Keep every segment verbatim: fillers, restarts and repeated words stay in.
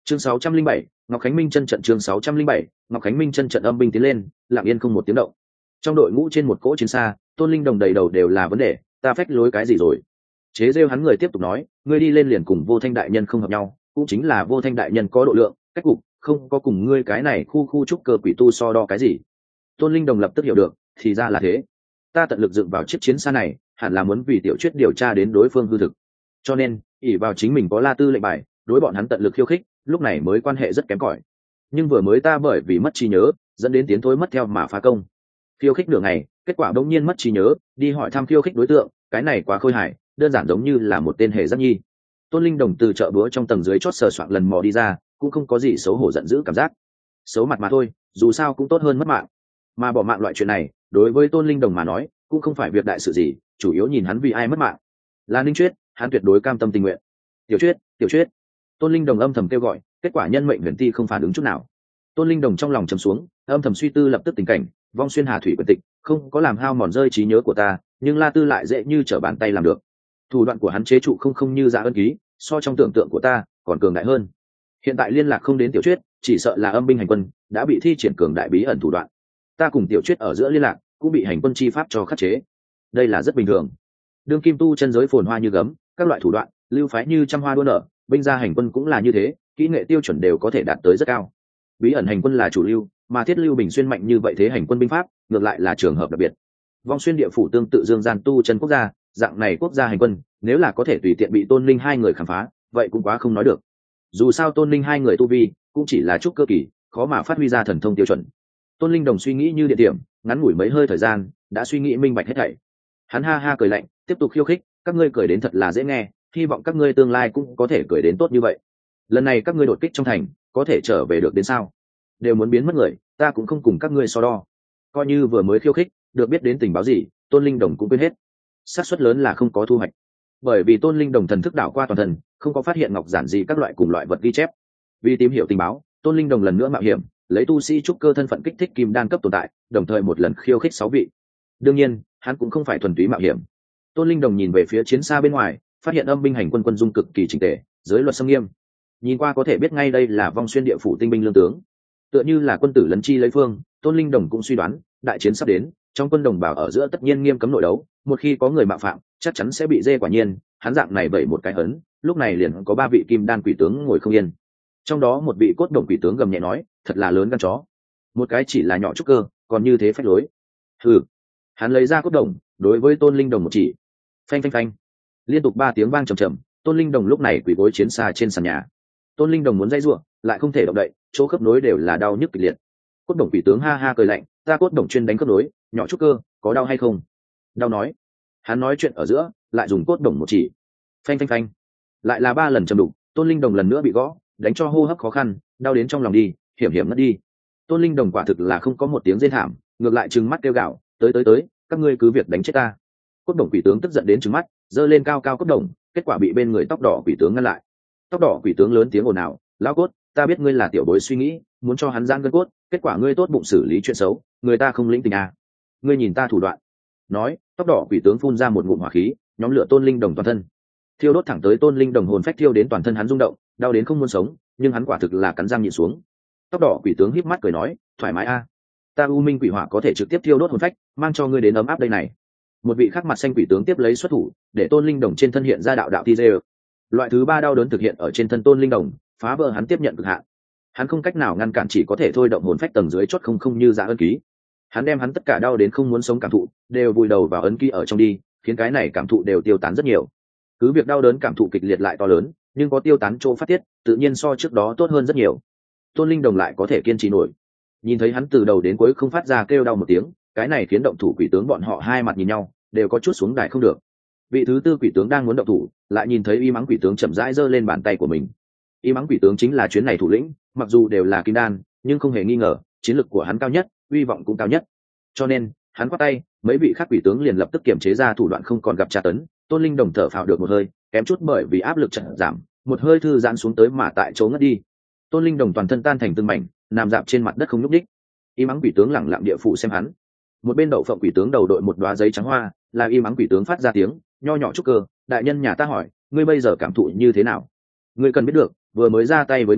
chương sáu trăm linh bảy, Ngọc Khánh Minh chân trận chương sáu trăm linh bảy, Ngọc Khánh Minh chân trận âm binh tiến lên, lặng yên không một tiếng động. Trong đội ngũ trên một cỗ chiến xa, Tôn Linh Đồng đầy đầu đều là vấn đề, ta phách lối cái gì rồi? Chế rêu hắn người tiếp tục nói, ngươi đi lên liền cùng Vô Thanh đại nhân không hợp nhau, cũng chính là Vô Thanh đại nhân có độ lượng, cách cục, không có cùng ngươi cái này khu khu trúc cơ quỷ tu so đo cái gì. Tôn Linh Đồng lập tức hiểu được, thì ra là thế. Ta tận lực dựng vào chiếc chiến xa này, hẳn là muốn vì tiểu Chuyết điều tra đến đối phương hư thực. Cho nên, ỷ vào chính mình có La Tư lệnh bài, đối bọn hắn tận lực khiêu khích, lúc này mới quan hệ rất kém cỏi. Nhưng vừa mới ta bởi vì mất trí nhớ, dẫn đến tiến thối mất theo mà phá công. Khiêu khích nửa ngày, kết quả đống nhiên mất trí nhớ, đi hỏi thăm khiêu khích đối tượng, cái này quá khôi hài, đơn giản giống như là một tên hề giác nhi. Tôn Linh Đồng từ chợ búa trong tầng dưới chót sờ soạng lần mò đi ra, cũng không có gì xấu hổ giận dữ cảm giác. Xấu mặt mà thôi, dù sao cũng tốt hơn mất mạng. Mà bỏ mạng loại chuyện này, đối với Tôn Linh Đồng mà nói, cũng không phải việc đại sự gì, chủ yếu nhìn hắn vì ai mất mạng. Là Ninh Chuyết, hắn tuyệt đối cam tâm tình nguyện. Tiểu Chuyết, Tiểu Chuyết. Tôn Linh Đồng âm thầm kêu gọi, kết quả nhân mệnh huyền ti không phản ứng chút nào. Tôn Linh Đồng trong lòng trầm xuống, âm thầm suy tư lập tức tình cảnh, vong xuyên hà thủy quyền tịch, không có làm hao mòn rơi trí nhớ của ta, nhưng La Tư lại dễ như trở bàn tay làm được. Thủ đoạn của hắn chế trụ không không như Dạ Ân Ký, so trong tưởng tượng của ta còn cường đại hơn. Hiện tại liên lạc không đến Tiểu Chuyết, chỉ sợ là âm binh hành quân đã bị thi triển cường đại bí ẩn thủ đoạn. Ta cùng Tiểu Chuyết ở giữa liên lạc cũng bị hành quân chi pháp cho khắc chế. Đây là rất bình thường. Đương kim tu chân giới phồn hoa như gấm, các loại thủ đoạn, lưu phái như trăm hoa đua nở, binh gia hành quân cũng là như thế, kỹ nghệ tiêu chuẩn đều có thể đạt tới rất cao. Bí ẩn hành quân là chủ lưu, mà thiết lưu bình xuyên mạnh như vậy thế hành quân binh pháp ngược lại là trường hợp đặc biệt. Vong xuyên địa phủ tương tự dương gian tu chân quốc gia, dạng này quốc gia hành quân nếu là có thể tùy tiện bị Tôn Linh hai người khám phá, vậy cũng quá không nói được. Dù sao Tôn Linh hai người tu vi cũng chỉ là trúc cơ kỳ, khó mà phát huy ra thần thông tiêu chuẩn. Tôn Linh Đồng suy nghĩ như địa điểm, ngắn ngủi mấy hơi thời gian đã suy nghĩ minh bạch hết thảy. Hắn ha ha cười lạnh, tiếp tục khiêu khích, các ngươi cười đến thật là dễ nghe, hy vọng các ngươi tương lai cũng có thể cười đến tốt như vậy. Lần này các ngươi đột kích trong thành, có thể trở về được đến sao? Đều muốn biến mất người, ta cũng không cùng các ngươi so đo. Coi như vừa mới khiêu khích, được biết đến tình báo gì, Tôn Linh Đồng cũng quên hết. Xác suất lớn là không có thu hoạch, bởi vì Tôn Linh Đồng thần thức đảo qua toàn thân, không có phát hiện ngọc giản gì các loại cùng loại vật ghi chép. Vì tìm hiểu tình báo, Tôn Linh Đồng lần nữa mạo hiểm, lấy tu sĩ trúc cơ thân phận kích thích kim đan cấp tồn tại, đồng thời một lần khiêu khích sáu vị. Đương nhiên, hắn cũng không phải thuần túy mạo hiểm. Tôn Linh Đồng nhìn về phía chiến xa bên ngoài, phát hiện âm binh hành quân quân dung cực kỳ chỉnh tề, giới luật xâm nghiêm. Nhìn qua có thể biết ngay đây là vong xuyên địa phủ tinh binh lương tướng, tựa như là quân tử lấn chi lấy phương. Tôn Linh Đồng cũng suy đoán, đại chiến sắp đến, trong quân đồng bào ở giữa tất nhiên nghiêm cấm nội đấu, một khi có người mạo phạm, chắc chắn sẽ bị dê quả nhiên. Hắn dạng này vẩy một cái hấn, lúc này liền có ba vị kim đan quỷ tướng ngồi không yên. Trong đó một vị cốt đồng quỷ tướng gầm nhẹ nói, thật là lớn gan chó, một cái chỉ là nhỏ trúc cơ, còn như thế phách lối. Hừ. Hắn lấy ra cốt đồng, đối với Tôn Linh Đồng một chỉ. Phanh phanh phanh, liên tục ba tiếng vang trầm trầm. Tôn Linh Đồng lúc này quỳ gối chiến xa trên sàn nhà. Tôn Linh Đồng muốn dây giụa, lại không thể động đậy, chỗ khớp nối đều là đau nhức kịch liệt. Cốt đồng quỷ tướng ha ha cười lạnh, ta cốt đồng chuyên đánh khớp nối, nhỏ trúc cơ, có đau hay không? Đau nói. Hắn nói chuyện ở giữa, lại dùng cốt đồng một chỉ. Phanh phanh phanh, lại là ba lần trầm đục. Tôn Linh Đồng lần nữa bị gõ, đánh cho hô hấp khó khăn, đau đến trong lòng đi, hiểm hiểm mất đi. Tôn Linh Đồng quả thực là không có một tiếng rên thảm, ngược lại trừng mắt kêu gào, tới tới tới, các ngươi cứ việc đánh chết ta. Cốt đồng quỷ tướng tức giận đến trừng mắt, giơ lên cao cao cốt đồng, kết quả bị bên người tóc đỏ quỷ tướng ngăn lại. Tóc đỏ quỷ tướng lớn tiếng ồn ào, lão cốt, ta biết ngươi là tiểu bối suy nghĩ, muốn cho hắn giãn gân cốt, kết quả ngươi tốt bụng xử lý chuyện xấu, người ta không lĩnh tình à? Ngươi nhìn ta thủ đoạn. Nói, tóc đỏ quỷ tướng phun ra một ngụm hỏa khí, nhóm lửa Tôn Linh Đồng toàn thân, thiêu đốt thẳng tới Tôn Linh Đồng hồn phách, thiêu đến toàn thân hắn rung động, đau đến không muốn sống, nhưng hắn quả thực là cắn răng nhịn xuống. Tóc đỏ quỷ tướng híp mắt cười nói, thoải mái a, ta u minh quỷ hỏa có thể trực tiếp thiêu đốt hồn phách, mang cho ngươi đến ấm áp đây này. Một vị khác mặt xanh quỷ tướng tiếp lấy xuất thủ, để Tôn Linh Đồng trên thân hiện ra đạo đạo ti dê. Loại thứ ba đau đớn thực hiện ở trên thân Tôn Linh Đồng, phá vỡ hắn tiếp nhận cực hạn. Hắn không cách nào ngăn cản, chỉ có thể thôi động hồn phách tầng dưới chót không không như Dạ Ân Ký. Hắn đem hắn tất cả đau đến không muốn sống cảm thụ đều vùi đầu vào ấn ký ở trong đi, khiến cái này cảm thụ đều tiêu tán rất nhiều. Cứ việc đau đớn cảm thụ kịch liệt lại to lớn, nhưng có tiêu tán chỗ phát tiết, tự nhiên so trước đó tốt hơn rất nhiều. Tôn Linh Đồng lại có thể kiên trì nổi. Nhìn thấy hắn từ đầu đến cuối không phát ra kêu đau một tiếng, cái này khiến động thủ quỷ tướng bọn họ hai mặt nhìn nhau, đều có chút xuống đài không được. Vị thứ tư quỷ tướng đang muốn động thủ, lại nhìn thấy Y Mắng quỷ tướng chậm rãi giơ lên bàn tay của mình. Y Mắng quỷ tướng chính là chuyến này thủ lĩnh, mặc dù đều là kim đan, nhưng không hề nghi ngờ, chiến lực của hắn cao nhất, uy vọng cũng cao nhất. Cho nên, hắn quát tay, mấy vị khác quỷ tướng liền lập tức kiểm chế ra thủ đoạn không còn gặp tra tấn. Tôn Linh Đồng thở phào được một hơi, kém chút bởi vì áp lực chậm giảm, một hơi thư giãn xuống tới mà tại chỗ ngất đi. Tôn Linh Đồng toàn thân tan thành từng mảnh, nằm dạp trên mặt đất không nhúc nhích. Y Mắng quỷ tướng lẳng lặng địa phụ xem hắn. Một bên đậu phộng quỷ tướng đầu đội một đóa giấy trắng hoa, là Y Mắng quỷ tướng phát ra tiếng nho nhỏ trúc cơ, đại nhân nhà ta hỏi, ngươi bây giờ cảm thụ như thế nào? Ngươi cần biết được, vừa mới ra tay với ngươi,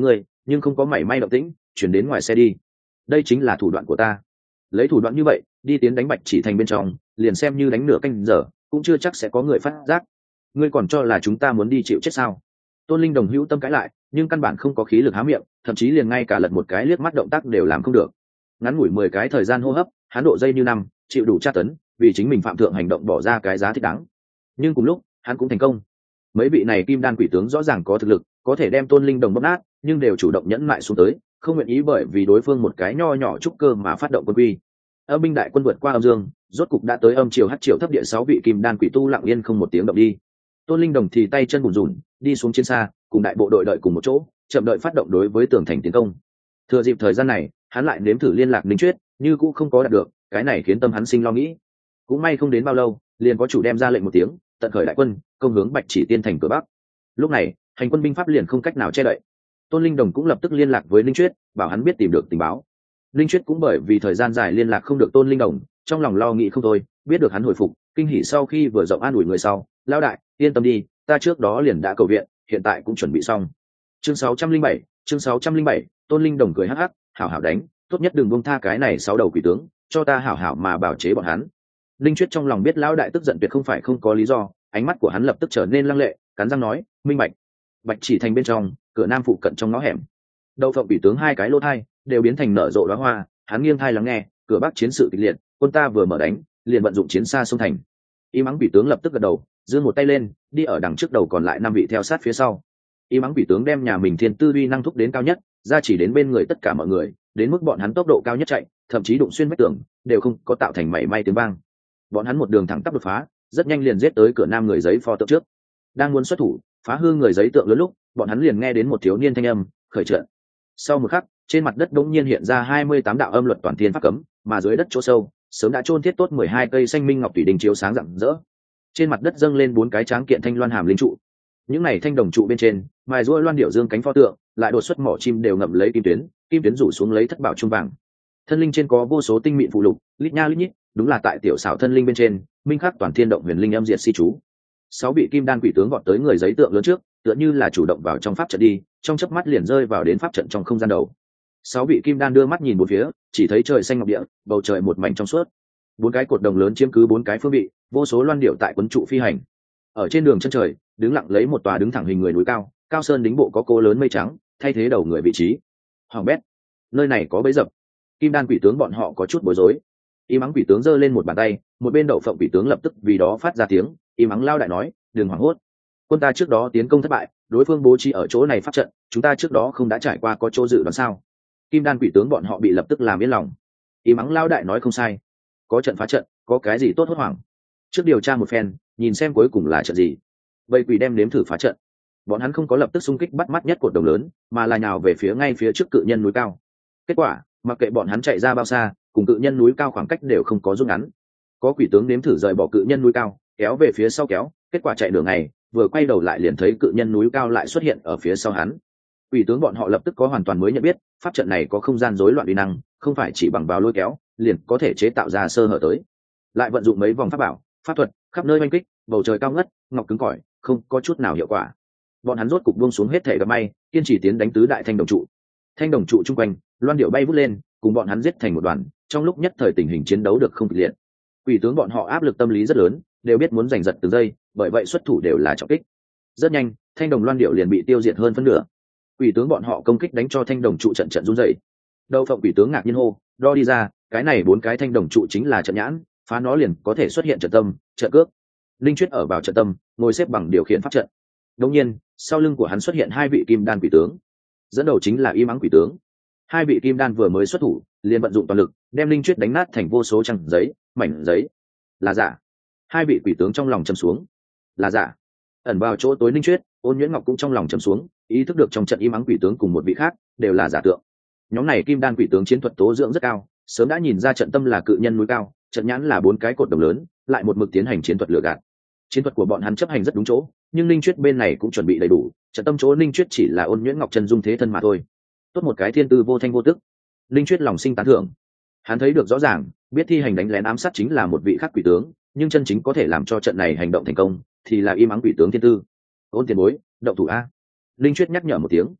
nhưng không có mảy may động tĩnh chuyển đến ngoài xe đi. Đây chính là thủ đoạn của ta. Lấy thủ đoạn như vậy đi tiến đánh Bạch Chỉ Thành bên trong, liền xem như đánh nửa canh giờ cũng chưa chắc sẽ có người phát giác. Ngươi còn cho là chúng ta muốn đi chịu chết sao? Tôn Linh Đồng hữu tâm cãi lại, nhưng căn bản không có khí lực há miệng, thậm chí liền ngay cả lật một cái liếc mắt động tác đều làm không được. Ngắn ngủi mười cái thời gian hô hấp, hắn độ dây như năm, chịu đủ tra tấn, vì chính mình phạm thượng hành động bỏ ra cái giá thích đáng. Nhưng cùng lúc hắn cũng thành công. Mấy vị này kim đan quỷ tướng rõ ràng có thực lực, có thể đem Tôn Linh Đồng bóp nát, nhưng đều chủ động nhẫn mại xuống tới, không nguyện ý bởi vì đối phương một cái nho nhỏ trúc cơ mà phát động quân quy. Âm binh đại quân vượt qua âm dương, rốt cục đã tới âm triều hắc triều thấp địa sáu vị kim đan quỷ tu lặng yên không một tiếng động đi. Tôn Linh Đồng thì tay chân bùn rùn đi xuống chiến xa, cùng đại bộ đội đợi cùng một chỗ, chậm đợi phát động đối với tường thành tiến công. Thừa dịp thời gian này, hắn lại nếm thử liên lạc Ninh Chuyết, như cũng không có đạt được, cái này khiến tâm hắn sinh lo nghĩ. Cũng may không đến bao lâu, liền có chủ đem ra lệnh một tiếng, tận khởi đại quân, công hướng Bạch Chỉ Tiên thành cửa bắc. Lúc này, hành quân binh pháp liền không cách nào che đậy. Tôn Linh Đồng cũng lập tức liên lạc với Ninh Chuyết, bảo hắn biết tìm được tình báo. Ninh Chuyết cũng bởi vì thời gian dài liên lạc không được Tôn Linh Đồng, trong lòng lo nghĩ không thôi, biết được hắn hồi phục, kinh hỉ sau khi vừa rộng an ủi người sau, lão đại, yên tâm đi, ta trước đó liền đã cầu viện, hiện tại cũng chuẩn bị xong. Chương sáu trăm linh bảy, chương sáu trăm linh bảy, Tôn Linh Đồng cười hắc hắc, hảo hảo đánh, tốt nhất đừng buông tha cái này sáu đầu quỷ tướng, cho ta hảo hảo mà bảo chế bọn hắn. Ninh Chuyết trong lòng biết lão đại tức giận tuyệt không phải không có lý do, ánh mắt của hắn lập tức trở nên lăng lệ, cắn răng nói, minh bạch. Bạch Chỉ Thành bên trong, cửa nam phụ cận trong ngõ hẻm, Đậu Phộng quỷ tướng hai cái lỗ thai đều biến thành nở rộ đóa hoa, hắn nghiêng thai lắng nghe, cửa bắc chiến sự kịch liệt, quân ta vừa mở đánh, liền vận dụng chiến xa xông thành. Y Mắng quỷ tướng lập tức gật đầu, giương một tay lên, đi ở đằng trước đầu còn lại năm vị theo sát phía sau. Y Mắng quỷ tướng đem nhà mình thiên tư uy năng thúc đến cao nhất, ra chỉ đến bên người tất cả mọi người, đến mức bọn hắn tốc độ cao nhất chạy, thậm chí đụng xuyên vách tường, đều không có tạo thành mảy may tiếng vang. Bọn hắn một đường thẳng tắp đột phá, rất nhanh liền giết tới cửa nam người giấy pho tượng trước. Đang muốn xuất thủ, phá hư người giấy tượng lớn lúc, bọn hắn liền nghe đến một thiếu niên thanh âm, khởi trận. Sau một khắc, trên mặt đất đống nhiên hiện ra hai mươi tám đạo âm luật toàn thiên pháp cấm, mà dưới đất chỗ sâu, sớm đã chôn thiết tốt mười hai cây xanh minh ngọc thủy đình chiếu sáng rạng rỡ. Trên mặt đất dâng lên bốn cái tráng kiện thanh loan hàm linh trụ. Những này thanh đồng trụ bên trên, mài giũa loan điệu dương cánh pho tượng, lại đột xuất mỏ chim đều ngậm lấy kim tuyến, kim tuyến rủ xuống lấy thất bảo trung vàng. Thân linh trên có vô số tinh mịn phụ lục, lít nha lít nhít, đúng là tại tiểu xảo thân linh bên trên, minh khắc toàn thiên động huyền linh âm diệt si chú. Sáu vị kim đan quỷ tướng vọt tới người giấy tượng lớn trước, tựa như là chủ động vào trong pháp trận đi, trong chớp mắt liền rơi vào đến pháp trận trong không gian đầu. Sáu vị kim đan đưa mắt nhìn bốn phía, chỉ thấy trời xanh ngọc địa, bầu trời một mảnh trong suốt. Bốn cái cột đồng lớn chiếm cứ bốn cái phương vị, vô số loan điệu tại quấn trụ phi hành. Ở trên đường chân trời, đứng lặng lấy một tòa đứng thẳng hình người núi cao, cao sơn đính bộ có cố lớn mây trắng, thay thế đầu người vị trí. Hoàng bét, nơi này có bẫy dập. Kim đan quỷ tướng bọn họ có chút bối rối. Y Mắng quỷ tướng giơ lên một bàn tay, một bên Đậu Phộng quỷ tướng lập tức vì đó phát ra tiếng. Y Mắng lao đại nói, đừng hoảng hốt. Quân ta trước đó tiến công thất bại, đối phương bố trí ở chỗ này pháp trận, chúng ta trước đó không đã trải qua có chỗ dự đoán sao? Kim đan quỷ tướng bọn họ bị lập tức làm yên lòng. Y Mắng lao đại nói không sai, có trận phá trận, có cái gì tốt hốt hoảng? Trước điều tra một phen, nhìn xem cuối cùng là trận gì. Vậy quỷ đem nếm thử phá trận. Bọn hắn không có lập tức xung kích bắt mắt nhất cột đồng lớn, mà là nhào về phía ngay phía trước cự nhân núi cao. Kết quả, mặc kệ bọn hắn chạy ra bao xa, cùng cự nhân núi cao khoảng cách đều không có rút ngắn. Có quỷ tướng nếm thử rời bỏ cự nhân núi cao, kéo về phía sau kéo, kết quả chạy đường này, vừa quay đầu lại liền thấy cự nhân núi cao lại xuất hiện ở phía sau hắn. Quỷ tướng bọn họ lập tức có hoàn toàn mới nhận biết, pháp trận này có không gian rối loạn uy năng, không phải chỉ bằng vào lôi kéo, liền có thể chế tạo ra sơ hở tới. Lại vận dụng mấy vòng pháp bảo, pháp thuật, khắp nơi oanh kích, bầu trời cao ngất, ngọc cứng cỏi, không có chút nào hiệu quả. Bọn hắn rốt cục buông xuống hết thể gặp may, kiên trì tiến đánh tứ đại thanh đồng trụ. Thanh đồng trụ trung quanh, loan điệu bay vút lên, cùng bọn hắn giết thành một đoàn, trong lúc nhất thời tình hình chiến đấu được không kịch liệt. Quỷ tướng bọn họ áp lực tâm lý rất lớn, đều biết muốn giành giật từng giây, bởi vậy xuất thủ đều là trọng kích. Rất nhanh, thanh đồng loan điệu liền bị tiêu diệt hơn phân nửa. Quỷ tướng bọn họ công kích đánh cho thanh đồng trụ trận trận run rẩy. Đậu Phộng quỷ tướng ngạc nhiên hô, đo đi ra, cái này bốn cái thanh đồng trụ chính là trận nhãn, phá nó liền có thể xuất hiện trận tâm, trận cước. Linh Chuyết ở vào trận tâm, ngồi xếp bằng điều khiển pháp trận. Đương nhiên, sau lưng của hắn xuất hiện hai vị kim đan quỷ tướng, dẫn đầu chính là Y Mắng quỷ tướng. Hai vị kim đan vừa mới xuất thủ, liền vận dụng toàn lực, đem Linh Chuyết đánh nát thành vô số trang giấy, mảnh giấy. Là giả. Hai vị quỷ tướng trong lòng trầm xuống. Là giả. Ẩn vào chỗ tối Linh Chuyết, Ôn Nhuyễn Ngọc cũng trong lòng trầm xuống, ý thức được trong trận Y Mắng quỷ tướng cùng một vị khác đều là giả tượng. Nhóm này kim đan quỷ tướng chiến thuật tố dưỡng rất cao, sớm đã nhìn ra trận tâm là cự nhân núi cao, trận nhãn là bốn cái cột đồng lớn, lại một mực tiến hành chiến thuật lừa gạt. Chiến thuật của bọn hắn chấp hành rất đúng chỗ, nhưng Linh Chuyết bên này cũng chuẩn bị đầy đủ, trận tâm chỗ Linh Chuyết chỉ là Ôn Nhuyễn Ngọc chân dung thế thân mà thôi. Tốt một cái thiên tư vô thanh vô tức. Linh Chuyết lòng sinh tán thưởng. Hắn thấy được rõ ràng, biết thi hành đánh lén ám sát chính là một vị khác quỷ tướng, nhưng chân chính có thể làm cho trận này hành động thành công thì là Y Mắng quỷ tướng thiên tư. Ôn tiền bối, động thủ a. Linh Chuyết nhắc nhở một tiếng.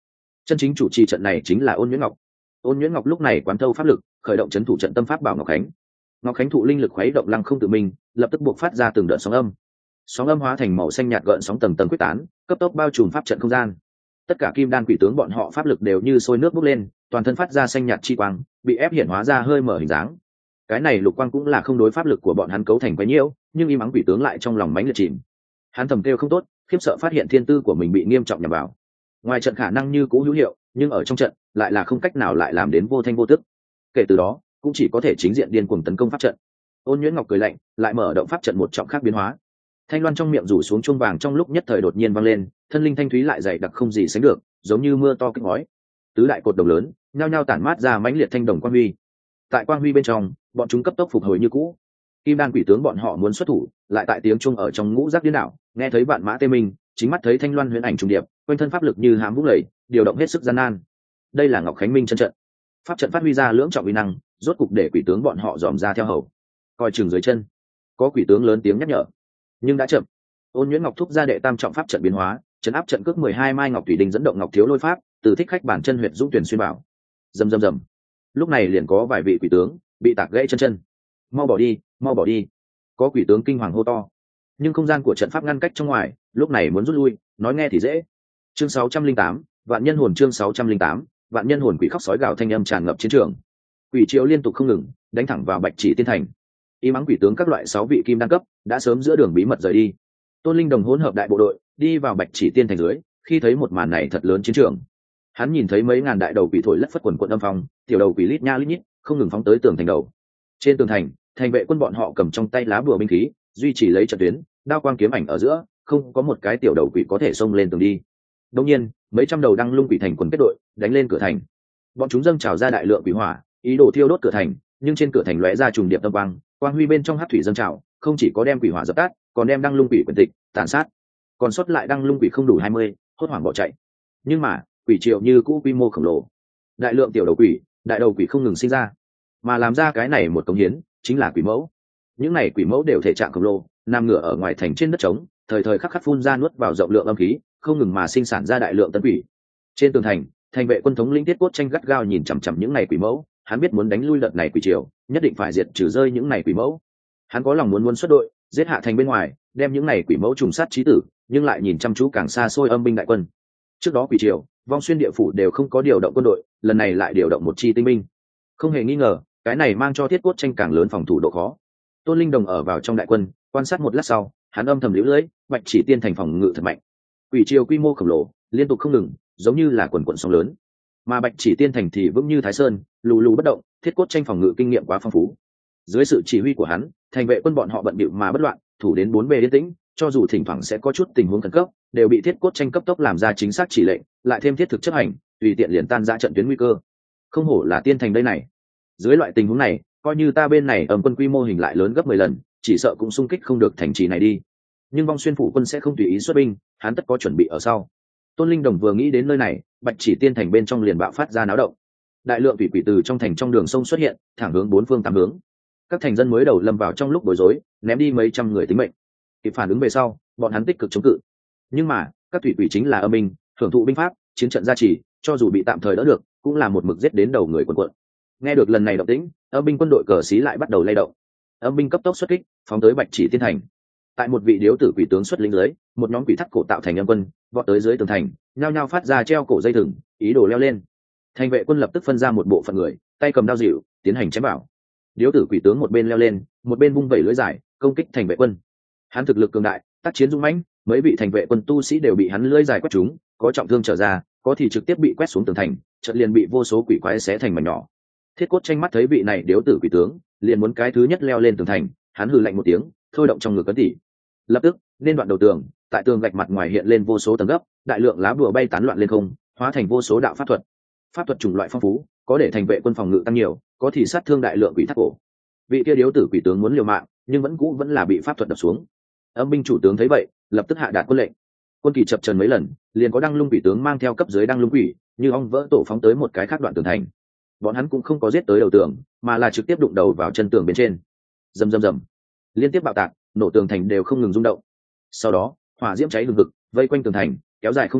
Chân chính chủ trì trận này chính là Ôn Nhuyễn Ngọc. Ôn Nhuyễn Ngọc lúc này quán thâu pháp lực, khởi động chấn thủ trận tâm pháp bảo Ngọc Khánh. Ngọc Khánh thụ linh lực khuấy động lăng không tự mình, lập tức buộc phát ra từng đợt sóng âm. Sóng âm hóa thành màu xanh nhạt gợn sóng tầng tầng quyết tán, cấp tốc bao trùm pháp trận không gian. Tất cả kim đan quỷ tướng bọn họ pháp lực đều như sôi nước bốc lên, toàn thân phát ra xanh nhạt chi quang, bị ép hiện hóa ra hơi mở hình dáng. Cái này lục quang cũng là không đối pháp lực của bọn hắn cấu thành quá nhiễu, nhưng im ắng quỷ tướng lại trong lòng mãnh liệt chìm. Hắn thầm kêu không tốt, khiếp sợ phát hiện thiên tư của mình bị nghiêm trọng nhằm vào. Ngoài trận khả năng như cũ hữu hiệu, nhưng ở trong trận lại là không cách nào lại làm đến vô thanh vô tức. Kể từ đó, cũng chỉ có thể chính diện điên cuồng tấn công pháp trận. Ôn Nhuyễn Ngọc cười lạnh, lại mở động pháp trận một trọng khác biến hóa. Thanh loan trong miệng rủ xuống chuông vàng trong lúc nhất thời đột nhiên vang lên, thân linh thanh thúy lại dày đặc không gì sánh được, giống như mưa to kích ngói. Tứ đại cột đồng lớn, nhao nhao tản mát ra mãnh liệt thanh đồng quang huy. Tại quang huy bên trong, bọn chúng cấp tốc phục hồi như cũ. Kim đan quỷ tướng bọn họ muốn xuất thủ, lại tại tiếng chuông ở trong ngũ giác điên đảo, nghe thấy vạn mã tê minh, chính mắt thấy thanh loan huyền ảnh trùng điệp, quanh thân pháp lực như hám vũng lầy, điều động hết sức gian nan. Đây là Ngọc Khánh Minh chân trận. Pháp trận phát huy ra lưỡng trọng uy năng, rốt cục để quỷ tướng bọn họ dòm ra theo hầu. Coi chừng dưới chân. Có quỷ tướng lớn tiếng nhắc nhở. Nhưng đã chậm. Ôn Nhuyễn Ngọc thúc ra đệ tam trọng pháp trận biến hóa, trấn áp trận cước mười hai mai ngọc thủy đình dẫn động ngọc thiếu lôi pháp, từ thích khách bản chân huyệt dũng tuyển xuyên bảo. Rầm rầm rầm. Lúc này liền có vài vị quỷ tướng bị tạc gãy chân chân. Mau bỏ đi, mau bỏ đi. Có quỷ tướng kinh hoàng hô to. Nhưng không gian của trận pháp ngăn cách trong ngoài, lúc này muốn rút lui, nói nghe thì dễ. Chương sáu trăm linh tám, vạn nhân hồn chương sáu trăm linh tám, vạn nhân hồn quỷ khóc sói gào thanh âm tràn ngập chiến trường. Quỷ triều liên tục không ngừng, đánh thẳng vào Bạch Chỉ Tiên Thành. Y mắng quỷ tướng các loại sáu vị kim đan cấp đã sớm giữa đường bí mật rời đi. Tôn Linh Đồng hỗn hợp đại bộ đội đi vào Bạch Chỉ Tiên Thành dưới, khi thấy một màn này thật lớn chiến trường. Hắn nhìn thấy mấy ngàn đại đầu quỷ thổi lất phất quần quận âm phong, tiểu đầu quỷ lít nha lít nhít, không ngừng phóng tới tường thành đầu. Trên tường thành, thành vệ quân bọn họ cầm trong tay lá bùa binh khí, duy trì lấy trận tuyến, đao quang kiếm ảnh ở giữa, không có một cái tiểu đầu quỷ có thể xông lên tường đi. Đương nhiên, mấy trăm đầu đăng lung quỷ thành quần kết đội, đánh lên cửa thành. Bọn chúng dâng trào ra đại lượng quỷ hỏa, ý đồ thiêu đốt cửa thành, nhưng trên cửa thành lóe ra trùng điệp tâm quang, quang huy bên trong hắc thủy dâng trào, không chỉ có đem quỷ hỏa dập tắt, còn đem đăng lung quỷ quyền tịch, tàn sát. Còn sót lại đăng lung quỷ không đủ hai mươi, hốt hoảng bỏ chạy. Nhưng mà, quỷ triều như cũ quy mô khổng lồ. Đại lượng tiểu đầu quỷ, đại đầu quỷ không ngừng sinh ra. Mà làm ra cái này một công hiến, chính là quỷ mẫu. Những này quỷ mẫu đều thể trạng khổng lồ, nằm ngửa ở ngoài thành trên đất trống, thời thời khắc khắc phun ra nuốt vào rộng lượng âm khí, không ngừng mà sinh sản ra đại lượng tân quỷ. Trên tường thành, thành vệ quân thống lĩnh Tiết Cốt Tranh gắt gao nhìn chằm chằm những này quỷ mẫu, hắn biết muốn đánh lui đợt này quỷ triều, nhất định phải diệt trừ rơi những này quỷ mẫu. Hắn có lòng muốn muốn xuất đội, giết hạ thành bên ngoài, đem những này quỷ mẫu trùng sát chí tử, nhưng lại nhìn chăm chú càng xa xôi âm binh đại quân. Trước đó quỷ triều, Vong Xuyên địa phủ đều không có điều động quân đội, lần này lại điều động một chi tinh binh. Không hề nghi ngờ, cái này mang cho Tiết Cốt Tranh càng lớn phòng thủ độ khó. Tôn Linh Đồng ở vào trong đại quân, quan sát một lát sau, hắn âm thầm liễu lưỡi, Bạch Chỉ Tiên thành phòng ngự thật mạnh. Quỷ triều quy mô khổng lồ, liên tục không ngừng, giống như là quần quần sóng lớn. Mà Bạch Chỉ Tiên thành thì vững như Thái Sơn, lù lù bất động, Thiết Cốt Tranh phòng ngự kinh nghiệm quá phong phú. Dưới sự chỉ huy của hắn, thành vệ quân bọn họ bận bịu mà bất loạn, thủ đến bốn bề yên tĩnh, cho dù thỉnh thoảng sẽ có chút tình huống khẩn cấp, đều bị Thiết Cốt Tranh cấp tốc làm ra chính xác chỉ lệnh, lại thêm thiết thực chấp hành, tùy tiện liền tan ra trận tuyến nguy cơ. Không hổ là tiên thành đây này. Dưới loại tình huống này, coi như ta bên này ầm quân quy mô hình lại lớn gấp mười lần, chỉ sợ cũng xung kích không được thành trì này đi. Nhưng Vong Xuyên phủ quân sẽ không tùy ý xuất binh, hắn tất có chuẩn bị ở sau. Tôn Linh Đồng vừa nghĩ đến nơi này, Bạch Chỉ Tiên thành bên trong liền bạo phát ra náo động. Đại lượng quỷ quỷ từ trong thành trong đường sông xuất hiện, thẳng hướng bốn phương tám hướng. Các thành dân mới đầu lâm vào trong lúc bối rối, ném đi mấy trăm người tính mệnh. Kịp phản ứng về sau, bọn hắn tích cực chống cự. Nhưng mà, các thủy quỷ chính là âm binh, thưởng thụ binh pháp, chiến trận gia trì, cho dù bị tạm thời đỡ được, cũng là một mực giết đến đầu người quần quật. Nghe được lần này động tĩnh, âm binh quân đội cờ xí lại bắt đầu lay động. Âm binh cấp tốc xuất kích, phóng tới Bạch Chỉ Tiên thành. Tại một vị điếu tử quỷ tướng xuất lính dưới, một nhóm quỷ thắt cổ tạo thành âm quân, vọt tới dưới tường thành, nhao nhao phát ra treo cổ dây thừng, ý đồ leo lên. Thành vệ quân lập tức phân ra một bộ phận người, tay cầm đao dịu, tiến hành chém bảo. Điếu tử quỷ tướng một bên leo lên, một bên vung vẩy lưỡi dài, công kích thành vệ quân. Hắn thực lực cường đại, tác chiến dũng mãnh, mấy vị thành vệ quân tu sĩ đều bị hắn lưỡi dài quét trúng, có trọng thương trở ra, có thì trực tiếp bị quét xuống tường thành, chợt liền bị vô số quỷ quái xé thành mảnh nhỏ. Thiết Cốt Tranh mắt thấy vị này điếu tử quỷ tướng, liền muốn cái thứ nhất leo lên tường thành, hắn hừ lạnh một tiếng, thôi động trong ngực cấn tỉ. Lập tức, nên đoạn đầu tường, tại tường gạch mặt ngoài hiện lên vô số tầng gấp, đại lượng lá bùa bay tán loạn lên không, hóa thành vô số đạo pháp thuật. Pháp thuật chủng loại phong phú, có để thành vệ quân phòng ngự tăng nhiều, có thì sát thương đại lượng quỷ thác cổ. Vị kia điếu tử quỷ tướng muốn liều mạng, nhưng vẫn cũ vẫn là bị pháp thuật đập xuống. Âm binh chủ tướng thấy vậy, lập tức hạ đạt quân lệnh. Quân kỳ chập chờn mấy lần, liền có đăng lung quỷ tướng mang theo cấp dưới đăng lung quỷ, như ong vỡ tổ phóng tới một cái khác đoạn tường thành. Bọn hắn cũng không có giết tới đầu tường, mà là trực tiếp đụng đầu vào chân tường bên trên. Rầm rầm rầm, liên tiếp bạo tạc, nổ tường thành đều không ngừng rung động. Sau đó, hỏa diễm cháy hừng hực, vây quanh tường thành, kéo dài không thôi,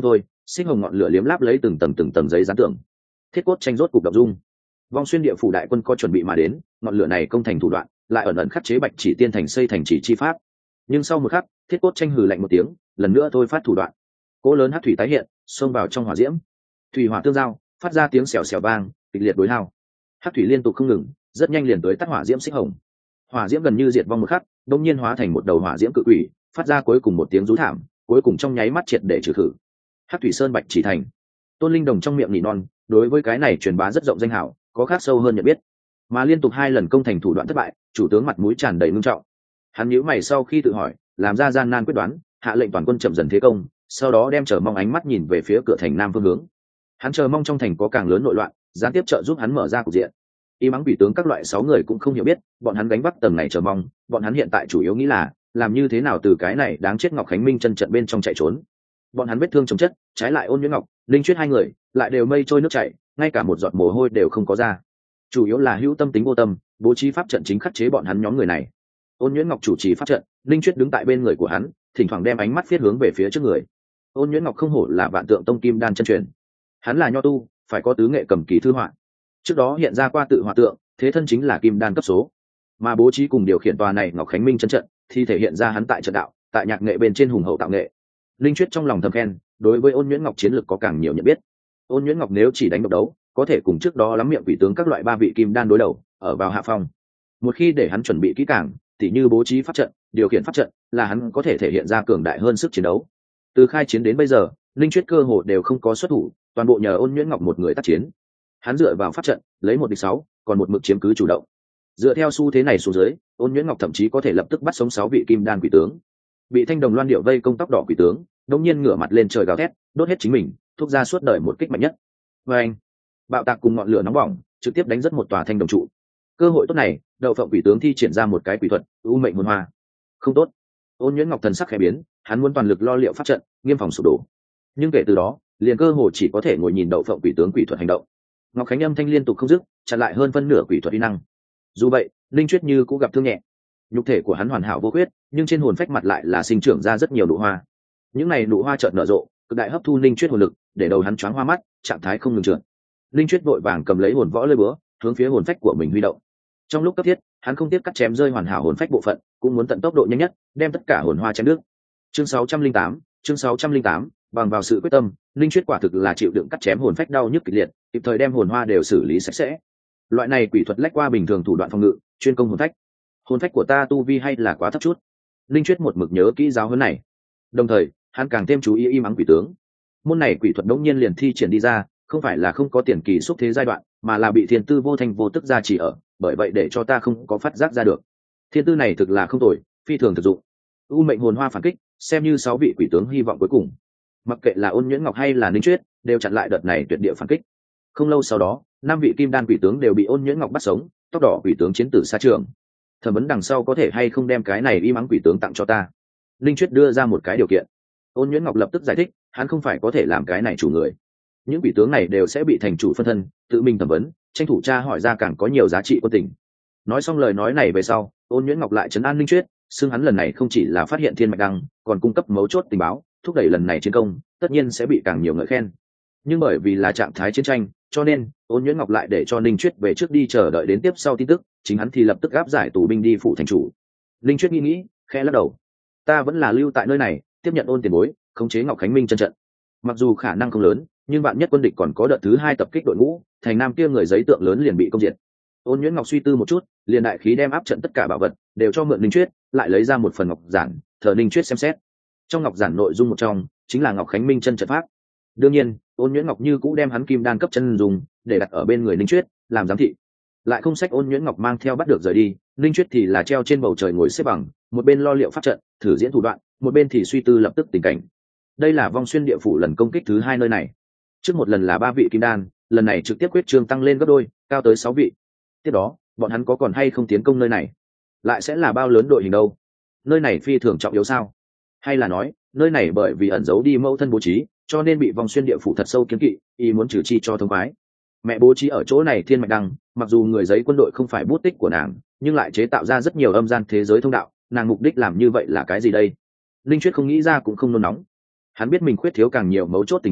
xích hồng ngọn lửa liếm láp lấy từng tầng từng tầng giấy dán tường. Thiết cốt tranh rốt cục đập dung. Vong xuyên địa phủ đại quân có chuẩn bị mà đến, ngọn lửa này công thành thủ đoạn, lại ẩn ẩn khắc chế Bạch Chỉ Tiên thành xây thành chỉ chi pháp. Nhưng sau một khắc, thiết cốt tranh hừ lạnh một tiếng, lần nữa thôi phát thủ đoạn. Cỗ lớn hắc thủy tái hiện, xông vào trong hỏa diễm. Thủy hỏa tương giao, phát ra tiếng xèo xèo vang, kịch liệt đối hao. Hắc thủy liên tục không ngừng, rất nhanh liền tới tắt hỏa diễm xích hồng. Hỏa diễm gần như diệt vong một khắc, đột nhiên hóa thành một đầu hỏa diễm cự quỷ, phát ra cuối cùng một tiếng rú thảm, cuối cùng trong nháy mắt triệt để trừ khử. Hắc thủy sơn Bạch Chỉ thành. Tôn Linh Đồng trong miệng nỉ non, đối với cái này truyền bá rất rộng danh hào, có khác sâu hơn nhận biết. Mà liên tục hai lần công thành thủ đoạn thất bại, chủ tướng mặt mũi tràn đầy nghiêm trọng. Hắn nhíu mày sau khi tự hỏi, làm ra gian nan quyết đoán, hạ lệnh toàn quân chậm dần thế công, sau đó đem chờ mong ánh mắt nhìn về phía cửa thành nam phương hướng. Hắn chờ mong trong thành có càng lớn nội loạn, gián tiếp trợ giúp hắn mở ra cục diện. Y mắng quỷ tướng các loại sáu người cũng không hiểu biết, bọn hắn gánh vác tầng này chờ mong, bọn hắn hiện tại chủ yếu nghĩ là làm như thế nào từ cái này đáng chết Ngọc Khánh Minh chân trận bên trong chạy trốn. Bọn hắn vết thương chồng chất, trái lại Ôn Nhuyễn Ngọc, Linh Chuyết hai người, lại đều mây trôi nước chảy, ngay cả một giọt mồ hôi đều không có ra. Chủ yếu là hữu tâm tính vô tâm, bố trí pháp trận chính khắc chế bọn hắn nhóm người này. Ôn Nhuyễn Ngọc chủ trì pháp trận, Linh Chuyết đứng tại bên người của hắn, thỉnh thoảng đem ánh mắt viết hướng về phía trước người. Ôn Nhuyễn Ngọc không hổ là Vạn Tượng Tông Kim Đan chân truyền, hắn là nho tu, phải có tứ nghệ cầm kỳ thư họa. Trước đó hiện ra qua tự họa tượng, thế thân chính là Kim Đan cấp số, mà bố trí cùng điều khiển tòa này Ngọc Khánh Minh chân trận, thì thể hiện ra hắn tại trận đạo, tại nhạc nghệ bên trên hùng hậu tạo nghệ. Linh Chuyết trong lòng thầm khen, đối với Ôn Nhuyễn Ngọc chiến lược có càng nhiều nhận biết. Ôn Nhuyễn Ngọc nếu chỉ đánh độc đấu, có thể cùng trước đó lắm miệng quỷ tướng các loại ba vị kim đan đối đầu, ở vào hạ phong. Một khi để hắn chuẩn bị kỹ càng, tỉ như bố trí pháp trận, điều khiển pháp trận, là hắn có thể thể hiện ra cường đại hơn sức chiến đấu. Từ khai chiến đến bây giờ, Linh Chuyết cơ hồ đều không có xuất thủ, toàn bộ nhờ Ôn Nhuyễn Ngọc một người tác chiến. Hắn dựa vào pháp trận, lấy một địch sáu, còn một mực chiếm cứ chủ động. Dựa theo xu thế này xuống dưới, Ôn Nhuyễn Ngọc thậm chí có thể lập tức bắt sống sáu vị kim đan quỷ tướng. Bị Thanh Đồng Loan điệu vây công tóc đỏ quỷ tướng, đột nhiên ngửa mặt lên trời gào thét, đốt hết chính mình, thúc ra suốt đời một kích mạnh nhất. Và anh, bạo tạc cùng ngọn lửa nóng bỏng, trực tiếp đánh rất một tòa thanh đồng trụ. Cơ hội tốt này, Đậu Phộng quỷ tướng thi triển ra một cái quỷ thuật, u mệnh hồn hoa. Không tốt. Ôn Nhuyễn Ngọc thần sắc khẽ biến, hắn muốn toàn lực lo liệu pháp trận, nghiêm phòng sụp đổ. Nhưng kể từ đó, liền cơ hồ chỉ có thể ngồi nhìn Đậu Phộng quỷ tướng quỷ thuật hành động. Ngọc Khánh âm thanh liên tục không dứt, chặn lại hơn phân nửa quỷ thuật uy năng. Dù vậy, Linh Chuyết như cũng gặp thương nhẹ. Nhục thể của hắn hoàn hảo vô khuyết, nhưng trên hồn phách mặt lại là sinh trưởng ra rất nhiều nụ hoa. Những này nụ hoa chợt nở rộ, cực đại hấp thu Linh Chuyết hồn lực, để đầu hắn choáng hoa mắt, trạng thái không ngừng trượt. Linh Chuyết vội vàng cầm lấy hồn võ lơi búa, hướng phía hồn phách của mình huy động. Trong lúc cấp thiết, hắn không tiếc cắt chém rơi hoàn hảo hồn phách bộ phận, cũng muốn tận tốc độ nhanh nhất, đem tất cả hồn hoa chém đứt. Chương sáu trăm linh tám, chương sáu trăm linh tám, bằng vào sự quyết tâm, Linh Chuyết quả thực là chịu đựng cắt chém hồn phách đau nhức kịch liệt, kịp thời đem hồn hoa đều xử lý sạch sẽ. Loại này quỷ thuật lách qua bình thường thủ đoạn phòng ngự, chuyên công hồn phách. Hồn phách của ta tu vi hay là quá thấp chút. Linh Chuyết một mực nhớ kỹ giáo huấn này. Đồng thời, hắn càng thêm chú ý y mắng quỷ tướng. Môn này quỷ thuật đống nhiên liền thi triển đi ra, không phải là không có tiền kỳ xúc thế giai đoạn, mà là bị thiên tư vô thành vô tức gia trì ở, bởi vậy để cho ta không có phát giác ra được. Thiên tư này thực là không tồi, phi thường thực dụng. U mệnh hồn hoa phản kích, xem như sáu vị quỷ tướng hy vọng cuối cùng. Mặc kệ là Ôn Nhuyễn Ngọc hay là Linh Chuyết, đều chặn lại đợt này tuyệt địa phản kích. Không lâu sau đó, năm vị kim đan quỷ tướng đều bị Ôn Nhuyễn Ngọc bắt sống, tóc đỏ quỷ tướng chiến tử xa trường. Thẩm vấn đằng sau có thể hay không đem cái này y mắng quỷ tướng tặng cho ta. Linh Chuyết đưa ra một cái điều kiện. Ôn Nhuyễn Ngọc lập tức giải thích, hắn không phải có thể làm cái này chủ người. Những quỷ tướng này đều sẽ bị thành chủ phân thân, tự mình thẩm vấn, tranh thủ tra hỏi ra càng có nhiều giá trị quân tình. Nói xong lời nói này về sau, Ôn Nhuyễn Ngọc lại trấn an Linh Chuyết, xưng hắn lần này không chỉ là phát hiện thiên mạch đăng, còn cung cấp mấu chốt tình báo, thúc đẩy lần này chiến công, tất nhiên sẽ bị càng nhiều ngợi khen. Nhưng bởi vì là trạng thái chiến tranh, cho nên Ôn Nhuyễn Ngọc lại để cho Linh Chuyết về trước đi chờ đợi đến tiếp sau tin tức, chính hắn thì lập tức áp giải tù binh đi phụ thành chủ. Linh Chuyết nghĩ nghĩ, khẽ lắc đầu. Ta vẫn là lưu tại nơi này, tiếp nhận Ôn tiền bối, khống chế Ngọc Khánh Minh chân trận. Mặc dù khả năng không lớn, nhưng bạn nhất quân địch còn có đợt thứ hai tập kích đội ngũ, thành nam kia người giấy tượng lớn liền bị công diệt. Ôn Nhuyễn Ngọc suy tư một chút, liền đại khí đem áp trận tất cả bảo vật đều cho mượn Linh Chuyết, lại lấy ra một phần ngọc giản, thờ Linh Chuyết xem xét. Trong ngọc giản nội dung một trong chính là Ngọc Khánh Minh chân trận pháp. Đương nhiên, Ôn Nhuyễn Ngọc như cũ đem hắn kim đan cấp chân dùng để đặt ở bên người Linh Chuyết, làm giám thị. Lại không sách Ôn Nhuyễn Ngọc mang theo bắt được rời đi, Linh Chuyết thì là treo trên bầu trời ngồi xếp bằng, một bên lo liệu pháp trận, thử diễn thủ đoạn, một bên thì suy tư lập tức tình cảnh. Đây là Vong Xuyên địa phủ lần công kích thứ hai nơi này. Trước một lần là ba vị kim đan, lần này trực tiếp quyết trương tăng lên gấp đôi, cao tới sáu vị. Tiếp đó, bọn hắn có còn hay không tiến công nơi này? Lại sẽ là bao lớn đội hình đâu? Nơi này phi thường trọng yếu sao? Hay là nói, nơi này bởi vì ẩn giấu đi mẫu thân bố trí, cho nên bị Vong Xuyên địa phủ thật sâu kiến kỵ, ý muốn trừ chi cho thông khoái. Mẹ bố trí ở chỗ này thiên mạch đăng, mặc dù người giấy quân đội không phải bút tích của nàng, nhưng lại chế tạo ra rất nhiều âm gian thế giới thông đạo, nàng mục đích làm như vậy là cái gì đây? Linh Chuyết không nghĩ ra cũng không nôn nóng. Hắn biết mình khuyết thiếu càng nhiều mấu chốt tình báo,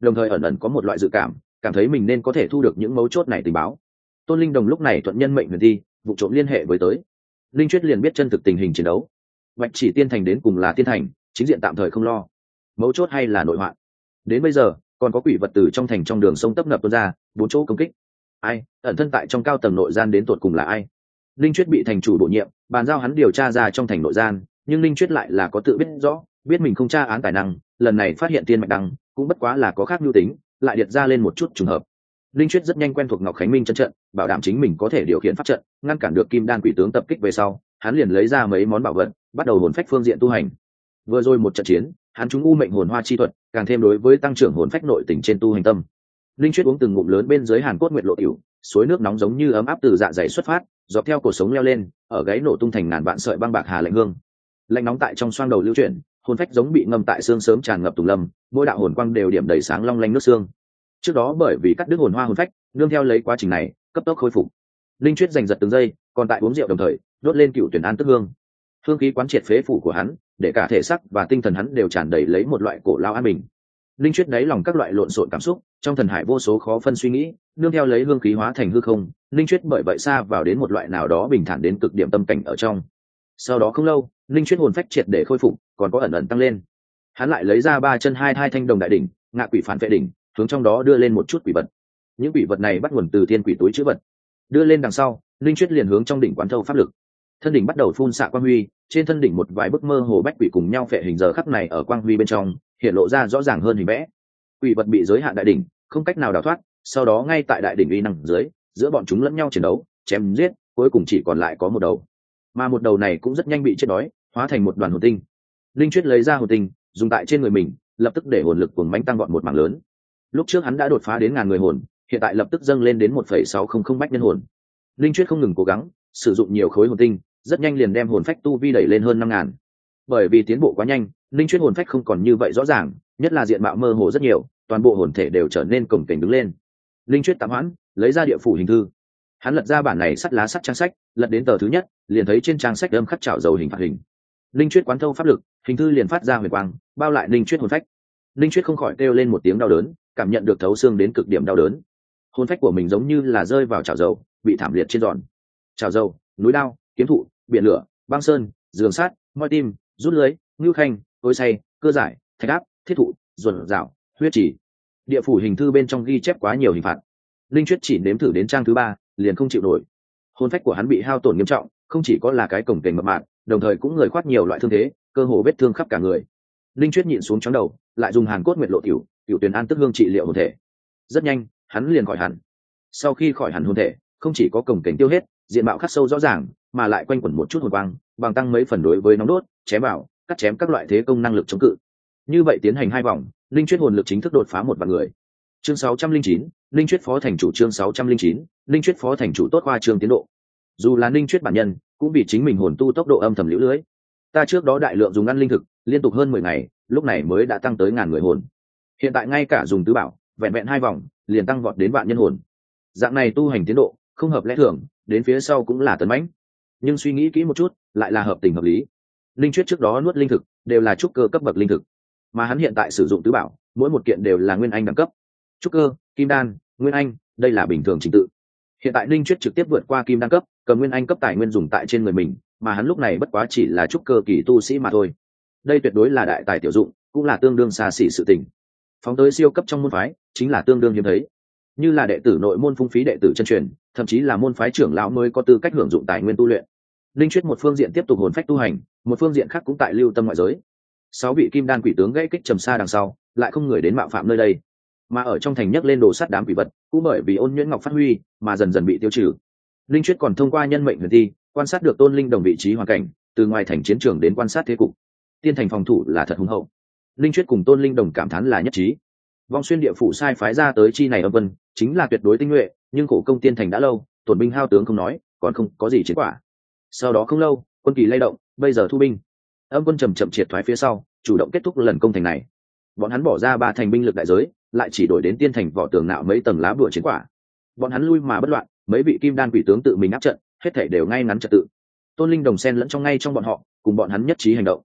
đồng thời ẩn ẩn có một loại dự cảm, cảm thấy mình nên có thể thu được những mấu chốt này tình báo. Tôn Linh Đồng lúc này thuận nhân mệnh huyền thi vụ trộm liên hệ với tới. Linh Chuyết liền biết chân thực tình hình chiến đấu. Bạch Chỉ Tiên Thành đến cùng là tiên thành, chính diện tạm thời không lo, mấu chốt hay là nội hoạn. Đến bây giờ còn có quỷ vật từ trong thành trong đường sông tấp nập tuôn ra, bốn chỗ công kích. Ai ẩn thân tại trong cao tầng nội gian đến tột cùng là ai? Linh Chuyết bị thành chủ bổ nhiệm, bàn giao hắn điều tra ra trong thành nội gian, nhưng Linh Chuyết lại là có tự biết rõ, biết mình không tra án tài năng, lần này phát hiện tiên mạch đăng cũng bất quá là có khác mưu tính, lại điệt ra lên một chút trùng hợp. Linh Chuyết rất nhanh quen thuộc Ngọc Khánh Minh chân trận, bảo đảm chính mình có thể điều khiển pháp trận, ngăn cản được Kim Đan quỷ tướng tập kích về sau, hắn liền lấy ra mấy món bảo vật, bắt đầu hồn phách phương diện tu hành. Vừa rồi một trận chiến, hắn trúng u mệnh hồn hoa chi thuật, càng thêm đối với tăng trưởng hồn phách nội tình trên tu hành tâm. Linh Chuyết uống từng ngụm lớn bên dưới Hàn Cốt Nguyệt Lộ tiểu, suối nước nóng giống như ấm áp từ dạ dày xuất phát, dọc theo cổ sống leo lên, ở gáy nổ tung thành ngàn vạn sợi băng bạc hà lạnh hương. Lạnh nóng tại trong xoang đầu lưu chuyển, hồn phách giống bị ngâm tại xương sớm tràn ngập tùng lâm, mỗi đạo hồn quang đều điểm đầy sáng long lanh nước xương. Trước đó bởi vì cắt đứt hồn hoa hồn phách, nương theo lấy quá trình này, cấp tốc khôi phục. Linh Chuyết giành giật từng giây, còn tại uống rượu đồng thời, đốt lên cựu tuyển an tức hương. Hương khí quán triệt phế phủ của hắn, để cả thể xác và tinh thần hắn đều tràn đầy lấy một loại cổ lao an bình. Linh Chuyết đáy lòng các loại lộn xộn cảm xúc, trong thần hải vô số khó phân suy nghĩ, nương theo lấy hương khí hóa thành hư không, Linh Chuyết bởi vậy xa vào đến một loại nào đó bình thản đến cực điểm tâm cảnh ở trong. Sau đó không lâu, Linh Chuyết hồn phách triệt để khôi phục, còn có ẩn ẩn tăng lên. Hắn lại lấy ra ba chân hai hai thanh đồng đại đỉnh, ngạ quỷ phản vệ đỉnh, hướng trong đó đưa lên một chút quỷ vật. Những quỷ vật này bắt nguồn từ thiên quỷ túi chữ vật. Đưa lên đằng sau, Linh Chuyết liền hướng trong đỉnh quán thâu pháp lực. Thân đỉnh bắt đầu phun xạ quang huy, trên thân đỉnh một vài bức mơ hồ bách quỷ cùng nhau phệ hình giờ khắc này ở quang huy bên trong hiện lộ ra rõ ràng hơn hình vẽ. Quỷ vật bị giới hạn đại đỉnh, không cách nào đào thoát, sau đó ngay tại đại đỉnh uy năng dưới, giữa bọn chúng lẫn nhau chiến đấu, chém giết, cuối cùng chỉ còn lại có một đầu. Mà một đầu này cũng rất nhanh bị chết đói, hóa thành một đoàn hồn tinh. Linh Chuyết lấy ra hồn tinh, dùng tại trên người mình, lập tức để hồn lực cuồng mãnh tăng vọt một mảng lớn. Lúc trước hắn đã đột phá đến ngàn người hồn, hiện tại lập tức dâng lên đến một phẩy sáu không không bách nhân hồn. Linh Chuyết không ngừng cố gắng, sử dụng nhiều khối hồn tinh, rất nhanh liền đem hồn phách tu vi đẩy lên hơn năm ngàn. Bởi vì tiến bộ quá nhanh, Linh Chuyết hồn phách không còn như vậy rõ ràng, nhất là diện mạo mơ hồ rất nhiều, toàn bộ hồn thể đều trở nên cồng kềnh đứng lên. Linh Chuyết tạm hoãn, lấy ra địa phủ hình thư. Hắn lật ra bản này sắt lá sắt trang sách, lật đến tờ thứ nhất, liền thấy trên trang sách âm khắc chảo dầu hình phạt hình. Linh Chuyết quán thâu pháp lực, hình thư liền phát ra huyền quang, bao lại Linh Chuyết hồn phách. Linh Chuyết không khỏi kêu lên một tiếng đau đớn, cảm nhận được thấu xương đến cực điểm đau đớn. Hồn phách của mình giống như là rơi vào chảo dầu, bị thảm liệt trên giòn. Chảo dầu, núi đao, kiếm thụ, biển lửa, băng sơn, giường sát, moi tim, rút lưới, ngưu khanh, tối say, cơ giải, thạch áp, thiết thụ, ruột rạo, huyết chỉ. Địa phủ hình thư bên trong ghi chép quá nhiều hình phạt. Linh Chuyết chỉ nếm thử đến trang thứ ba, liền không chịu nổi. Hồn phách của hắn bị hao tổn nghiêm trọng, không chỉ có là cái cổng kềnh mập mạp, đồng thời cũng người khoát nhiều loại thương thế, cơ hồ vết thương khắp cả người. Linh Chuyết nhịn xuống chóng đầu, lại dùng Hàn Cốt Nguyệt Lộ tiểu, tiểu tuyển an tức hương trị liệu hồn thể. Rất nhanh, hắn liền khỏi hẳn. Sau khi khỏi hẳn hồn thể, không chỉ có cổng kềnh tiêu hết, diện mạo khắc sâu rõ ràng, mà lại quanh quẩn một chút hồn quang, bằng tăng mấy phần đối với nóng đốt, chém vào, cắt chém các loại thế công năng lực chống cự. Như vậy tiến hành hai vòng, Linh Chuyết hồn lực chính thức đột phá một vạn người. Chương sáu trăm linh chín, Linh Chuyết phó thành chủ. Chương sáu trăm linh chín, Linh Chuyết phó thành chủ tốt khoa trương tiến độ. Dù là Linh Chuyết bản nhân, cũng vì chính mình hồn tu tốc độ âm thầm liễu lưới. Ta trước đó đại lượng dùng ăn linh thực, liên tục hơn mười ngày, lúc này mới đã tăng tới ngàn người hồn. Hiện tại ngay cả dùng tứ bảo, vẹn vẹn hai vòng, liền tăng vọt đến vạn nhân hồn. Dạng này tu hành tiến độ, không hợp lẽ thường, đến phía sau cũng là tấn mãnh. Nhưng suy nghĩ kỹ một chút, lại là hợp tình hợp lý. Linh Chuyết trước đó nuốt linh thực, đều là trúc cơ cấp bậc linh thực, mà hắn hiện tại sử dụng tứ bảo, mỗi một kiện đều là nguyên anh đẳng cấp. Trúc cơ, kim đan, nguyên anh, đây là bình thường trình tự. Hiện tại Linh Chuyết trực tiếp vượt qua kim đan cấp, cầm nguyên anh cấp tài nguyên dùng tại trên người mình, mà hắn lúc này bất quá chỉ là trúc cơ kỳ tu sĩ mà thôi. Đây tuyệt đối là đại tài tiểu dụng, cũng là tương đương xa xỉ sự tình. Phóng tới siêu cấp trong môn phái, chính là tương đương hiếm thấy. Như là đệ tử nội môn phung phí đệ tử chân truyền, thậm chí là môn phái trưởng lão mới có tư cách hưởng dụng tài nguyên tu luyện. Linh Chuyết một phương diện tiếp tục hồn phách tu hành, một phương diện khác cũng tại lưu tâm ngoại giới. Sáu vị kim đan quỷ tướng gãy kích trầm xa đằng sau, lại không người đến mạo phạm nơi đây. Mà ở trong thành nhấc lên đồ sắt đám quỷ vật, cũng bởi vì Ôn Nhuyễn Ngọc phát huy, mà dần dần bị tiêu trừ. Linh Chuyết còn thông qua nhân mệnh huyền thi, quan sát được Tôn Linh Đồng vị trí hoàn cảnh, từ ngoài thành chiến trường đến quan sát thế cục. Tiên thành phòng thủ là thật hùng hậu. Linh Chuyết cùng Tôn Linh Đồng cảm thán là nhất trí. Vong Xuyên địa phủ sai phái ra tới chi này âm vân, chính là tuyệt đối tinh nhuệ, nhưng khổ công tiên thành đã lâu, tổn binh hao tướng không nói, còn không có gì chiến quả. Sau đó không lâu, quân kỳ lay động, bây giờ thu binh. Âm quân chậm chậm triệt thoái phía sau, chủ động kết thúc lần công thành này. Bọn hắn bỏ ra ba thành binh lực đại giới, lại chỉ đổi đến tiên thành vỏ tường nạo mấy tầng lá bùa chiến quả. Bọn hắn lui mà bất loạn, mấy vị kim đan quỷ tướng tự mình áp trận, hết thảy đều ngay ngắn trật tự. Tôn Linh Đồng xen lẫn trong ngay trong bọn họ, cùng bọn hắn nhất trí hành động.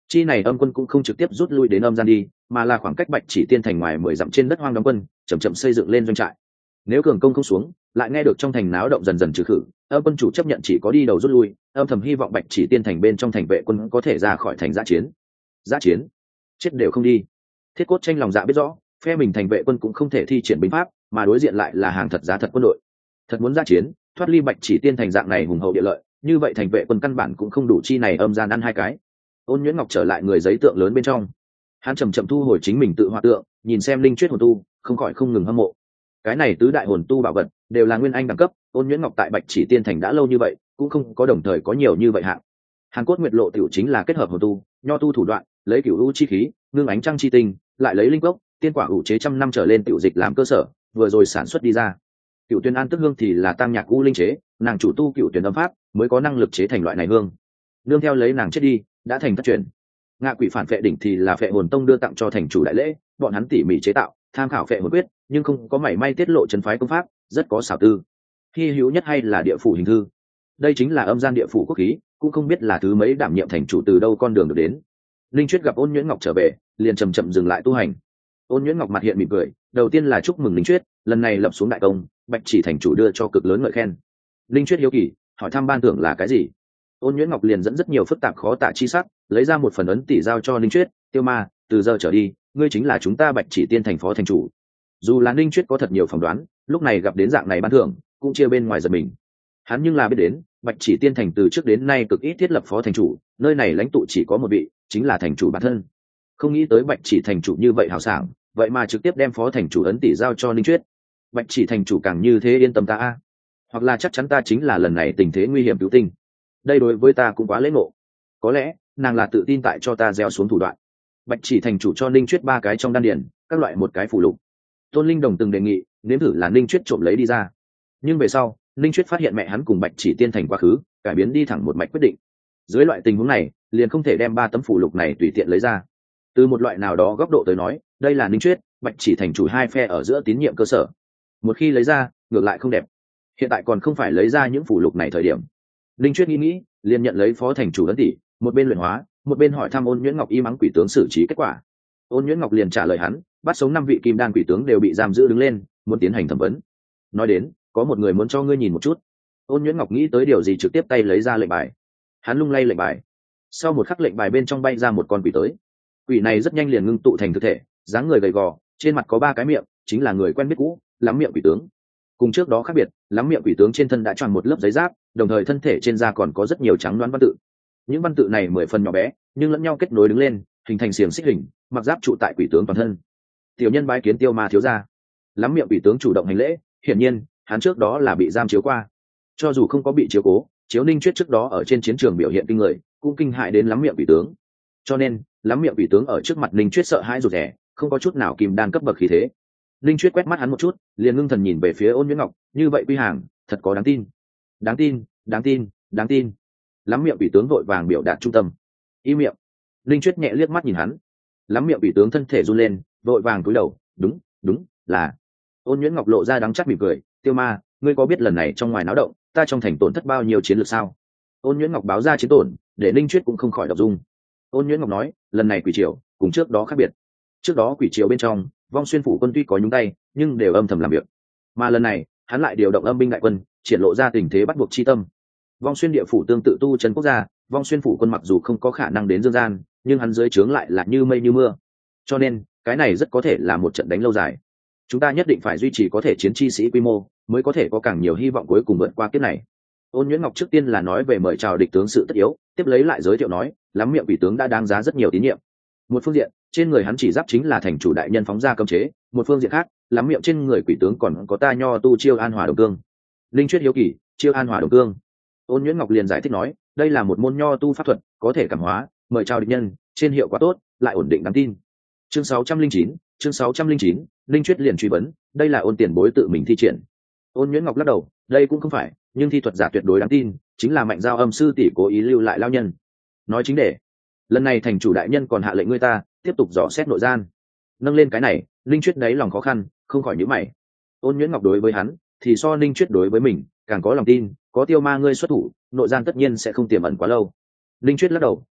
Chi này âm quân cũng không trực tiếp rút lui đến âm gian đi, mà là khoảng cách Bạch Chỉ Tiên thành ngoài mười dặm trên đất hoang đóng quân, chậm chậm xây dựng lên doanh trại. Nếu cường công không xuống, lại nghe được trong thành náo động dần dần trừ khử, âm quân chủ chấp nhận chỉ có đi đầu rút lui, âm thầm hy vọng Bạch Chỉ Tiên thành bên trong thành vệ quân có thể ra khỏi thành giã chiến. Giã chiến, chết đều không đi. Thiết Cốt Tranh lòng dạ biết rõ, phe mình thành vệ quân cũng không thể thi triển binh pháp, mà đối diện lại là hàng thật giá thật quân đội. Thật muốn giã chiến, thoát ly Bạch Chỉ Tiên thành dạng này hùng hậu địa lợi, như vậy thành vệ quân căn bản cũng không đủ chi này âm gian ăn hai cái. Ôn Nhuyễn Ngọc trở lại người giấy tượng lớn bên trong, hắn chậm chậm thu hồi chính mình tự họa tượng, nhìn xem linh chuyết hồn tu, không khỏi không ngừng hâm mộ. Cái này tứ đại hồn tu bảo vật đều là nguyên anh đẳng cấp, Ôn Nhuyễn Ngọc tại Bạch Chỉ Tiên thành đã lâu như vậy, cũng không có đồng thời có nhiều như vậy hạng. Hàn Cốt Nguyệt Lộ tiểu chính là kết hợp hồn tu, nho tu thủ đoạn, lấy cửu u chi khí, ngưng ánh trăng chi tinh, lại lấy linh cốc, tiên quả ủ chế trăm năm trở lên tiểu dịch làm cơ sở, vừa rồi sản xuất đi ra. Cửu Tuyên An Tức Hương thì là tăng nhạc u linh chế, nàng chủ tu Cửu Tuyển âm pháp, mới có năng lực chế thành loại này hương. Nương theo lấy nàng chết đi, đã thành thất truyền. Ngạ Quỷ Phản Phệ đỉnh thì là Phệ Hồn Tông đưa tặng cho thành chủ đại lễ, bọn hắn tỉ mỉ chế tạo, tham khảo Phệ Hồn quyết, nhưng không có mảy may tiết lộ chân phái công pháp, rất có xảo tư. Hy hữu nhất hay là địa phủ hình thư. Đây chính là âm gian địa phủ quốc khí, cũng không biết là thứ mấy đảm nhiệm thành chủ từ đâu con đường được đến. Linh Chuyết gặp Ôn Nhuyễn Ngọc trở về, liền chậm chậm dừng lại tu hành. Ôn Nhuyễn Ngọc mặt hiện mỉm cười, đầu tiên là chúc mừng Linh Chuyết, lần này lập xuống đại công, Bạch Chỉ thành chủ đưa cho cực lớn ngợi khen. Linh Chuyết hiếu kỳ, hỏi thăm ban thưởng là cái gì. Ôn Nhuyễn Ngọc liền dẫn rất nhiều phức tạp khó tả chi sắc, lấy ra một phần ấn tỷ giao cho Linh Chuyết, Tiêu Ma, từ giờ trở đi, ngươi chính là chúng ta Bạch Chỉ Tiên thành phó thành chủ. Dù là Linh Chuyết có thật nhiều phỏng đoán, lúc này gặp đến dạng này ban thưởng, cũng chia bên ngoài giật mình. Hắn nhưng là biết đến, Bạch Chỉ Tiên thành từ trước đến nay cực ít thiết lập phó thành chủ, nơi này lãnh tụ chỉ có một vị, chính là thành chủ bản thân. Không nghĩ tới Bạch Chỉ thành chủ như vậy hào sảng, vậy mà trực tiếp đem phó thành chủ ấn tỷ giao cho Linh Chuyết. Bạch Chỉ thành chủ càng như thế yên tâm ta a, hoặc là chắc chắn ta chính là lần này tình thế nguy hiểm cứu tinh. Đây đối với ta cũng quá lễ ngộ. Có lẽ nàng là tự tin tại cho ta gieo xuống thủ đoạn. Bạch Chỉ thành chủ cho Linh Chuyết ba cái trong đan điển, các loại một cái phù lục. Tôn Linh Đồng từng đề nghị nếm thử là Linh Chuyết trộm lấy đi ra, nhưng về sau Linh Chuyết phát hiện mẹ hắn cùng Bạch Chỉ Tiên thành quá khứ, cải biến đi thẳng một mạch quyết định. Dưới loại tình huống này, liền không thể đem ba tấm phù lục này tùy tiện lấy ra. Từ một loại nào đó góc độ tới nói, đây là Linh Chuyết, Bạch Chỉ thành chủ hai phe ở giữa tín nhiệm cơ sở. Một khi lấy ra, ngược lại không đẹp. Hiện tại còn không phải lấy ra những phù lục này thời điểm. Linh Chuyết nghĩ nghĩ, liền nhận lấy phó thành chủ ấn tỷ, một bên luyện hóa, một bên hỏi thăm Ôn Nhuyễn Ngọc y mắng quỷ tướng xử trí kết quả. Ôn Nhuyễn Ngọc liền trả lời hắn, bắt sống năm vị kim đan quỷ tướng đều bị giam giữ đứng lên, muốn tiến hành thẩm vấn. Nói đến, có một người muốn cho ngươi nhìn một chút. Ôn Nhuyễn Ngọc nghĩ tới điều gì trực tiếp tay lấy ra lệnh bài. Hắn lung lay lệnh bài. Sau một khắc lệnh bài bên trong bay ra một con quỷ tới. Quỷ này rất nhanh liền ngưng tụ thành thực thể, dáng người gầy gò, trên mặt có ba cái miệng, chính là người quen biết cũ, Lắm Miệng quỷ tướng. Cùng trước đó khác biệt, Lắm Miệng quỷ tướng trên thân đã tròn một lớp giấy giáp, đồng thời thân thể trên da còn có rất nhiều trắng đoán văn tự. Những văn tự này mười phần nhỏ bé, nhưng lẫn nhau kết nối đứng lên, hình thành xiềng xích hình, mặc giáp trụ tại quỷ tướng toàn thân. Tiểu nhân bái kiến Tiêu Ma thiếu gia. Lắm Miệng quỷ tướng chủ động hành lễ, hiển nhiên, hắn trước đó là bị giam chiếu qua. Cho dù không có bị chiếu cố, chiếu Ninh Chuyết trước đó ở trên chiến trường biểu hiện kinh người, cũng kinh hại đến Lắm Miệng quỷ tướng. Cho nên, Lắm Miệng quỷ tướng ở trước mặt Ninh Chuyết sợ hãi rụt rè, không có chút nào kìm đan cấp bậc khí thế. Ninh Chuyết quét mắt hắn một chút, liền ngưng thần nhìn về phía Ôn Nhuyễn Ngọc, như vậy quy hàng, thật có đáng tin. Đáng tin, đáng tin, đáng tin. Lắm Miệng quỷ tướng vội vàng biểu đạt trung tâm. Im miệng. Ninh Chuyết nhẹ liếc mắt nhìn hắn. Lắm Miệng quỷ tướng thân thể run lên, vội vàng cúi đầu, đúng, đúng, là. Ôn Nhuyễn Ngọc lộ ra đắng chắc mỉm cười, Tiêu Ma, ngươi có biết lần này trong ngoài náo động, ta trong thành tổn thất bao nhiêu chiến lược sao? Ôn Nhuyễn Ngọc báo ra chiến tổn, để Ninh Chuyết cũng không khỏi đọc dung. Ôn Nhuyễn Ngọc nói, lần này quỷ triều cùng trước đó khác biệt. Trước đó quỷ triều bên trong, Vong Xuyên phủ quân tuy có nhúng tay, nhưng đều âm thầm làm việc. Mà lần này, hắn lại điều động âm binh đại quân, triển lộ ra tình thế bắt buộc chi tâm. Vong Xuyên địa phủ tương tự tu chân quốc gia, Vong Xuyên phủ quân mặc dù không có khả năng đến dương gian, nhưng hắn dưới trướng lại là như mây như mưa. Cho nên, cái này rất có thể là một trận đánh lâu dài. Chúng ta nhất định phải duy trì có thể chiến chi sĩ quy mô, mới có thể có càng nhiều hy vọng cuối cùng vượt qua kiếp này. Ôn Nhuyễn Ngọc trước tiên là nói về mời chào địch tướng sự tất yếu, tiếp lấy lại giới thiệu nói, Lắm Miệng quỷ tướng đã đáng giá rất nhiều tín nhiệm. Một phương diện, trên người hắn chỉ giáp chính là thành chủ đại nhân phóng ra cấm chế, một phương diện khác, Lắm Miệng trên người quỷ tướng còn có ta nho tu Chiêu An Hòa Đồng Cương. Linh Chuyết hiếu kỳ, Chiêu An Hòa Đồng Cương. Ôn Nhuyễn Ngọc liền giải thích nói, đây là một môn nho tu pháp thuật, có thể cảm hóa, mời chào địch nhân, trên hiệu quả tốt, lại ổn định đáng tin. Chương sáu trăm linh chín, chương sáu trăm linh chín, Linh Chuyết liền truy vấn, đây là Ôn tiền bối tự mình thi triển. Ôn Nhuyễn Ngọc lắc đầu, đây cũng không phải, nhưng thi thuật giả tuyệt đối đáng tin, chính là Mạnh Giao Âm sư tỷ cố ý lưu lại lao nhân. Nói chính để, lần này thành chủ đại nhân còn hạ lệnh ngươi ta tiếp tục dò xét nội gian. Nâng lên cái này, Linh Chuyết đáy lòng khó khăn, không khỏi nhíu mày. Ôn Nhuyễn Ngọc đối với hắn, thì so Linh Chuyết đối với mình càng có lòng tin, có Tiêu Ma ngươi xuất thủ, nội gian tất nhiên sẽ không tiềm ẩn quá lâu. Linh Chuyết lắc đầu,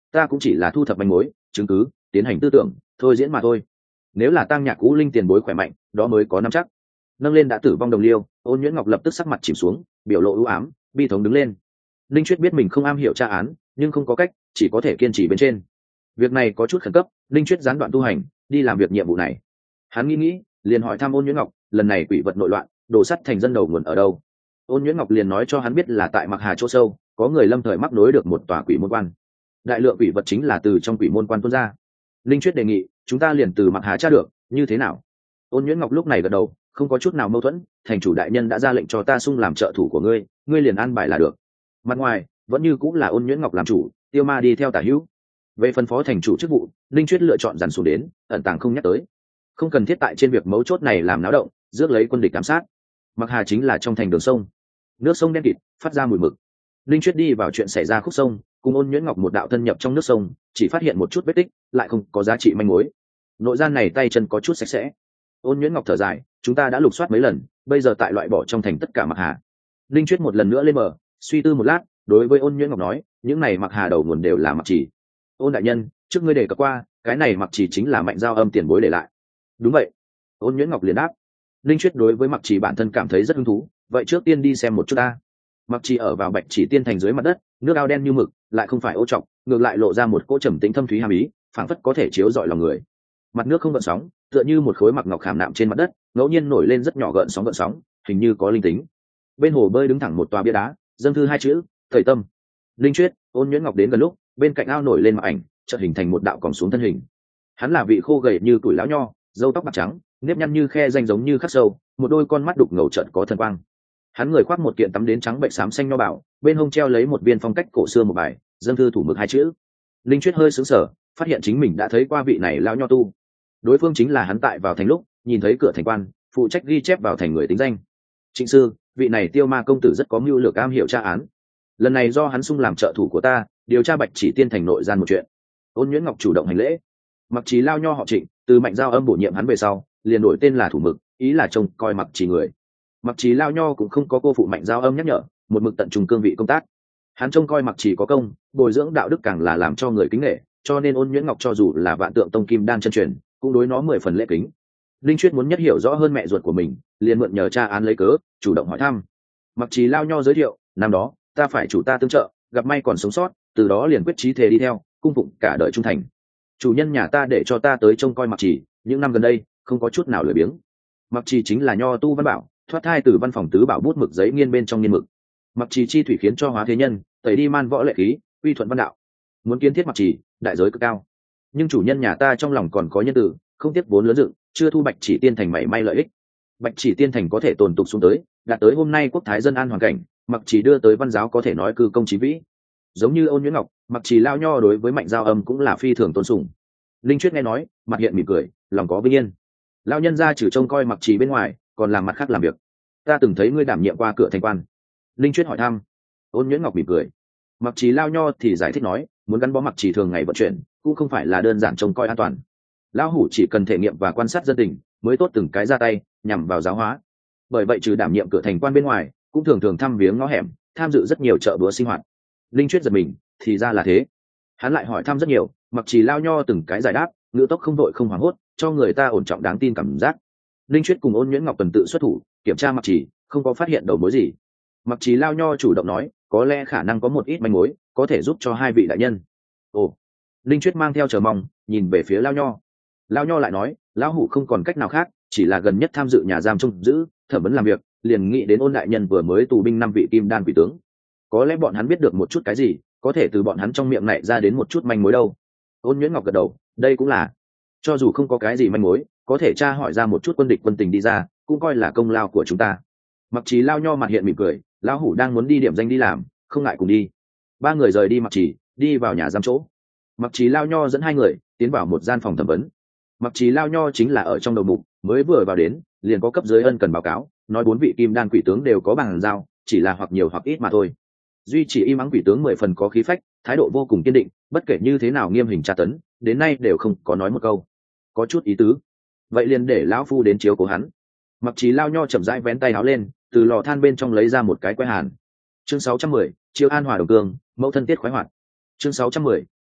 ta cũng chỉ là thu thập manh mối chứng cứ tiến hành tư tưởng thôi diễn mà thôi. Nếu là tăng nhạc cũ linh tiền bối khỏe mạnh đó mới có nắm chắc. Nâng lên đã tử vong đồng liêu, Ôn Nhuyễn Ngọc lập tức sắc mặt chìm xuống, biểu lộ ưu ám bi thống đứng lên. Linh Chuyết biết mình không am hiểu tra án nhưng không có cách, chỉ có thể kiên trì bên trên. Việc này có chút khẩn cấp, Linh Chuyết gián đoạn tu hành đi làm việc nhiệm vụ này. Hắn nghĩ nghĩ liền hỏi thăm Ôn Nhuyễn Ngọc, lần này quỷ vật nội loạn đổ sắt thành dân đầu nguồn ở đâu. Ôn Nhuyễn Ngọc liền nói cho hắn biết là tại Mặc Hà chỗ sâu có người lâm thời mắc nối được một tòa quỷ môn quan, đại lượng quỷ vật chính là từ trong quỷ môn quan tuôn ra. Linh Chuyết đề nghị chúng ta liền từ Mặc Hà tra được, như thế nào? Ôn Nhuyễn Ngọc lúc này gật đầu, không có chút nào mâu thuẫn, thành chủ đại nhân đã ra lệnh cho ta sung làm trợ thủ của ngươi, ngươi liền an bài là được. Mặt ngoài vẫn như cũng là Ôn Nhuyễn Ngọc làm chủ, Tiêu Ma đi theo tả hữu. Về phân phó thành chủ chức vụ, Linh Chuyết lựa chọn dàn xuống đến, ẩn tàng không nhắc tới, không cần thiết tại trên việc mấu chốt này làm náo động, rước lấy quân địch giám sát. Mặc Hà chính là trong thành đường sông, nước sông đen kịt phát ra mùi mực. Linh Chuyết đi vào chuyện xảy ra khúc sông, cùng Ôn Nhuyễn Ngọc một đạo thân nhập trong nước sông, chỉ phát hiện một chút vết tích, lại không có giá trị manh mối. Nội gian này tay chân có chút sạch sẽ. Ôn Nhuyễn Ngọc thở dài, chúng ta đã lục soát mấy lần, bây giờ tại loại bỏ trong thành tất cả Mặc Hà. Linh Chuyết một lần nữa lên bờ, suy tư một lát, đối với Ôn Nhuyễn Ngọc nói, những này Mặc Hà đầu nguồn đều là Mặc Chỉ. Ôn đại nhân, trước ngươi đề cập qua, cái này Mặc Chỉ chính là Mạnh Giao Âm tiền bối để lại. Đúng vậy. Ôn Nhuyễn Ngọc liền đáp. Linh Chuyết đối với Mặc Chỉ bản thân cảm thấy rất hứng thú, vậy trước tiên đi xem một chút ta. Mặc Chỉ ở vào Bạch Chỉ Tiên thành dưới mặt đất, nước ao đen như mực, lại không phải ô trọc, ngược lại lộ ra một cỗ trầm tĩnh thâm thúy hàm ý, phảng phất có thể chiếu rọi lòng người. Mặt nước không gợn sóng, tựa như một khối mặc ngọc khảm nạm trên mặt đất, ngẫu nhiên nổi lên rất nhỏ gợn sóng gợn sóng, hình như có linh tính. Bên hồ bơi đứng thẳng một tòa bia đá, dâng thư hai chữ, Thời Tâm. Linh Chuyết, Ôn Nhuyễn Ngọc đến gần lúc, bên cạnh ao nổi lên mặc ảnh, chợt hình thành một đạo còng xuống thân hình. Hắn là vị khô gầy như tuổi lão nho, râu tóc bạc trắng, nếp nhăn như khe ranh giống như khắc sâu, một đôi con mắt đục ngầu chợt có thần quang. Hắn người khoác một kiện tắm đến trắng bệnh xám xanh nho bảo, bên hông treo lấy một viên phong cách cổ xưa một bài, dâng thư thủ mực hai chữ. Linh Chuyết hơi sững sờ, phát hiện chính mình đã thấy qua vị này lão nho tu. Đối phương chính là hắn tại vào thành lúc nhìn thấy cửa thành quan, phụ trách ghi chép vào thành người tính danh. Trịnh sư, vị này Tiêu Ma công tử rất có mưu lược am hiểu tra án. Lần này do hắn sung làm trợ thủ của ta, điều tra Bạch Chỉ Tiên thành nội gian một chuyện. Ôn Nhuyễn Ngọc chủ động hành lễ. Mặc Chỉ lao nho họ Trịnh, từ Mạnh Giao Âm bổ nhiệm hắn về sau, liền đổi tên là thủ mực, ý là trông coi Mặc Chỉ người. Mặc Chỉ lao nho cũng không có cô phụ Mạnh Giao Âm nhắc nhở, một mực tận trùng cương vị công tác. Hắn trông coi Mặc Chỉ có công, bồi dưỡng đạo đức càng là làm cho người kính nể, cho nên Ôn Nhuyễn Ngọc cho dù là Vạn Tượng Tông kim đan chân truyền, cũng đối nó mười phần lễ kính. Linh Chuyết muốn nhất hiểu rõ hơn mẹ ruột của mình, liền mượn nhờ tra án lấy cớ, chủ động hỏi thăm. Mặc Chỉ lao nho giới thiệu, năm đó ta phải chủ ta tương trợ, gặp may còn sống sót, từ đó liền quyết chí thề đi theo, cung phụng cả đời trung thành. Chủ nhân nhà ta để cho ta tới trông coi Mặc Chỉ, những năm gần đây không có chút nào lười biếng. Mặc Chỉ chính là nho tu văn bảo, thoát thai từ văn phòng tứ bảo bút mực giấy nghiên bên trong nghiên mực. Mặc Chỉ chi thủy khiến cho hóa thế nhân, tẩy đi man võ lệ khí, quy thuận văn đạo. Muốn kiến thiết Mặc Chỉ, đại giới cực cao. Nhưng chủ nhân nhà ta trong lòng còn có nhân tử, không tiếc vốn lớn dựng, chưa thu Bạch Chỉ Tiên thành mảy may lợi ích. Bạch Chỉ Tiên thành có thể tồn tục xuống tới, đạt tới hôm nay quốc thái dân an hoàn cảnh, Mặc Chỉ đưa tới văn giáo có thể nói cư công chí vĩ. Giống như Ôn Nhuyễn Ngọc, Mặc Chỉ lao nho đối với Mạnh Giao Âm cũng là phi thường tôn sùng. Linh Chuyết nghe nói, mặt hiện mỉm cười, lòng có vinh yên. Lao nhân ra trừ trông coi Mặc Chỉ bên ngoài, còn làm mặt khác làm việc. Ta từng thấy ngươi đảm nhiệm qua cửa thành quan. Linh Chuyết hỏi thăm. Ôn Nhuyễn Ngọc mỉm cười. Mặc Chỉ lao nho thì giải thích nói, muốn gắn bó Mặc Chỉ thường ngày vận chuyển, cũng không phải là đơn giản trông coi an toàn. Lão hủ chỉ cần thể nghiệm và quan sát dân tình, mới tốt từng cái ra tay, nhằm vào giáo hóa. Bởi vậy trừ đảm nhiệm cửa thành quan bên ngoài, cũng thường thường thăm viếng ngõ hẻm, tham dự rất nhiều chợ búa sinh hoạt. Linh Chuyết giật mình, thì ra là thế. Hắn lại hỏi thăm rất nhiều, Mặc Chỉ lao nho từng cái giải đáp, ngữ tốc không đội không hoảng hốt, cho người ta ổn trọng đáng tin cảm giác. Linh Chuyết cùng Ôn Nhuyễn Ngọc tuần tự xuất thủ, kiểm tra Mặc Chỉ, không có phát hiện đầu mối gì. Mặc Chỉ lao nho chủ động nói, có lẽ khả năng có một ít manh mối, có thể giúp cho hai vị đại nhân. Ồ. Linh Chuyết mang theo chờ mong, nhìn về phía lao nho. Lao nho lại nói, lão hủ không còn cách nào khác, chỉ là gần nhất tham dự nhà giam trông giữ, thẩm vấn làm việc, liền nghĩ đến Ôn đại nhân vừa mới tù binh năm vị kim đan quỷ tướng. Có lẽ bọn hắn biết được một chút cái gì, có thể từ bọn hắn trong miệng này ra đến một chút manh mối đâu. Ôn Nhuyễn Ngọc gật đầu, đây cũng là, cho dù không có cái gì manh mối, có thể tra hỏi ra một chút quân địch quân tình đi ra, cũng coi là công lao của chúng ta. Mặc Chỉ lao nho mặt hiện mỉm cười, lão hủ đang muốn đi điểm danh đi làm, không ngại cùng đi. Ba người rời đi Mặc Chỉ, đi vào nhà giam chỗ. Mặc Chỉ lao nho dẫn hai người tiến vào một gian phòng thẩm vấn. Mặc Chỉ lao nho chính là ở trong đầu mục, mới vừa vào đến, liền có cấp dưới ân cần báo cáo, nói bốn vị kim đan quỷ tướng đều có bằng giao, chỉ là hoặc nhiều hoặc ít mà thôi. Duy chỉ im ắng quỷ tướng mười phần có khí phách, thái độ vô cùng kiên định, bất kể như thế nào nghiêm hình tra tấn, đến nay đều không có nói một câu. Có chút ý tứ. Vậy liền để lão phu đến chiếu cố hắn. Mặc Chỉ lao nho chậm rãi vén tay áo lên, từ lò than bên trong lấy ra một cái que hàn. Chương sáu trăm mười, chiêu an hòa đồng cương, mẫu thân tiết khoái hoạt. Chương sáu trăm mười,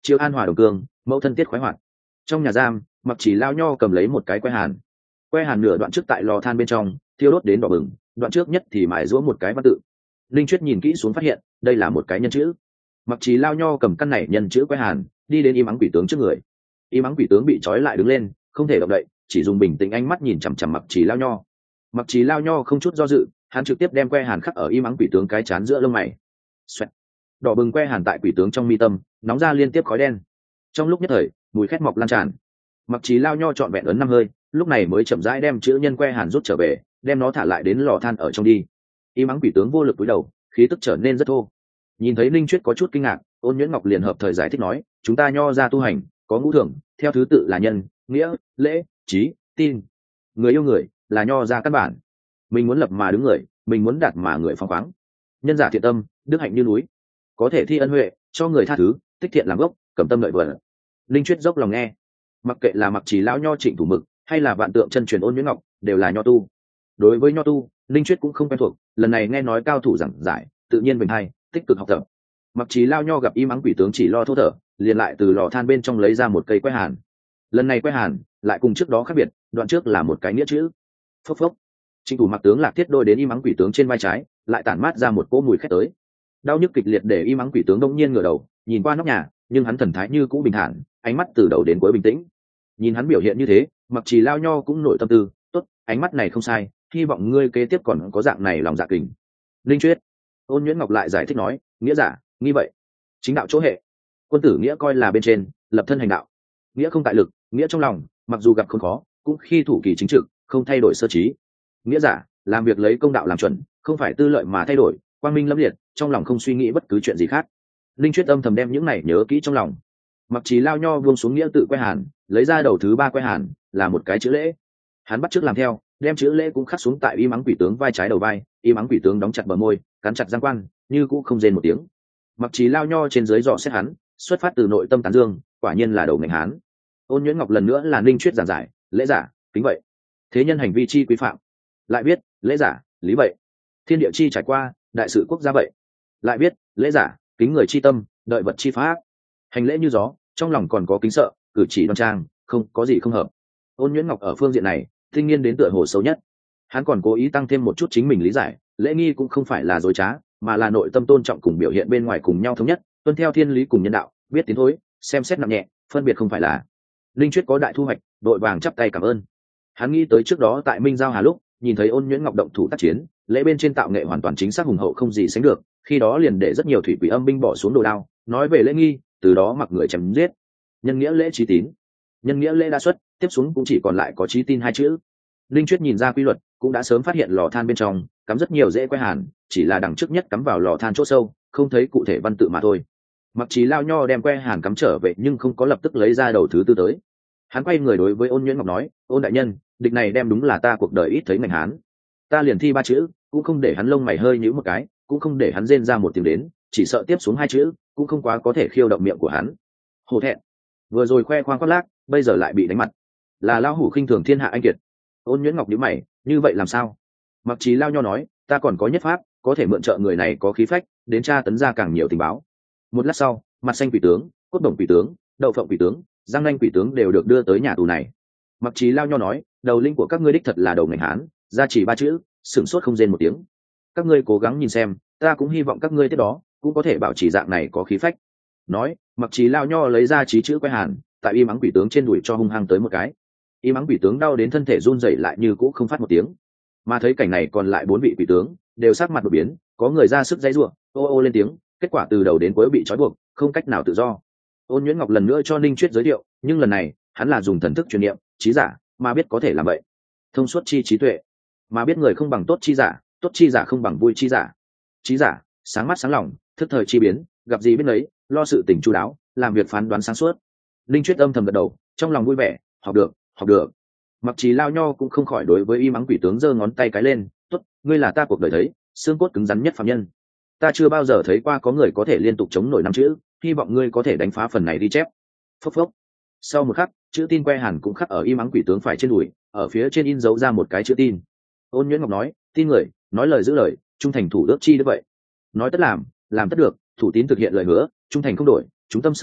chiêu an hòa đồng cương, mẫu thân tiết khoái hoạt. Trong nhà giam, Mặc Chỉ Lao Nho cầm lấy một cái que hàn, que hàn nửa đoạn trước tại lò than bên trong thiêu đốt đến đỏ bừng, đoạn trước nhất thì mài giũa một cái văn tự. Linh Chuyết nhìn kỹ xuống phát hiện đây là một cái nhân chữ. Mặc Chỉ Lao Nho cầm căn này nhân chữ que hàn đi đến Y Mắng Quỷ tướng trước người. Y Mắng Quỷ tướng bị trói lại đứng lên, không thể động đậy, chỉ dùng bình tĩnh ánh mắt nhìn chằm chằm Mặc Chỉ Lao Nho. Mặc Chỉ Lao Nho không chút do dự, hắn trực tiếp đem que hàn khắc ở Y Mắng Quỷ tướng cái chán giữa lông mày. Xoẹt. Đỏ bừng que hàn tại quỷ tướng trong mi tâm nóng ra liên tiếp khói đen. Trong lúc nhất thời, mùi khét mọc lan tràn. Mặc Chỉ Lao Nho trọn vẹn ấn năm hơi, lúc này mới chậm rãi đem chữ nhân que hàn rút trở về, đem nó thả lại đến lò than ở trong đi. Y Mắng Quỷ tướng vô lực cúi đầu, khí tức trở nên rất thô. Nhìn thấy Linh Chuyết có chút kinh ngạc, Ôn Nhuyễn Ngọc liền hợp thời giải thích nói, chúng ta nho ra tu hành có ngũ thường, theo thứ tự là nhân, nghĩa, lễ, trí, tin. Người yêu người là nho ra căn bản. Mình muốn lập mà đứng người, mình muốn đạt mà người phóng khoáng. Nhân giả thiện tâm, đức hạnh như núi, có thể thi ân huệ, cho người tha thứ, tích thiện làm gốc, cẩm tâm lợi vợ. Linh Chuyết dốc lòng nghe, mặc kệ là Mặc Chỉ lão nho Trịnh Thủ Mực hay là vạn tượng chân truyền Ôn Nhuyễn Ngọc, đều là nho tu. Đối với nho tu, Linh Chuyết cũng không quen thuộc, lần này nghe nói cao thủ giảng giải, tự nhiên bình hay, tích cực học tập. Mặc Chỉ Lao Nho gặp Y Mắng Quỷ tướng chỉ lo thô thở, liền lại từ lò than bên trong lấy ra một cây que hàn. Lần này que hàn lại cùng trước đó khác biệt, đoạn trước là một cái nghĩa chữ. Phốc phốc. Trịnh Thủ Mặc tướng Lạc Thiết đôi đến Y Mắng Quỷ tướng trên vai trái, lại tản mát ra một cỗ mùi khét tới. Đau nhức kịch liệt để Y Mắng Quỷ tướng đông nhiên ngửa đầu, nhìn qua nóc nhà, nhưng hắn thần thái như cũ bình thản, ánh mắt từ đầu đến cuối bình tĩnh. Nhìn hắn biểu hiện như thế, Mặc Chỉ Lao Nho cũng nổi tâm tư, tốt, ánh mắt này không sai, hy vọng ngươi kế tiếp còn có dạng này lòng dạ kình. Linh Chuyết. Ôn Nhuyễn Ngọc lại giải thích nói, nghĩa giả, nghi vậy. Chính đạo chỗ hệ. Quân tử nghĩa coi là bên trên, lập thân hành đạo. Nghĩa không tại lực, nghĩa trong lòng, mặc dù gặp không khó, cũng khi thủ kỳ chính trực, không thay đổi sơ trí. Nghĩa giả, làm việc lấy công đạo làm chuẩn, không phải tư lợi mà thay đổi, quang minh lẫm liệt, trong lòng không suy nghĩ bất cứ chuyện gì khác. Linh Chuyết âm thầm đem những này nhớ kỹ trong lòng. Mặc Chỉ Lao Nho buông xuống nghĩa tự que hàn, lấy ra đầu thứ ba que hàn, là một cái chữ lễ. Hắn bắt chước làm theo, đem chữ lễ cũng khắc xuống tại Y Mắng Quỷ tướng vai trái đầu vai. Y Mắng Quỷ tướng đóng chặt bờ môi, cắn chặt răng quan, như cũ không rên một tiếng. Mặc Chỉ Lao Nho trên dưới dò xét hắn, xuất phát từ nội tâm tán dương, quả nhiên là đầu ngành hán. Ôn Nhuyễn Ngọc lần nữa là Linh Chuyết giảng giải, lễ giả, kính vậy. Thế nhân hành vi chi quý phạm. Lại biết, lễ giả, lý vậy. Thiên địa chi trải qua, đại sự quốc gia vậy. Lại biết, lễ giả, kính người chi tâm, đợi vật chi pháp. Hành lễ như gió, trong lòng còn có kính sợ, cử chỉ đoan trang, không có gì không hợp. Ôn Nhuyễn Ngọc ở phương diện này, tinh nghiên đến tựa hồ xấu nhất. Hắn còn cố ý tăng thêm một chút chính mình lý giải, lễ nghi cũng không phải là dối trá, mà là nội tâm tôn trọng cùng biểu hiện bên ngoài cùng nhau thống nhất, tuân theo thiên lý cùng nhân đạo, biết tiến thối, xem xét nặng nhẹ, phân biệt không phải là. Linh Chuyết có đại thu hoạch, đội vàng chắp tay cảm ơn. Hắn nghĩ tới trước đó tại Minh Giao Hà lúc, nhìn thấy Ôn Nhuyễn Ngọc động thủ tác chiến, lễ bên trên tạo nghệ hoàn toàn chính xác hùng hậu không gì sánh được, khi đó liền để rất nhiều thủy quỷ âm binh bỏ xuống đồ đao, nói về lễ nghi, từ đó mặc người chém giết. Nhân nghĩa lễ trí tín, nhân nghĩa lễ đa xuất, tiếp xuống cũng chỉ còn lại có trí tin hai chữ. Linh Chuyết nhìn ra quy luật, cũng đã sớm phát hiện lò than bên trong cắm rất nhiều rễ que hàn, chỉ là đằng trước nhất cắm vào lò than chỗ sâu, không thấy cụ thể văn tự mà thôi. Mặc Chỉ Lao Nho đem que hàn cắm trở về nhưng không có lập tức lấy ra đầu thứ tư tới. Hắn quay người đối với Ôn Nhuyễn Ngọc nói, Ôn đại nhân, địch này đem đúng là ta cuộc đời ít thấy ngành hán. Ta liền thi ba chữ, cũng không để hắn lông mày hơi nhíu một cái, cũng không để hắn rên ra một tiếng đến, chỉ sợ tiếp xuống hai chữ cũng không quá có thể khiêu động miệng của hắn. Hổ thẹn, vừa rồi khoe khoang khoác lác, bây giờ lại bị đánh mặt, là lao hủ khinh thường thiên hạ anh kiệt. Ôn Nhuyễn Ngọc nhíu mày, như vậy làm sao? Mặc Chỉ Lao Nho nói, ta còn có nhất pháp, có thể mượn trợ người này có khí phách, đến tra tấn ra càng nhiều tình báo. Một lát sau, mặt xanh quỷ tướng, cốt đồng quỷ tướng, đậu phộng quỷ tướng, giang nanh quỷ tướng đều được đưa tới nhà tù này. Mặc Chỉ Lao Nho nói, đầu linh của các ngươi đích thật là đầu ngành hán, ra chỉ ba chữ, sửng sốt không rên một tiếng. Các ngươi cố gắng nhìn xem, ta cũng hy vọng các ngươi tiếp đó cũng có thể bảo trì dạng này có khí phách. Nói, Mặc Chỉ Lao Nho lấy ra chí chữ que hàn, tại Y Mắng Quỷ tướng trên đùi cho hung hăng tới một cái. Y Mắng Quỷ tướng đau đến thân thể run rẩy lại như cũ không phát một tiếng. Mà thấy cảnh này còn lại bốn vị quỷ tướng đều sắc mặt đột biến, có người ra sức dãy rủa, ô ô lên tiếng, kết quả từ đầu đến cuối bị trói buộc, không cách nào tự do. Ôn Nhuyễn Ngọc lần nữa cho Ninh Chuyết giới thiệu, nhưng lần này hắn là dùng thần thức truyền niệm, trí giả mà biết có thể làm vậy, thông suốt chi trí tuệ mà biết người không bằng tốt chi giả, tốt chi giả không bằng vui chi giả, trí giả sáng mắt sáng lòng, thức thời chi biến, gặp gì biết lấy, lo sự tình chu đáo, làm việc phán đoán sáng suốt. Ninh Chuyết âm thầm gật đầu, trong lòng vui vẻ, học được, học được. Mặc Chỉ Lao Nho cũng không khỏi đối với Y Mắng Quỷ tướng giơ ngón tay cái lên, tốt, ngươi là ta cuộc đời thấy xương cốt cứng rắn nhất phàm nhân, ta chưa bao giờ thấy qua có người có thể liên tục chống nổi năm chữ, hy vọng ngươi có thể đánh phá phần này đi chép. Phốc phốc. Sau một khắc, chữ tin que hàn cũng khắc ở Y Mắng Quỷ tướng phải trên đùi, ở phía trên in dấu ra một cái chữ tin. Ôn Nhuyễn Ngọc nói, tin người, nói lời giữ lời, trung thành thủ đức chi đức vậy. Nói tất làm, làm tất được, thủ tín thực hiện lời hứa, trung thành không đổi, chúng tâm sở quy,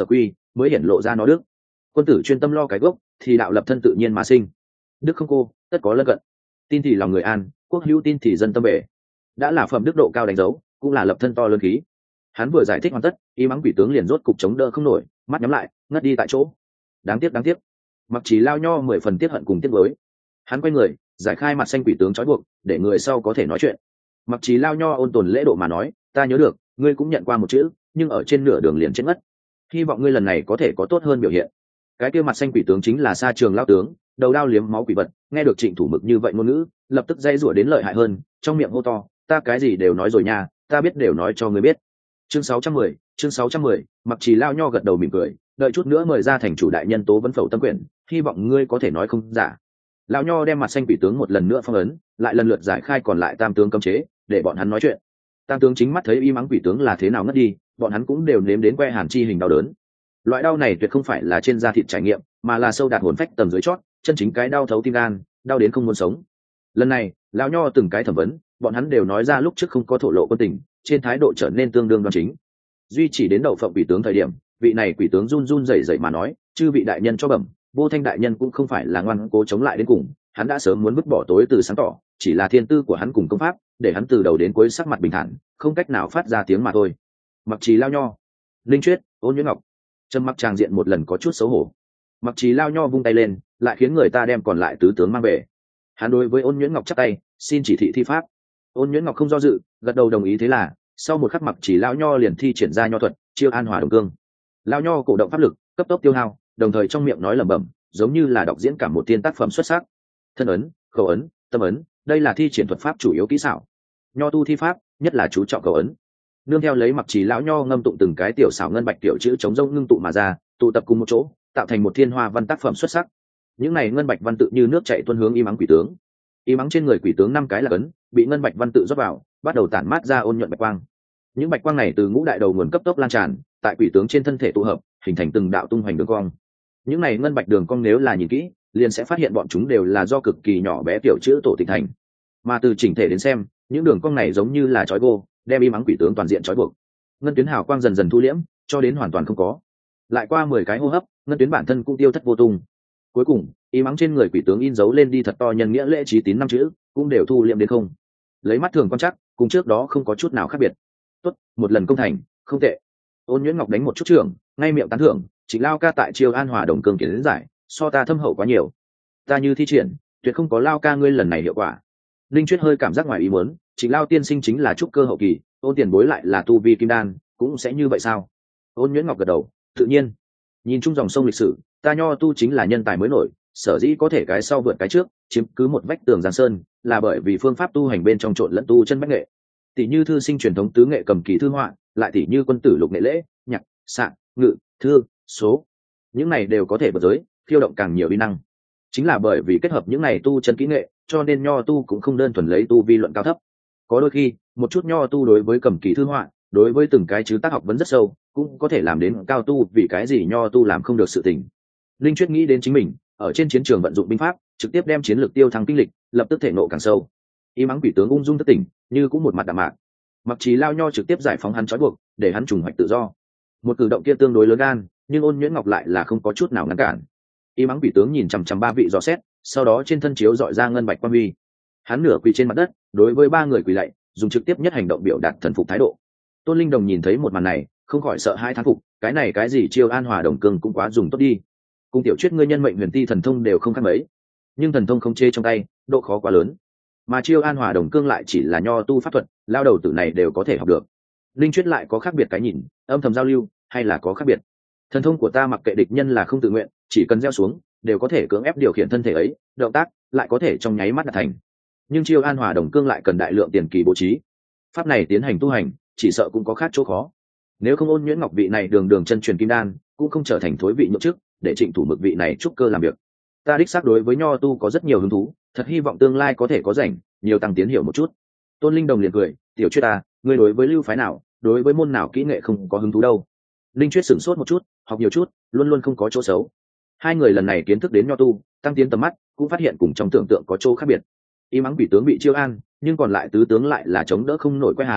mới hiển lộ ra nó đức. Quân tử chuyên tâm lo cái gốc, thì đạo lập thân tự nhiên mà sinh. Đức không cô, tất có lân cận. Tin thì lòng người an, quốc hữu tin thì dân tâm bể. Đã là phẩm đức độ cao đánh dấu, cũng là lập thân to lớn khí. Hắn vừa giải thích hoàn tất, y mắng quỷ tướng liền rốt cục chống đỡ không nổi, mắt nhắm lại, ngất đi tại chỗ. Đáng tiếc đáng tiếc. Mặc Trì Lao Nho mười phần tiếc hận cùng tiếc với. Hắn quay người, giải khai mặt xanh quỷ tướng trói buộc, để người sau có thể nói chuyện. Mặc Trì Lao Nho ôn tồn lễ độ mà nói, ta nhớ được, ngươi cũng nhận qua một chữ, nhưng ở trên nửa đường liền chết mất. Hy vọng ngươi lần này có thể có tốt hơn biểu hiện. Cái kia mặt xanh quỷ tướng chính là Sa Trường Lao tướng, đầu đao liếm máu quỷ vật. Nghe được Trịnh Thủ Mực như vậy ngôn ngữ, lập tức dây rủa đến lợi hại hơn, trong miệng hô to, ta cái gì đều nói rồi nha, ta biết đều nói cho ngươi biết. Chương sáu trăm mười, chương sáu trăm mười, Mặc Trì Lao Nho gật đầu mỉm cười, đợi chút nữa mời ra thành chủ đại nhân tố vấn phẩu tâm quyển, hy vọng ngươi có thể nói không giả. Lão Nho đem mặt xanh quỷ tướng một lần nữa phong ấn, lại lần lượt giải khai còn lại tam tướng cấm chế, để bọn hắn nói chuyện. Tam tướng chính mắt thấy y mắng quỷ tướng là thế nào ngất đi, bọn hắn cũng đều nếm đến que hàn chi hình đau đớn. Loại đau này tuyệt không phải là trên da thịt trải nghiệm, mà là sâu đạt hồn phách tầm dưới chót, chân chính cái đau thấu tim gan, đau đến không muốn sống. Lần này, Lão Nho từng cái thẩm vấn, bọn hắn đều nói ra lúc trước không có thổ lộ quân tình, trên thái độ trở nên tương đương đoan chính. Duy chỉ đến đậu phộng quỷ tướng thời điểm, vị này quỷ tướng run run rẩy rẩy mà nói, chư vị đại nhân cho bẩm, Vô Thanh đại nhân cũng không phải là ngoan cố chống lại đến cùng, hắn đã sớm muốn vứt bỏ tối từ sáng tỏ, chỉ là thiên tư của hắn cùng công pháp, để hắn từ đầu đến cuối sắc mặt bình thản, không cách nào phát ra tiếng mà thôi. Mặc Trì Lao Nho, Linh Chuyết, Ôn Nhuyễn Ngọc, trầm mặc tràng diện một lần có chút xấu hổ. Mặc Trì Lao Nho vung tay lên, lại khiến người ta đem còn lại tứ tướng mang về. Hắn đối với Ôn Nhuyễn Ngọc chắp tay, xin chỉ thị thi pháp. Ôn Nhuyễn Ngọc không do dự, gật đầu đồng ý. Thế là, sau một khắc Mặc Trì Lao Nho liền thi triển ra nho thuật, chiêu an hòa đồng cương. Lao Nho cổ động pháp lực, cấp tốc tiêu hao, đồng thời trong miệng nói lẩm bẩm, giống như là đọc diễn cả một thiên tác phẩm xuất sắc. Thân ấn, khẩu ấn, tâm ấn, đây là thi triển thuật pháp chủ yếu kỹ xảo. Nho tu thi pháp, nhất là chú trọng khẩu ấn. Nương theo lấy Mặc Trì Lão Nho ngâm tụng từng cái tiểu xảo ngân bạch tiểu chữ chống rông ngưng tụ mà ra, tụ tập cùng một chỗ, tạo thành một thiên hoa văn tác phẩm xuất sắc. Những này ngân bạch văn tự như nước chảy tuôn hướng y mắng quỷ tướng. Y mắng trên người quỷ tướng năm cái là ấn, bị ngân bạch văn tự rót vào, bắt đầu tản mát ra ôn nhuận bạch quang. Những bạch quang này từ ngũ đại đầu nguồn cấp tốc lan tràn, tại quỷ tướng trên thân thể tụ hợp, hình thành từng đạo tung hoành đường cong. Những này ngân bạch đường cong nếu là nhìn kỹ, liền sẽ phát hiện bọn chúng đều là do cực kỳ nhỏ bé tiểu chữ tổ tịnh thành. Mà từ chỉnh thể đến xem, những đường cong này giống như là trói gô, đem y mắng quỷ tướng toàn diện trói buộc. Ngân tuyến hào quang dần dần thu liễm, cho đến hoàn toàn không có. Lại qua mười cái hô hấp, ngân tuyến bản thân cũng tiêu thất vô tung. Cuối cùng, y mắng trên người quỷ tướng in dấu lên đi thật to nhân nghĩa lễ trí tín năm chữ, cũng đều thu liễm đến không. Lấy mắt thường quan chắc, cùng trước đó không có chút nào khác biệt. Tốt, một lần công thành, không tệ. Ôn Nhuyễn Ngọc đánh một chút trưởng, ngay miệng tán thưởng, Trịnh Lao ca tại chiêu an hòa đồng cương kiến giải, so ta thâm hậu quá nhiều. Ta như thi triển, tuyệt không có Lao ca ngươi lần này hiệu quả. Linh Chuyết hơi cảm giác ngoài ý muốn, Trịnh Lao tiên sinh chính là trúc cơ hậu kỳ, Ôn tiền bối lại là tu vi kim đan, cũng sẽ như vậy sao? Ôn Nhuyễn Ngọc gật đầu, tự nhiên. Nhìn chung dòng sông lịch sử, ta Nho tu chính là nhân tài mới nổi, sở dĩ có thể cái sau vượt cái trước, chiếm cứ một vách tường giang sơn, là bởi vì phương pháp tu hành bên trong trộn lẫn tu chân bách nghệ. Tỷ như thư sinh truyền thống tứ nghệ cầm kỳ thư họa, lại tỷ như quân tử lục nghệ lễ, nhạc, xạ, ngự, thư, số, những này đều có thể vượt giới, khiêu động càng nhiều uy năng. Chính là bởi vì kết hợp những này tu chân kỹ nghệ, cho nên Nho tu cũng không đơn thuần lấy tu vi luận cao thấp. Có đôi khi, một chút Nho tu đối với cầm kỳ thư họa, đối với từng cái chứ tác học vấn rất sâu, cũng có thể làm đến cao tu, vì cái gì Nho tu làm không được sự tình. Linh Chuyết nghĩ đến chính mình, ở trên chiến trường vận dụng binh pháp, trực tiếp đem chiến lược tiêu thăng kinh lịch, lập tức thể nộ càng sâu. Y mắng quỷ tướng ung dung thất tỉnh, như cũng một mặt đạm mạc. Mặc Trì Lao Nho trực tiếp giải phóng hắn trói buộc, để hắn trùng hoạch tự do. Một cử động kia tương đối lớn gan, nhưng Ôn Nhuyễn Ngọc lại là không có chút nào ngăn cản. Y mắng quỷ tướng nhìn chằm chằm ba vị dò xét, sau đó trên thân chiếu dọi ra ngân bạch quan huy. Hắn nửa quỳ trên mặt đất, đối với ba người quỳ lạy, dùng trực tiếp nhất hành động biểu đạt thần phục thái độ. Tôn Linh Đồng nhìn thấy một màn này, không khỏi sợ hai thán phục, cái này cái gì chiêu an hòa đồng cương cũng quá dùng tốt đi. Cùng tiểu Chuyết ngươi nhân mệnh huyền ti thần thông đều không khác mấy, nhưng thần thông không chê trong tay, độ khó quá lớn. Mà chiêu an hòa đồng cương lại chỉ là Nho tu pháp thuật, lao đầu tử này đều có thể học được. Linh Chuyết lại có khác biệt cái nhìn, âm thầm giao lưu, hay là có khác biệt. Thần thông của ta mặc kệ địch nhân là không tự nguyện, chỉ cần gieo xuống, đều có thể cưỡng ép điều khiển thân thể ấy, động tác lại có thể trong nháy mắt đạt thành. Nhưng chiêu an hòa đồng cương lại cần đại lượng tiền kỳ bố trí. Pháp này tiến hành tu hành, chỉ sợ cũng có khác chỗ khó. Nếu không Ôn Nhuyễn Ngọc vị này đường đường chân truyền kim đan, cũng không trở thành thối vị nhượng chức, để Trịnh Thủ Mực vị này trúc cơ làm việc. Ta đích xác đối với Nho tu có rất nhiều hứng thú, thật hy vọng tương lai có thể có rảnh, nhiều tăng tiến hiểu một chút. Tôn Linh Đồng liền cười, tiểu Chuyết ta, ngươi đối với lưu phái nào, đối với môn nào kỹ nghệ không có hứng thú đâu. Linh Chuyết sửng sốt một chút, học nhiều chút, luôn luôn không có chỗ xấu. Hai người lần này kiến thức đến Nho tu, tăng tiến tầm mắt, cũng phát hiện cùng trong tưởng tượng có chỗ khác biệt. Y mắng quỷ tướng bị chiêu an, nhưng còn lại tứ tướng lại là chống đỡ không nổi quay hàn,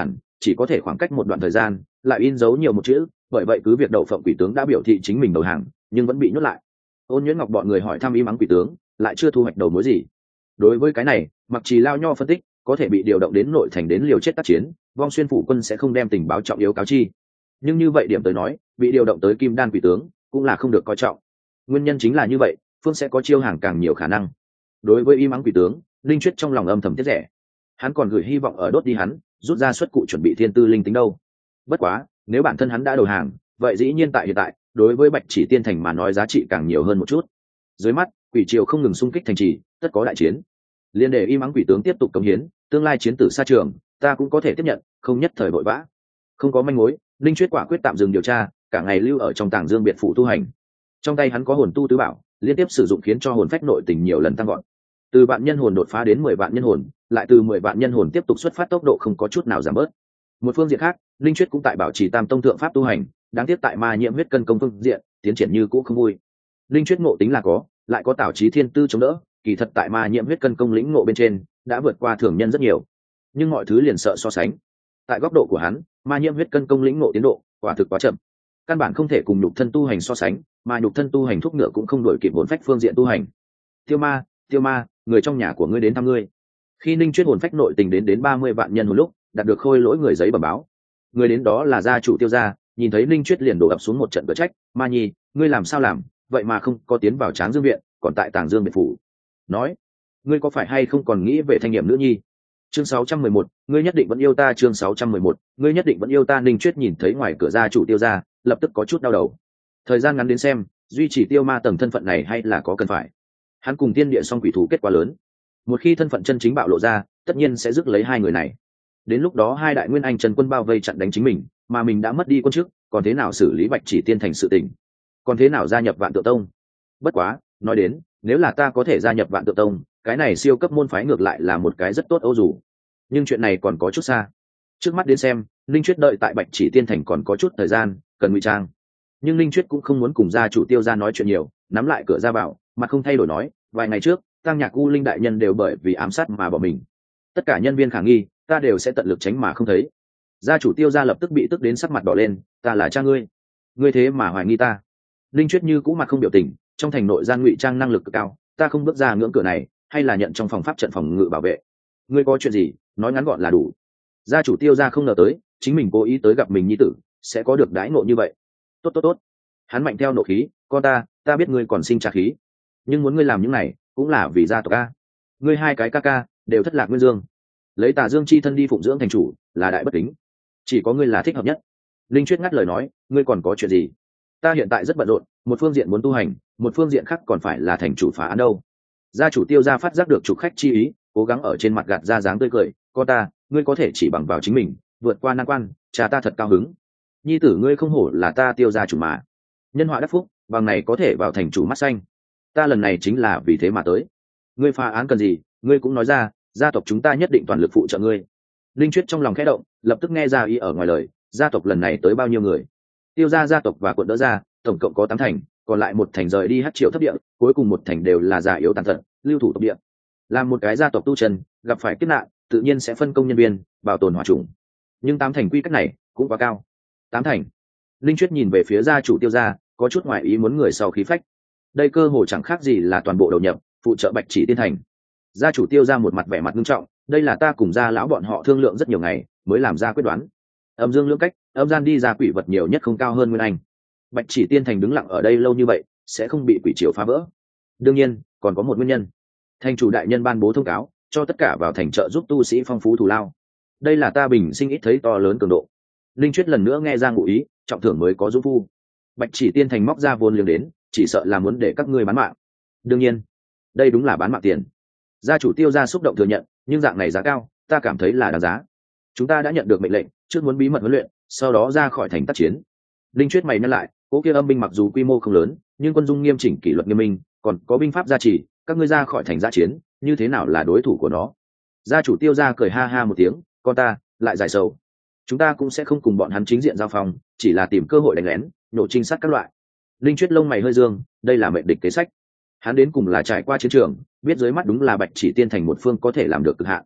chỉ có thể khoảng cách một đoạn thời gian lại in dấu nhiều một chữ, bởi vậy cứ việc đậu phộng quỷ tướng đã biểu thị chính mình đầu hàng nhưng vẫn bị nhốt lại. Ôn Nhuyễn Ngọc bọn người hỏi thăm y mắng quỷ tướng lại chưa thu hoạch đầu mối gì. Đối với cái này, Mặc Trì Lao Nho phân tích, có thể bị điều động đến nội thành đến liều chết tác chiến, Vong Xuyên phủ quân sẽ không đem tình báo trọng yếu cáo chi. Nhưng như vậy điểm tới nói, bị điều động tới Kim Đan quỷ tướng cũng là không được coi trọng. Nguyên nhân chính là như vậy, phương sẽ có chiêu hàng càng nhiều khả năng. Đối với y mắng quỷ tướng, Linh Chuyết trong lòng âm thầm tiếc rẻ. Hắn còn gửi hy vọng ở đốt đi hắn, rút ra xuất cụ chuẩn bị thiên tư linh tính đâu. Bất quá, nếu bản thân hắn đã đầu hàng, vậy dĩ nhiên tại hiện tại, đối với Bạch Chỉ Tiên thành mà nói giá trị càng nhiều hơn một chút. Dưới mắt, quỷ triều không ngừng xung kích thành trì, tất có đại chiến. Liên để y mắng quỷ tướng tiếp tục cống hiến, tương lai chiến tử xa trường, ta cũng có thể tiếp nhận, không nhất thời vội vã. Không có manh mối, Linh Chuyết quả quyết tạm dừng điều tra, cả ngày lưu ở trong Tàng Dương biệt phủ tu hành. Trong tay hắn có hồn tu tứ bảo, liên tiếp sử dụng khiến cho hồn phách nội tình nhiều lần tăng gọn. Từ vạn nhân hồn đột phá đến mười vạn nhân hồn, lại từ mười vạn nhân hồn tiếp tục xuất phát, tốc độ không có chút nào giảm bớt. Một phương diện khác, Linh Chuyết cũng tại bảo trì Tam Tông thượng pháp tu hành, đáng tiếc tại ma nhiễm huyết cân công phương diện, tiến triển như cũ không vui. Linh Chuyết ngộ tính là có, lại có Tảo Chí Thiên Tư chống đỡ, kỳ thật tại ma nhiễm huyết cân công lĩnh ngộ bên trên, đã vượt qua thường nhân rất nhiều. Nhưng mọi thứ liền sợ so sánh. Tại góc độ của hắn, ma nhiễm huyết cân công lĩnh ngộ tiến độ, quả thực quá chậm. Căn bản không thể cùng nhục thân tu hành so sánh, mà nhục thân tu hành thuốc ngựa cũng không đổi kịp hồn phách phương diện tu hành. Tiêu Ma, Tiêu Ma, người trong nhà của ngươi đến thăm ngươi. Khi Ninh Chuyết hồn phách nội tình đến đến ba mươi vạn nhân hồn lúc, đạt được khôi lỗi người giấy bẩm báo. Người đến đó là gia chủ Tiêu gia, nhìn thấy Ninh Chuyết liền đổ ập xuống một trận cỡ trách, "Ma Nhi, ngươi làm sao làm, vậy mà không có tiến vào Tráng Dương viện, còn tại Tàng Dương biệt phủ. Nói, ngươi có phải hay không còn nghĩ về thanh nghiệm nữ nhi?" Chương sáu trăm mười một, ngươi nhất định vẫn yêu ta. Chương sáu trăm mười một, ngươi nhất định vẫn yêu ta. Ninh Chuyết nhìn thấy ngoài cửa gia chủ Tiêu gia, lập tức có chút đau đầu. Thời gian ngắn đến xem, duy trì Tiêu Ma tầng thân phận này hay là có cần phải. Hắn cùng tiên địa song quỷ thủ kết quả lớn, một khi thân phận chân chính bạo lộ ra, tất nhiên sẽ rước lấy hai người này. Đến lúc đó hai đại nguyên anh trần quân bao vây chặn đánh chính mình, mà mình đã mất đi quân chức, còn thế nào xử lý Bạch Chỉ Tiên thành sự tình, còn thế nào gia nhập Vạn Tượng Tông. Bất quá, nói đến, nếu là ta có thể gia nhập Vạn Tượng Tông, cái này siêu cấp môn phái ngược lại là một cái rất tốt âu dù. Nhưng chuyện này còn có chút xa. Trước mắt đến xem, Linh Chuyết đợi tại Bạch Chỉ Tiên thành còn có chút thời gian, cần ngụy trang. Nhưng Linh Chuyết cũng không muốn cùng gia chủ Tiêu gia nói chuyện nhiều, nắm lại cửa ra vào, mặt không thay đổi nói, vài ngày trước, Tăng Nhạc U Linh đại nhân đều bởi vì ám sát mà bỏ mình. Tất cả nhân viên khả nghi, ta đều sẽ tận lực tránh mà không thấy. Gia chủ Tiêu gia lập tức bị tức đến sắc mặt đỏ lên, ta là cha ngươi, ngươi thế mà hoài nghi ta. Linh Chuyết như cũ mặt không biểu tình, trong thành nội gian ngụy trang năng lực cực cao, ta không bước ra ngưỡng cửa này, hay là nhận trong phòng pháp trận phòng ngự bảo vệ. Ngươi có chuyện gì, nói ngắn gọn là đủ. Gia chủ Tiêu gia không ngờ tới, chính mình cố ý tới gặp mình nhi tử, sẽ có được đãi ngộ như vậy. Tốt tốt tốt. Hắn mạnh theo nộ khí, con ta, ta biết ngươi còn sinh trả khí, nhưng muốn ngươi làm những này, cũng là vì gia tộc a. Ngươi hai cái ca ca đều thất lạc nguyên dương, lấy Tà Dương chi thân đi phụng dưỡng thành chủ, là đại bất kính. Chỉ có ngươi là thích hợp nhất. Linh Chuyết ngắt lời nói, ngươi còn có chuyện gì? Ta hiện tại rất bận rộn, một phương diện muốn tu hành, một phương diện khác còn phải là thành chủ phá án đâu. Gia chủ Tiêu gia phát giác được chủ khách chi ý, cố gắng ở trên mặt gạt ra dáng tươi cười, con ta, ngươi có thể chỉ bằng vào chính mình vượt qua nan quan, cha ta thật cao hứng. Nhi tử ngươi không hổ là ta Tiêu gia chủ mà. Nhân họa đắc phúc, bằng này có thể vào thành chủ mắt xanh. Ta lần này chính là vì thế mà tới. Ngươi phá án cần gì, ngươi cũng nói ra, gia tộc chúng ta nhất định toàn lực phụ trợ ngươi. Linh Chuyết trong lòng khẽ động, lập tức nghe ra ý ở ngoài lời, gia tộc lần này tới bao nhiêu người? Tiêu gia gia tộc và quận đỡ gia, tổng cộng có tám thành, còn lại một thành rời đi hát triệu thấp địa, cuối cùng một thành đều là già yếu tàn tật, lưu thủ tộc địa. Làm một cái gia tộc tu chân, gặp phải kiếp nạn, tự nhiên sẽ phân công nhân viên, bảo tồn hỏa chủng. Nhưng tám thành quy cách này cũng quá cao. Tám thành. Linh Chuyết nhìn về phía gia chủ Tiêu gia, có chút ngoài ý muốn người sau khí phách. Đây cơ hồ chẳng khác gì là toàn bộ đầu nhập phụ trợ Bạch Chỉ Tiên thành. Gia chủ Tiêu gia một mặt vẻ mặt nghiêm trọng, đây là ta cùng gia lão bọn họ thương lượng rất nhiều ngày mới làm ra quyết đoán. Âm dương lưỡng cách, âm gian đi ra quỷ vật nhiều nhất không cao hơn nguyên anh. Bạch Chỉ Tiên thành đứng lặng ở đây lâu như vậy, sẽ không bị quỷ triều phá vỡ. Đương nhiên, còn có một nguyên nhân. Thành chủ đại nhân ban bố thông cáo, cho tất cả vào thành trợ giúp tu sĩ phong phú thù lao. Đây là ta bình sinh ít thấy to lớn cường độ. Linh Chuyết lần nữa nghe ra ngụ ý, trọng thưởng mới có dũng phu. Bạch Chỉ Tiên thành móc ra vốn liếng đến, chỉ sợ là muốn để các ngươi bán mạng. Đương nhiên, đây đúng là bán mạng tiền. Gia chủ Tiêu gia xúc động thừa nhận, nhưng dạng này giá cao, ta cảm thấy là đáng giá. Chúng ta đã nhận được mệnh lệnh, trước muốn bí mật huấn luyện, sau đó ra khỏi thành tác chiến. Linh Chuyết mày nhắc lại, cố kia âm binh mặc dù quy mô không lớn, nhưng quân dung nghiêm chỉnh, kỷ luật nghiêm minh, còn có binh pháp gia trì, các ngươi ra khỏi thành giã chiến, như thế nào là đối thủ của nó? Gia chủ Tiêu gia cười ha ha một tiếng, con ta lại giải sầu. Chúng ta cũng sẽ không cùng bọn hắn chính diện giao phòng, chỉ là tìm cơ hội đánh lén, nhổ trinh sát các loại. Linh Chuyết lông mày hơi dương, đây là mệnh địch kế sách. Hắn đến cùng là trải qua chiến trường, biết dưới mắt đúng là Bạch Chỉ Tiên thành một phương có thể làm được cực hạn.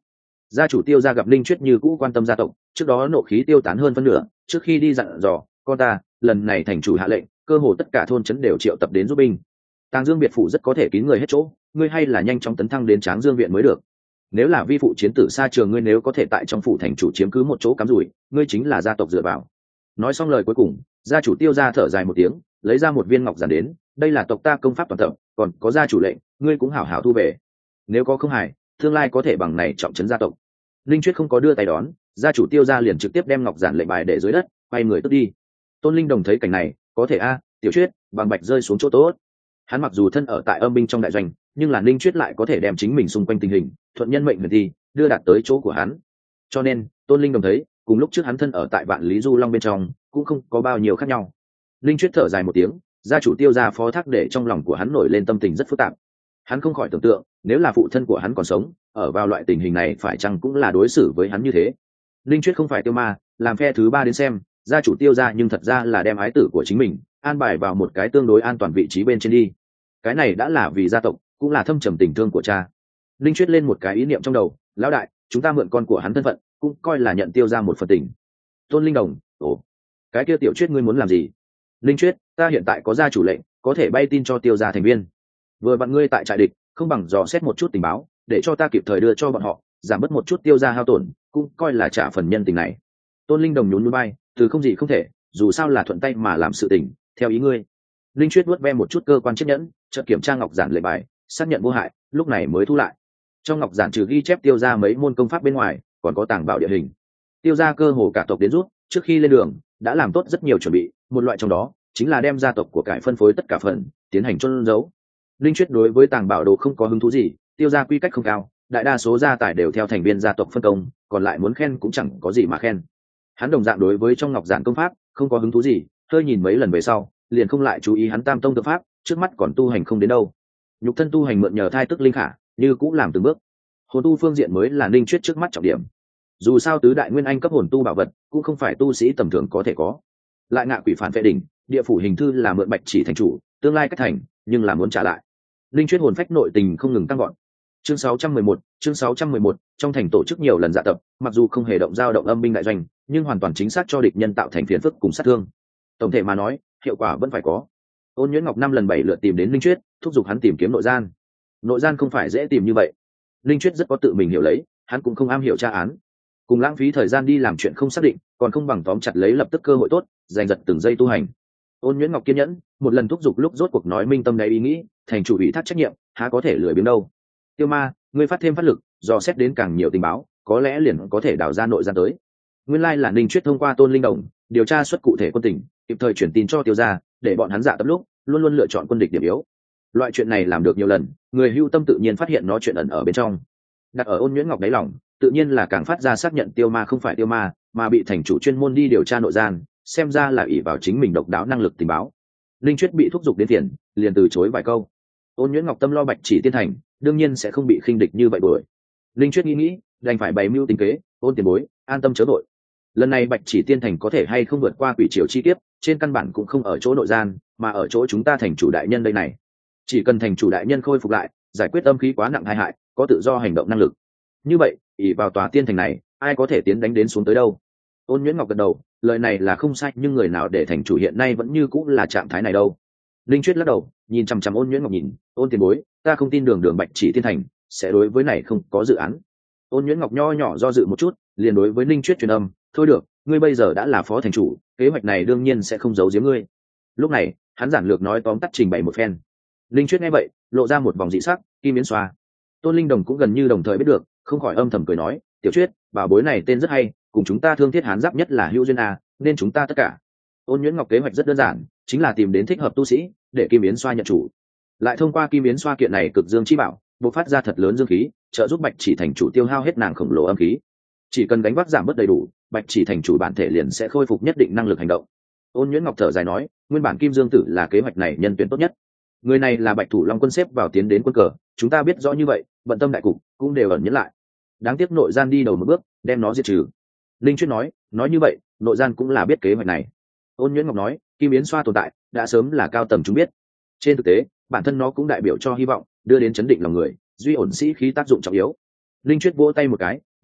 Gia chủ Tiêu gia gặp Linh Chuyết như cũ quan tâm gia tộc, trước đó nộ khí tiêu tán hơn phân nửa, trước khi đi dặn dò, con ta, lần này thành chủ hạ lệnh, cơ hồ tất cả thôn trấn đều triệu tập đến giúp binh. Tàng Dương biệt phủ rất có thể kín người hết chỗ, ngươi hay là nhanh chóng tấn thăng đến Tráng Dương viện mới được. Nếu là vi phụ chiến tử xa trường, ngươi nếu có thể tại trong phủ thành chủ chiếm cứ một chỗ cắm rủi, ngươi chính là gia tộc dựa vào. Nói xong lời cuối cùng, gia chủ Tiêu gia thở dài một tiếng, lấy ra một viên ngọc giản đến, đây là tộc ta công pháp toàn tập, còn có gia chủ lệnh, ngươi cũng hảo hảo thu về. Nếu có không hài, tương lai có thể bằng này trọng trấn gia tộc. Linh Chuyết không có đưa tay đón, gia chủ Tiêu gia liền trực tiếp đem ngọc giản lệnh bài để dưới đất, quay người tức đi. Tôn Linh Đồng thấy cảnh này, có thể a, Tiểu Chuyết, bằng bạch rơi xuống chỗ tốt. Hắn mặc dù thân ở tại âm binh trong đại doanh, nhưng là Linh Chuyết lại có thể đem chính mình xung quanh tình hình, thuận nhân mệnh huyền thi, đưa đạt tới chỗ của hắn. Cho nên, Tôn Linh Đồng thấy, cùng lúc trước hắn thân ở tại Vạn Lý Du Long bên trong, cũng không có bao nhiêu khác nhau. Linh Chuyết thở dài một tiếng, gia chủ Tiêu gia phó thác để trong lòng của hắn nổi lên tâm tình rất phức tạp. Hắn không khỏi tưởng tượng, nếu là phụ thân của hắn còn sống, ở vào loại tình hình này phải chăng cũng là đối xử với hắn như thế. Linh Chuyết không phải Tiêu ma, làm phe thứ ba đến xem, gia chủ Tiêu gia nhưng thật ra là đem ái tử của chính mình an bài vào một cái tương đối an toàn vị trí bên trên đi. Cái này đã là vì gia tộc, cũng là thâm trầm tình thương của cha. Linh Chuyết lên một cái ý niệm trong đầu, lão đại, chúng ta mượn con của hắn thân phận, cũng coi là nhận Tiêu gia một phần tình. Tôn Linh Đồng, ồ, cái kia Tiểu Chuyết ngươi muốn làm gì? Linh Chuyết, ta hiện tại có gia chủ lệnh, có thể bay tin cho Tiêu gia thành viên. Vừa vặn ngươi tại trại địch, không bằng dò xét một chút tình báo, để cho ta kịp thời đưa cho bọn họ, giảm bớt một chút Tiêu gia hao tổn, cũng coi là trả phần nhân tình này. Tôn Linh Đồng nhún nhún vai, từ không gì không thể, dù sao là thuận tay mà làm sự tình, theo ý ngươi. Linh Chuyết vuốt ve một chút cơ quan chiếc nhẫn, chợt kiểm tra ngọc giản lệnh bài, xác nhận vô hại, lúc này mới thu lại. Trong ngọc giản trừ ghi chép Tiêu gia mấy môn công pháp bên ngoài, còn có tàng bảo địa hình. Tiêu gia cơ hồ cả tộc đến rút, trước khi lên đường đã làm tốt rất nhiều chuẩn bị, một loại trong đó chính là đem gia tộc của cải phân phối tất cả phần, tiến hành chôn giấu. Linh Chuyết đối với tàng bảo đồ không có hứng thú gì, Tiêu gia quy cách không cao, đại đa số gia tài đều theo thành viên gia tộc phân công, còn lại muốn khen cũng chẳng có gì mà khen. Hắn đồng dạng đối với trong ngọc giản công pháp không có hứng thú gì, hơi nhìn mấy lần về sau, liền không lại chú ý hắn tam tông tự pháp, trước mắt còn tu hành không đến đâu. Nhục thân tu hành mượn nhờ thai tức linh khả, như cũng làm từng bước. Hồn tu phương diện mới là Linh Chuyết trước mắt trọng điểm. Dù sao tứ đại nguyên anh cấp hồn tu bảo vật cũng không phải tu sĩ tầm thường có thể có. Lại ngạ quỷ phản phệ đỉnh, địa phủ hình thư là mượn bạch chỉ thành chủ, tương lai cách thành, nhưng là muốn trả lại. Linh Chuyết hồn phách nội tình không ngừng tăng gọn. Chương sáu trăm mười một, chương sáu trăm mười một, trong thành tổ chức nhiều lần dạ tập, mặc dù không hề động dao động âm binh đại doanh, nhưng hoàn toàn chính xác cho địch nhân tạo thành phiền phức cùng sát thương. Tổng thể mà nói, hiệu quả vẫn phải có. Ôn Nhuyễn Ngọc năm lần bảy lượt tìm đến Linh Chuyết, thúc giục hắn tìm kiếm nội gian. Nội gian không phải dễ tìm như vậy. Linh Chuyết rất có tự mình hiểu lấy, hắn cũng không am hiểu tra án. Cùng lãng phí thời gian đi làm chuyện không xác định, còn không bằng tóm chặt lấy lập tức cơ hội tốt, giành giật từng giây tu hành. Ôn Nhuyễn Ngọc kiên nhẫn, một lần thúc giục lúc rốt cuộc nói minh tâm đầy ý nghĩ, thành chủ ủy thác trách nhiệm, há có thể lười biếng đâu. Tiêu ma, ngươi phát thêm phát lực, dò xét đến càng nhiều tình báo, có lẽ liền có thể đào ra nội gian tới. Nguyên lai là Linh Chuyết thông qua Tôn Linh Đồng điều tra xuất cụ thể quân tình, kịp thời chuyển tin cho Tiêu gia, để bọn hắn dạ tập lúc luôn luôn lựa chọn quân địch điểm yếu. Loại chuyện này làm được nhiều lần, người hưu tâm tự nhiên phát hiện nó chuyện ẩn ở bên trong. Đặt ở Ôn Nhuyễn Ngọc đáy lòng, tự nhiên là càng phát ra xác nhận Tiêu ma không phải Tiêu ma, mà bị thành chủ chuyên môn đi điều tra nội gian, xem ra là ỷ vào chính mình độc đáo năng lực tình báo. Linh Chuyết bị thúc giục đến tiền, liền từ chối vài câu. Ôn Nhuyễn Ngọc tâm lo bạch chỉ tiên thành, đương nhiên sẽ không bị khinh địch như vậy đuổi. Linh Chuyết nghĩ nghĩ, đành phải bày mưu tính kế, Ôn tiền bối, an tâm chớ vội. Lần này bạch chỉ tiên thành có thể hay không vượt qua quỷ triều chi kiếp, trên căn bản cũng không ở chỗ nội gian, mà ở chỗ chúng ta thành chủ đại nhân đây này. Chỉ cần thành chủ đại nhân khôi phục lại, giải quyết âm khí quá nặng tai hại, có tự do hành động năng lực. Như vậy, ỷ vào tòa tiên thành này, ai có thể tiến đánh đến xuống tới đâu? Ôn Nhuyễn Ngọc gật đầu, lời này là không sai, nhưng người nào để thành chủ hiện nay vẫn như cũng là trạng thái này đâu? Linh Chuyết lắc đầu, nhìn chằm chằm Ôn Nhuyễn Ngọc nhìn, Ôn tiền bối, ta không tin đường đường bạch chỉ tiên thành sẽ đối với này không có dự án. Ôn Nhuyễn Ngọc nho nhỏ do dự một chút, liền đối với Linh Chuyết truyền âm, thôi được, ngươi bây giờ đã là phó thành chủ, kế hoạch này đương nhiên sẽ không giấu giếm ngươi. Lúc này, hắn giản lược nói tóm tắt trình bày một phen. Linh Chuyết nghe vậy, lộ ra một vòng dị sắc, Kim Yến Xoa. Tôn Linh Đồng cũng gần như đồng thời biết được, không khỏi âm thầm cười nói, Tiểu Chuyết, bảo bối này tên rất hay, cùng chúng ta Thương Thiết Hán giáp nhất là hữu duyên à, nên chúng ta tất cả. Ôn Nhuyễn Ngọc kế hoạch rất đơn giản, chính là tìm đến thích hợp tu sĩ, để Kim Yến Xoa nhận chủ. Lại thông qua Kim Yến Xoa kiện này cực dương chi bảo, bộc phát ra thật lớn dương khí, trợ giúp Bạch Chỉ thành chủ tiêu hao hết nàng khổng lồ âm khí. Chỉ cần đánh vác giảm bớt đầy đủ, Bạch Chỉ thành chủ bản thể liền sẽ khôi phục nhất định năng lực hành động. Ôn Nhuyễn Ngọc thở dài nói, nguyên bản Kim Dương Tử là kế hoạch này nhân tuyển tốt nhất. Người này là Bạch Thủ Long quân xếp vào tiến đến quân cờ, chúng ta biết rõ như vậy, bận tâm đại cục cũng đều ẩn nhẫn lại. Đáng tiếc nội gian đi đầu một bước, đem nó diệt trừ. Linh Chuyết nói, nói như vậy, nội gian cũng là biết kế hoạch này. Ôn Nhuyễn Ngọc nói, Kim Yến Xoa tồn tại, đã sớm là cao tầm chúng biết. Trên thực tế, bản thân nó cũng đại biểu cho hy vọng, đưa đến chấn định lòng người, duy ổn sĩ khí tác dụng trọng yếu. Linh Chuyết vỗ tay một cái,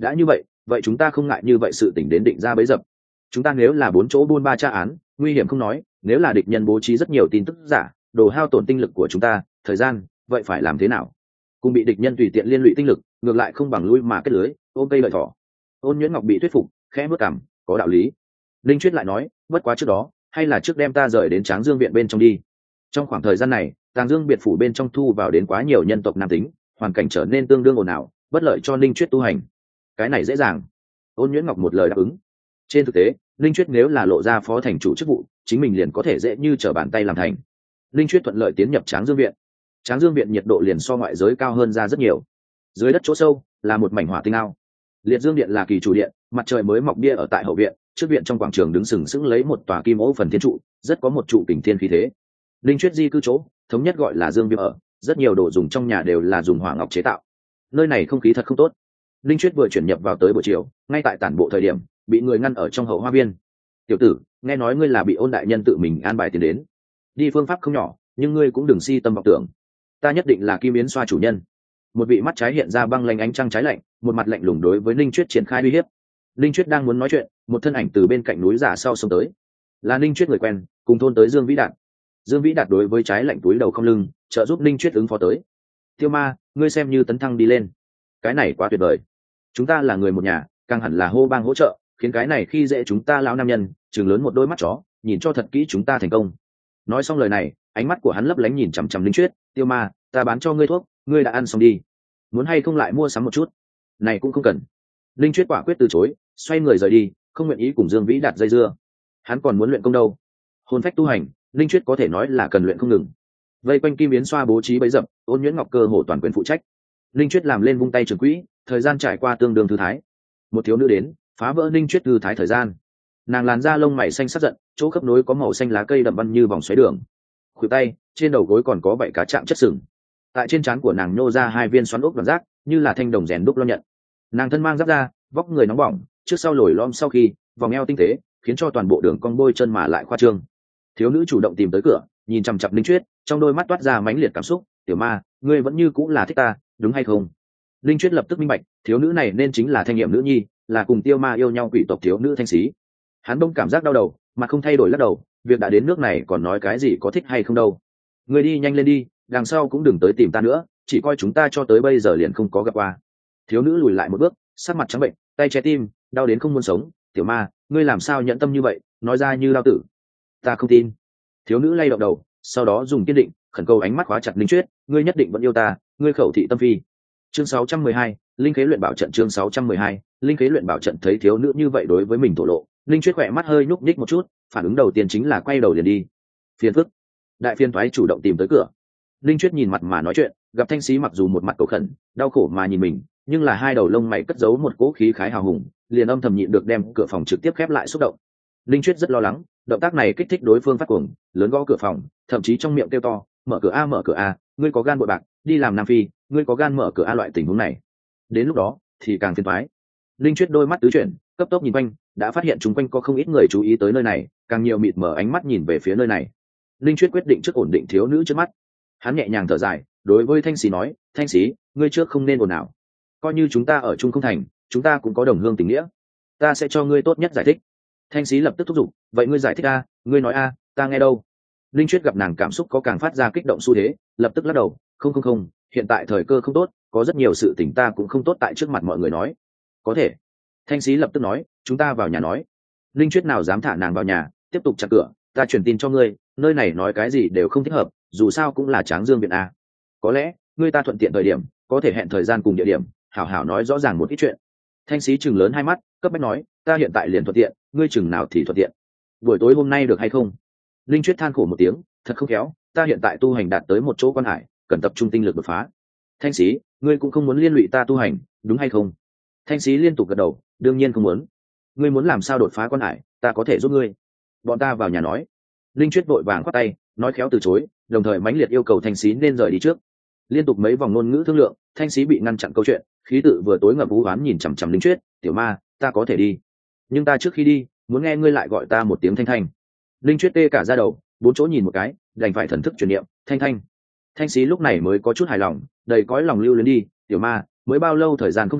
đã như vậy vậy chúng ta không ngại như vậy sự tỉnh đến định ra bấy dập. Chúng ta nếu là bốn chỗ buôn ba tra án, nguy hiểm không nói, nếu là địch nhân bố trí rất nhiều tin tức giả, đồ hao tổn tinh lực của chúng ta, thời gian, vậy phải làm thế nào? Cùng bị địch nhân tùy tiện liên lụy tinh lực, ngược lại không bằng lui mà kết lưới, ôm cây lợi thỏ. Ôn Nhuyễn Ngọc bị thuyết phục, khẽ bước cằm, có đạo lý. Linh Chuyết lại nói, bất quá trước đó, hay là trước đem ta rời đến Tráng Dương viện bên trong đi. Trong khoảng thời gian này, Tàng Dương biệt phủ bên trong thu vào đến quá nhiều nhân tộc nam tính, hoàn cảnh trở nên tương đương ồn ào, bất lợi cho Linh Chuyết tu hành. Cái này dễ dàng. Ôn Nhuyễn Ngọc một lời đáp ứng. Trên thực tế, Linh Chuyết nếu là lộ ra phó thành chủ chức vụ, chính mình liền có thể dễ như trở bàn tay làm thành. Linh Chuyết thuận lợi tiến nhập Tráng Dương viện. Tráng Dương viện nhiệt độ liền so ngoại giới cao hơn ra rất nhiều. Dưới đất chỗ sâu là một mảnh hỏa tinh ao. Liệt Dương điện là kỳ chủ điện, mặt trời mới mọc bia ở tại hậu viện, trước viện trong quảng trường đứng sừng sững lấy một tòa kim ố phần thiên trụ, rất có một trụ kình thiên khí thế. Linh Chuyết di cư chỗ, thống nhất gọi là Dương Viêm ở, rất nhiều đồ dùng trong nhà đều là dùng hỏa ngọc chế tạo. Nơi này không khí thật không tốt. Linh Chuyết vừa chuyển nhập vào tới buổi chiều, ngay tại tản bộ thời điểm, bị người ngăn ở trong hậu hoa viên. "Tiểu tử, nghe nói ngươi là bị Ôn đại nhân tự mình an bài tiền đến. Đi phương pháp không nhỏ, nhưng ngươi cũng đừng si tâm vọng tưởng. Ta nhất định là Kim Yến Xoa chủ nhân." Một vị mắt trái hiện ra băng lanh ánh trăng trái lạnh, một mặt lạnh lùng đối với Linh Chuyết triển khai uy hiếp. Linh Chuyết đang muốn nói chuyện, một thân ảnh từ bên cạnh núi giả sau xông tới. Là Linh Chuyết người quen, cùng thôn tới Dương Vĩ Đạt. Dương Vĩ Đạt đối với trái lạnh túi đầu không lưng, trợ giúp Linh Chuyết ứng phó tới. "Tiêu Ma, ngươi xem như tấn thăng đi lên. Cái này quá tuyệt vời. Chúng ta là người một nhà, càng hẳn là hô bang hỗ trợ, khiến cái này khi dễ chúng ta lão nam nhân, trừng lớn một đôi mắt chó, nhìn cho thật kỹ chúng ta thành công." Nói xong lời này, ánh mắt của hắn lấp lánh nhìn chằm chằm Linh Chuyết. "Tiêu Ma, ta bán cho ngươi thuốc, ngươi đã ăn xong đi. Muốn hay không lại mua sắm một chút?" "Này cũng không cần." Linh Chuyết quả quyết từ chối, xoay người rời đi, không nguyện ý cùng Dương Vĩ Đạt dây dưa. Hắn còn muốn luyện công đâu. Hồn phách tu hành, Linh Chuyết có thể nói là cần luyện không ngừng. Vây quanh Kim Yến Xoa bố trí bẫy dập, Ôn Nhuyễn Ngọc cơ hồ toàn quyền phụ trách. Linh Chuyết làm lên vung tay trường quỹ, thời gian trải qua tương đương thư thái. Một thiếu nữ đến, phá vỡ Linh Chuyết thư thái thời gian. Nàng làn da lông mày xanh sắc giận, chỗ khớp nối có màu xanh lá cây đậm văn như vòng xoáy đường. Khuỷu tay, trên đầu gối còn có bảy cá chạm chất sừng. Tại trên trán của nàng nhô ra hai viên xoắn ốc đoạn giác, như là thanh đồng rèn đúc lo nhận. Nàng thân mang giáp da, vóc người nóng bỏng, trước sau lồi lõm sau khi, vòng eo tinh tế, khiến cho toàn bộ đường cong bôi chân mà lại khoa trương. Thiếu nữ chủ động tìm tới cửa, nhìn chằm chằm Linh Chuyết, trong đôi mắt toát ra mãnh liệt cảm xúc. "Tiểu Ma, ngươi vẫn như cũng là thích ta, đúng hay không?" Linh Chuyết lập tức minh bạch, thiếu nữ này nên chính là thanh nghiệm nữ nhi, là cùng Tiêu Ma yêu nhau quỷ tộc thiếu nữ Thanh Xí. Hắn đông cảm giác đau đầu, mà không thay đổi lắc đầu, việc đã đến nước này còn nói cái gì có thích hay không đâu. "Ngươi đi nhanh lên đi, đằng sau cũng đừng tới tìm ta nữa, chỉ coi chúng ta cho tới bây giờ liền không có gặp qua." Thiếu nữ lùi lại một bước, sắc mặt trắng bệnh, tay che tim, đau đến không muốn sống. "Tiểu Ma, ngươi làm sao nhẫn tâm như vậy, nói ra như lao tử." "Ta không tin." Thiếu nữ lay động đầu, sau đó dùng kiên định, khẩn cầu ánh mắt khóa chặt Linh Chuyết. "Ngươi nhất định vẫn yêu ta, ngươi khẩu thị tâm phi." Chương sáu trăm mười hai, Linh Khế luyện bảo trận. Chương sáu trăm mười hai, Linh Khế luyện bảo trận. Thấy thiếu nữ như vậy đối với mình thổ lộ, Linh Chuyết khỏe mắt hơi nhúc nhích một chút, phản ứng đầu tiên chính là quay đầu liền đi. Phiền phức. Đại phiên thoái chủ động tìm tới cửa. Linh Chuyết nhìn mặt mà nói chuyện, gặp Thanh Xí mặc dù một mặt cầu khẩn, đau khổ mà nhìn mình, nhưng là hai đầu lông mày cất giấu một cỗ khí khái hào hùng, liền âm thầm nhịn được đem cửa phòng trực tiếp khép lại xúc động. Linh Chuyết rất lo lắng, động tác này kích thích đối phương phát cuồng, lớn gõ cửa phòng, thậm chí trong miệng kêu to, "Mở cửa a, mở cửa a, ngươi có gan bội bạc, đi làm Nam Phi, ngươi có gan mở cửa a." Loại tình huống này, đến lúc đó thì càng phiền toái. Linh Chuyết đôi mắt tứ chuyển, cấp tốc nhìn quanh, đã phát hiện chúng quanh có không ít người chú ý tới nơi này, càng nhiều mịt mở ánh mắt nhìn về phía nơi này. Linh Chuyết quyết định trước ổn định thiếu nữ trước mắt. Hắn nhẹ nhàng thở dài, đối với Thanh Xí nói, "Thanh Xí, ngươi trước không nên ồn ào. Coi như chúng ta ở chung không thành, chúng ta cũng có đồng hương tình nghĩa. Ta sẽ cho ngươi tốt nhất giải thích." Thanh Xí lập tức thúc giục, "Vậy ngươi giải thích a, ngươi nói a, ta nghe đâu." Linh Chuyết gặp nàng cảm xúc có càng phát ra kích động xu thế, lập tức lắc đầu, "Không không không, hiện tại thời cơ không tốt, có rất nhiều sự tình ta cũng không tốt tại trước mặt mọi người nói." "Có thể." Thanh Xí lập tức nói, "Chúng ta vào nhà nói." Linh Chuyết nào dám thả nàng vào nhà, tiếp tục chặt cửa, "Ta truyền tin cho ngươi, nơi này nói cái gì đều không thích hợp, dù sao cũng là Tráng Dương viện a. Có lẽ ngươi ta thuận tiện thời điểm, có thể hẹn thời gian cùng địa điểm, hảo hảo nói rõ ràng một ít chuyện." Thanh Xí chừng lớn hai mắt, cấp bách nói, "Ta hiện tại liền thuận tiện, ngươi chừng nào thì thuận tiện. Buổi tối hôm nay được hay không?" Linh Chuyết than khổ một tiếng, "Thật không khéo, ta hiện tại tu hành đạt tới một chỗ quan hải, cần tập trung tinh lực đột phá." "Thanh Xí, ngươi cũng không muốn liên lụy ta tu hành, đúng hay không?" Thanh Xí liên tục gật đầu, "Đương nhiên không muốn." "Ngươi muốn làm sao đột phá quan hải, ta có thể giúp ngươi." "Bọn ta vào nhà nói." Linh Chuyết vội vàng khoát tay, nói khéo từ chối, đồng thời mãnh liệt yêu cầu Thanh Xí nên rời đi trước. Liên tục mấy vòng ngôn ngữ thương lượng, Thanh Xí bị ngăn chặn câu chuyện, khí tự vừa tối ngập u oán nhìn chằm chằm Linh Chuyết, "Tiểu Ma, ta có thể đi, nhưng ta trước khi đi, muốn nghe ngươi lại gọi ta một tiếng Thanh Thanh." Linh Chuyết tê cả da đầu, bốn chỗ nhìn một cái, đành phải thần thức truyền niệm, "Thanh Thanh." Thanh Xí lúc này mới có chút hài lòng, đầy cõi lòng lưu luyến đi, "Tiểu Ma, mới bao lâu thời gian không gặp,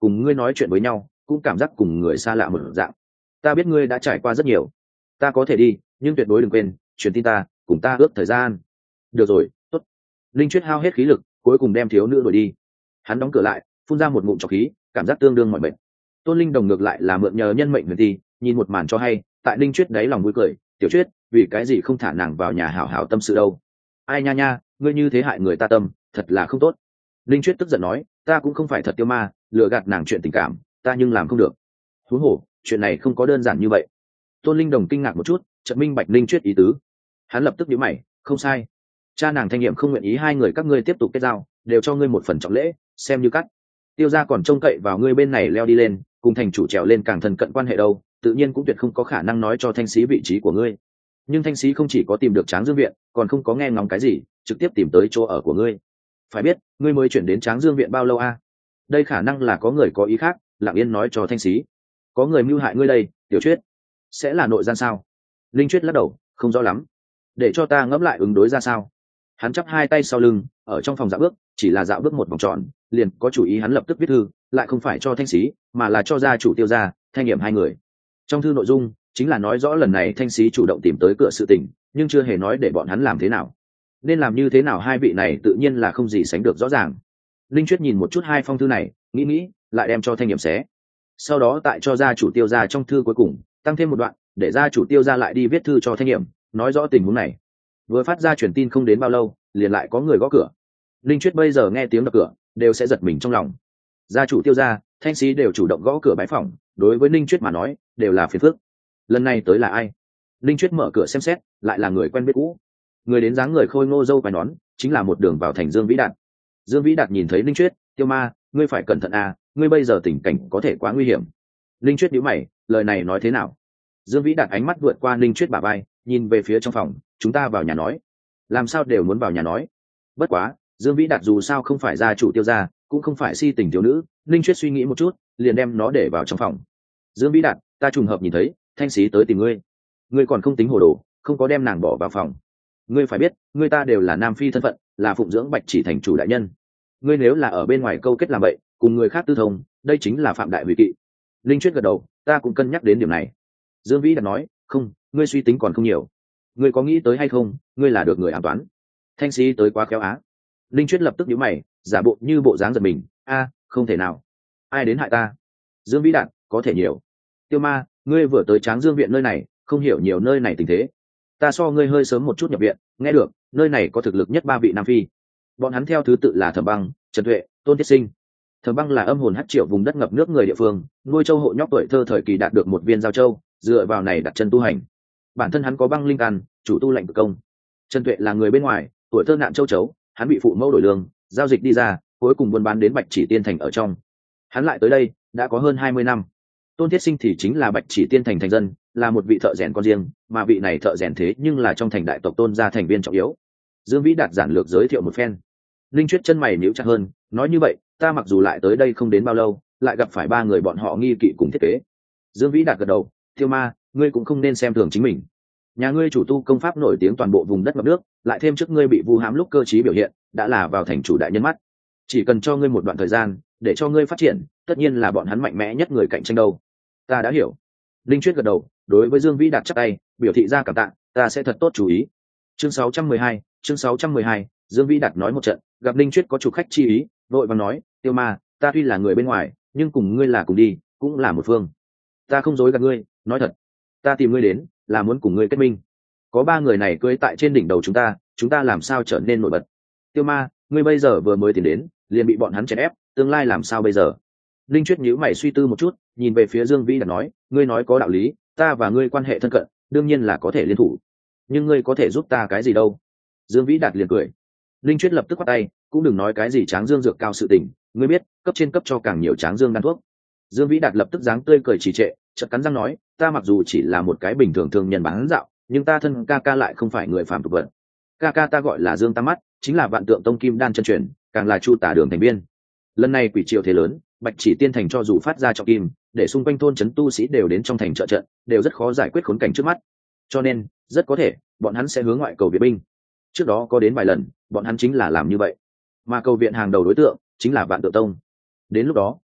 cùng ngươi nói chuyện với nhau cũng cảm giác cùng người xa lạ một dạng. Ta biết ngươi đã trải qua rất nhiều, ta có thể đi, nhưng tuyệt đối đừng quên truyền tin ta, cùng ta ước thời gian. Được rồi, tốt. Linh Chuyết hao hết khí lực, cuối cùng đem thiếu nữ đuổi đi. Hắn đóng cửa lại, phun ra một ngụm trọc khí, cảm giác tương đương mọi bệnh. Tôn Linh Đồng ngược lại là mượn nhờ nhân mệnh huyền ti, nhìn một màn cho hay, tại Linh Chuyết đáy lòng vui cười, tiểu Chuyết, vì cái gì không thả nàng vào nhà hảo hảo tâm sự đâu? Ai nha nha, ngươi như thế hại người ta tâm, thật là không tốt. Linh Chuyết tức giận nói, ta cũng không phải thật tiêu ma, lừa gạt nàng chuyện tình cảm, ta nhưng làm không được. Huống hồ, chuyện này không có đơn giản như vậy. Tôn Linh Đồng kinh ngạc một chút, chợt minh bạch Linh Chuyết ý tứ. Hắn lập tức nhíu mày, không sai, cha nàng Thanh Nghiệm không nguyện ý hai người các ngươi tiếp tục kết giao, đều cho ngươi một phần trọng lễ, xem như cắt. Tiêu gia còn trông cậy vào ngươi bên này leo đi lên, cùng thành chủ trèo lên càng thân cận quan hệ đâu, tự nhiên cũng tuyệt không có khả năng nói cho Thanh Sĩ vị trí của ngươi. Nhưng Thanh Sĩ không chỉ có tìm được Tráng Dương viện, còn không có nghe ngóng cái gì, trực tiếp tìm tới chỗ ở của ngươi. Phải biết, ngươi mới chuyển đến Tráng Dương viện bao lâu a? Đây khả năng là có người có ý khác, Lặng Yên nói cho Thanh Sĩ, có người mưu hại ngươi đây, tiểu Chuyết. Sẽ là nội gian sao? Linh Chuyết lắc đầu, không rõ lắm. Để cho ta ngẫm lại ứng đối ra sao. Hắn chắp hai tay sau lưng, ở trong phòng dạo bước, chỉ là dạo bước một vòng tròn, liền có chủ ý hắn lập tức viết thư, lại không phải cho Thanh Sĩ, mà là cho gia chủ Tiêu gia, Thanh Nghiệm hai người. Trong thư nội dung chính là nói rõ lần này Thanh Sĩ chủ động tìm tới cửa sự tình, nhưng chưa hề nói để bọn hắn làm thế nào, nên làm như thế nào. Hai vị này tự nhiên là không gì sánh được rõ ràng. Linh Chuyết nhìn một chút hai phong thư này, nghĩ nghĩ, lại đem cho Thanh Nghiệm xé. Sau đó tại cho gia chủ Tiêu gia trong thư cuối cùng tăng thêm một đoạn, để gia chủ Tiêu gia lại đi viết thư cho Thanh Nghiệm, nói rõ tình huống này. Vừa phát ra truyền tin không đến bao lâu, liền lại có người gõ cửa. Linh Chuyết bây giờ nghe tiếng đập cửa, đều sẽ giật mình trong lòng. Gia chủ Tiêu gia, Thanh Sĩ đều chủ động gõ cửa bái phỏng, đối với Linh Chuyết mà nói, đều là phiền phức. Lần này tới là ai? Linh Chuyết mở cửa xem xét, lại là người quen biết cũ. Người đến dáng người khôi ngô râu quai nón, chính là một đường vào thành Dương Vĩ Đạt. Dương Vĩ Đạt nhìn thấy Linh Chuyết, Tiêu ma, ngươi phải cẩn thận à, ngươi bây giờ tình cảnh có thể quá nguy hiểm. Linh Chuyết nhíu mày, lời này nói thế nào? Dương Vĩ Đạt ánh mắt vượt qua Linh Chuyết bả vai, nhìn về phía trong phòng, chúng ta vào nhà nói. Làm sao đều muốn vào nhà nói. Bất quá, Dương Vĩ Đạt dù sao không phải gia chủ Tiêu gia, cũng không phải si tình thiếu nữ. Linh Chuyết suy nghĩ một chút, liền đem nó để vào trong phòng. Dương Vĩ Đạt, ta trùng hợp nhìn thấy Thanh Sĩ tới tìm ngươi, ngươi còn không tính hồ đồ, không có đem nàng bỏ vào phòng. Ngươi phải biết, ngươi ta đều là nam phi thân phận, là phụng dưỡng Bạch Chỉ thành chủ đại nhân. Ngươi nếu là ở bên ngoài câu kết làm vậy, cùng người khác tư thông, đây chính là phạm đại hủy kỵ. Linh Chuyết gật đầu, ta cũng cân nhắc đến điểm này. Dương Vĩ Đạt nói, không, ngươi suy tính còn không nhiều. Ngươi có nghĩ tới hay không, ngươi là được người an toán. Thanh Sĩ tới quá khéo á. Linh Chuyết lập tức nhíu mày, giả bộ như bộ dáng giật mình, a, không thể nào. Ai đến hại ta? Dương Vĩ Đạt, có thể nhiều. Tiêu ma, ngươi vừa tới Tráng Dương viện nơi này, không hiểu nhiều nơi này tình thế. Ta so ngươi hơi sớm một chút nhập viện, nghe được, nơi này có thực lực nhất ba vị nam phi. Bọn hắn theo thứ tự là Thẩm Băng, Trần Tuệ, Tôn Thiết Sinh. Thẩm Băng là âm hồn hắc triệu vùng đất ngập nước người địa phương, nuôi châu hộ nhóc tuổi thơ thời kỳ đạt được một viên giao châu, dựa vào này đặt chân tu hành. Bản thân hắn có băng linh căn, chủ tu lệnh cực công. Trần Tuệ là người bên ngoài, tuổi thơ nạn châu chấu, hắn bị phụ mẫu đổi lương, giao dịch đi ra, cuối cùng buôn bán đến Bạch Chỉ Tiên thành ở trong. Hắn lại tới đây, đã có hơn hai mươi năm. Tôn Thiết Sinh thì chính là Bạch Chỉ Tiên thành thành dân, là một vị thợ rèn con riêng, mà vị này thợ rèn thế nhưng là trong thành đại tộc Tôn gia thành viên trọng yếu. Dương Vĩ Đạt giản lược giới thiệu một phen. Linh Chuyết chân mày nhíu chặt hơn, nói như vậy, ta mặc dù lại tới đây không đến bao lâu, lại gặp phải ba người bọn họ nghi kỵ cùng thiết kế. Dương Vĩ Đạt gật đầu, Tiêu ma, ngươi cũng không nên xem thường chính mình. Nhà ngươi chủ tu công pháp nổi tiếng toàn bộ vùng đất ngập nước, lại thêm trước ngươi bị vu hãm lúc cơ trí biểu hiện, đã là vào thành chủ đại nhân mắt. Chỉ cần cho ngươi một đoạn thời gian, để cho ngươi phát triển, tất nhiên là bọn hắn mạnh mẽ nhất người cạnh tranh đâu. Ta đã hiểu. Linh Chuyết gật đầu, đối với Dương Vĩ Đạt chắp tay, biểu thị ra cảm tạ, ta sẽ thật tốt chú ý. Chương sáu trăm mười hai, chương sáu trăm mười hai, Dương Vĩ Đạt nói một trận, gặp Linh Chuyết có chủ khách chi ý, vội vàng nói, Tiêu ma, ta tuy là người bên ngoài, nhưng cùng ngươi là cùng đi, cũng là một phương. Ta không dối gạt ngươi, nói thật, ta tìm ngươi đến, là muốn cùng ngươi kết minh. Có ba người này cưỡi tại trên đỉnh đầu chúng ta, chúng ta làm sao trở nên nổi bật? Tiêu ma, ngươi bây giờ vừa mới tiến đến, liền bị bọn hắn chèn ép, tương lai làm sao bây giờ? Linh Chuyết nhíu mày suy tư một chút, nhìn về phía Dương Vĩ Đạt nói, ngươi nói có đạo lý, ta và ngươi quan hệ thân cận, đương nhiên là có thể liên thủ. Nhưng ngươi có thể giúp ta cái gì đâu? Dương Vĩ Đạt liền cười. Linh Chuyết lập tức quát tay, cũng đừng nói cái gì Tráng Dương dược cao sự tình, ngươi biết, cấp trên cấp cho càng nhiều Tráng Dương đan thuốc. Dương Vĩ Đạt lập tức dáng tươi cười trì trệ, chợt cắn răng nói, ta mặc dù chỉ là một cái bình thường thương nhân bán dạo, nhưng ta thân ca ca lại không phải người phàm tục vật. Ca ca ta gọi là Dương Tam Mắt, chính là Vạn Tượng Tông Kim Đan chân truyền, càng là Chu Tả Đường thành viên. Lần này quỷ triều thế lớn, Bạch Chỉ Tiên thành cho dù phát ra trọng kim, để xung quanh thôn trấn tu sĩ đều đến trong thành trợ trận, đều rất khó giải quyết khốn cảnh trước mắt. Cho nên, rất có thể, bọn hắn sẽ hướng ngoại cầu viện binh. Trước đó có đến vài lần, bọn hắn chính là làm như vậy. Mà cầu viện hàng đầu đối tượng chính là Vạn Tượng Tông. Đến lúc đó,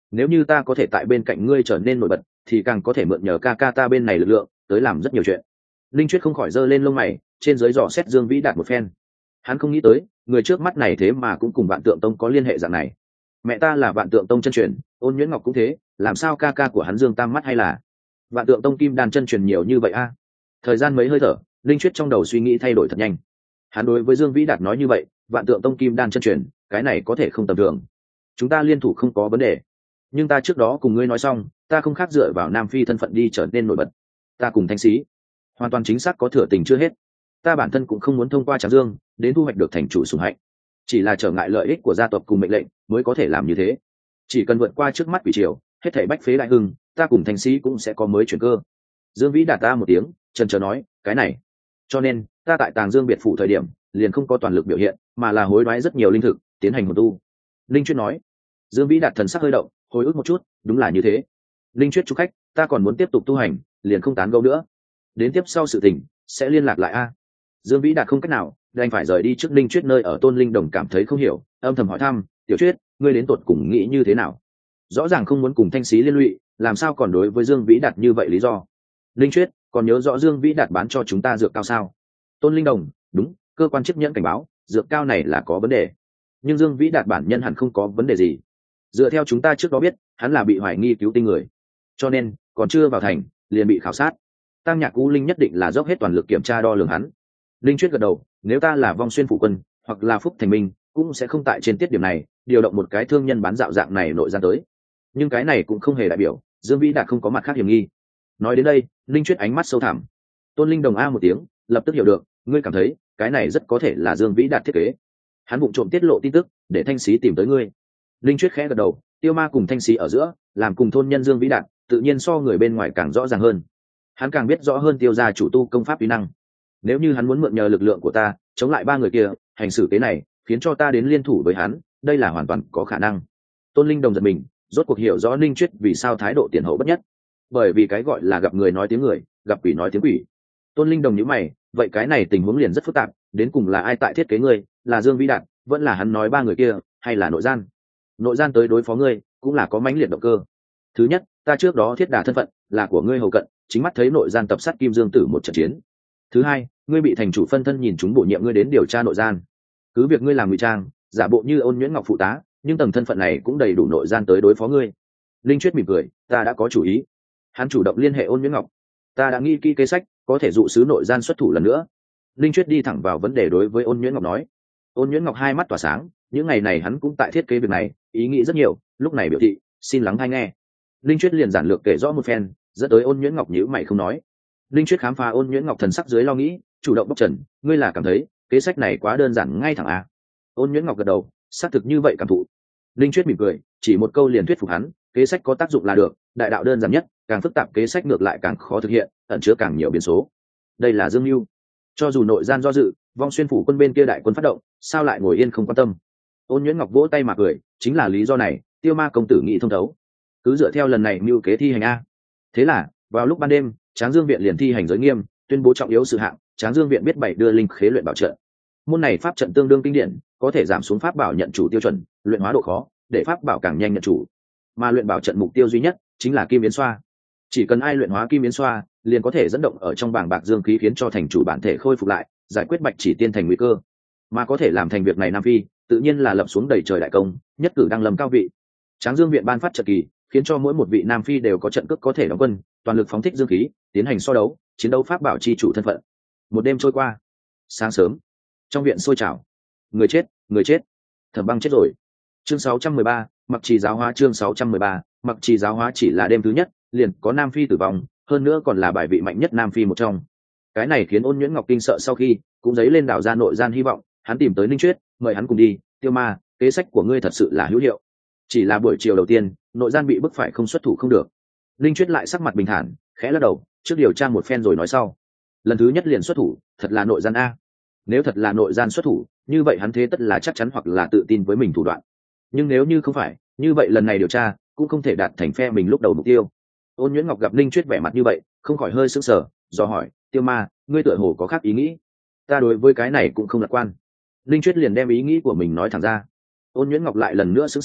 nếu như ta có thể tại bên cạnh ngươi trở nên nổi bật thì càng có thể mượn nhờ ca ca ta bên này lực lượng tới làm rất nhiều chuyện. Linh Chuyết không khỏi giơ lên lông mày, trên dưới dò xét Dương Vĩ Đạt một phen. Hắn không nghĩ tới người trước mắt này thế mà cũng cùng Vạn Tượng Tông có liên hệ dạng này. Mẹ ta là Vạn Tượng Tông chân truyền, Ôn Nhuyễn Ngọc cũng thế, làm sao ca ca của hắn Dương Tam mắt hay là Vạn Tượng Tông kim đan chân truyền nhiều như vậy a? Thời gian mấy hơi thở, Linh Chuyết trong đầu suy nghĩ thay đổi thật nhanh. Hắn đối với Dương Vĩ Đạt nói như vậy, Vạn Tượng Tông kim đan chân truyền, cái này có thể không tầm thường. Chúng ta liên thủ không có vấn đề, nhưng ta trước đó cùng ngươi nói xong, ta không khác dựa vào Nam Phi thân phận đi trở nên nổi bật. Ta cùng Thanh Sĩ hoàn toàn chính xác có thừa tình chưa hết. Ta bản thân cũng không muốn thông qua Tráng Dương đến thu hoạch được thành chủ sủng hạnh, chỉ là trở ngại lợi ích của gia tộc cùng mệnh lệnh mới có thể làm như thế. Chỉ cần vượt qua trước mắt quỷ triều, hết thảy bách phế đại hưng, ta cùng Thanh Sĩ cũng sẽ có mới chuyển cơ. Dương Vĩ Đạt ta một tiếng, chần chờ nói, cái này, cho nên ta tại Tàng Dương biệt phủ thời điểm, liền không có toàn lực biểu hiện, mà là hối đoái rất nhiều linh thực, tiến hành hồn tu. Linh Chuyết nói. Dương Vĩ Đạt thần sắc hơi động, hồi ức một chút, đúng là như thế. Linh Chuyết chúc khách, ta còn muốn tiếp tục tu hành, liền không tán gẫu nữa. Đến tiếp sau sự tình sẽ liên lạc lại a. Dương Vĩ Đạt không cách nào, đành phải rời đi trước Linh Chuyết nơi ở. Tôn Linh Đồng cảm thấy không hiểu, âm thầm hỏi thăm, tiểu Chuyết, ngươi đến tột cùng nghĩ như thế nào? Rõ ràng không muốn cùng Thanh Sĩ liên lụy, làm sao còn đối với Dương Vĩ Đạt như vậy lý do? Linh Chuyết, còn nhớ rõ Dương Vĩ Đạt bán cho chúng ta dược cao sao? Tôn Linh Đồng, đúng, cơ quan chiếc nhẫn cảnh báo, dược cao này là có vấn đề. Nhưng Dương Vĩ Đạt bản nhân hẳn không có vấn đề gì. Dựa theo chúng ta trước đó biết, hắn là bị hoài nghi cứu tinh người, cho nên còn chưa vào thành liền bị khảo sát. Tăng Nhạc U Linh nhất định là dốc hết toàn lực kiểm tra đo lường hắn. Linh Chuyết gật đầu, nếu ta là Vong Xuyên phủ quân hoặc là Phúc Thành Minh, cũng sẽ không tại trên tiết điểm này điều động một cái thương nhân bán dạo dạng này nội ra tới. Nhưng cái này cũng không hề đại biểu Dương Vĩ Đạt không có mặt khác hiểm nghi. Nói đến đây, Linh Chuyết ánh mắt sâu thẳm. Tôn Linh Đồng a một tiếng, lập tức hiểu được, ngươi cảm thấy cái này rất có thể là Dương Vĩ Đạt thiết kế. Hắn vụng trộm tiết lộ tin tức để Thanh Sĩ tìm tới ngươi. Linh Chuyết khẽ gật đầu, Tiêu Ma cùng Thanh Sĩ ở giữa làm cùng thôn nhân Dương Vĩ Đạt, tự nhiên so người bên ngoài càng rõ ràng hơn. Hắn càng biết rõ hơn Tiêu gia chủ tu công pháp uy năng. Nếu như hắn muốn mượn nhờ lực lượng của ta chống lại ba người kia, hành xử kế này khiến cho ta đến liên thủ với hắn, đây là hoàn toàn có khả năng. Tôn Linh Đồng giật mình, rốt cuộc hiểu rõ Linh Chuyết vì sao thái độ tiền hậu bất nhất. Bởi vì cái gọi là gặp người nói tiếng người, gặp quỷ nói tiếng quỷ. Tôn Linh Đồng nhíu mày, vậy cái này tình huống liền rất phức tạp, đến cùng là ai tại thiết kế ngươi, là Dương Vĩ Đạt, vẫn là hắn nói ba người kia, hay là nội gian? Nội gian tới đối phó ngươi, cũng là có mãnh liệt động cơ. Thứ nhất, ta trước đó thiết đà thân phận là của ngươi hầu cận, chính mắt thấy nội gian tập sát Kim Dương Tử một trận chiến. Thứ hai, ngươi bị thành chủ phân thân nhìn chúng bổ nhiệm ngươi đến điều tra nội gian. Cứ việc ngươi làm ngụy trang, giả bộ như Ôn Nhuyễn Ngọc phụ tá, nhưng tầng thân phận này cũng đầy đủ nội gian tới đối phó ngươi. Linh Chuyết mỉm cười, ta đã có chủ ý. Hắn chủ động liên hệ Ôn Nhuyễn Ngọc, ta đã nghĩ kỹ kế sách, có thể dụ sứ nội gian xuất thủ lần nữa. Linh Chuyết đi thẳng vào vấn đề đối với Ôn Nhuyễn Ngọc nói. Ôn Nhuyễn Ngọc hai mắt tỏa sáng, những ngày này hắn cũng tại thiết kế việc này, ý nghĩ rất nhiều, lúc này biểu thị xin lắng hay nghe. Linh Chuyết liền giản lược kể rõ một phen, dẫn tới Ôn Nhuyễn Ngọc nhíu mày không nói. Linh Chuyết khám phá Ôn Nhuyễn Ngọc thần sắc dưới lo nghĩ, chủ động bóc trần, ngươi là cảm thấy kế sách này quá đơn giản ngay thẳng à? Ôn Nhuyễn Ngọc gật đầu, xác thực như vậy cảm thụ. Linh Chuyết mỉm cười, chỉ một câu liền thuyết phục hắn, kế sách có tác dụng là được, đại đạo đơn giản nhất, càng phức tạp kế sách ngược lại càng khó thực hiện, ẩn chứa càng nhiều biến số. Đây là Dương Mưu. Cho dù nội gian do dự, Vong Xuyên phủ quân bên kia đại quân phát động, sao lại ngồi yên không quan tâm? Ôn Nhuyễn Ngọc vỗ tay mà cười, chính là lý do này, Tiêu Ma công tử nghĩ thông thấu, cứ dựa theo lần này mưu kế thi hành a. Thế là vào lúc ban đêm, Tráng Dương viện liền thi hành giới nghiêm, tuyên bố trọng yếu sự hạng. Tráng Dương viện biết bảy đưa linh khế luyện bảo trận. Môn này pháp trận tương đương kinh điển, có thể giảm xuống pháp bảo nhận chủ tiêu chuẩn, luyện hóa độ khó, để pháp bảo càng nhanh nhận chủ. Mà luyện bảo trận mục tiêu duy nhất chính là Kim Yến Xoa. Chỉ cần ai luyện hóa Kim Yến Xoa, liền có thể dẫn động ở trong bảng bạc dương khí khiến cho thành chủ bản thể khôi phục lại, giải quyết Bạch Chỉ Tiên thành nguy cơ. Mà có thể làm thành việc này Nam Phi, tự nhiên là lập xuống đầy trời đại công, nhất cử đăng lâm cao vị. Tráng Dương viện ban phát trận kỳ, khiến cho mỗi một vị Nam Phi đều có trận cước có thể đóng quân, toàn lực phóng thích dương khí, tiến hành so đấu, chiến đấu pháp bảo chi chủ thân phận. Một đêm trôi qua, sáng sớm, trong viện sôi trào, người chết, người chết, Thẩm Băng chết rồi. Chương sáu trăm mười ba, Mặc Trì giáo hóa. Chương sáu trăm mười ba, Mặc Trì giáo hóa. Chỉ là đêm thứ nhất, liền có Nam Phi tử vong, hơn nữa còn là bài vị mạnh nhất Nam Phi một trong. Cái này khiến Ôn Nhuyễn Ngọc kinh sợ, sau khi cũng dấy lên đảo ra nội gian hy vọng, hắn tìm tới Linh Chuyết, mời hắn cùng đi. Tiêu Ma, kế sách của ngươi thật sự là hữu hiệu. Chỉ là buổi chiều đầu tiên, nội gian bị bức phải không xuất thủ không được. Linh Chuyết lại sắc mặt bình thản, khẽ lắc đầu, trước điều tra một phen rồi nói sau. Lần thứ nhất liền xuất thủ, thật là nội gian a. Nếu thật là nội gian xuất thủ, như vậy hắn thế tất là chắc chắn hoặc là tự tin với mình thủ đoạn. Nhưng nếu như không phải, như vậy lần này điều tra cũng không thể đạt thành phe mình lúc đầu mục tiêu. Ôn Nhuyễn Ngọc gặp Linh Chuyết vẻ mặt như vậy, không khỏi hơi sững sờ, do hỏi, Tiêu Ma, ngươi tựa hồ có khác ý nghĩ? Ta đối với cái này cũng không lạc quan. Linh Chuyết liền đem ý nghĩ của mình nói thẳng ra. Ôn Nhuyễn Ngọc lại lần nữa sững sờ,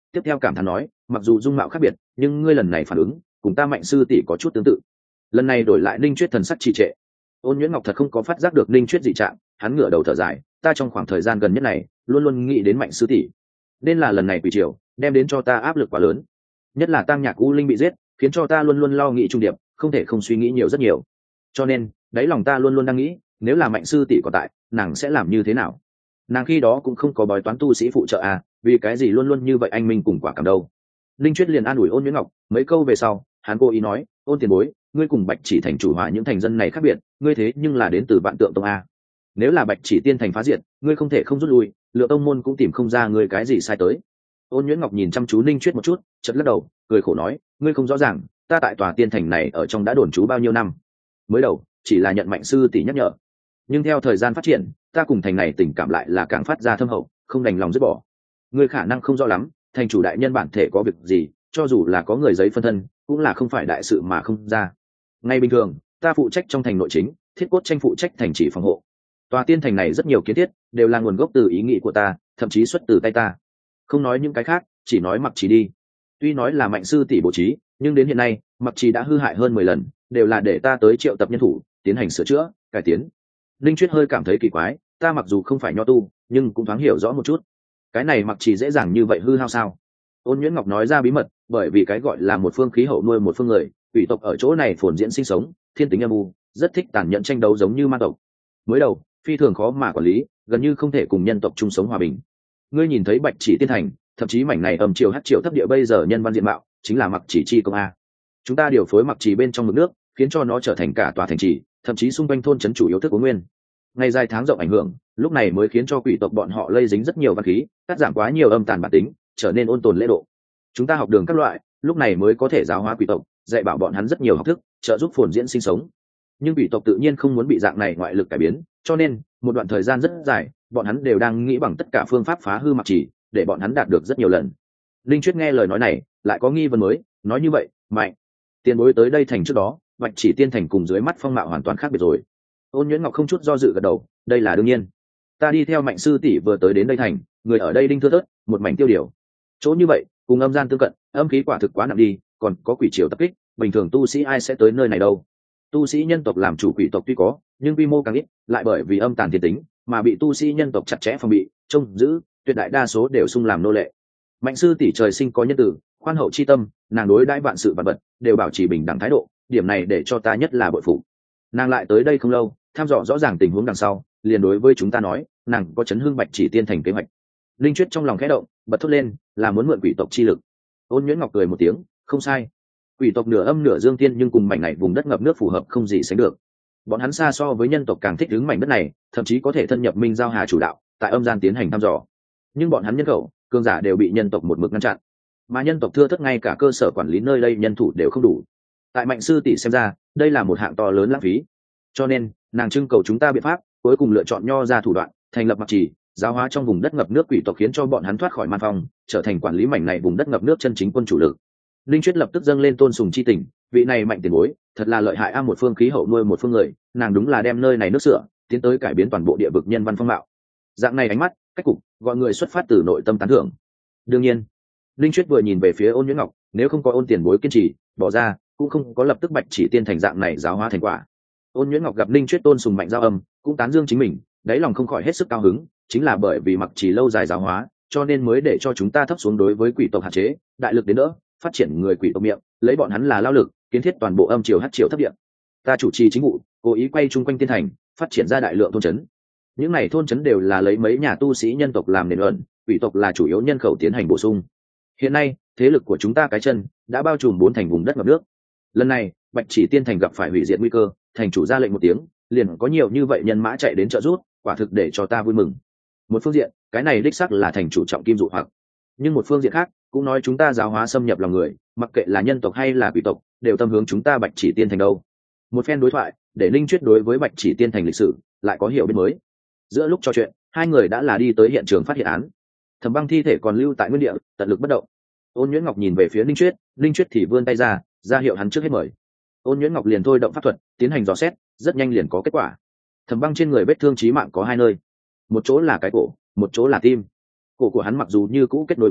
tiếp theo cảm thán nói, mặc dù dung mạo khác biệt nhưng ngươi lần này phản ứng cùng ta Mạnh sư tỷ có chút tương tự. Lần này đổi lại Ninh Chuyết thần sắc trì trệ. Ôn Nhuyễn Ngọc thật không có phát giác được Ninh Chuyết dị trạng, hắn ngửa đầu thở dài, ta trong khoảng thời gian gần nhất này luôn luôn nghĩ đến Mạnh sư tỷ, nên là lần này quỷ triều đem đến cho ta áp lực quá lớn, nhất là Tang Nhạc U Linh bị giết khiến cho ta luôn luôn lo nghĩ trung điệp, không thể không suy nghĩ nhiều rất nhiều. Cho nên đáy lòng ta luôn luôn đang nghĩ, nếu là Mạnh sư tỷ còn tại, nàng sẽ làm như thế nào. Nàng khi đó cũng không có bói toán tu sĩ phụ trợ à, vì cái gì luôn luôn như vậy anh minh cùng quả cảm đâu. Linh Chuyết liền an ủi Ôn Nhuyễn Ngọc, mấy câu về sau hắn cố ý nói, Ôn tiền bối, ngươi cùng Bạch Chỉ thành chủ hòa những thành dân này khác biệt, ngươi thế nhưng là đến từ Vạn Tượng Tông a. Nếu là Bạch Chỉ tiên thành phá diệt, ngươi không thể không rút lui, Lựa Tông môn cũng tìm không ra ngươi cái gì sai tới. Ôn Nhuyễn Ngọc nhìn chăm chú Ninh Chuyết một chút, chợt lắc đầu, cười khổ nói, ngươi không rõ ràng, ta tại tòa tiên thành này ở trong đã đồn trú bao nhiêu năm. Mới đầu chỉ là nhận Mạnh sư tỷ nhắc nhở, nhưng theo thời gian phát triển, ta cùng thành này tình cảm lại là càng phát ra thâm hậu, không đành lòng dứt bỏ. Ngươi khả năng không rõ lắm, thành chủ đại nhân bản thể có việc gì, cho dù là có người giấy phân thân, cũng là không phải đại sự mà không ra. Ngay bình thường, ta phụ trách trong thành nội chính, Thiết Cốt Tranh phụ trách thành trì phòng hộ. Tòa tiên thành này rất nhiều kiến thiết đều là nguồn gốc từ ý nghĩ của ta, thậm chí xuất từ tay ta. Không nói những cái khác, chỉ nói Mặc Trì đi. Tuy nói là Mạnh sư tỷ bố trí, nhưng đến hiện nay, Mặc Trì đã hư hại hơn mười lần, đều là để ta tới triệu tập nhân thủ, tiến hành sửa chữa, cải tiến. Linh Chuyết hơi cảm thấy kỳ quái, ta mặc dù không phải nho tu, nhưng cũng thoáng hiểu rõ một chút. Cái này Mặc Trì dễ dàng như vậy hư hao sao? Ôn Nhuyễn Ngọc nói ra bí mật, bởi vì cái gọi là một phương khí hậu nuôi một phương người, quỷ tộc ở chỗ này phồn diễn sinh sống, thiên tính âm u, rất thích tàn nhẫn tranh đấu giống như ma tộc. Mới đầu, phi thường khó mà quản lý, gần như không thể cùng nhân tộc chung sống hòa bình. Ngươi nhìn thấy Bạch Chỉ tiên thành, thậm chí mảnh này âm triều hắc triều thấp địa bây giờ nhân văn diện mạo, chính là Mặc Chỉ chi công a. Chúng ta điều phối Mặc Chỉ bên trong mực nước, khiến cho nó trở thành cả tòa thành trì, thậm chí xung quanh thôn trấn chủ yếu thức của nguyên. Ngày dài tháng rộng ảnh hưởng, lúc này mới khiến cho quỷ tộc bọn họ lây dính rất nhiều văn khí, cắt giảm quá nhiều âm tàn bản tính, trở nên ôn tồn lễ độ. Chúng ta học đường các loại, lúc này mới có thể giáo hóa quỷ tộc, dạy bảo bọn hắn rất nhiều học thức, trợ giúp phồn diễn sinh sống. Nhưng quỷ tộc tự nhiên không muốn bị dạng này ngoại lực cải biến, cho nên một đoạn thời gian rất dài, bọn hắn đều đang nghĩ bằng tất cả phương pháp phá hư Mặc Chỉ, để bọn hắn đạt được rất nhiều lần. Linh Chuyết nghe lời nói này, lại có nghi vấn mới, nói như vậy, Mạnh tiền bối tới đây thành trước đó, Bạch Chỉ tiên thành cùng dưới mắt phong mạo hoàn toàn khác biệt rồi. Ôn Nhuyễn Ngọc không chút do dự gật đầu, đây là đương nhiên. Ta đi theo Mạnh sư tỷ vừa tới đến đây thành, người ở đây đinh thưa thớt, một mảnh tiêu điều. Chỗ như vậy, cùng âm gian tương cận, âm khí quả thực quá nặng đi, còn có quỷ triều tập kích, bình thường tu sĩ ai sẽ tới nơi này đâu. Tu sĩ nhân tộc làm chủ quỷ tộc tuy có, nhưng quy mô càng ít, lại bởi vì âm tàn thiên tính, mà bị tu sĩ nhân tộc chặt chẽ phòng bị, trông giữ, tuyệt đại đa số đều xung làm nô lệ. Mạnh sư tỷ trời sinh có nhân tử, khoan hậu chi tâm, nàng đối đãi vạn sự vạn vật đều bảo trì bình đẳng thái độ, điểm này để cho ta nhất là bội phục. Nàng lại tới đây không lâu, tham dò rõ ràng tình huống đằng sau, liền đối với chúng ta nói, nàng có chấn hương Bạch Chỉ tiên thành kế hoạch. Linh Chuyết trong lòng khẽ động, bật thốt lên, là muốn mượn quỷ tộc chi lực. Ôn Nhuyễn Ngọc cười một tiếng, không sai. Quỷ tộc nửa âm nửa dương tiên, nhưng cùng mảnh này vùng đất ngập nước phù hợp không gì sánh được. Bọn hắn xa so với nhân tộc càng thích ứng mảnh đất này, thậm chí có thể thân nhập Minh Giao Hà chủ đạo, tại âm gian tiến hành thăm dò. Nhưng bọn hắn nhân khẩu, cường giả đều bị nhân tộc một mực ngăn chặn, mà nhân tộc thưa thớt, ngay cả cơ sở quản lý nơi đây nhân thủ đều không đủ. Tại Mạnh sư tỷ xem ra, đây là một hạng to lớn lãng phí. Cho nên, nàng trưng cầu chúng ta biện pháp, cuối cùng lựa chọn nho ra thủ đoạn, thành lập Mặc Chỉ, giáo hóa trong vùng đất ngập nước quỷ tộc, khiến cho bọn hắn thoát khỏi man phong, trở thành quản lý mảnh này vùng đất ngập nước chân chính quân chủ lực. Linh Chuyết lập tức dâng lên tôn sùng chi tình, vị này Mạnh tiền bối, thật là lợi hại a, một phương khí hậu nuôi một phương người, nàng đúng là đem nơi này nước sửa, tiến tới cải biến toàn bộ địa vực nhân văn phong mạo. Dạng này ánh mắt, cách cục, gọi người xuất phát từ nội tâm tán thưởng. Đương nhiên, Linh Chuyết vừa nhìn về phía Ôn Nhuyễn Ngọc, nếu không có Ôn tiền bối kiên trì, bỏ ra, cũng không có lập tức Bạch Chỉ tiên thành dạng này giáo hóa thành quả. Ôn Nhuyễn Ngọc gặp Linh Chuyết tôn sùng Mạnh giao âm, cũng tán dương chính mình, đáy lòng không khỏi hết sức cao hứng, chính là bởi vì Mặc Chỉ lâu dài giáo hóa, cho nên mới để cho chúng ta thấp xuống đối với quỷ tộc hạn chế, đại lực đến đỡ, phát triển người quỷ tộc miệng, lấy bọn hắn là lao lực, kiến thiết toàn bộ âm triều hắc triều thấp địa. Ta chủ trì chính vụ, cố ý quay chung quanh tiên thành, phát triển ra đại lượng thôn trấn. Những này thôn trấn đều là lấy mấy nhà tu sĩ nhân tộc làm nền ẩn, quỷ tộc là chủ yếu nhân khẩu tiến hành bổ sung. Hiện nay, thế lực của chúng ta cái chân đã bao trùm bốn thành vùng đất ngập nước. Lần này, Bạch Chỉ tiên thành gặp phải hủy diệt nguy cơ, thành chủ ra lệnh một tiếng, liền có nhiều như vậy nhân mã chạy đến trợ giúp, quả thực để cho ta vui mừng. Một phương diện, cái này đích xác là thành chủ trọng kim dụ hoặc, nhưng một phương diện khác, cũng nói chúng ta giáo hóa xâm nhập lòng người, mặc kệ là nhân tộc hay là quỷ tộc, đều tâm hướng chúng ta Bạch Chỉ tiên thành đâu. Một phen đối thoại, để Linh Chuyết đối với Bạch Chỉ tiên thành lịch sử lại có hiểu biết mới. Giữa lúc trò chuyện, hai người đã là đi tới hiện trường phát hiện án. Thẩm Băng thi thể còn lưu tại nguyên địa, tận lực bất động. Ôn Nhuyễn Ngọc nhìn về phía Linh Chuyết, Linh Chuyết thì vươn tay ra, ra hiệu hắn trước hết mời. Ôn Nhuyễn Ngọc liền thôi động pháp thuật, tiến hành dò xét, rất nhanh liền có kết quả. Thẩm Băng trên người vết thương chí mạng có hai nơi, một chỗ là cái cổ, một chỗ là tim. Cổ của hắn mặc dù như cũ kết nối với,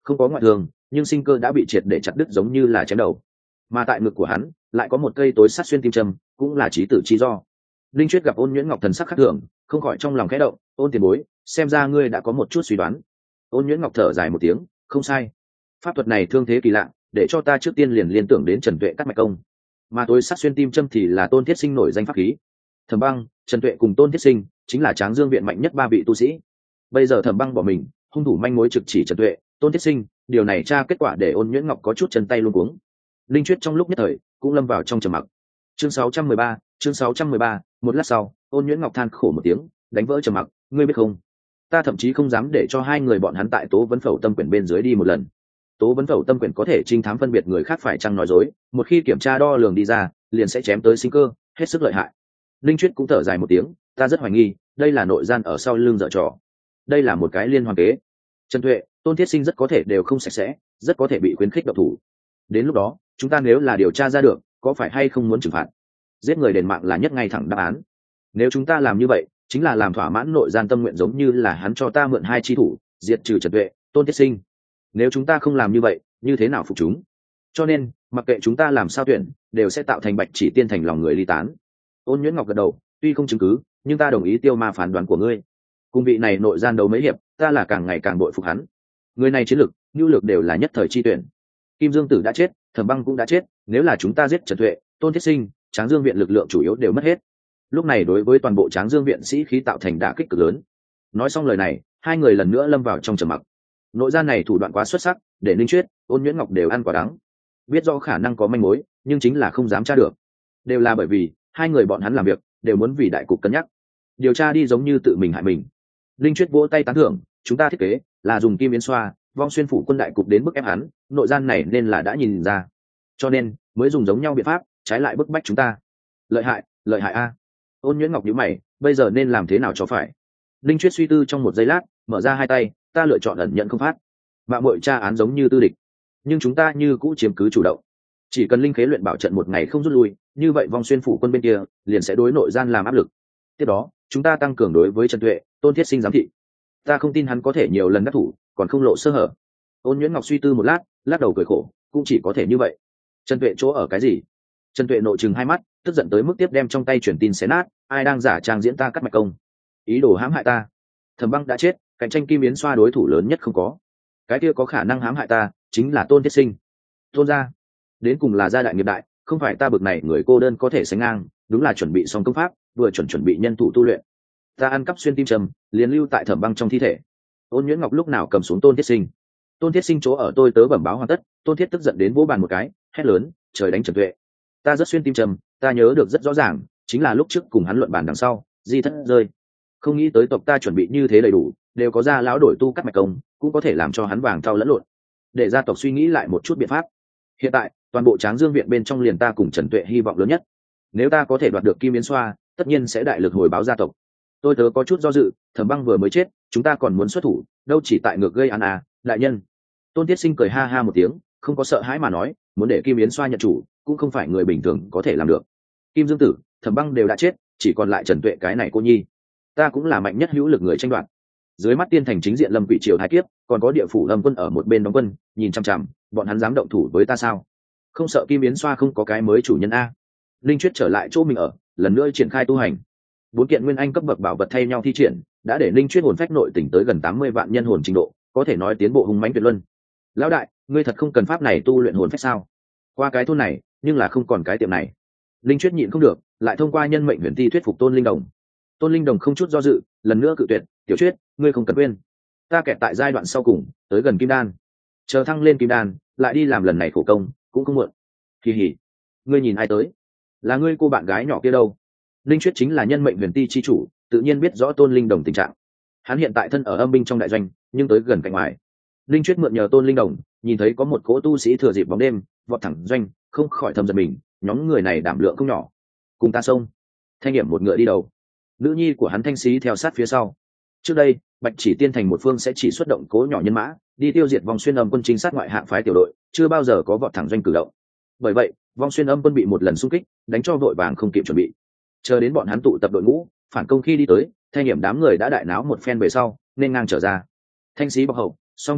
không có ngoại thương, nhưng sinh cơ đã bị triệt để chặt đứt giống như là chém đầu. Mà tại ngực của hắn lại có một cây tối sắt xuyên tim châm, cũng là chí tử chi do. Linh Chuyết gặp Ôn Nhuyễn Ngọc thần sắc khác thường, không khỏi trong lòng khẽ động. Ôn tiền bối, xem ra ngươi đã có một chút suy đoán. Ôn Nhuyễn Ngọc thở dài một tiếng, không sai, pháp thuật này thương thế kỳ lạ, để cho ta trước tiên liền liên tưởng đến Trần Tuệ cắt mạch công, mà tối sát xuyên tim châm thì là Tôn Thiết Sinh nổi danh pháp khí. Thẩm Băng, Trần Tuệ cùng Tôn Thiết Sinh chính là Tráng Dương viện mạnh nhất ba vị tu sĩ. Bây giờ Thẩm Băng bỏ mình, hung thủ manh mối trực chỉ Trần Tuệ, Tôn Thiết Sinh, điều này tra kết quả để Ôn Nhuyễn Ngọc có chút chân tay luống cuống. Linh Chuyết trong lúc nhất thời cũng lâm vào trong trầm mặc. Chương sáu trăm mười ba, chương sáu trăm mười ba, một lát sau, Ôn Nhuyễn Ngọc than khổ một tiếng, đánh vỡ trầm mặc, ngươi biết không, ta thậm chí không dám để cho hai người bọn hắn tại Tố Vấn Phẩu Tâm Quyển bên dưới đi một lần. Tố Vấn Phẩu Tâm Quyển có thể trinh thám phân biệt người khác phải chăng nói dối, một khi kiểm tra đo lường đi ra, liền sẽ chém tới sinh cơ, hết sức lợi hại. Linh Chuyết cũng thở dài một tiếng, ta rất hoài nghi, đây là nội gian ở sau lưng dở trò. Đây là một cái liên hoàn kế. Trần Tuệ, Tôn Thiết Sinh rất có thể đều không sạch sẽ, rất có thể bị khuyến khích độc thủ. Đến lúc đó, chúng ta nếu là điều tra ra được, có phải hay không muốn trừng phạt? Giết người đền mạng là nhất ngay thẳng đáp án. Nếu chúng ta làm như vậy, chính là làm thỏa mãn nội gian tâm nguyện, giống như là hắn cho ta mượn hai chi thủ, diệt trừ Trần Tuệ, Tôn Thiết Sinh. Nếu chúng ta không làm như vậy, như thế nào phục chúng? Cho nên, mặc kệ chúng ta làm sao tuyển, đều sẽ tạo thành Bạch Chỉ Tiên thành lòng người ly tán. Ôn Nhuyễn Ngọc gật đầu, tuy không chứng cứ, nhưng ta đồng ý Tiêu Ma phán đoán của ngươi. Cùng vị này nội gian đấu mấy hiệp, ta là càng ngày càng bội phục hắn. Người này chiến lực, nhu lược đều là nhất thời chi tuyển. Kim Dương Tử đã chết, Thẩm Băng cũng đã chết, nếu là chúng ta giết Trần Tuệ, Tôn Thiết Sinh, Tráng Dương viện lực lượng chủ yếu đều mất hết. Lúc này đối với toàn bộ Tráng Dương viện sĩ khí tạo thành đả kích cực lớn. Nói xong lời này, hai người lần nữa lâm vào trong trầm mặc. Nội gian này thủ đoạn quá xuất sắc, để Linh Chuyết, Ôn Nhuyễn Ngọc đều ăn quả đắng. Biết rõ khả năng có manh mối, nhưng chính là không dám tra được. Đều là bởi vì hai người bọn hắn làm việc đều muốn vì đại cục cân nhắc, điều tra đi giống như tự mình hại mình. Linh Chuyết vỗ tay tán thưởng, chúng ta thiết kế là dùng kim yến xoa, vong xuyên phủ quân đại cục đến bức ép hắn, nội gian này nên là đã nhìn ra, cho nên mới dùng giống nhau biện pháp, trái lại bức bách chúng ta. Lợi hại, lợi hại a. Ôn Nhuyễn Ngọc nhíu mày, bây giờ nên làm thế nào cho phải? Linh Chuyết suy tư trong một giây lát, mở ra hai tay, ta lựa chọn ẩn nhận không phát. Mạng muội tra án giống như tư địch, nhưng chúng ta như cũ chiếm cứ chủ động. Chỉ cần linh khế luyện bảo trận một ngày không rút lui, như vậy vong xuyên phủ quân bên kia liền sẽ đối nội gian làm áp lực. Tiếp đó, chúng ta tăng cường đối với Trần Tuệ, Tôn Thiết Sinh giám thị. Ta không tin hắn có thể nhiều lần đắc thủ, còn không lộ sơ hở. Ôn Nhuyễn Ngọc suy tư một lát, lắc đầu cười khổ, cũng chỉ có thể như vậy. Trần Tuệ chỗ ở cái gì? Trần Tuệ nội trừng hai mắt, tức giận tới mức tiếp đem trong tay truyền tin xé nát, ai đang giả trang diễn ta cắt mạch công, ý đồ hãm hại ta. Thẩm Băng đã chết, cạnh tranh kim yến xoa đối thủ lớn nhất không có. Cái kia có khả năng hãm hại ta, chính là Tôn Thiết Sinh. Tôn gia, đến cùng là gia đại nghiệp đại, không phải ta bực này người cô đơn có thể sánh ngang, đúng là chuẩn bị xong công pháp, vừa chuẩn chuẩn bị nhân thủ tu luyện. Ta ăn cắp xuyên tim trầm, liền lưu tại Thẩm Băng trong thi thể. Ôn Nhuyễn Ngọc lúc nào cầm xuống Tôn Thiết Sinh. Tôn Thiết Sinh chỗ ở tôi tớ bẩm báo hoàn tất, Tôn Thiết tức giận đến vỗ bàn một cái, hét lớn, trời đánh Trần Tuệ. Ta rất xuyên tim trầm, ta nhớ được rất rõ ràng, chính là lúc trước cùng hắn luận bàn đằng sau, di thất rơi. Không nghĩ tới tộc ta chuẩn bị như thế đầy đủ, đều có gia lão đổi tu cắt mạch công, cũng có thể làm cho hắn vàng thau lẫn lộn. Để gia tộc suy nghĩ lại một chút biện pháp. Hiện tại, toàn bộ Tráng Dương viện bên trong liền ta cùng Trần Tuệ hy vọng lớn nhất. Nếu ta có thể đoạt được kim yến xoa, tất nhiên sẽ đại lực hồi báo gia tộc. Tôi tớ có chút do dự, Thẩm Băng vừa mới chết, chúng ta còn muốn xuất thủ, đâu chỉ tại ngược gây án à, đại nhân. Tôn Thiết Sinh cười ha ha một tiếng, không có sợ hãi mà nói, muốn để kim yến xoa nhận chủ, cũng không phải người bình thường có thể làm được. Kim Dương Tử, Thẩm Băng đều đã chết, chỉ còn lại Trần Tuệ cái này cô nhi. Ta cũng là mạnh nhất hữu lực người tranh đoạt. Dưới mắt tiên thành chính diện lâm quỷ triều thái kiếp, còn có địa phủ lâm quân ở một bên đóng quân, nhìn chằm chằm, bọn hắn dám động thủ với ta sao? Không sợ kim yến xoa không có cái mới chủ nhân a? Linh Chuyết trở lại chỗ mình ở, lần nữa triển khai tu hành. Bốn kiện nguyên anh cấp bậc bảo vật thay nhau thi triển, đã để Linh Chuyết hồn phách nội tỉnh tới gần tám mươi vạn nhân hồn trình độ, có thể nói tiến bộ hùng mãnh tuyệt luân. Lão đại, ngươi thật không cần pháp này tu luyện hồn phách sao? Qua cái thôn này, nhưng là không còn cái tiệm này. Linh Chuyết nhịn không được, lại thông qua nhân mệnh huyền thi thuyết phục Tôn Linh Đồng. Tôn Linh Đồng không chút do dự, lần nữa cự tuyệt, "Tiểu Chuyết, ngươi không cần quên, ta kẹt tại giai đoạn sau cùng, tới gần kim đan, chờ thăng lên kim đan, lại đi làm lần này khổ công, cũng không muộn." Kỳ hỉ, ngươi nhìn ai tới? Là ngươi cô bạn gái nhỏ kia đâu? Linh Chuyết chính là nhân mệnh huyền ti chi chủ, tự nhiên biết rõ Tôn Linh Đồng tình trạng. Hắn hiện tại thân ở âm binh trong đại doanh, nhưng tới gần cạnh ngoài. Linh Chuyết mượn nhờ Tôn Linh Đồng, nhìn thấy có một cỗ tu sĩ thừa dịp bóng đêm, vọt thẳng doanh, không khỏi thầm giật mình, nhóm người này đảm lượng không nhỏ. Cùng ta xông. Thanh Nghiệm một ngựa đi đầu, nữ nhi của hắn Thanh Xí theo sát phía sau. Trước đây, Bạch Chỉ Tiên thành một phương sẽ chỉ xuất động cố nhỏ nhân mã, đi tiêu diệt vong xuyên âm quân chính sát ngoại hạng phái tiểu đội, chưa bao giờ có vọt thẳng doanh cử động. Bởi vậy, vong xuyên âm quân bị một lần xung kích, đánh cho vội vàng không kịp chuẩn bị. Chờ đến bọn hắn tụ tập đội ngũ, phản công khi đi tới, Thanh Nghiệm đám người đã đại náo một phen về sau, nên ngang trở ra. Thanh Xí bọc hậu, song trường đấy,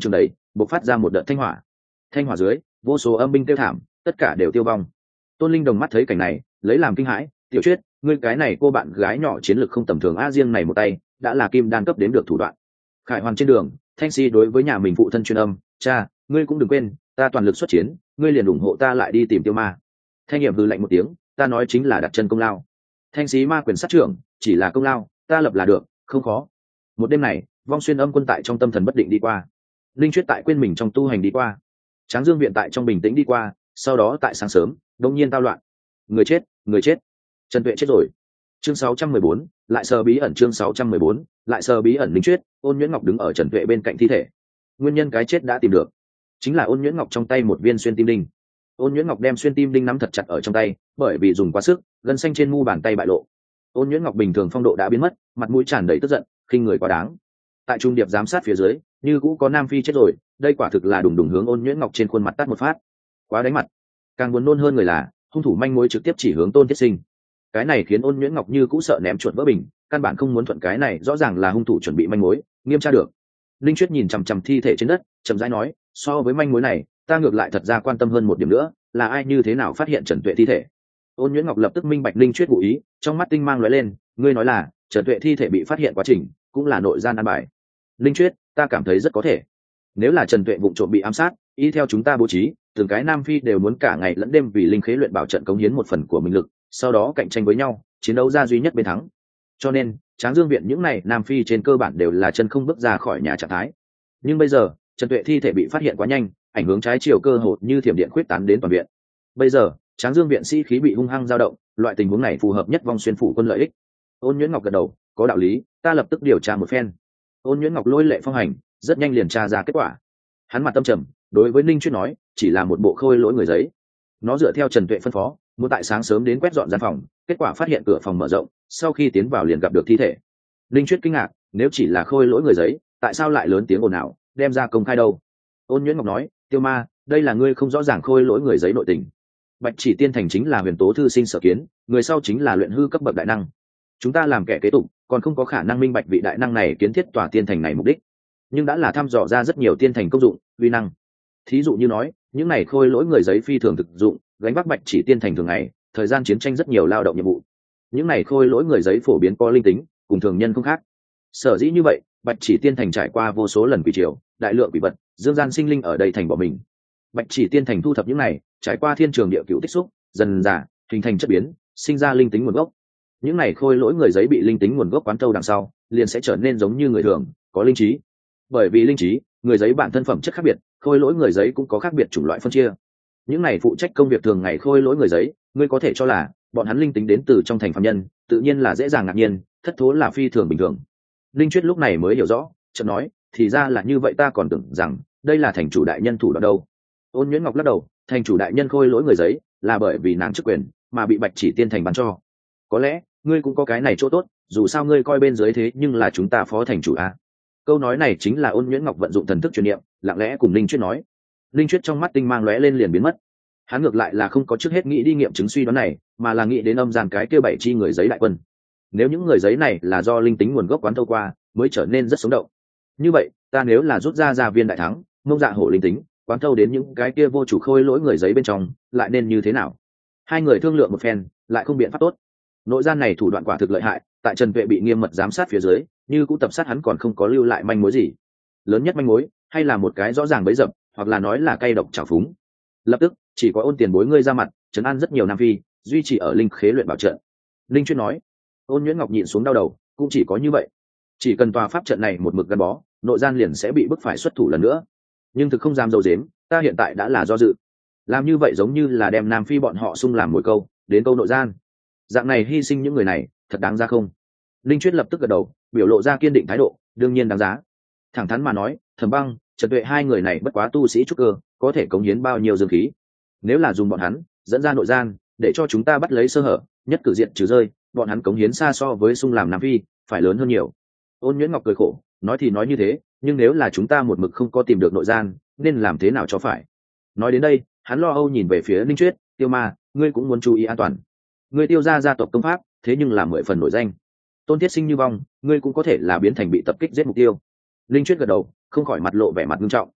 bộc phát ra một đợt thanh hỏa. Thanh hỏa dưới, vô số âm binh tiêu thảm, tất cả đều tiêu vong. Tôn Linh Đồng mắt thấy cảnh này, lấy làm kinh hãi, "Tiểu Chuyết, ngươi cái này cô bạn gái nhỏ chiến lược không tầm thường a, riêng này một tay, đã là kim đan cấp đến được thủ đoạn." Khải Hoàn trên đường, Thanh Si đối với nhà mình phụ thân truyền âm, "Cha, ngươi cũng đừng quên, ta toàn lực xuất chiến, ngươi liền ủng hộ ta lại đi tìm Tiêu Ma." Thanh Nghiệm hừ lạnh một tiếng, "Ta nói chính là đặt chân công lao. Thanh sĩ ma quyền sát trưởng, chỉ là công lao, ta lập là được, không khó." Một đêm này, Vong Xuyên Âm quân tại trong tâm thần bất định đi qua, Linh Chuyết tại quên mình trong tu hành đi qua, Tráng Dương viện tại trong bình tĩnh đi qua, sau đó tại sáng sớm, đột nhiên tao loạn. Người chết, người chết. Trần Tuệ chết rồi. Chương sáu trăm mười bốn, lại sờ bí ẩn chương sáu trăm mười bốn, lại sờ bí ẩn Linh Chuyết, Ôn Nhuyễn Ngọc đứng ở Trần Tuệ bên cạnh thi thể. Nguyên nhân cái chết đã tìm được, chính là Ôn Nhuyễn Ngọc trong tay một viên xuyên tim đinh. Ôn Nhuyễn Ngọc đem xuyên tim đinh nắm thật chặt ở trong tay, bởi vì dùng quá sức, gân xanh trên mu bàn tay bại lộ. Ôn Nhuyễn Ngọc bình thường phong độ đã biến mất, mặt mũi tràn đầy tức giận, khinh người quá đáng. Tại trung điệp giám sát phía dưới, như cũ có Nam Phi chết rồi, đây quả thực là đùng đùng hướng Ôn Nhuyễn Ngọc trên khuôn mặt tát một phát. Quá đánh mặt. Càng buồn nôn hơn người là, hung thủ manh mối trực tiếp chỉ hướng Tôn Thiết Sinh. Cái này khiến Ôn Nhuyễn Ngọc như cũ sợ ném chuột vỡ bình, căn bản không muốn thuận cái này, rõ ràng là hung thủ chuẩn bị manh mối, nghiêm tra được. Linh Chuyết nhìn chằm chằm thi thể trên đất, chậm rãi nói, "So với manh mối này, ta ngược lại thật ra quan tâm hơn một điểm nữa, là ai như thế nào phát hiện Trần Tuệ thi thể." Ôn Nhuyễn Ngọc lập tức minh bạch Linh Chuyết ngụ ý, trong mắt tinh mang lóe lên, "Ngươi nói là Trần Tuệ thi thể bị phát hiện quá trình cũng là nội gian ăn bài." Linh Chuyết, ta cảm thấy rất có thể. Nếu là Trần Tuệ vụng trộm bị ám sát, y theo chúng ta bố trí, từng cái Nam Phi đều muốn cả ngày lẫn đêm vì linh khế luyện bảo trận cống hiến một phần của mình lực, sau đó cạnh tranh với nhau, chiến đấu ra duy nhất bên thắng. Cho nên, Tráng Dương viện những này Nam Phi trên cơ bản đều là chân không bước ra khỏi nhà trạng thái. Nhưng bây giờ, Trần Tuệ thi thể bị phát hiện quá nhanh, ảnh hưởng trái chiều cơ hội như thiểm điện khuyết tán đến toàn viện. Bây giờ, Tráng Dương viện sĩ khí bị hung hăng dao động, loại tình huống này phù hợp nhất Vong Xuyên phủ quân lợi ích. Ôn Nhuyễn Ngọc gật đầu, có đạo lý, ta lập tức điều tra một phen. Ôn Nhuyễn Ngọc lôi lệ phong hành, rất nhanh liền tra ra kết quả. Hắn mặt tâm trầm, đối với Ninh Chuyết nói, chỉ là một bộ khôi lỗi người giấy. Nó dựa theo Trần Tuệ phân phó, muốn tại sáng sớm đến quét dọn gian phòng, kết quả phát hiện cửa phòng mở rộng, sau khi tiến vào liền gặp được thi thể. Ninh Chuyết kinh ngạc, nếu chỉ là khôi lỗi người giấy, tại sao lại lớn tiếng ồn ào, đem ra công khai đâu? Ôn Nhuyễn Ngọc nói, Tiêu Ma, đây là ngươi không rõ ràng khôi lỗi người giấy nội tình. Bạch Chỉ Tiên Thành chính là Huyền Tố thư sinh sở kiến, người sau chính là luyện hư cấp bậc đại năng. Chúng ta làm kẻ kế tục, còn không có khả năng minh bạch vị đại năng này kiến thiết tòa tiên thành này mục đích, nhưng đã là thăm dò ra rất nhiều tiên thành công dụng, uy năng. Thí dụ như nói, những này khôi lỗi người giấy phi thường thực dụng, gánh vác Bạch Chỉ Tiên Thành thường ngày, thời gian chiến tranh rất nhiều lao động nhiệm vụ. Những này khôi lỗi người giấy phổ biến có linh tính, cùng thường nhân không khác. Sở dĩ như vậy, Bạch Chỉ Tiên Thành trải qua vô số lần quỷ triều, đại lượng quỷ vật, dương gian sinh linh ở đây thành bỏ mình. Bạch Chỉ Tiên Thành thu thập những này, trải qua thiên trường địa cửu tích xúc, dần dà hình thành chất biến, sinh ra linh tính nguồn gốc. Những này khôi lỗi người giấy bị linh tính nguồn gốc quán thâu đằng sau, liền sẽ trở nên giống như người thường, có linh trí. Bởi vì linh trí, người giấy bản thân phẩm chất khác biệt, khôi lỗi người giấy cũng có khác biệt chủng loại phân chia. Những này phụ trách công việc thường ngày khôi lỗi người giấy, ngươi có thể cho là bọn hắn linh tính đến từ trong thành phàm nhân, tự nhiên là dễ dàng ngạc nhiên, thất thố là phi thường bình thường. Linh Chuyết lúc này mới hiểu rõ, chợt nói, thì ra là như vậy, ta còn tưởng rằng đây là thành chủ đại nhân thủ đoạn đâu. Ôn Nhuyễn Ngọc lắc đầu, thành chủ đại nhân khôi lỗi người giấy, là bởi vì nàng chức quyền mà bị Bạch Chỉ Tiên Thành bán cho. Có lẽ ngươi cũng có cái này chỗ tốt, dù sao ngươi coi bên dưới thế nhưng là chúng ta phó thành chủ à. Câu nói này chính là Ôn Nhuyễn Ngọc vận dụng thần thức truyền niệm, lặng lẽ cùng Linh Chuyết nói. Linh Chuyết trong mắt tinh mang lóe lên liền biến mất. Hắn ngược lại là không có trước hết nghĩ đi nghiệm chứng suy đoán này, mà là nghĩ đến âm gian cái kia bảy chi người giấy đại quân. Nếu những người giấy này là do linh tính nguồn gốc quán thâu qua, mới trở nên rất sống động. Như vậy, ta nếu là rút ra gia viên đại thắng, mông dạ hổ linh tính, quán thâu đến những cái kia vô chủ khôi lỗi người giấy bên trong, lại nên như thế nào? Hai người thương lượng một phen, lại không biện pháp tốt. Nội gian này thủ đoạn quả thực lợi hại, tại Trần Tuệ bị nghiêm mật giám sát phía dưới, như cũ tập sát hắn còn không có lưu lại manh mối gì. Lớn nhất manh mối, hay là một cái rõ ràng bấy dập, hoặc là nói là cay độc trào phúng. Lập tức, chỉ có Ôn Tiền Bối ngươi ra mặt, trấn an rất nhiều Nam Phi, duy trì ở linh khế luyện bảo trận. Linh Chuyên nói. Ôn Nhuyễn Ngọc nhịn xuống đau đầu, cũng chỉ có như vậy. Chỉ cần tòa pháp trận này một mực gắn bó, nội gian liền sẽ bị bức phải xuất thủ lần nữa. Nhưng thực không dám dầu dếm, ta hiện tại đã là do dự. Làm như vậy giống như là đem Nam Phi bọn họ xung làm mồi câu, đến câu nội gian. Dạng này hy sinh những người này, thật đáng ra không? Linh Chuyết lập tức gật đầu, biểu lộ ra kiên định thái độ, đương nhiên đáng giá. Thẳng thắn mà nói, Thẩm Băng, Trần Tuệ hai người này bất quá tu sĩ trúc cơ, có thể cống hiến bao nhiêu dương khí. Nếu là dùng bọn hắn dẫn ra nội gian, để cho chúng ta bắt lấy sơ hở, nhất cử diện trừ rơi, bọn hắn cống hiến xa so với xung làm Nam Phi phải lớn hơn nhiều. Ôn Nhuyễn Ngọc cười khổ, nói thì nói như thế, nhưng nếu là chúng ta một mực không có tìm được nội gian, nên làm thế nào cho phải? Nói đến đây, hắn lo âu nhìn về phía Linh Chuyết, Tiêu Ma, ngươi cũng muốn chú ý an toàn. Ngươi Tiêu gia gia tộc công pháp, thế nhưng là mười phần nổi danh. Tôn Thiết Sinh như vong, ngươi cũng có thể là biến thành bị tập kích giết mục tiêu. Linh Chuyết gật đầu, không khỏi mặt lộ vẻ mặt nghiêm trọng.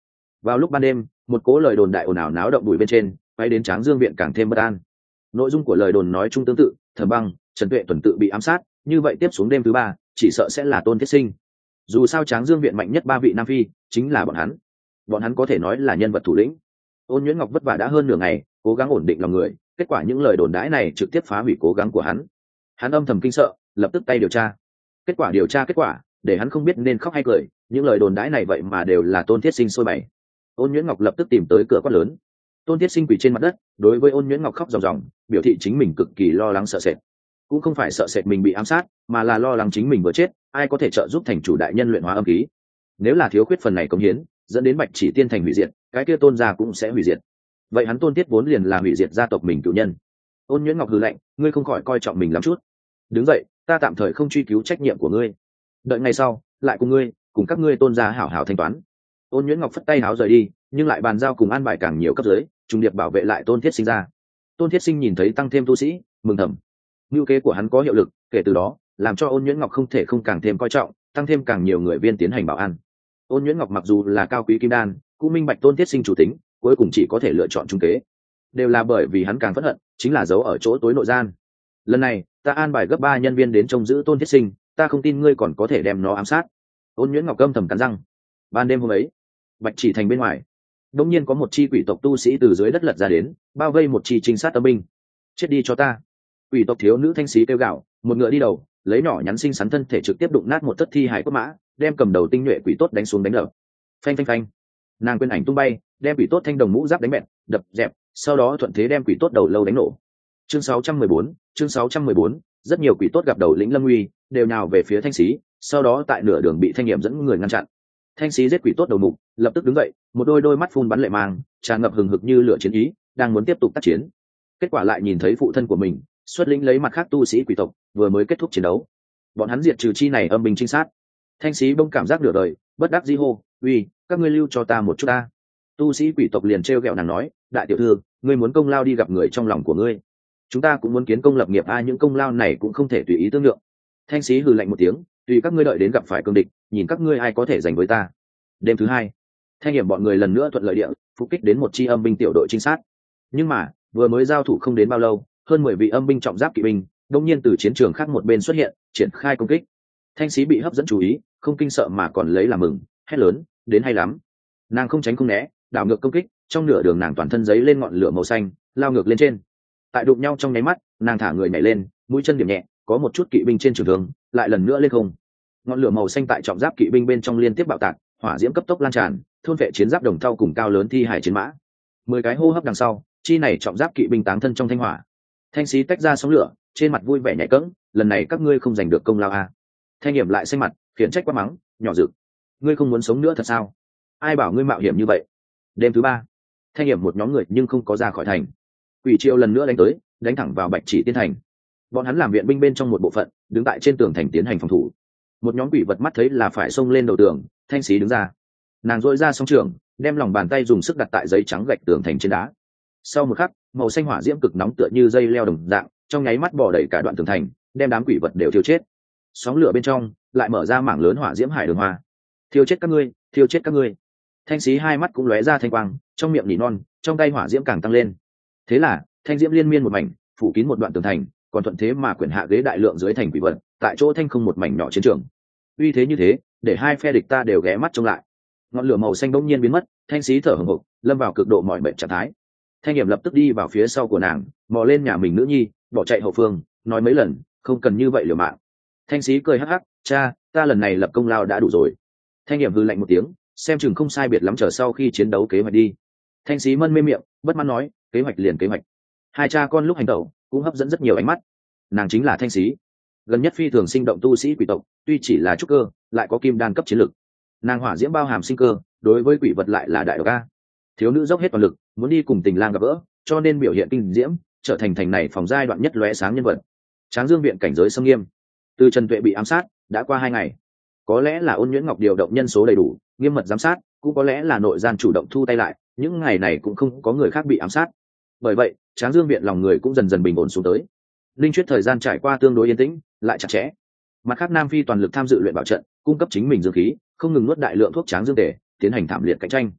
Vào lúc ban đêm, một cố lời đồn đại ồn ào náo động bụi bên trên, bay đến Tráng Dương viện càng thêm bất an. Nội dung của lời đồn nói chung tương tự, Thẩm Băng, Trần Tuệ tuần tự bị ám sát, như vậy tiếp xuống đêm thứ ba, chỉ sợ sẽ là Tôn Thiết Sinh. Dù sao Tráng Dương viện mạnh nhất ba vị nam phi, chính là bọn hắn. Bọn hắn có thể nói là nhân vật thủ lĩnh. Ôn Nhuyễn Ngọc vất vả đã hơn nửa ngày, cố gắng ổn định lòng người, kết quả những lời đồn đãi này trực tiếp phá hủy cố gắng của hắn. Hắn âm thầm kinh sợ, lập tức tay điều tra. Kết quả điều tra kết quả, để hắn không biết nên khóc hay cười, những lời đồn đãi này vậy mà đều là Tôn Thiết Sinh sôi bày. Ôn Nhuyễn Ngọc lập tức tìm tới cửa quát lớn. Tôn Thiết Sinh quỳ trên mặt đất, đối với Ôn Nhuyễn Ngọc khóc ròng ròng, biểu thị chính mình cực kỳ lo lắng sợ sệt. Cũng không phải sợ sệt mình bị ám sát, mà là lo lắng chính mình vừa chết, ai có thể trợ giúp thành chủ đại nhân luyện hóa âm khí. Nếu là thiếu khuyết phần này công hiến, dẫn đến Bạch Chỉ Tiên thành hủy diệt, cái kia Tôn gia cũng sẽ hủy diệt. Vậy hắn Tôn Tiết vốn liền là hủy diệt gia tộc mình cựu nhân. Ôn Nhuyễn Ngọc hừ lạnh, ngươi không khỏi coi trọng mình lắm chút. Đứng dậy, ta tạm thời không truy cứu trách nhiệm của ngươi. Đợi ngày sau, lại cùng ngươi, cùng các ngươi Tôn gia hảo hảo thanh toán. Ôn Nhuyễn Ngọc phất tay áo rời đi, nhưng lại bàn giao cùng an bài càng nhiều cấp dưới, trùng điệp bảo vệ lại Tôn Thiết Sinh ra. Tôn Thiết Sinh nhìn thấy tăng thêm tu sĩ, mừng thầm. Mưu kế của hắn có hiệu lực, kể từ đó, làm cho Ôn Nhuyễn Ngọc không thể không càng thêm coi trọng, tăng thêm càng nhiều người viên tiến hành bảo an. Ôn Nhuyễn Ngọc mặc dù là cao quý kim đan, cũng minh bạch Tôn Thiết Sinh chủ tính, cuối cùng chỉ có thể lựa chọn trung kế. Đều là bởi vì hắn càng phẫn hận, chính là giấu ở chỗ tối nội gian. Lần này, ta an bài gấp ba nhân viên đến trông giữ Tôn Thiết Sinh, ta không tin ngươi còn có thể đem nó ám sát. Ôn Nhuyễn Ngọc âm thầm cắn răng. Ban đêm hôm ấy, Bạch Chỉ thành bên ngoài, đột nhiên có một chi quỷ tộc tu sĩ từ dưới đất lật ra đến, bao vây một chi trinh sát tâm binh. Chết đi cho ta! Quỷ tộc thiếu nữ thanh sĩ kêu gào, một ngựa đi đầu, lấy nhỏ nhắn xinh xắn thân thể trực tiếp đụng nát một thất thi hải cốt mã, đem cầm đầu tinh nhuệ quỷ tốt đánh xuống đánh đập. Phanh phanh phanh, nàng quên ảnh tung bay, đem quỷ tốt thanh đồng mũ giáp đánh bẹt, đập dẹp, sau đó thuận thế đem quỷ tốt đầu lâu đánh nổ. Chương sáu trăm mười bốn, chương sáu trăm mười bốn, rất nhiều quỷ tốt gặp đầu lĩnh Lâm Uy, đều nhào về phía thanh sĩ, sau đó tại nửa đường bị thanh nghiệm dẫn người ngăn chặn. Thanh sĩ giết quỷ tốt đầu mục, lập tức đứng dậy, một đôi đôi mắt phun bắn lệ mang, tràn ngập hừng hực như lửa chiến ý, đang muốn tiếp tục tác chiến. Kết quả lại nhìn thấy phụ thân của mình xuất lĩnh lấy mặt khác tu sĩ quỷ tộc vừa mới kết thúc chiến đấu. Bọn hắn diệt trừ chi này âm binh trinh sát. Thanh sĩ bỗng cảm giác nửa đời, bất đắc dĩ hô, uy, các ngươi lưu cho ta một chút ta. Tu sĩ quỷ tộc liền trêu ghẹo nàng nói, đại tiểu thư, ngươi muốn công lao đi gặp người trong lòng của ngươi, chúng ta cũng muốn kiến công lập nghiệp a, những công lao này cũng không thể tùy ý tương lượng. Thanh sĩ hừ lạnh một tiếng, tùy các ngươi đợi đến gặp phải cương địch, nhìn các ngươi ai có thể giành với ta. Đêm thứ hai, Thanh Hiểm bọn người lần nữa thuận lợi địa phục kích đến một chi âm binh tiểu đội trinh sát. Nhưng mà vừa mới giao thủ không đến bao lâu, hơn mười vị âm binh trọng giáp kỵ binh đông nhiên từ chiến trường khác một bên xuất hiện, triển khai công kích. Thanh sĩ bị hấp dẫn chú ý, không kinh sợ mà còn lấy làm mừng, hét lớn, đến hay lắm. Nàng không tránh không né, đảo ngược công kích, trong nửa đường nàng toàn thân giấy lên ngọn lửa màu xanh, lao ngược lên trên. Tại đụng nhau trong nháy mắt, nàng thả người nhảy lên, mũi chân điểm nhẹ, có một chút kỵ binh trên trường thương, lại lần nữa lên không. Ngọn lửa màu xanh tại trọng giáp kỵ binh bên trong liên tiếp bạo tạc, hỏa diễm cấp tốc lan tràn, thôn vệ chiến giáp đồng thau cùng cao lớn thi hải chiến mã. Mười cái hô hấp đằng sau, chi này trọng giáp kỵ binh táng thân trong thanh hỏa. Thanh sĩ tách ra sóng lửa, trên mặt vui vẻ nhảy cẫng, lần này các ngươi không giành được công lao a. Thanh Hiểm lại xanh mặt, khiển trách quát mắng, nhỏ dực, ngươi không muốn sống nữa thật sao? Ai bảo ngươi mạo hiểm như vậy? Đêm thứ ba, Thanh Hiểm một nhóm người nhưng không có ra khỏi thành. Quỷ Triệu lần nữa đánh tới, đánh thẳng vào Bạch Chỉ Tiên thành. Bọn hắn làm viện binh bên trong một bộ phận, đứng tại trên tường thành tiến hành phòng thủ. Một nhóm quỷ vật mắt thấy là phải xông lên đầu tường, Thanh sĩ đứng ra, nàng dội ra song trường, đem lòng bàn tay dùng sức đặt tại giấy trắng gạch tường thành trên đá. Sau một khắc, màu xanh hỏa diễm cực nóng tựa như dây leo đồng dạng, trong nháy mắt bò đầy cả đoạn tường thành, đem đám quỷ vật đều thiêu chết. Sóng lửa bên trong lại mở ra mảng lớn hỏa diễm hải đường hoa. Thiêu chết các ngươi, thiêu chết các ngươi. Thanh sĩ hai mắt cũng lóe ra thanh quang, trong miệng nỉ non, trong tay hỏa diễm càng tăng lên. Thế là thanh diễm liên miên một mảnh, phủ kín một đoạn tường thành, còn thuận thế mà quyển hạ ghế đại lượng dưới thành quỷ vật, tại chỗ thanh không một mảnh nhỏ chiến trường. Uy thế như thế, để hai phe địch ta đều ghé mắt trông lại. Ngọn lửa màu xanh bỗng nhiên biến mất, thanh sĩ thở hổn hộc, lâm vào cực độ mỏi mệt trạng thái. Thanh Hiểm lập tức đi vào phía sau của nàng, mò lên nhà mình nữ nhi, bỏ chạy hậu phương, nói mấy lần, không cần như vậy liều mạng. Thanh sĩ cười hắc hắc, cha, ta lần này lập công lao đã đủ rồi. Thanh Hiểm hừ lạnh một tiếng, xem chừng không sai biệt lắm, chờ sau khi chiến đấu kế hoạch đi. Thanh sĩ mân mê miệng, bất mãn nói, kế hoạch liền kế hoạch. Hai cha con lúc hành tẩu cũng hấp dẫn rất nhiều ánh mắt. Nàng chính là Thanh sĩ, gần nhất phi thường sinh động tu sĩ quỷ tộc, tuy chỉ là trúc cơ, lại có kim đan cấp chiến lực. Nàng hỏa diễm bao hàm sinh cơ, đối với quỷ vật lại là đại độc a. Thiếu nữ dốc hết toàn lực, muốn đi cùng Tình Lang gặp gỡ, cho nên biểu hiện kinh diễm, trở thành thành này phòng giai đoạn nhất lóe sáng nhân vật. Tráng Dương viện cảnh giới xâm nghiêm. Từ Trần Tuệ bị ám sát, đã qua hai ngày. Có lẽ là Ôn Nhuyễn Ngọc điều động nhân số đầy đủ, nghiêm mật giám sát, cũng có lẽ là nội gian chủ động thu tay lại, những ngày này cũng không có người khác bị ám sát. Bởi vậy, Tráng Dương viện lòng người cũng dần dần bình ổn xuống tới. Linh Chuyết thời gian trải qua tương đối yên tĩnh, lại chặt chẽ. Mặt khác Nam Phi toàn lực tham dự luyện bảo trận, cung cấp chính mình dương khí, không ngừng nuốt đại lượng thuốc tráng dương tể, tiến hành thảm liệt cạnh tranh.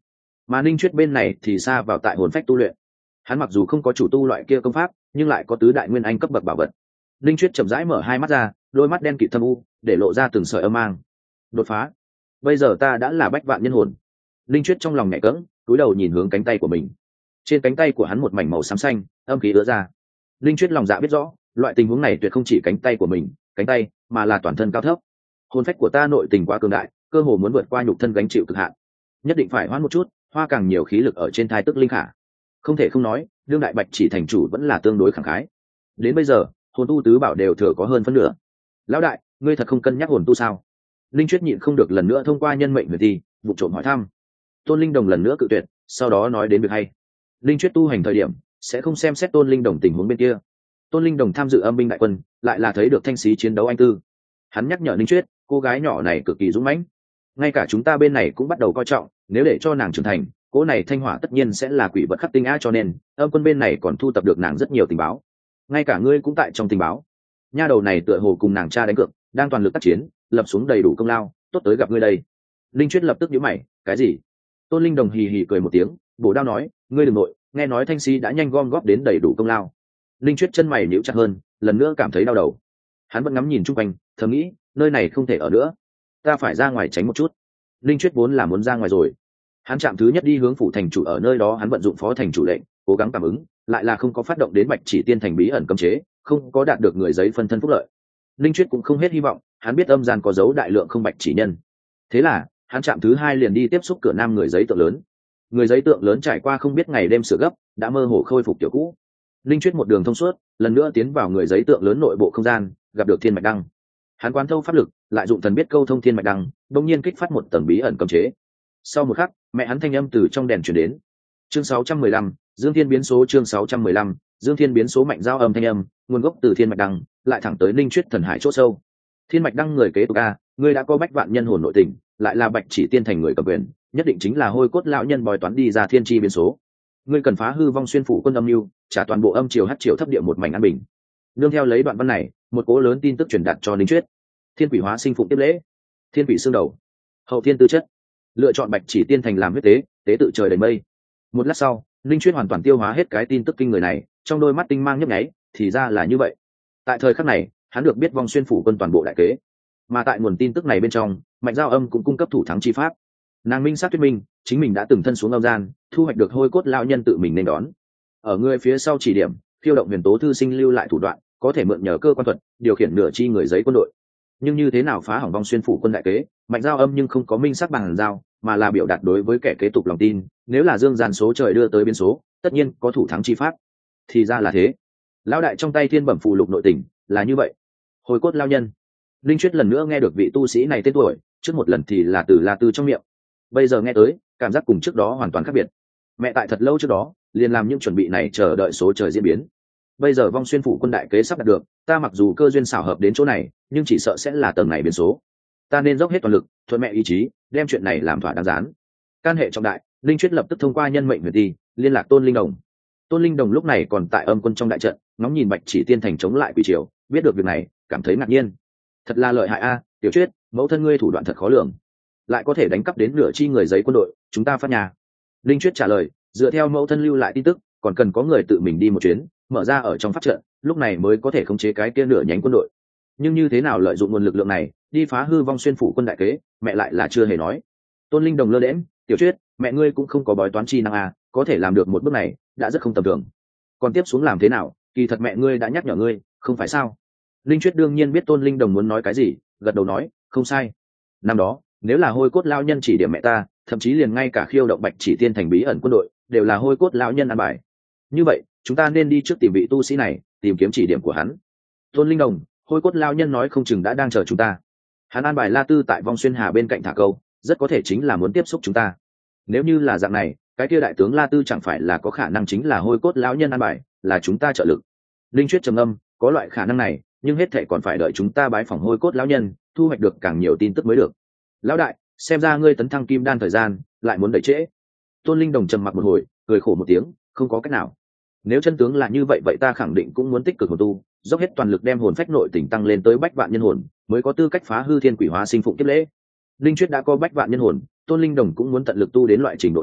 mà Ninh Chuyết bên này thì xa vào tại hồn phách tu luyện. Hắn mặc dù không có chủ tu loại kia công pháp, nhưng lại có tứ đại nguyên anh cấp bậc bảo vật. Ninh Chuyết chậm rãi mở hai mắt ra, đôi mắt đen kịt thâm u, để lộ ra từng sợi âm mang. Đột phá. Bây giờ ta đã là bách vạn nhân hồn. Ninh Chuyết trong lòng nhẹ cẫng, cúi đầu nhìn hướng cánh tay của mình. Trên cánh tay của hắn một mảnh màu xám xanh, âm khí ứa ra. Ninh Chuyết lòng dạ biết rõ, loại tình huống này tuyệt không chỉ cánh tay của mình, cánh tay, mà là toàn thân cao thấp. Hồn phách của ta nội tình quá cường đại, cơ hồ muốn vượt qua nhục thân gánh chịu cực hạn. Nhất định phải hoãn một chút, hoa càng nhiều khí lực ở trên thai tức linh khả. Không thể không nói, đương đại bạch chỉ thành chủ vẫn là tương đối khẳng khái. Đến bây giờ, hồn tu tứ bảo đều thừa có hơn phân nửa. Lão đại, ngươi thật không cân nhắc hồn tu sao? Linh Chuyết nhịn không được lần nữa thông qua nhân mệnh huyền thi, vụ trộm hỏi thăm. Tôn Linh Đồng lần nữa cự tuyệt, sau đó nói đến việc hay. Linh Chuyết tu hành thời điểm sẽ không xem xét Tôn Linh Đồng tình huống bên kia. Tôn Linh Đồng tham dự âm binh đại quân, lại là thấy được thanh sĩ chiến đấu anh tư. Hắn nhắc nhở Linh Chuyết, cô gái nhỏ này cực kỳ dũng mãnh. Ngay cả chúng ta bên này cũng bắt đầu coi trọng, nếu để cho nàng trưởng thành, cỗ này thanh hỏa tất nhiên sẽ là quỷ vật khắc tinh á, cho nên âm quân bên này còn thu tập được nàng rất nhiều tình báo. Ngay cả ngươi cũng tại trong tình báo. Nha đầu này tựa hồ cùng nàng cha đánh cược, đang toàn lực tác chiến, lập xuống đầy đủ công lao, tốt tới gặp ngươi đây. Linh Chuyết lập tức nhíu mày, cái gì? Tôn Linh Đồng hì hì cười một tiếng, bổ đao nói, ngươi đừng nội, nghe nói thanh sĩ đã nhanh gom góp đến đầy đủ công lao. Linh Chuyết chân mày nhíu chặt hơn, lần nữa cảm thấy đau đầu. Hắn vẫn ngắm nhìn chung quanh, thầm nghĩ, nơi này không thể ở nữa, ta phải ra ngoài tránh một chút. Linh Chuyết vốn là muốn ra ngoài rồi. Hắn chạm thứ nhất đi hướng phủ thành chủ, ở nơi đó hắn vận dụng phó thành chủ lệnh, cố gắng cảm ứng, lại là không có phát động đến bạch chỉ tiên thành bí ẩn cấm chế, không có đạt được người giấy phân thân phúc lợi. Linh Chuyết cũng không hết hy vọng, hắn biết âm gian có dấu đại lượng không bạch chỉ nhân. Thế là, hắn chạm thứ hai liền đi tiếp xúc cửa nam người giấy tượng lớn. Người giấy tượng lớn trải qua không biết ngày đêm sửa gấp, đã mơ hồ khôi phục kiểu cũ. Linh Chuyết một đường thông suốt, lần nữa tiến vào người giấy tượng lớn nội bộ không gian, gặp được Thiên Mạch Đăng. Hắn quán thâu pháp lực, lại dụng thần biết câu thông Thiên Mạch Đăng, đột nhiên kích phát một tầng bí ẩn cấm chế. Sau một khắc, mẹ hắn thanh âm từ trong đèn truyền đến. Chương sáu trăm mười lăm, Dương Thiên biến số. Chương sáu trăm mười lăm, Dương Thiên biến số. Mạnh giao âm thanh âm, nguồn gốc từ Thiên Mạch Đăng, lại thẳng tới Linh Chuyết thần hải chỗ sâu. Thiên Mạch Đăng người kế tục a, ngươi đã có bách vạn nhân hồn nội tình, lại là bạch chỉ tiên thành người cầm quyền, nhất định chính là hôi cốt lão nhân bòi toán đi ra thiên chi biến số. Ngươi cần phá hư vong xuyên phủ quân âm lưu, trả toàn bộ âm triều hắc triều thấp địa một mảnh an bình. Nương theo lấy đoạn văn này, một cố lớn tin tức truyền đạt cho Linh Chuyết. Thiên quỷ hóa sinh phụng tiếp lễ, thiên quỷ xương đầu, hậu thiên tư chất, lựa chọn bạch chỉ tiên thành làm huyết tế, tế tự trời đầy mây. Một lát sau, Linh Chuyết hoàn toàn tiêu hóa hết cái tin tức kinh người này, trong đôi mắt tinh mang nhấp nháy, thì ra là như vậy. Tại thời khắc này, hắn được biết vong xuyên phủ quân toàn bộ đại kế, mà tại nguồn tin tức này bên trong, Mạnh Giao Âm cũng cung cấp thủ thắng chi pháp. Nàng minh sát thuyết minh, chính mình đã từng thân xuống âm gian, thu hoạch được hôi cốt lão nhân tự mình nên đón. Ở người phía sau chỉ điểm, khiêu động huyền tố thư sinh lưu lại thủ đoạn, có thể mượn nhờ cơ quan thuật, điều khiển nửa chi người giấy quân đội. Nhưng như thế nào phá hỏng vong xuyên phủ quân đại kế, Mạnh Giao Âm nhưng không có minh sắc bằng giao, mà là biểu đạt đối với kẻ kế tục lòng tin, nếu là dương gian số trời đưa tới biến số, tất nhiên có thủ thắng chi pháp. Thì ra là thế. Lão đại trong tay thiên bẩm phù lục nội tình, là như vậy. Hồi cốt lao nhân. Linh Chuyết lần nữa nghe được vị tu sĩ này tên tuổi, trước một lần thì là từ La Tư trong miệng. Bây giờ nghe tới, cảm giác cùng trước đó hoàn toàn khác biệt. Mẹ tại thật lâu trước đó, liền làm những chuẩn bị này chờ đợi số trời diễn biến. Bây giờ vong xuyên phủ quân đại kế sắp đạt được, ta mặc dù cơ duyên xảo hợp đến chỗ này, nhưng chỉ sợ sẽ là tầng này biến số. Ta nên dốc hết toàn lực, thuận mẹ ý chí, đem chuyện này làm thỏa đáng rán. Can hệ trọng đại, Linh Chuyết lập tức thông qua nhân mệnh huyền ti, liên lạc Tôn Linh Đồng. Tôn Linh Đồng lúc này còn tại âm quân trong đại trận, ngóng nhìn bạch chỉ tiên thành chống lại quỷ triều, biết được việc này, cảm thấy ngạc nhiên. Thật là lợi hại a, Tiểu Chuyết, mẫu thân ngươi thủ đoạn thật khó lường, lại có thể đánh cắp đến nửa chi người giấy quân đội, chúng ta phát nhà. Linh Chuyết trả lời, dựa theo mẫu thân lưu lại tin tức, còn cần có người tự mình đi một chuyến, mở ra ở trong pháp trận, lúc này mới có thể khống chế cái kia nửa nhánh quân đội. Nhưng như thế nào lợi dụng nguồn lực lượng này đi phá hư vong xuyên phủ quân đại kế, mẹ lại là chưa hề nói. Tôn Linh Đồng lơ đễm, Tiểu Chuyết, mẹ ngươi cũng không có bói toán chi năng à, có thể làm được một bước này đã rất không tầm thường. Còn tiếp xuống làm thế nào, kỳ thật mẹ ngươi đã nhắc nhở ngươi, không phải sao? Linh Chuyết đương nhiên biết Tôn Linh Đồng muốn nói cái gì, gật đầu nói, không sai. Năm đó, nếu là hôi cốt lão nhân chỉ điểm mẹ ta, thậm chí liền ngay cả khiêu động bạch chỉ tiên thành bí ẩn quân đội, đều là hôi cốt lão nhân ăn bài. Như vậy, chúng ta nên đi trước tìm vị tu sĩ này, tìm kiếm chỉ điểm của hắn. Tôn Linh Đồng, hôi cốt lão nhân nói không chừng đã đang chờ chúng ta. Hắn an bài La Tư tại vong xuyên hà bên cạnh thả câu, rất có thể chính là muốn tiếp xúc chúng ta. Nếu như là dạng này, cái kia đại tướng La Tư chẳng phải là có khả năng chính là hôi cốt lão nhân an bài, là chúng ta trợ lực. Linh Chuyết trầm âm, có loại khả năng này, nhưng hết thệ còn phải đợi chúng ta bái phỏng hôi cốt lão nhân, thu hoạch được càng nhiều tin tức mới được. Lão đại, xem ra ngươi tấn thăng kim đan thời gian lại muốn đợi trễ. Tôn Linh Đồng trầm mặc một hồi, cười khổ một tiếng, không có cách nào. Nếu chân tướng là như vậy, vậy ta khẳng định cũng muốn tích cực hồn tu, dốc hết toàn lực đem hồn phách nội tình tăng lên tới bách vạn nhân hồn, mới có tư cách phá hư thiên quỷ hóa sinh phụng tiếp lễ. Linh Chuyết đã có bách vạn nhân hồn, Tôn Linh Đồng cũng muốn tận lực tu đến loại trình độ này,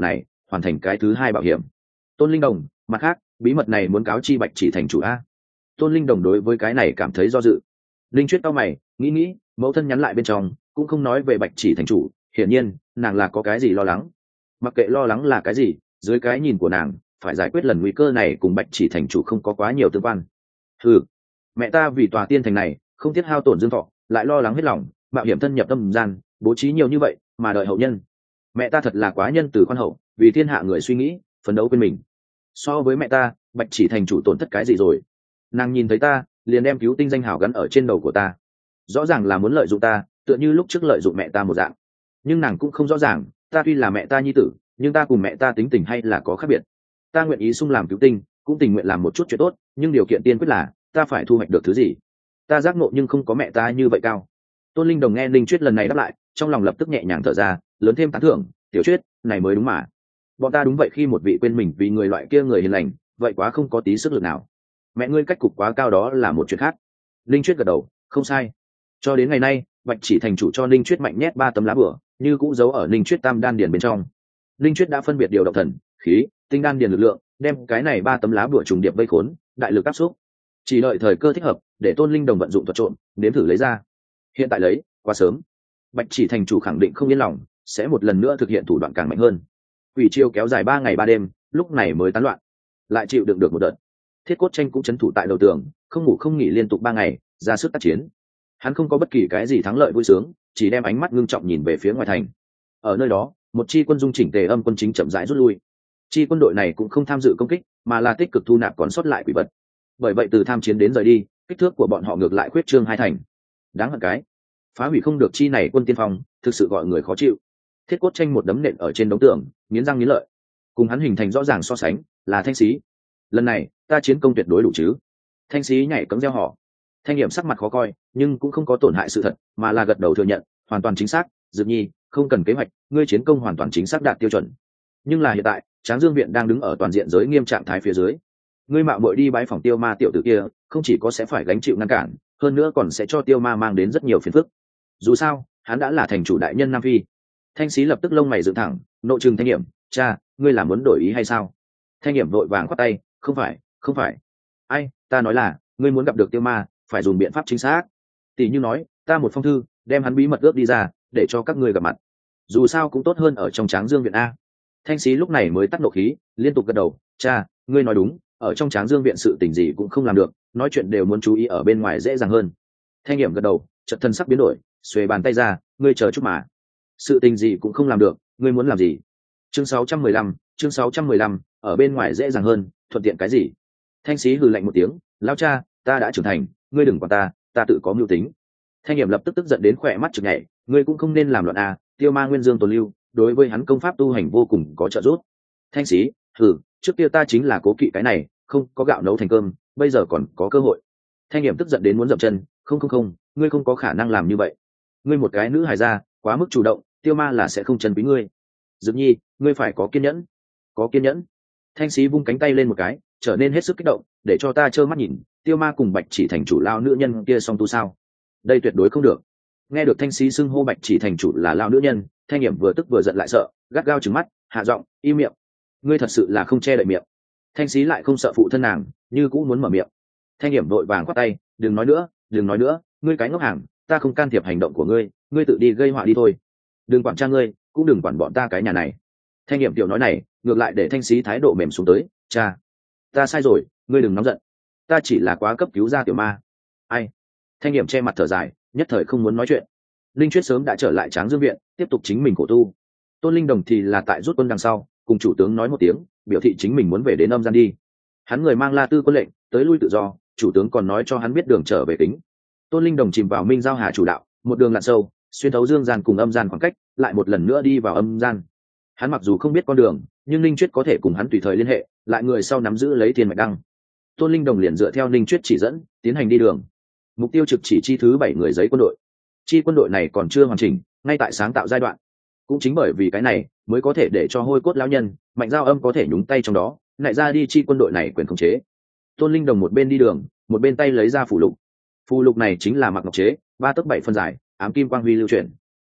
hoàn thành cái thứ hai bảo hiểm. Tôn Linh Đồng, mặt khác bí mật này muốn cáo chi Bạch Chỉ thành chủ a. Tôn Linh Đồng đối với cái này cảm thấy do dự. Linh Chuyết cau mày nghĩ nghĩ, mẫu thân nhắn lại bên trong cũng không nói về Bạch Chỉ thành chủ, hiển nhiên nàng là có cái gì lo lắng. Mặc kệ lo lắng là cái gì, dưới cái nhìn của nàng phải giải quyết lần nguy cơ này cùng Bạch Chỉ thành chủ không có quá nhiều tương quan. Ừ, mẹ ta vì tòa tiên thành này không tiếc hao tổn dương thọ, lại lo lắng hết lòng mạo hiểm thân nhập âm gian, bố trí nhiều như vậy mà đợi hậu nhân. Mẹ ta thật là quá nhân từ khoan hậu, vì thiên hạ người suy nghĩ phấn đấu quên mình. So với mẹ ta, Bạch Chỉ thành chủ tổn thất cái gì rồi? Nàng nhìn thấy ta liền đem cứu tinh danh hào gắn ở trên đầu của ta, rõ ràng là muốn lợi dụng ta, tựa như lúc trước lợi dụng mẹ ta một dạng. Nhưng nàng cũng không rõ ràng, ta tuy là mẹ ta nhi tử, nhưng ta cùng mẹ ta tính tình hay là có khác biệt. Ta nguyện ý sung làm cứu tinh, cũng tình nguyện làm một chút chuyện tốt, nhưng điều kiện tiên quyết là ta phải thu hoạch được thứ gì. Ta giác ngộ nhưng không có mẹ ta như vậy cao. Tôn Linh Đồng nghe Linh Chuyết lần này đáp lại, trong lòng lập tức nhẹ nhàng thở ra, lớn thêm tán thưởng, tiểu Chuyết này mới đúng mà. Bọn ta đúng vậy, khi một vị quên mình vì người loại kia người hiền lành, vậy quá không có tí sức lực nào. Mẹ ngươi cách cục quá cao đó là một chuyện khác. Linh Chuyết gật đầu, không sai. Cho đến ngày nay, Bạch Chỉ thành chủ cho Linh Chuyết mạnh nhét ba tấm lá bửa, như cũ giấu ở Linh Chuyết tam đan điền bên trong. Linh Chuyết đã phân biệt điều động thần, khí, tinh đan điền lực lượng, đem cái này ba tấm lá bửa trùng điệp vây khốn, đại lực áp xúc. Chỉ đợi thời cơ thích hợp, để Tôn Linh Đồng vận dụng thuật trộm, nếm thử lấy ra. Hiện tại lấy, quá sớm. Bạch Chỉ thành chủ khẳng định không yên lòng, sẽ một lần nữa thực hiện thủ đoạn càng mạnh hơn. Quỷ chiêu kéo dài ba ngày ba đêm, lúc này mới tán loạn, lại chịu đựng được một đợt. Thiết Cốt Tranh cũng chấn thủ tại đầu tường, không ngủ không nghỉ liên tục ba ngày, ra sức tác chiến. Hắn không có bất kỳ cái gì thắng lợi vui sướng, chỉ đem ánh mắt ngưng trọng nhìn về phía ngoài thành. Ở nơi đó, một chi quân dung chỉnh tề âm quân chính chậm rãi rút lui. Chi quân đội này cũng không tham dự công kích, mà là tích cực thu nạp còn sót lại quỷ vật. Bởi vậy từ tham chiến đến rời đi, kích thước của bọn họ ngược lại khuyết trương hai thành. Đáng hận cái, phá hủy không được chi này quân tiên phong, thực sự gọi người khó chịu. Thiết Cốt Tranh một đấm nện ở trên đống tường, nghiến răng nghiến lợi. Cùng hắn hình thành rõ ràng so sánh là Thanh Xí. Lần này ta chiến công tuyệt đối đủ chứ? Thanh Xí nhảy cấm gieo họ. Thanh Nghiệm sắc mặt khó coi, nhưng cũng không có tổn hại sự thật, mà là gật đầu thừa nhận, hoàn toàn chính xác. Dược Nhi, không cần kế hoạch, ngươi chiến công hoàn toàn chính xác đạt tiêu chuẩn. Nhưng là hiện tại, Tráng Dương viện đang đứng ở toàn diện giới nghiêm trạng thái phía dưới. Ngươi mạo muội đi bái phòng Tiêu Ma tiểu tử kia, không chỉ có sẽ phải gánh chịu ngăn cản, hơn nữa còn sẽ cho Tiêu Ma mang đến rất nhiều phiền phức. Dù sao, hắn đã là thành chủ đại nhân Nam Phi. Thanh Xí lập tức lông mày dựng thẳng, nộ trừng Thanh Nghiệm, cha, ngươi là muốn đổi ý hay sao? Thanh Nghiệm vội vàng khoát tay, không phải, không phải. Ai, ta nói là, ngươi muốn gặp được Tiêu Ma, phải dùng biện pháp chính xác. Tỷ như nói, ta một phong thư, đem hắn bí mật ước đi ra, để cho các ngươi gặp mặt. Dù sao cũng tốt hơn ở trong Tráng Dương viện a. Thanh Xí lúc này mới tắt nộ khí, liên tục gật đầu, cha, ngươi nói đúng, ở trong Tráng Dương viện sự tình gì cũng không làm được, nói chuyện đều muốn chú ý ở bên ngoài dễ dàng hơn. Thanh Nghiệm gật đầu, chợt thân sắc biến đổi, xuề bàn tay ra, ngươi chờ chút mà. Sự tình gì cũng không làm được, ngươi muốn làm gì? Chương sáu trăm mười lăm, chương sáu trăm mười lăm, ở bên ngoài dễ dàng hơn, thuận tiện cái gì? Thanh Xí hừ lạnh một tiếng, lão cha, ta đã trưởng thành, ngươi đừng quản ta, ta tự có mưu tính. Thanh Nghiệm lập tức tức giận đến khỏe mắt chực nhảy, ngươi cũng không nên làm loạn a, Tiêu Ma nguyên dương tồn lưu, đối với hắn công pháp tu hành vô cùng có trợ giúp. Thanh Xí, hừ, trước kia ta chính là cố kỵ cái này, không có gạo nấu thành cơm, bây giờ còn có cơ hội. Thanh Nghiệm tức giận đến muốn dậm chân, không không không, ngươi không có khả năng làm như vậy. Ngươi một cái nữ hài gia, quá mức chủ động, Tiêu Ma là sẽ không trân quý ngươi. Dược Nhi, ngươi phải có kiên nhẫn, có kiên nhẫn. Thanh Xí vung cánh tay lên một cái, trở nên hết sức kích động, để cho ta trơ mắt nhìn Tiêu Ma cùng Bạch Chỉ thành chủ lao nữ nhân kia song tu sao? Đây tuyệt đối không được. Nghe được Thanh Xí xưng hô Bạch Chỉ thành chủ là lao nữ nhân, Thanh Nghiệm vừa tức vừa giận lại sợ, gắt gao trừng mắt, hạ giọng, im miệng. Ngươi thật sự là không che đậy miệng. Thanh Xí lại không sợ phụ thân nàng, như cũng muốn mở miệng. Thanh Nghiệm vội vàng quát tay, đừng nói nữa, đừng nói nữa, ngươi cái ngốc hàng, ta không can thiệp hành động của ngươi, ngươi tự đi gây họa đi thôi. Đừng quản cha ngươi, cũng đừng quản bọn ta cái nhà này. Thanh Nghiệm tiểu nói này ngược lại để Thanh Xí thái độ mềm xuống tới, cha, ta sai rồi, ngươi đừng nóng giận, ta chỉ là quá cấp cứu ra Tiểu Ma. Ai? Thanh Nghiệm che mặt thở dài, nhất thời không muốn nói chuyện. Linh Chuyết sớm đã trở lại Tráng Dương viện, tiếp tục chính mình khổ tu. Tôn Linh Đồng thì là tại rút quân đằng sau, cùng chủ tướng nói một tiếng, biểu thị chính mình muốn về đến âm gian đi. Hắn người mang La Tư quân lệnh, tới lui tự do, chủ tướng còn nói cho hắn biết đường trở về tính. Tôn Linh Đồng chìm vào Minh Giao Hà chủ đạo, một đường lặn sâu, xuyên thấu dương gian cùng âm gian khoảng cách, lại một lần nữa đi vào âm gian. Hắn mặc dù không biết con đường, nhưng Linh Chuyết có thể cùng hắn tùy thời liên hệ, lại người sau nắm giữ lấy thiên mạch đăng. Tôn Linh Đồng liền dựa theo Linh Chuyết chỉ dẫn, tiến hành đi đường. Mục tiêu trực chỉ chi thứ bảy người giấy quân đội. Chi quân đội này còn chưa hoàn chỉnh, ngay tại sáng tạo giai đoạn. Cũng chính bởi vì cái này, mới có thể để cho Hôi Cốt lão nhân, Mạnh Giao Âm có thể nhúng tay trong đó, lại ra đi chi quân đội này quyền khống chế. Tôn Linh Đồng một bên đi đường, một bên tay lấy ra phù lục. Phù lục này chính là mặc ngọc chế, ba tấc bảy phân dài, ám kim quang huy lưu chuyển.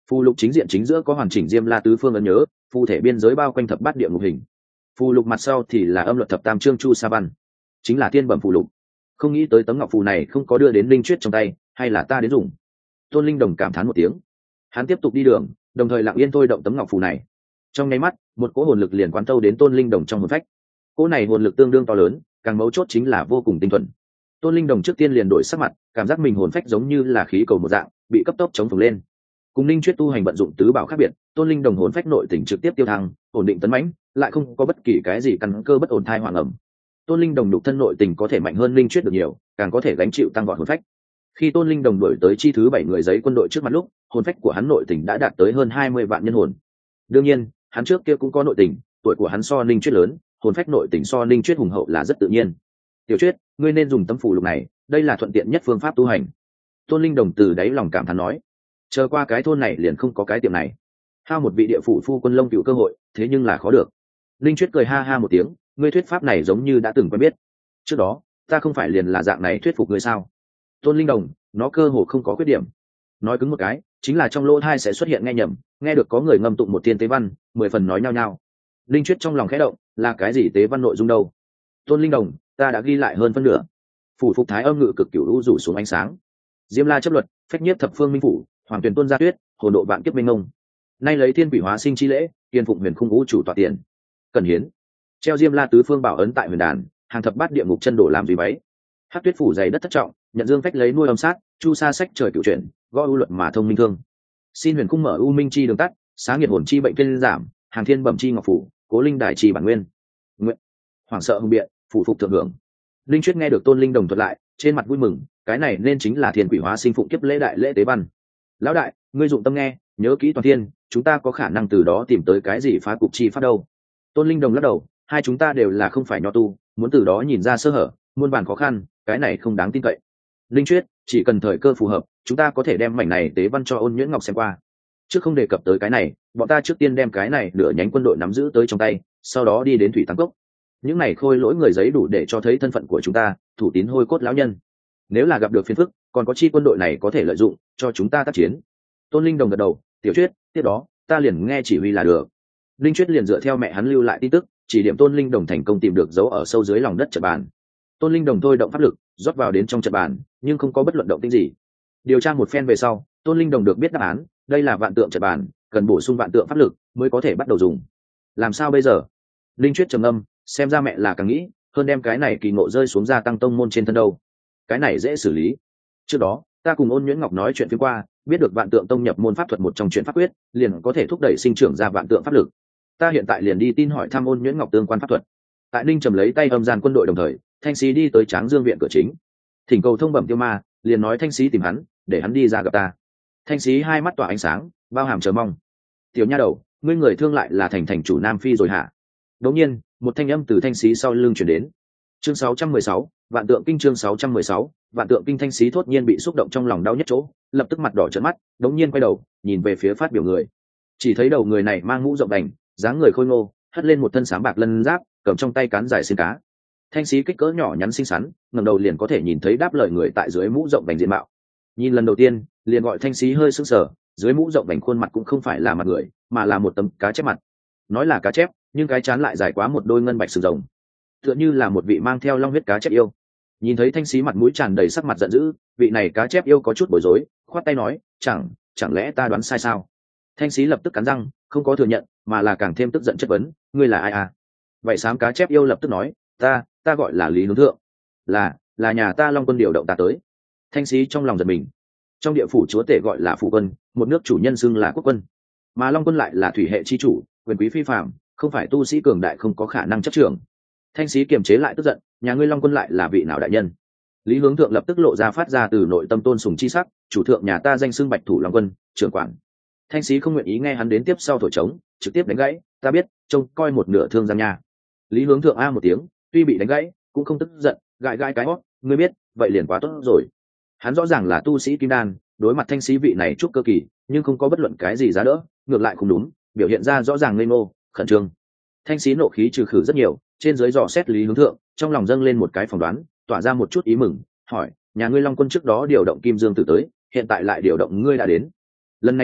Phù lục chính diện chính giữa có hoàn chỉnh Diêm La tứ phương ấn nhớ, phù thể biên giới bao quanh thập bát địa ngục hình. Phù lục mặt sau thì là âm luật thập tam chương chu sa văn, chính là thiên bẩm phù lục. Không nghĩ tới tấm ngọc phù này không có đưa đến linh chuyết trong tay, hay là ta đến dùng. Tôn Linh Đồng cảm thán một tiếng. Hắn tiếp tục đi đường, đồng thời lặng yên thôi động tấm ngọc phù này. Trong nháy mắt, một cỗ hồn lực liền quán thâu đến Tôn Linh Đồng trong hồn phách. Cỗ này hồn lực tương đương to lớn, càng mấu chốt chính là vô cùng tinh thuần. Tôn Linh Đồng trước tiên liền đổi sắc mặt, cảm giác mình hồn phách giống như là khí cầu một dạng, bị cấp tốc chống phồng lên. Cùng Linh Chuyết tu hành vận dụng tứ bảo khác biệt, Tôn Linh Đồng hồn phách nội tỉnh trực tiếp tiêu thăng, ổn định tấn mãnh, lại không có bất kỳ cái gì căn cơ bất ổn thai hoàng ẩm. Tôn Linh Đồng đục thân nội tình có thể mạnh hơn Linh Chuyết được nhiều, càng có thể gánh chịu tăng vọt hồn phách. Khi Tôn Linh Đồng đuổi tới chi thứ bảy người giấy quân đội trước mặt lúc, hồn phách của hắn nội tình đã đạt tới hơn hai mươi vạn nhân hồn. Đương nhiên, hắn trước kia cũng có nội tình, tuổi của hắn so Linh Chuyết lớn, hồn phách nội tình so Linh Chuyết hùng hậu là rất tự nhiên. Tiểu Chuyết, ngươi nên dùng tấm phù lục này, đây là thuận tiện nhất phương pháp tu hành. Tôn Linh Đồng từ đáy lòng cảm thán nói. Chờ qua cái thôn này liền không có cái tiệm này. Hao một vị địa phủ phu quân lông cựu cơ hội, thế nhưng là khó được. Linh Chuyết cười ha ha một tiếng, ngươi thuyết pháp này giống như đã từng quen biết. Trước đó, ta không phải liền là dạng này thuyết phục ngươi sao? Tôn Linh Đồng, nó cơ hồ không có khuyết điểm. Nói cứng một cái, chính là trong lỗ tai sẽ xuất hiện nghe nhầm, nghe được có người ngâm tụng một tiên tế văn, mười phần nói nhao nhao. Linh Chuyết trong lòng khẽ động, là cái gì tế văn nội dung đâu? Tôn Linh Đồng, ta đã ghi lại hơn phân nửa. Phủ phục thái âm ngự cực cửu u rủ xuống ánh sáng. Diêm La chấp luật, phách nhiếp thập phương minh phủ, hoàng tuyển tuôn ra tuyết, hồn độ vạn kiếp minh ngông. Nay lấy thiên quỷ hóa sinh chi lễ, kiên phụng huyền khung vũ chủ tọa tiền. Cần hiến. Treo Diêm La tứ phương bảo ấn tại huyền đàn, hàng thập bát địa ngục chân đổ làm gì váy. Hát tuyết phủ dày đất thất trọng, nhận dương phách lấy nuôi âm sát, chu sa sách trời cửu chuyển, gõ u luận mà thông minh thương. Xin huyền khung mở u minh chi đường tắt, sáng nghiệt hồn chi bệnh kinh giảm, hàng thiên bẩm chi ngọc phủ, cố linh đại trì bản nguyên. Nguyện. Hoàng sợ hùng biện, phủ phục thượng hưởng. Linh Chuyết nghe được Tôn Linh Đồng thuật lại, trên mặt vui mừng, cái này nên chính là thiên quỷ hóa sinh phụng kiếp lễ đại lễ tế văn. Lão đại, ngươi dụng tâm nghe, nhớ kỹ toàn thiên, chúng ta có khả năng từ đó tìm tới cái gì phá cục chi pháp đâu. Tôn Linh Đồng lắc đầu, hai chúng ta đều là không phải nho tu, muốn từ đó nhìn ra sơ hở, muôn bản khó khăn, cái này không đáng tin cậy. Linh Chuyết, chỉ cần thời cơ phù hợp, chúng ta có thể đem mảnh này tế văn cho Ôn Nhuyễn Ngọc xem qua. Trước không đề cập tới cái này, bọn ta trước tiên đem cái này nửa nhánh quân đội nắm giữ tới trong tay, sau đó đi đến thủy tăng cốc. Những này khôi lỗi người giấy đủ để cho thấy thân phận của chúng ta, thủ tín hôi cốt lão nhân. Nếu là gặp được phiền phức, còn có chi quân đội này có thể lợi dụng cho chúng ta tác chiến. Tôn Linh Đồng gật đầu, Tiểu Chuyết, tiếp đó ta liền nghe chỉ huy là được. Linh Chuyết liền dựa theo mẹ hắn lưu lại tin tức, chỉ điểm Tôn Linh Đồng thành công tìm được dấu ở sâu dưới lòng đất trận bàn. Tôn Linh Đồng thôi động pháp lực rót vào đến trong trận bàn, nhưng không có bất luận động tĩnh gì. Điều tra một phen về sau, Tôn Linh Đồng được biết đáp án, đây là vạn tượng trận bàn, cần bổ sung vạn tượng pháp lực mới có thể bắt đầu dùng. Làm sao bây giờ? Linh Chuyết trầm âm, xem ra mẹ là càng nghĩ hơn đem cái này kỳ ngộ rơi xuống gia tăng tông môn trên thân đâu. Cái này dễ xử lý. Trước đó ta cùng Ôn Nhuyễn Ngọc nói chuyện phía qua, biết được vạn tượng tông nhập môn pháp thuật một trong chuyện pháp quyết, liền có thể thúc đẩy sinh trưởng ra vạn tượng pháp lực. Ta hiện tại liền đi tin hỏi thăm Ôn Nhuyễn Ngọc tương quan pháp thuật. Tại Ninh trầm lấy tay âm gian quân đội đồng thời, Thanh Sĩ đi tới Tráng Dương viện cửa chính, thỉnh cầu thông bẩm Tiêu Ma, liền nói Thanh Sĩ tìm hắn, để hắn đi ra gặp ta. Thanh Sĩ hai mắt tỏa ánh sáng, bao hàm chờ mong. Tiểu nha đầu, ngươi người thương lại là thành thành chủ Nam Phi rồi hả? Đột nhiên, một thanh âm từ Thanh Sĩ sau lưng truyền đến. Chương sáu trăm mười sáu, Vạn Tượng Kinh chương sáu trăm mười sáu, Vạn Tượng Kinh. Thanh Sĩ thốt nhiên bị xúc động trong lòng đau nhất chỗ, lập tức mặt đỏ trợn mắt, đột nhiên quay đầu, nhìn về phía phát biểu người. Chỉ thấy đầu người này mang mũ rộng đành, dáng người khôi ngô, hất lên một thân sáng bạc lân giáp, cầm trong tay cán dài xiên cá. Thanh Sĩ kích cỡ nhỏ nhắn xinh xắn, ngẩng đầu liền có thể nhìn thấy đáp lời người tại dưới mũ rộng đành diện mạo. Nhìn lần đầu tiên, liền gọi Thanh Sĩ hơi sững sờ, dưới mũ rộng đành khuôn mặt cũng không phải là mặt người, mà là một tấm cá chép mặt. Nói là cá chép, nhưng cái trán lại dài quá một đôi ngân bạch sừng rồng, tựa như là một vị mang theo long huyết cá chép yêu. Nhìn thấy Thanh Sĩ mặt mũi tràn đầy sắc mặt giận dữ, vị này cá chép yêu có chút bối rối, khoát tay nói, chẳng chẳng lẽ ta đoán sai sao? Thanh Sĩ lập tức cắn răng, không có thừa nhận, mà là càng thêm tức giận chất vấn, ngươi là ai à? Vậy xám cá chép yêu lập tức nói, ta ta gọi là Lý Hướng Thượng, là là nhà ta Long Quân điều động ta tới. Thanh Sĩ trong lòng giật mình. Trong địa phủ chúa tể gọi là phủ quân, một nước chủ nhân xưng là quốc quân, mà Long Quân lại là thủy hệ chi chủ, quyền quý phi phàm, không phải tu sĩ cường đại không có khả năng chấp trưởng. Thanh Sĩ kiềm chế lại tức giận, nhà ngươi Long Quân lại là vị nào đại nhân? Lý Hướng Thượng lập tức lộ ra phát ra từ nội tâm tôn sùng chi sắc, chủ thượng nhà ta danh xưng Bạch Thủ Long Quân, trưởng quản. Thanh Sĩ không nguyện ý nghe hắn đến tiếp sau thổi trống, trực tiếp đánh gãy, ta biết, trông coi một nửa thương giang nha. Lý Hướng Thượng a một tiếng, tuy bị đánh gãy, cũng không tức giận, gãi gãi cái hót, ngươi biết, vậy liền quá tốt rồi. Hắn rõ ràng là tu sĩ kim đan, đối mặt Thanh Sĩ vị này trúc cơ kỳ, nhưng không có bất luận cái gì giá đỡ, ngược lại không đúng, biểu hiện ra rõ ràng ngây ngô, khẩn trương. Thanh Sĩ nộ khí trừ khử rất nhiều, trên dưới dò xét Lý Hướng Thượng, trong lòng dâng lên một cái phỏng đoán, tỏa ra một chút ý mừng, hỏi, nhà ngươi Long Quân trước đó điều động Kim Dương Tử tới, hiện tại lại điều động ngươi đã đến. Lần này tới,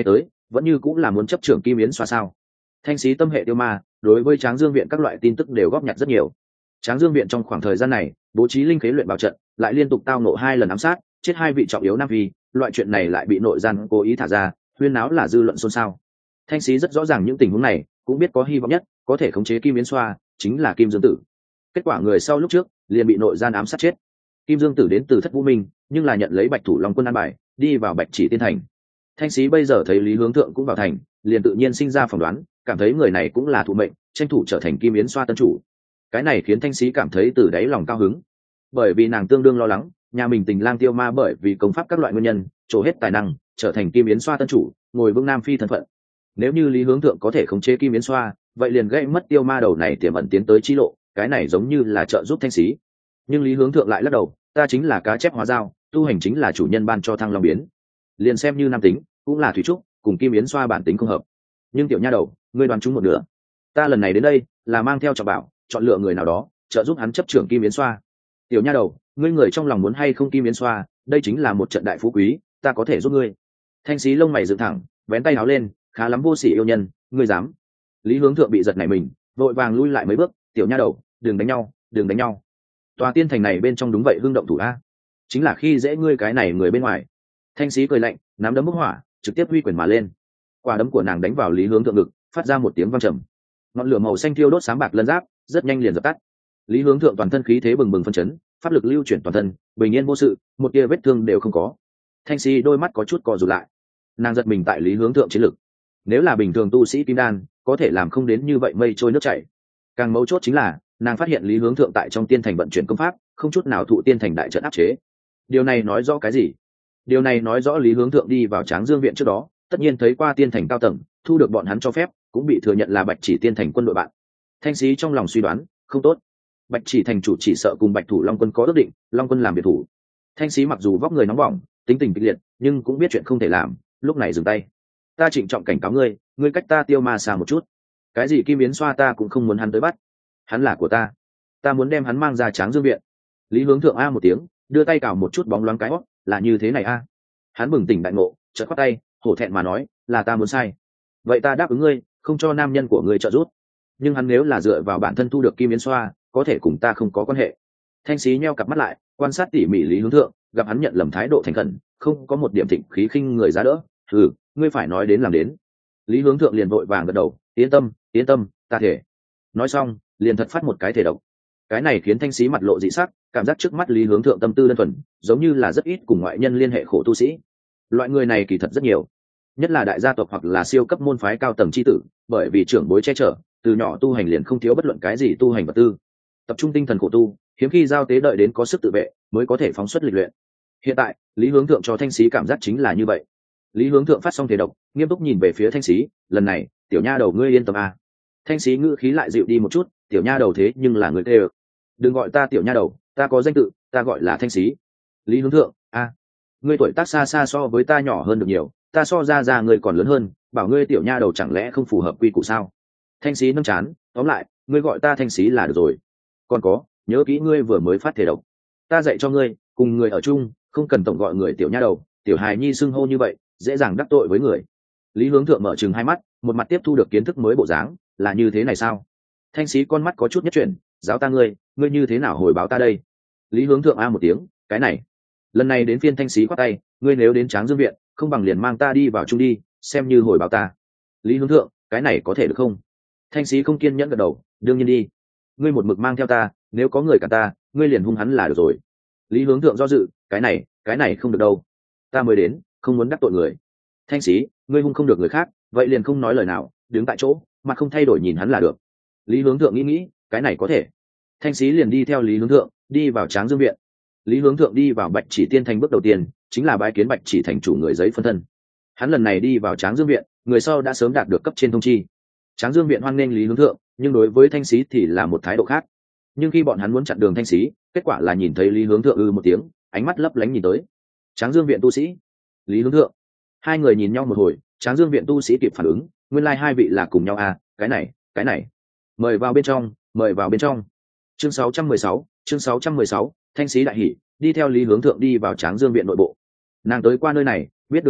vẫn như cũng là muốn chấp trưởng kim yến xoa sao? Thanh sĩ tâm hệ tiêu ma, đối với Tráng Dương viện các loại tin tức đều góp nhặt rất nhiều. Tráng Dương viện trong khoảng thời gian này bố trí linh khế luyện bảo trận, lại liên tục tao nộ hai lần ám sát, chết hai vị trọng yếu nam phi, loại chuyện này lại bị nội gian cố ý thả ra, huyên náo là dư luận xôn xao. Thanh sĩ rất rõ ràng những tình huống này, cũng biết có hy vọng nhất có thể khống chế kim yến xoa chính là Kim Dương Tử. Kết quả người sau lúc trước liền bị nội gian ám sát chết. Kim Dương Tử đến từ Thất Vũ Minh, nhưng là nhận lấy Bạch Thủ Long Quân an bài, đi vào Bạch Chỉ Tiên Thành. Thanh sĩ bây giờ thấy Lý Hướng Thượng cũng vào thành, liền tự nhiên sinh ra phỏng đoán, cảm thấy người này cũng là thụ mệnh, tranh thủ trở thành Kim Yến xoa tân chủ. Cái này khiến Thanh sĩ cảm thấy từ đáy lòng cao hứng, bởi vì nàng tương đương lo lắng nhà mình Tình Lang Tiêu Ma bởi vì công pháp các loại nguyên nhân trổ hết tài năng, trở thành Kim Yến xoa tân chủ, ngồi vững Nam Phi thân phận. Nếu như Lý Hướng Thượng có thể khống chế Kim Yến xoa, vậy liền gây mất Tiêu Ma đầu này tiềm ẩn tiến tới chi lộ, cái này giống như là trợ giúp Thanh sĩ. Nhưng Lý Hướng Thượng lại lắc đầu, ta chính là cá chép hóa dao, tu hành chính là chủ nhân ban cho thăng long biến, liền xem như nam tính cũng là thủy trúc, cùng Kim Yến xoa bản tính không hợp. Nhưng tiểu nha đầu, ngươi đoán trúng một nửa, ta lần này đến đây là mang theo trọng bảo, chọn lựa người nào đó trợ giúp hắn chấp trưởng Kim Yến xoa. Tiểu nha đầu, ngươi người trong lòng muốn hay không Kim Yến xoa, đây chính là một trận đại phú quý, ta có thể giúp ngươi. Thanh sĩ lông mày dựng thẳng, vén tay áo lên, khá lắm vô sỉ yêu nhân, ngươi dám? Lý Hướng Thượng bị giật nảy mình, vội vàng lui lại mấy bước, tiểu nha đầu, đừng đánh nhau, đừng đánh nhau. Tòa tiên thành này bên trong đúng vậy hưng động thủ a, chính là khi dễ ngươi cái này người bên ngoài. Thanh sĩ cười lạnh, nắm đấm bốc hỏa, trực tiếp huy quyền mà lên. Quả đấm của nàng đánh vào Lý Hướng Thượng ngực, phát ra một tiếng vang trầm. Ngọn lửa màu xanh thiêu đốt sáng bạc lân giáp, rất nhanh liền dập tắt. Lý Hướng Thượng toàn thân khí thế bừng bừng phân chấn, pháp lực lưu chuyển toàn thân, bình yên vô sự, một tia vết thương đều không có. Thanh sĩ đôi mắt có chút co rụt lại, nàng giật mình tại Lý Hướng Thượng chiến lực. Nếu là bình thường tu sĩ kim đan, có thể làm không đến như vậy mây trôi nước chảy. Càng mấu chốt chính là, nàng phát hiện Lý Hướng Thượng tại trong tiên thành vận chuyển công pháp, không chút nào thụ tiên thành đại trận áp chế. Điều này nói rõ cái gì? Điều này nói rõ Lý Hướng Thượng đi vào Tráng Dương viện trước đó, tất nhiên thấy qua tiên thành cao tầng, thu được bọn hắn cho phép, cũng bị thừa nhận là Bạch Chỉ tiên thành quân đội bạn. Thanh sĩ trong lòng suy đoán, không tốt. Bạch Chỉ thành chủ chỉ sợ cùng Bạch Thủ Long Quân có ước định, Long Quân làm biệt thủ. Thanh sĩ mặc dù vóc người nóng bỏng, tính tình kịch liệt, nhưng cũng biết chuyện không thể làm, lúc này dừng tay. Ta trịnh trọng cảnh cáo ngươi, ngươi cách ta Tiêu Ma xa một chút. Cái gì Kim Yến xoa ta cũng không muốn hắn tới bắt. Hắn là của ta, ta muốn đem hắn mang ra Tráng Dương viện. Lý Hướng Thượng a một tiếng, đưa tay cào một chút bóng loáng cái hót, là như thế này a. Hắn bừng tỉnh đại ngộ, chợt khoát tay, hổ thẹn mà nói, là ta muốn sai. Vậy ta đáp ứng ngươi, không cho nam nhân của ngươi trợ giúp. Nhưng hắn nếu là dựa vào bản thân thu được Kim Yến xoa, có thể cùng ta không có quan hệ. Thanh sĩ nheo cặp mắt lại, quan sát tỉ mỉ Lý Hướng Thượng, gặp hắn nhận lầm thái độ thành khẩn, không có một điểm thịnh khí khinh người giá đỡ. Ừ, ngươi phải nói đến làm đến. Lý Hướng Thượng liền vội vàng gật đầu, yên tâm, yên tâm, ta thể. Nói xong, liền thật phát một cái thể độc. Cái này khiến Thanh sĩ mặt lộ dị sắc, cảm giác trước mắt Lý Hướng Thượng tâm tư đơn thuần, giống như là rất ít cùng ngoại nhân liên hệ khổ tu sĩ. Loại người này kỳ thật rất nhiều, nhất là đại gia tộc hoặc là siêu cấp môn phái cao tầng chi tử, bởi vì trưởng bối che chở, từ nhỏ tu hành liền không thiếu bất luận cái gì tu hành vật tư, tập trung tinh thần khổ tu, hiếm khi giao tế đợi đến có sức tự vệ mới có thể phóng xuất lịch luyện. Hiện tại Lý Hướng Thượng cho Thanh sĩ cảm giác chính là như vậy. Lý Hướng Thượng phát xong thể độc, nghiêm túc nhìn về phía Thanh sĩ, lần này tiểu nha đầu ngươi yên tâm a. Thanh sĩ ngữ khí lại dịu đi một chút, tiểu nha đầu thế nhưng là người tê ơ, đừng gọi ta tiểu nha đầu, ta có danh tự, ta gọi là Thanh sĩ. Lý Hướng Thượng a, ngươi tuổi tác xa xa so với ta nhỏ hơn được nhiều, ta so ra ra ngươi còn lớn hơn, bảo ngươi tiểu nha đầu chẳng lẽ không phù hợp quy củ sao? Thanh sĩ nâng chán, tóm lại ngươi gọi ta Thanh sĩ là được rồi. Còn có, nhớ kỹ ngươi vừa mới phát thể độc, ta dạy cho ngươi, cùng người ở chung không cần tổng gọi người tiểu nha đầu, tiểu hài nhi xưng hô như vậy dễ dàng đắc tội với người. Lý Hướng Thượng mở trừng hai mắt, một mặt tiếp thu được kiến thức mới bộ dáng, là như thế này sao? Thanh sĩ con mắt có chút nhất chuyển, giáo ta ngươi, ngươi như thế nào hồi báo ta đây? Lý Hướng Thượng a một tiếng, cái này, lần này đến phiên Thanh sĩ khoát tay, ngươi nếu đến Tráng Dương viện, không bằng liền mang ta đi vào chung đi, xem như hồi báo ta. Lý Hướng Thượng, cái này có thể được không? Thanh sĩ không kiên nhẫn gật đầu, đương nhiên đi. Ngươi một mực mang theo ta, nếu có người cả ta, ngươi liền hung hắn là được rồi. Lý Hướng Thượng do dự, cái này, cái này không được đâu. Ta mới đến, không muốn đắc tội người. Thanh sĩ, ngươi hung không được người khác, vậy liền không nói lời nào, đứng tại chỗ, mà không thay đổi nhìn hắn là được. Lý Hướng Thượng nghĩ nghĩ, cái này có thể. Thanh sĩ liền đi theo Lý Hướng Thượng, đi vào Tráng Dương viện. Lý Hướng Thượng đi vào Bạch Chỉ tiên thành bước đầu tiên, chính là bái kiến Bạch Chỉ thành chủ người giấy phân thân. Hắn lần này đi vào Tráng Dương viện, người sau đã sớm đạt được cấp trên thông chi. Tráng Dương viện hoan nghênh Lý Hướng Thượng, nhưng đối với Thanh sĩ thì là một thái độ khác. Nhưng khi bọn hắn muốn chặn đường Thanh sĩ, kết quả là nhìn thấy Lý Hướng Thượng ư một tiếng, ánh mắt lấp lánh nhìn tới. Tráng Dương viện tu sĩ, Lý Hướng Thượng. Hai người nhìn nhau một hồi, Tráng Dương viện tu sĩ kịp phản ứng, nguyên lai hai vị là cùng nhau à, cái này, cái này. Mời vào bên trong, mời vào bên trong. Chương sáu trăm mười sáu, chương sáu trăm mười sáu, Thanh sĩ đại hỉ, đi theo Lý Hướng Thượng đi vào Tráng Dương viện nội bộ. Nàng tới qua nơi này, biết đường đi,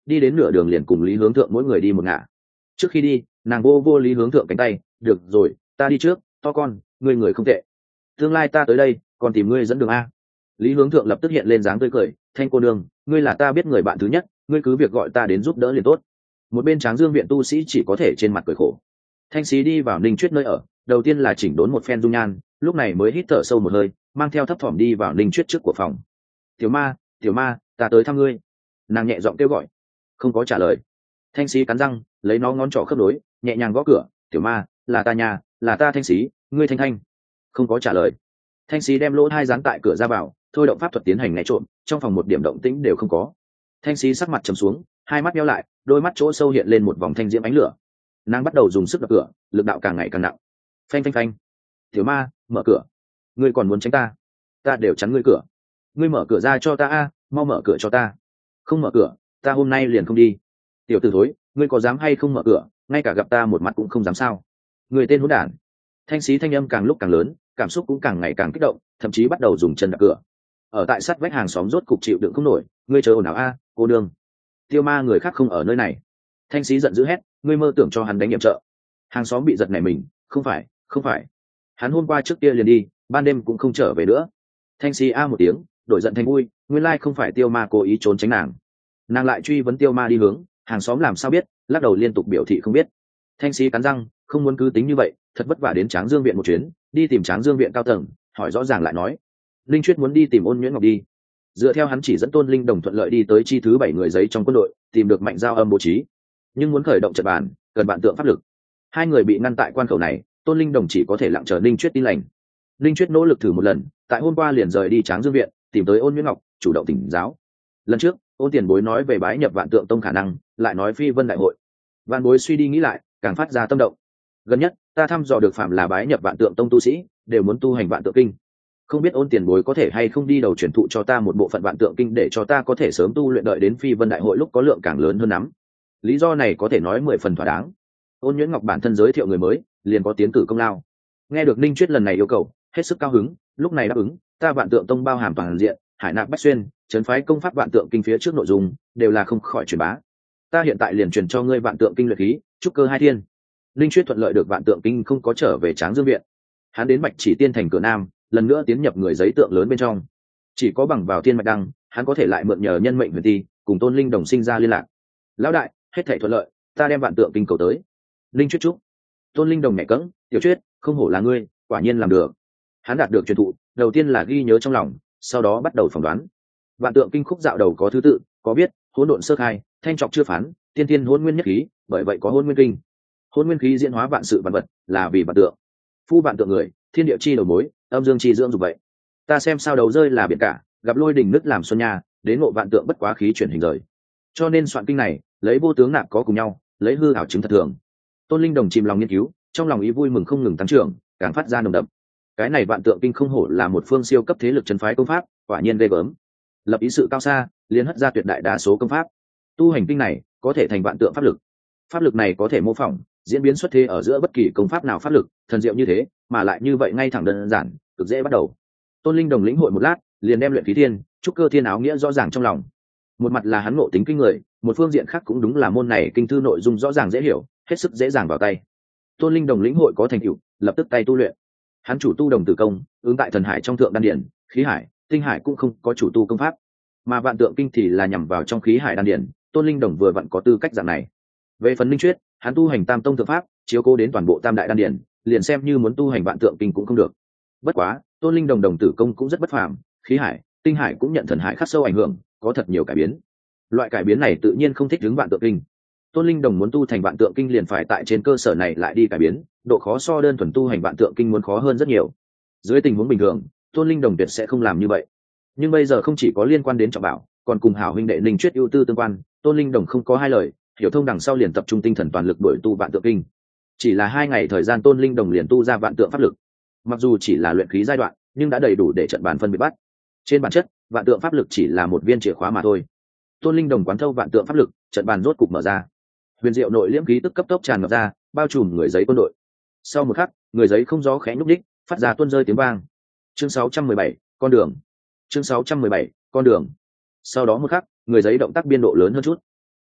đi đến nửa đường liền cùng lý hướng thượng mỗi người đi một ngả. Trước khi đi nàng vô vô lý hướng thượng cánh tay, được rồi, ta đi trước, to con, ngươi người không tệ, tương lai ta tới đây còn tìm ngươi dẫn đường a. Lý hướng thượng lập tức hiện lên dáng tươi cười, Thanh cô nương, ngươi là ta biết người bạn thứ nhất, ngươi cứ việc gọi ta đến giúp đỡ liền tốt. Một bên Tráng Dương viện tu sĩ chỉ có thể trên mặt cười khổ. Thanh Sĩ đi vào Ninh Chuyết nơi ở, đầu tiên là chỉnh đốn một phen dung nhan, lúc này mới hít thở sâu một hơi, mang theo thấp thỏm đi vào Ninh Chuyết trước của phòng. Tiểu ma, tiểu ma, ta tới thăm ngươi. Nàng nhẹ giọng kêu gọi. Không có trả lời. Thanh Sĩ cắn răng, lấy nó ngón trỏ khớp nối, nhẹ nhàng gõ cửa. Tiểu ma, là ta nhà, là ta Thanh Sĩ, ngươi Thanh Thanh. Không có trả lời. Thanh Sĩ đem lỗ hai dán tại cửa ra vào, thôi động pháp thuật tiến hành nghe trộm, trong phòng một điểm động tĩnh đều không có. Thanh Sĩ sắc mặt trầm xuống, hai mắt nheo lại, đôi mắt chỗ sâu hiện lên một vòng thanh diễm ánh lửa. Nàng bắt đầu dùng sức đập cửa, lực đạo càng ngày càng nặng. Phanh phanh phanh. Tiểu ma, mở cửa. Ngươi còn muốn tránh ta? Ta đều chắn ngươi cửa. Ngươi mở cửa ra cho ta a, mau mở cửa cho ta. Không mở cửa, ta hôm nay liền không đi. Tiểu tử thối, ngươi có dám hay không mở cửa, ngay cả gặp ta một mặt cũng không dám sao? Người tên hỗn đản. Thanh Sĩ thanh âm càng lúc càng lớn, cảm xúc cũng càng ngày càng kích động, thậm chí bắt đầu dùng chân đập cửa. Ở tại sát vách hàng xóm rốt cục chịu đựng không nổi, ngươi chờ ồn ào a, cô đương. Tiêu ma người khác không ở nơi này. Thanh Sĩ giận dữ hét, ngươi mơ tưởng cho hắn đánh nhiệm trợ. Hàng xóm bị giật nảy mình, không phải, không phải. Hắn hôm qua trước kia liền đi, ban đêm cũng không trở về nữa. Thanh Sĩ a một tiếng, đổi giận thành vui, nguyên lai không phải Tiêu ma cố ý trốn tránh nàng. Nàng lại truy vấn Tiêu ma đi hướng, hàng xóm làm sao biết, lắc đầu liên tục biểu thị không biết. Thanh Sĩ cắn răng, không muốn cứ tính như vậy, thật vất vả đến Tráng Dương viện một chuyến, đi tìm Tráng Dương viện cao tầng, hỏi rõ ràng lại nói, Linh Chuyết muốn đi tìm Ôn Nhuyễn Ngọc đi. Dựa theo hắn chỉ dẫn Tôn Linh Đồng thuận lợi đi tới chi thứ bảy người giấy trong quân đội, tìm được Mạnh Giao Âm bố trí, nhưng muốn khởi động trận bàn, cần bạn tượng pháp lực. Hai người bị ngăn tại quan khẩu này, Tôn Linh Đồng chỉ có thể lặng chờ Linh Chuyết tin lành. Linh Chuyết nỗ lực thử một lần, tại hôm qua liền rời đi Tráng Dương viện, tìm tới Ôn Nhuyễn Ngọc, chủ động tỉnh giáo. Lần trước, Ôn tiền bối nói về bái nhập Vạn Tượng Tông khả năng, lại nói Phi Vân đại hội. Vạn bối suy đi nghĩ lại, càng phát ra tâm động. Gần nhất, ta thăm dò được phạm là bái nhập Vạn Tượng Tông tu sĩ, đều muốn tu hành Vạn Tượng Kinh. Không biết Ôn tiền bối có thể hay không đi đầu truyền thụ cho ta một bộ phận Vạn Tượng Kinh để cho ta có thể sớm tu luyện, đợi đến Phi Vân đại hội lúc có lượng càng lớn hơn lắm. Lý do này có thể nói mười phần thỏa đáng. Ôn Nhuyễn Ngọc bản thân giới thiệu người mới, liền có tiến cử công lao. Nghe được Ninh Chuyết lần này yêu cầu, hết sức cao hứng, lúc này đáp ứng, ta Vạn Tượng Tông bao hàm toàn diện, hải nạp bách xuyên, trấn phái công pháp Vạn Tượng Kinh phía trước nội dung đều là không khỏi truyền bá. Ta hiện tại liền truyền cho ngươi Vạn Tượng Kinh luyện khí, trúc cơ hai thiên. Ninh Chuyết thuận lợi được Vạn Tượng Kinh không có trở về Tráng Dương viện. Hắn đến Bạch Chỉ Tiên thành cửa nam, lần nữa tiến nhập người giấy tượng lớn bên trong. Chỉ có bằng vào thiên mạch đăng, hắn có thể lại mượn nhờ nhân mệnh huyền ti, cùng Tôn Linh Đồng sinh ra liên lạc. Lão đại, hết thảy thuận lợi, ta đem Vạn Tượng Kinh cầu tới. Linh Chuyết chúc. Tôn Linh Đồng nhẹ cẫng, tiểu Chuyết, không hổ là ngươi, quả nhiên làm được. Hắn đạt được truyền thụ, đầu tiên là ghi nhớ trong lòng, sau đó bắt đầu phỏng đoán. Vạn Tượng Kinh khúc dạo đầu có thứ tự, có biết, hỗn độn sơ khai, thanh trọc chưa phán, tiên tiên hỗn nguyên nhất khí, bởi vậy có hỗn nguyên kinh. Hỗn nguyên khí diễn hóa vạn sự vạn vật, là vì vạn tượng. Phu vạn tượng người, thiên địa chi đầu mối, âm dương chi dưỡng dục vậy. Ta xem sao đầu rơi là biển cả, gặp lôi đỉnh nứt làm xuân nha, đến ngộ vạn tượng bất quá khí chuyển hình rời. Cho nên soạn kinh này, lấy vô tướng nạp có cùng nhau, lấy hư ảo chứng thật thường. Tôn Linh Đồng chìm lòng nghiên cứu, trong lòng ý vui mừng không ngừng tăng trưởng, càng phát ra nồng đậm. Cái này Vạn Tượng Kinh không hổ là một phương siêu cấp thế lực trấn phái công pháp, quả nhiên ghê gớm. Lập ý sự cao xa, liên hất ra tuyệt đại đa số công pháp. Tu hành kinh này, có thể thành vạn tượng pháp lực. Pháp lực này có thể mô phỏng, diễn biến xuất thế ở giữa bất kỳ công pháp nào pháp lực, thần diệu như thế, mà lại như vậy ngay thẳng đơn giản, cực dễ bắt đầu. Tôn Linh Đồng lĩnh hội một lát, liền đem luyện khí thiên, trúc cơ thiên áo nghĩa rõ ràng trong lòng. Một mặt là hắn ngộ tính kinh người, một phương diện khác cũng đúng là môn này kinh thư nội dung rõ ràng dễ hiểu, hết sức dễ dàng vào tay. Tôn Linh Đồng lĩnh hội có thành tựu, lập tức tay tu luyện. Hắn chủ tu đồng tử công, ứng tại thần hải trong thượng đan điển, khí hải, tinh hải cũng không có chủ tu công pháp, mà vạn tượng kinh thì là nhằm vào trong khí hải đan điển. Tôn Linh Đồng vừa vặn có tư cách dạng này. Về phần Linh Chuyết, hắn tu hành tam tông thượng pháp, chiếu cố đến toàn bộ tam đại đan điển, liền xem như muốn tu hành vạn tượng kinh cũng không được. Bất quá, Tôn Linh Đồng đồng tử công cũng rất bất phàm, khí hải, tinh hải cũng nhận thần hải khắc sâu ảnh hưởng, có thật nhiều cải biến. Loại cải biến này tự nhiên không thích ứng vạn tượng kinh. Tôn Linh Đồng muốn tu thành vạn tượng kinh liền phải tại trên cơ sở này lại đi cải biến, độ khó so đơn thuần tu hành vạn tượng kinh muốn khó hơn rất nhiều. Dưới tình huống bình thường, Tôn Linh Đồng tuyệt sẽ không làm như vậy. Nhưng bây giờ không chỉ có liên quan đến trọng bảo, còn cùng hảo huynh đệ Linh Chuyết ưu tư tương quan, Tôn Linh Đồng không có hai lời, hiểu thông đằng sau liền tập trung tinh thần toàn lực đổi tu vạn tượng kinh. Chỉ là hai ngày thời gian Tôn Linh Đồng liền tu ra vạn tượng pháp lực. Mặc dù chỉ là luyện khí giai đoạn, nhưng đã đầy đủ để trận bàn phân biệt bắt. Trên bản chất, vạn tượng pháp lực chỉ là một viên chìa khóa mà thôi. Tôn Linh Đồng quán thâu vạn tượng pháp lực, trận bàn rốt cục mở ra. Huyền diệu nội liễm khí tức cấp tốc tràn ngập ra, bao trùm người giấy quân đội. Sau một khắc, người giấy không gió khẽ nhúc nhích, phát ra tuôn rơi tiếng vang. Chương sáu trăm mười bảy, con đường. Chương sáu trăm mười bảy, con đường. Sau đó một khắc, người giấy động tác biên độ lớn hơn chút.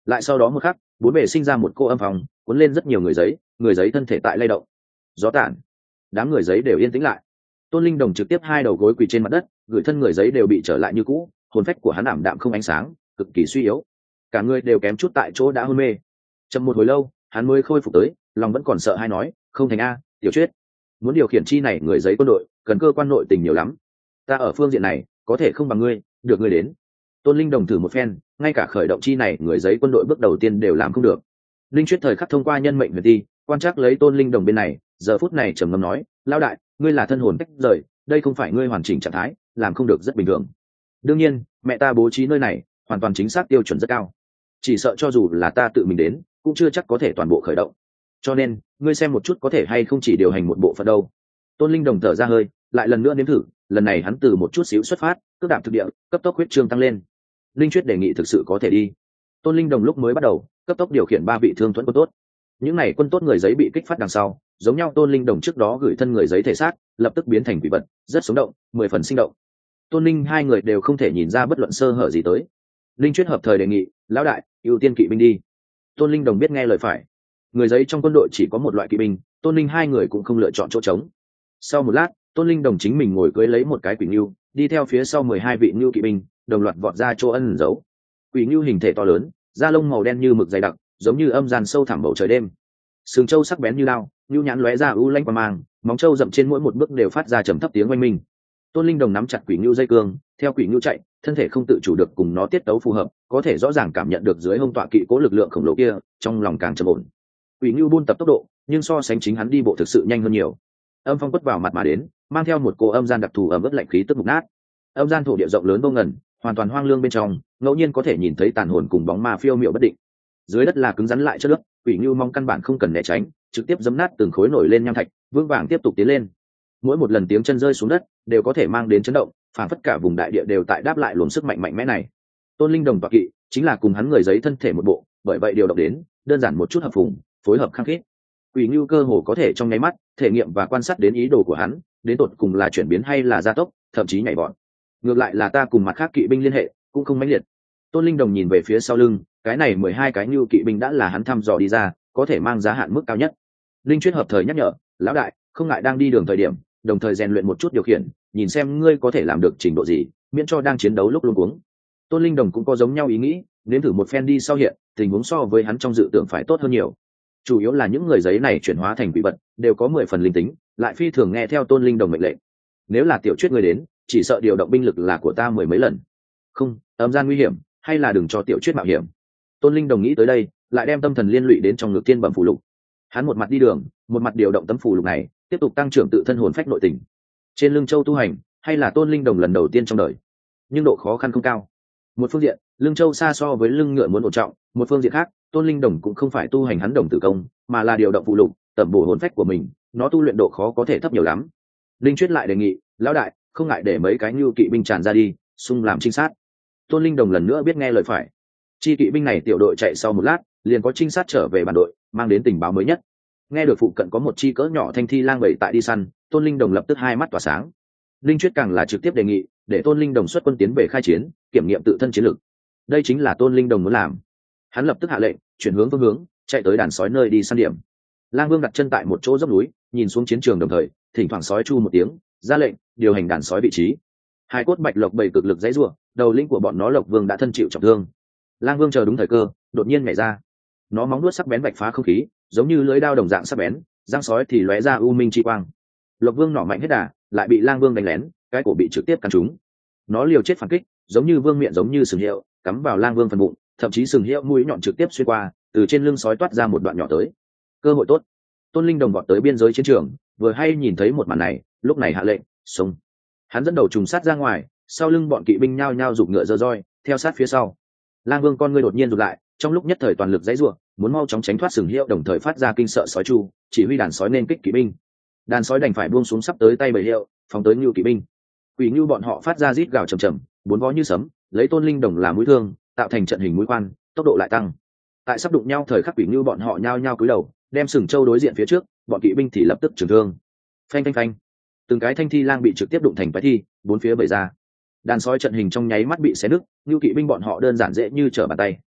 lại sau đó một khắc bốn bề sinh ra một cô âm phòng cuốn lên rất nhiều người giấy, người giấy thân thể tại lay động. Gió tản, đám người giấy đều yên tĩnh lại. Tôn Linh Đồng trực tiếp hai đầu gối quỳ trên mặt đất, gửi thân người giấy đều bị trở lại như cũ, hồn phách của hắn ảm đạm không ánh sáng, cực kỳ suy yếu, cả người đều kém chút tại chỗ đã hôn mê. Chậm một hồi lâu hắn mới khôi phục tới, lòng vẫn còn sợ hay nói không thành a tiểu chuyết, muốn điều khiển chi này người giấy quân đội cần cơ quan nội tình nhiều lắm, ta ở phương diện này có thể không bằng ngươi, được ngươi đến. Tôn Linh Đồng thử một phen, ngay cả khởi động chi này người giấy quân đội bước đầu tiên đều làm không được. Linh Chuyết thời khắc thông qua nhân mệnh huyền ti quan trắc lấy Tôn Linh Đồng bên này, giờ phút này trầm ngâm nói, lão đại, ngươi là thân hồn tách rời, đây không phải ngươi hoàn chỉnh trạng thái, làm không được rất bình thường. Đương nhiên mẹ ta bố trí nơi này hoàn toàn chính xác, tiêu chuẩn rất cao, chỉ sợ cho dù là ta tự mình đến cũng chưa chắc có thể toàn bộ khởi động, cho nên ngươi xem một chút có thể hay không chỉ điều hành một bộ phận đâu. Tôn Linh Đồng thở ra hơi, lại lần nữa nếm thử, lần này hắn từ một chút xíu xuất phát, cước đạp thực địa, cấp tốc huyết trương tăng lên. Linh Chuyết đề nghị thực sự có thể đi. Tôn Linh Đồng lúc mới bắt đầu cấp tốc điều khiển ba vị thương thuẫn quân tốt, những này quân tốt người giấy bị kích phát đằng sau, giống nhau Tôn Linh Đồng trước đó gửi thân người giấy thể xác lập tức biến thành quỷ vật, rất sống động, mười phần sinh động. Tôn Linh hai người đều không thể nhìn ra bất luận sơ hở gì tới. Linh Chuyết hợp thời đề nghị, lão đại, ưu tiên kỵ binh đi. Tôn Linh Đồng biết nghe lời phải, người giấy trong quân đội chỉ có một loại kỵ binh, Tôn Linh hai người cũng không lựa chọn chỗ trống. Sau một lát Tôn Linh Đồng chính mình ngồi cưới lấy một cái quỷ ngưu, đi theo phía sau mười hai vị ngưu kỵ binh đồng loạt vọt ra chỗ ẩn giấu. Quỷ ngưu hình thể to lớn, da lông màu đen như mực dày đặc, giống như âm gian sâu thẳm bầu trời đêm, sừng trâu sắc bén như lao, ngưu nhãn lóe ra u lanh qua mang, móng trâu rậm trên mỗi một bước đều phát ra trầm thấp tiếng oanh minh. Tôn Linh Đồng nắm chặt quỷ ngưu dây cương, theo quỷ ngưu chạy, thân thể không tự chủ được cùng nó tiết tấu phù hợp, có thể rõ ràng cảm nhận được dưới hông tọa kỵ cố lực lượng khổng lồ kia, trong lòng càng trầm ổn. Quỷ ngưu buôn tập tốc độ, nhưng so sánh chính hắn đi bộ thực sự nhanh hơn nhiều. Âm phong quất vào mặt mà đến, mang theo một cô âm gian đặc thù ẩm ướt lạnh khí tức mục nát. Âm gian thổ địa rộng lớn vô ngần, hoàn toàn hoang lương bên trong, ngẫu nhiên có thể nhìn thấy tàn hồn cùng bóng ma phiêu miệu bất định. Dưới đất là cứng rắn lại chất nước, quỷ ngưu mong căn bản không cần né tránh, trực tiếp giẫm nát từng khối nổi lên nham thạch, vững vàng tiếp tục tiến lên. Mỗi một lần tiếng chân rơi xuống đất đều có thể mang đến chấn động, phản phất cả vùng đại địa đều tại đáp lại luồng sức mạnh mạnh mẽ này. Tôn Linh Đồng tọa kỵ chính là cùng hắn người giấy thân thể một bộ, bởi vậy điều động đến đơn giản một chút hợp phùng, phối hợp khăng khít. Quỷ ngưu cơ hồ có thể trong nháy mắt thể nghiệm và quan sát đến ý đồ của hắn, đến tột cùng là chuyển biến hay là gia tốc, thậm chí nhảy vọt. Ngược lại là ta cùng mặt khác kỵ binh liên hệ cũng không mãnh liệt. Tôn Linh Đồng nhìn về phía sau lưng, cái này mười hai cái ngưu kỵ binh đã là hắn thăm dò đi ra, có thể mang giá hạn mức cao nhất. Linh Chuyết hợp thời nhắc nhở, lão đại, không ngại đang đi đường thời điểm đồng thời rèn luyện một chút điều khiển, nhìn xem ngươi có thể làm được trình độ gì, miễn cho đang chiến đấu lúc luống cuống. Tôn Linh Đồng cũng có giống nhau ý nghĩ, nếm thử một phen đi sau hiện tình huống so với hắn trong dự tưởng phải tốt hơn nhiều. Chủ yếu là những người giấy này chuyển hóa thành quỷ vật đều có mười phần linh tính, lại phi thường nghe theo Tôn Linh Đồng mệnh lệnh. Nếu là tiểu chuyết người đến, chỉ sợ điều động binh lực là của ta mười mấy lần. Không, âm gian nguy hiểm, hay là đừng cho tiểu chuyết mạo hiểm. Tôn Linh Đồng nghĩ tới đây, lại đem tâm thần liên lụy đến trong ngực tiên bẩm phù lục. Hắn một mặt đi đường, một mặt điều động tấm phù lục này, tiếp tục tăng trưởng tự thân hồn phách nội tình. Trên lưng châu tu hành, hay là Tôn Linh Đồng lần đầu tiên trong đời, nhưng độ khó khăn không cao. Một phương diện, lưng châu xa so với lưng ngựa muốn ổn trọng, một phương diện khác, Tôn Linh Đồng cũng không phải tu hành hắn đồng tử công, mà là điều động phù lục, tẩm bổ hồn phách của mình, nó tu luyện độ khó có thể thấp nhiều lắm. Linh Chuyết lại đề nghị, lão đại, không ngại để mấy cái nhu kỵ binh tràn ra đi, xung làm trinh sát. Tôn Linh Đồng lần nữa biết nghe lời phải. Chi kỵ binh này tiểu đội chạy sau một lát, liền có trinh sát trở về bản đội, mang đến tình báo mới nhất. Nghe được phụ cận có một chi cỡ nhỏ thanh thi lang bầy tại đi săn, Tôn Linh Đồng lập tức hai mắt tỏa sáng. Linh Chuyết càng là trực tiếp đề nghị để Tôn Linh Đồng xuất quân tiến về khai chiến, kiểm nghiệm tự thân chiến lược. Đây chính là Tôn Linh Đồng muốn làm. Hắn lập tức hạ lệnh chuyển hướng phương hướng, chạy tới đàn sói nơi đi săn điểm. Lang Vương đặt chân tại một chỗ dốc núi, nhìn xuống chiến trường đồng thời thỉnh thoảng sói chu một tiếng, ra lệnh điều hành đàn sói vị trí. Hai cốt bạch lộc bầy cực lực dãy rủa, đầu lĩnh của bọn nó Lộc Vương đã thân chịu trọng thương. Lang Vương chờ đúng thời cơ, đột nhiên nhảy ra. Nó móng vuốt sắc bén vạch phá không khí, giống như lưỡi dao đồng dạng sắc bén, răng sói thì lóe ra u minh chi quang. Lộc Vương nỏ mạnh hết đà, lại bị Lang Vương đánh lén, cái cổ bị trực tiếp cắn trúng. Nó liều chết phản kích, giống như vương miện giống như sừng hiệu, cắm vào Lang Vương phần bụng, thậm chí sừng hiệu mũi nhọn trực tiếp xuyên qua, từ trên lưng sói toát ra một đoạn nhỏ tới. Cơ hội tốt. Tôn Linh Đồng vọt tới biên giới chiến trường, vừa hay nhìn thấy một màn này, lúc này hạ lệnh, xông. Hắn dẫn đầu trùng sát ra ngoài, sau lưng bọn kỵ binh nhao nhao giục ngựa giơ roi, theo sát phía sau. Lang Vương con ngươi đột nhiên rụt lại, trong lúc nhất thời toàn lực dãy rủa, muốn mau chóng tránh thoát sừng hiệu, đồng thời phát ra kinh sợ sói chu, chỉ huy đàn sói nên kích kỵ binh. Đàn sói đành phải buông xuống sắp tới tay bầy hiệu, phóng tới Nưu kỵ binh. Quỷ Nưu bọn họ phát ra rít gào trầm trầm, bốn vó như sấm, lấy Tôn Linh Đồng làm mũi thương, tạo thành trận hình mũi khoan, tốc độ lại tăng. Tại sắp đụng nhau thời khắc Quỷ Nưu bọn họ nhao nhao cúi đầu, đem sừng châu đối diện phía trước, bọn kỵ binh thì lập tức trường thương. Phanh phanh phanh, từng cái thanh thi lang bị trực tiếp đụng thành bãi thi, bốn phía bầy ra. Đàn sói trận hình trong nháy mắt bị xé nứt, Nưu kỵ binh bọn họ đơn giản dễ như trở bàn tay.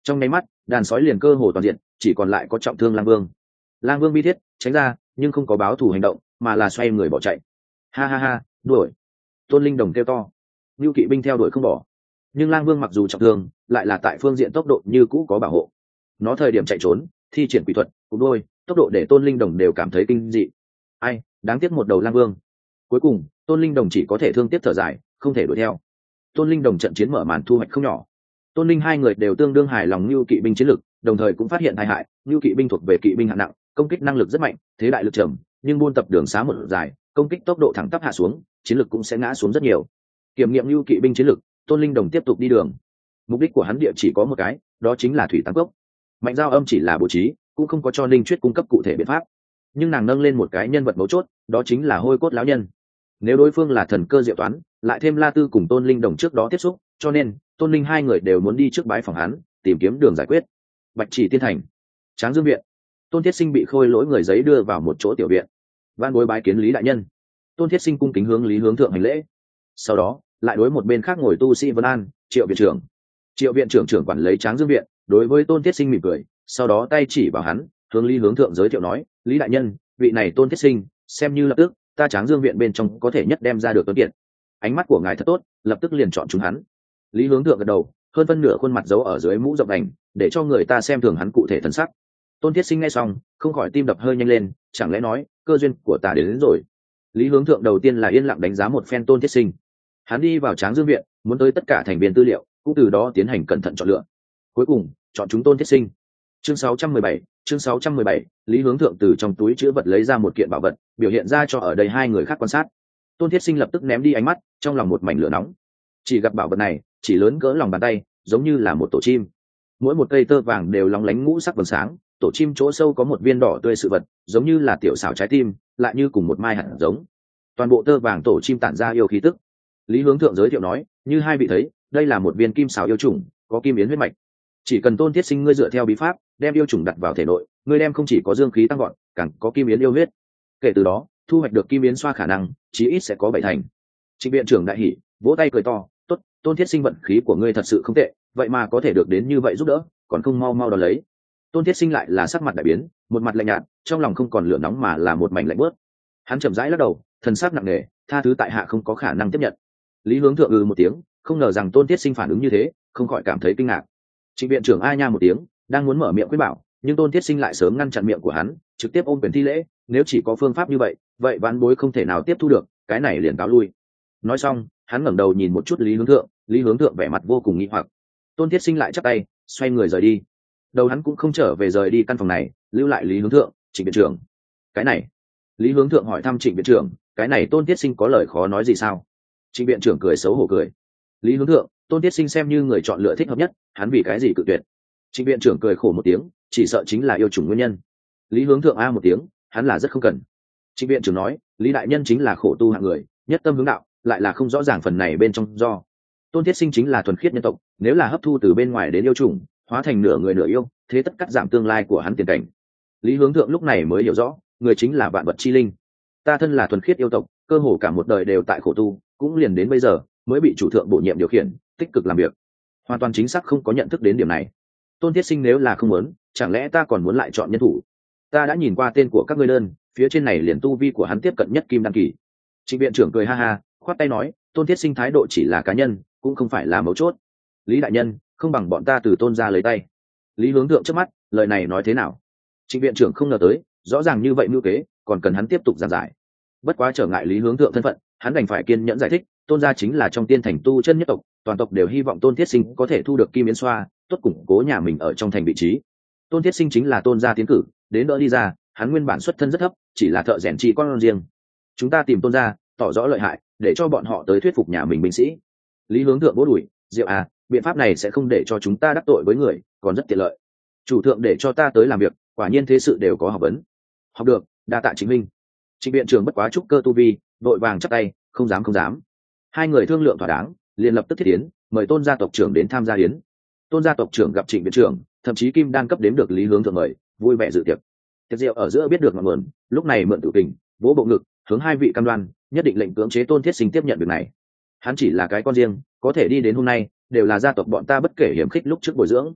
Trong nháy mắt đàn sói liền cơ hồ toàn diện, chỉ còn lại có trọng thương lang vương. Lang vương bi thiết tránh ra, nhưng không có báo thù hành động, mà là xoay người bỏ chạy. Ha ha ha, đuổi! Tôn Linh Đồng kêu to. Nưu kỵ binh theo đuổi không bỏ, nhưng lang vương mặc dù trọng thương, lại là tại phương diện tốc độ như cũ có bảo hộ. Nó thời điểm chạy trốn thi triển quỷ thuật cục đôi, tốc độ để Tôn Linh Đồng đều cảm thấy kinh dị. Ai, đáng tiếc một đầu lang vương. Cuối cùng Tôn Linh Đồng chỉ có thể thương tiếc thở dài, không thể đuổi theo. Tôn Linh Đồng trận chiến mở màn thu hoạch không nhỏ. Tôn Linh hai người đều tương đương hài lòng Nưu kỵ binh chiến lực, đồng thời cũng phát hiện tai hại. Nưu kỵ binh thuộc về kỵ binh hạng nặng, công kích năng lực rất mạnh, thế đại lực trầm, nhưng buôn tập đường xá một dài, công kích tốc độ thẳng tắp hạ xuống, chiến lực cũng sẽ ngã xuống rất nhiều. Kiểm nghiệm Nưu kỵ binh chiến lực, Tôn Linh Đồng tiếp tục đi đường. Mục đích của hắn địa chỉ có một cái, đó chính là thủy tăng cốc. Mạnh Giao Âm chỉ là bố trí, cũng không có cho Ninh Chuyết cung cấp cụ thể biện pháp, nhưng nàng nâng lên một cái nhân vật mấu chốt, đó chính là Hôi Cốt lão nhân. Nếu đối phương là thần cơ diệu toán, lại thêm La Tư cùng Tôn Linh Đồng trước đó tiếp xúc, cho nên Tôn Linh hai người đều muốn đi trước bái phòng hắn, tìm kiếm đường giải quyết. Bạch Chỉ Tiên Thành, Tráng Dương viện, Tôn Thiết Sinh bị Khôi Lỗi người giấy đưa vào một chỗ tiểu viện. Van bối bái kiến Lý đại nhân. Tôn Thiết Sinh cung kính hướng Lý Hướng Thượng hành lễ, sau đó lại đối một bên khác ngồi tu sĩ Vân An, Triệu viện trưởng. Triệu viện trưởng trưởng quản lấy Tráng Dương viện, đối với Tôn Thiết Sinh mỉm cười, sau đó tay chỉ vào hắn, hướng Lý Hướng Thượng giới thiệu nói: Lý đại nhân, vị này Tôn Thiết Sinh, xem như lập tức ta Tráng Dương viện bên trong có thể nhất đem ra được tuấn kiệt. Ánh mắt của ngài thật tốt, lập tức liền chọn chúng hắn. Lý Hướng Thượng gật đầu, hơn phân nửa khuôn mặt giấu ở dưới mũ rộng đành, để cho người ta xem thường hắn cụ thể thần sắc. Tôn Thiết Sinh nghe xong, không khỏi tim đập hơi nhanh lên, chẳng lẽ nói cơ duyên của ta đến, đến rồi. Lý Hướng Thượng đầu tiên là yên lặng đánh giá một phen Tôn Thiết Sinh. Hắn đi vào Tráng Dương viện, muốn tới tất cả thành viên tư liệu, cũng từ đó tiến hành cẩn thận chọn lựa. Cuối cùng chọn chúng Tôn Thiết Sinh. Chương sáu trăm mười bảy, chương sáu trăm mười bảy, Lý Hướng Thượng từ trong túi chữ vật lấy ra một kiện bảo vật, biểu hiện ra cho ở đây hai người khác quan sát. Tôn Thiết Sinh lập tức ném đi ánh mắt, trong lòng một mảnh lửa nóng. Chỉ gặp bảo vật này, chỉ lớn cỡ lòng bàn tay, giống như là một tổ chim. Mỗi một cây tơ vàng đều lóng lánh ngũ sắc vầng sáng, tổ chim chỗ sâu có một viên đỏ tươi sự vật, giống như là tiểu xảo trái tim, lại như cùng một mai hạt giống. Toàn bộ tơ vàng tổ chim tản ra yêu khí tức. Lý Hướng Thượng giới thiệu nói: như hai vị thấy, đây là một viên kim xảo yêu trùng, có kim yến huyết mạch. Chỉ cần Tôn Thiết Sinh ngươi dựa theo bí pháp, đem yêu trùng đặt vào thể nội, ngươi đem không chỉ có dương khí tăng gọn, càng có kim yến yêu huyết. Kể từ đó, thu hoạch được kim yến xoa khả năng, chí ít sẽ có bảy thành. Trịnh viện trưởng đại hỉ, vỗ tay cười to: tốt, Tôn Thiết Sinh vận khí của ngươi thật sự không tệ, vậy mà có thể được đến như vậy giúp đỡ, còn không mau mau đón lấy. Tôn Thiết Sinh lại là sắc mặt đại biến, một mặt lạnh nhạt, trong lòng không còn lửa nóng mà là một mảnh lạnh bớt. Hắn chậm rãi lắc đầu, thần sắc nặng nề, tha thứ tại hạ không có khả năng tiếp nhận. Lý Hướng Thượng ừ một tiếng, không ngờ rằng Tôn Thiết Sinh phản ứng như thế, không khỏi cảm thấy kinh ngạc. Trịnh viện trưởng a nha một tiếng, đang muốn mở miệng khuyên bảo, nhưng Tôn Thiết Sinh lại sớm ngăn chặn miệng của hắn, trực tiếp ôm quyền thi lễ: nếu chỉ có phương pháp như vậy, vậy ván bối không thể nào tiếp thu được, cái này liền cáo lui. Nói xong, hắn ngẩng đầu nhìn một chút Lý Hướng Thượng, Lý Hướng Thượng vẻ mặt vô cùng nghi hoặc. Tôn Thiết Sinh lại chắp tay, xoay người rời đi. Đầu hắn cũng không trở về rời đi căn phòng này, lưu lại Lý Hướng Thượng: Trịnh viện trưởng. Cái này. Lý Hướng Thượng hỏi thăm Trịnh viện trưởng: cái này Tôn Thiết Sinh có lời khó nói gì sao? Trịnh viện trưởng cười xấu hổ cười. Lý Hướng Thượng: Tôn Thiết Sinh xem như người chọn lựa thích hợp nhất, hắn vì cái gì cự tuyệt? Trịnh viện trưởng cười khổ một tiếng: chỉ sợ chính là yêu trùng nguyên nhân. Lý Hướng Thượng a một tiếng: hắn là rất không cần. Trịnh viện trưởng nói: Lý đại nhân chính là khổ tu hạng người, nhất tâm hướng đạo, lại là không rõ ràng phần này bên trong do. Tôn Thiết Sinh chính là thuần khiết nhân tộc, nếu là hấp thu từ bên ngoài đến yêu trùng, hóa thành nửa người nửa yêu, thế tất cắt giảm tương lai của hắn tiền cảnh. Lý Hướng Thượng lúc này mới hiểu rõ, người chính là vạn vật chi linh. Ta thân là thuần khiết yêu tộc, cơ hồ cả một đời đều tại khổ tu, cũng liền đến bây giờ mới bị chủ thượng bổ nhiệm điều khiển, tích cực làm việc. Hoàn toàn chính xác không có nhận thức đến điểm này. Tôn Thiết Sinh nếu là không muốn, chẳng lẽ ta còn muốn lại chọn nhân thủ? Ta đã nhìn qua tên của các ngươi đơn, phía trên này liền tu vi của hắn tiếp cận nhất kim đăng kỳ. Trịnh viện trưởng cười ha ha, khoát tay nói: Tôn Thiết Sinh thái độ chỉ là cá nhân, cũng không phải là mấu chốt. Lý đại nhân, không bằng bọn ta từ Tôn ra lấy tay. Lý Hướng Thượng trước mắt, lời này nói thế nào? Trịnh viện trưởng không ngờ tới, rõ ràng như vậy mưu kế, còn cần hắn tiếp tục giảng giải. Bất quá trở ngại Lý Hướng Thượng thân phận, hắn đành phải kiên nhẫn giải thích: Tôn gia chính là trong tiên thành tu chân nhất tộc, toàn tộc đều hy vọng Tôn Thiết Sinh có thể thu được kim yến xoa, tốt củng cố nhà mình ở trong thành vị trí. Tôn Thiết Sinh chính là Tôn gia tiến cử, đến đỡ đi ra, hắn nguyên bản xuất thân rất thấp, chỉ là thợ rèn chi con riêng. Chúng ta tìm Tôn gia, tỏ rõ lợi hại, để cho bọn họ tới thuyết phục nhà mình binh sĩ. Lý Hướng Thượng vỗ đùi: Diệu à, biện pháp này sẽ không để cho chúng ta đắc tội với người, còn rất tiện lợi. Chủ thượng để cho ta tới làm việc, quả nhiên thế sự đều có học vấn. Học được, đa tạ chính minh. Trịnh viện trưởng bất quá trúc cơ tu vi, vội vàng chắp tay: không dám không dám. Hai người thương lượng thỏa đáng, liền lập tức thiết yến, mời Tôn gia tộc trưởng đến tham gia yến. Tôn gia tộc trưởng gặp Trịnh viện trưởng, thậm chí kim đan cấp đếm được Lý Hướng Thượng mời, vui vẻ dự tiệc. Tiệc rượu ở giữa biết được ngọn nguồn, lúc này mượn tự tình, vỗ bộ ngực, hướng hai vị cam đoan, nhất định lệnh cưỡng chế Tôn Thiết Sinh tiếp nhận việc này. Hắn chỉ là cái con riêng, có thể đi đến hôm nay, đều là gia tộc bọn ta bất kể hiểm khích lúc trước bồi dưỡng.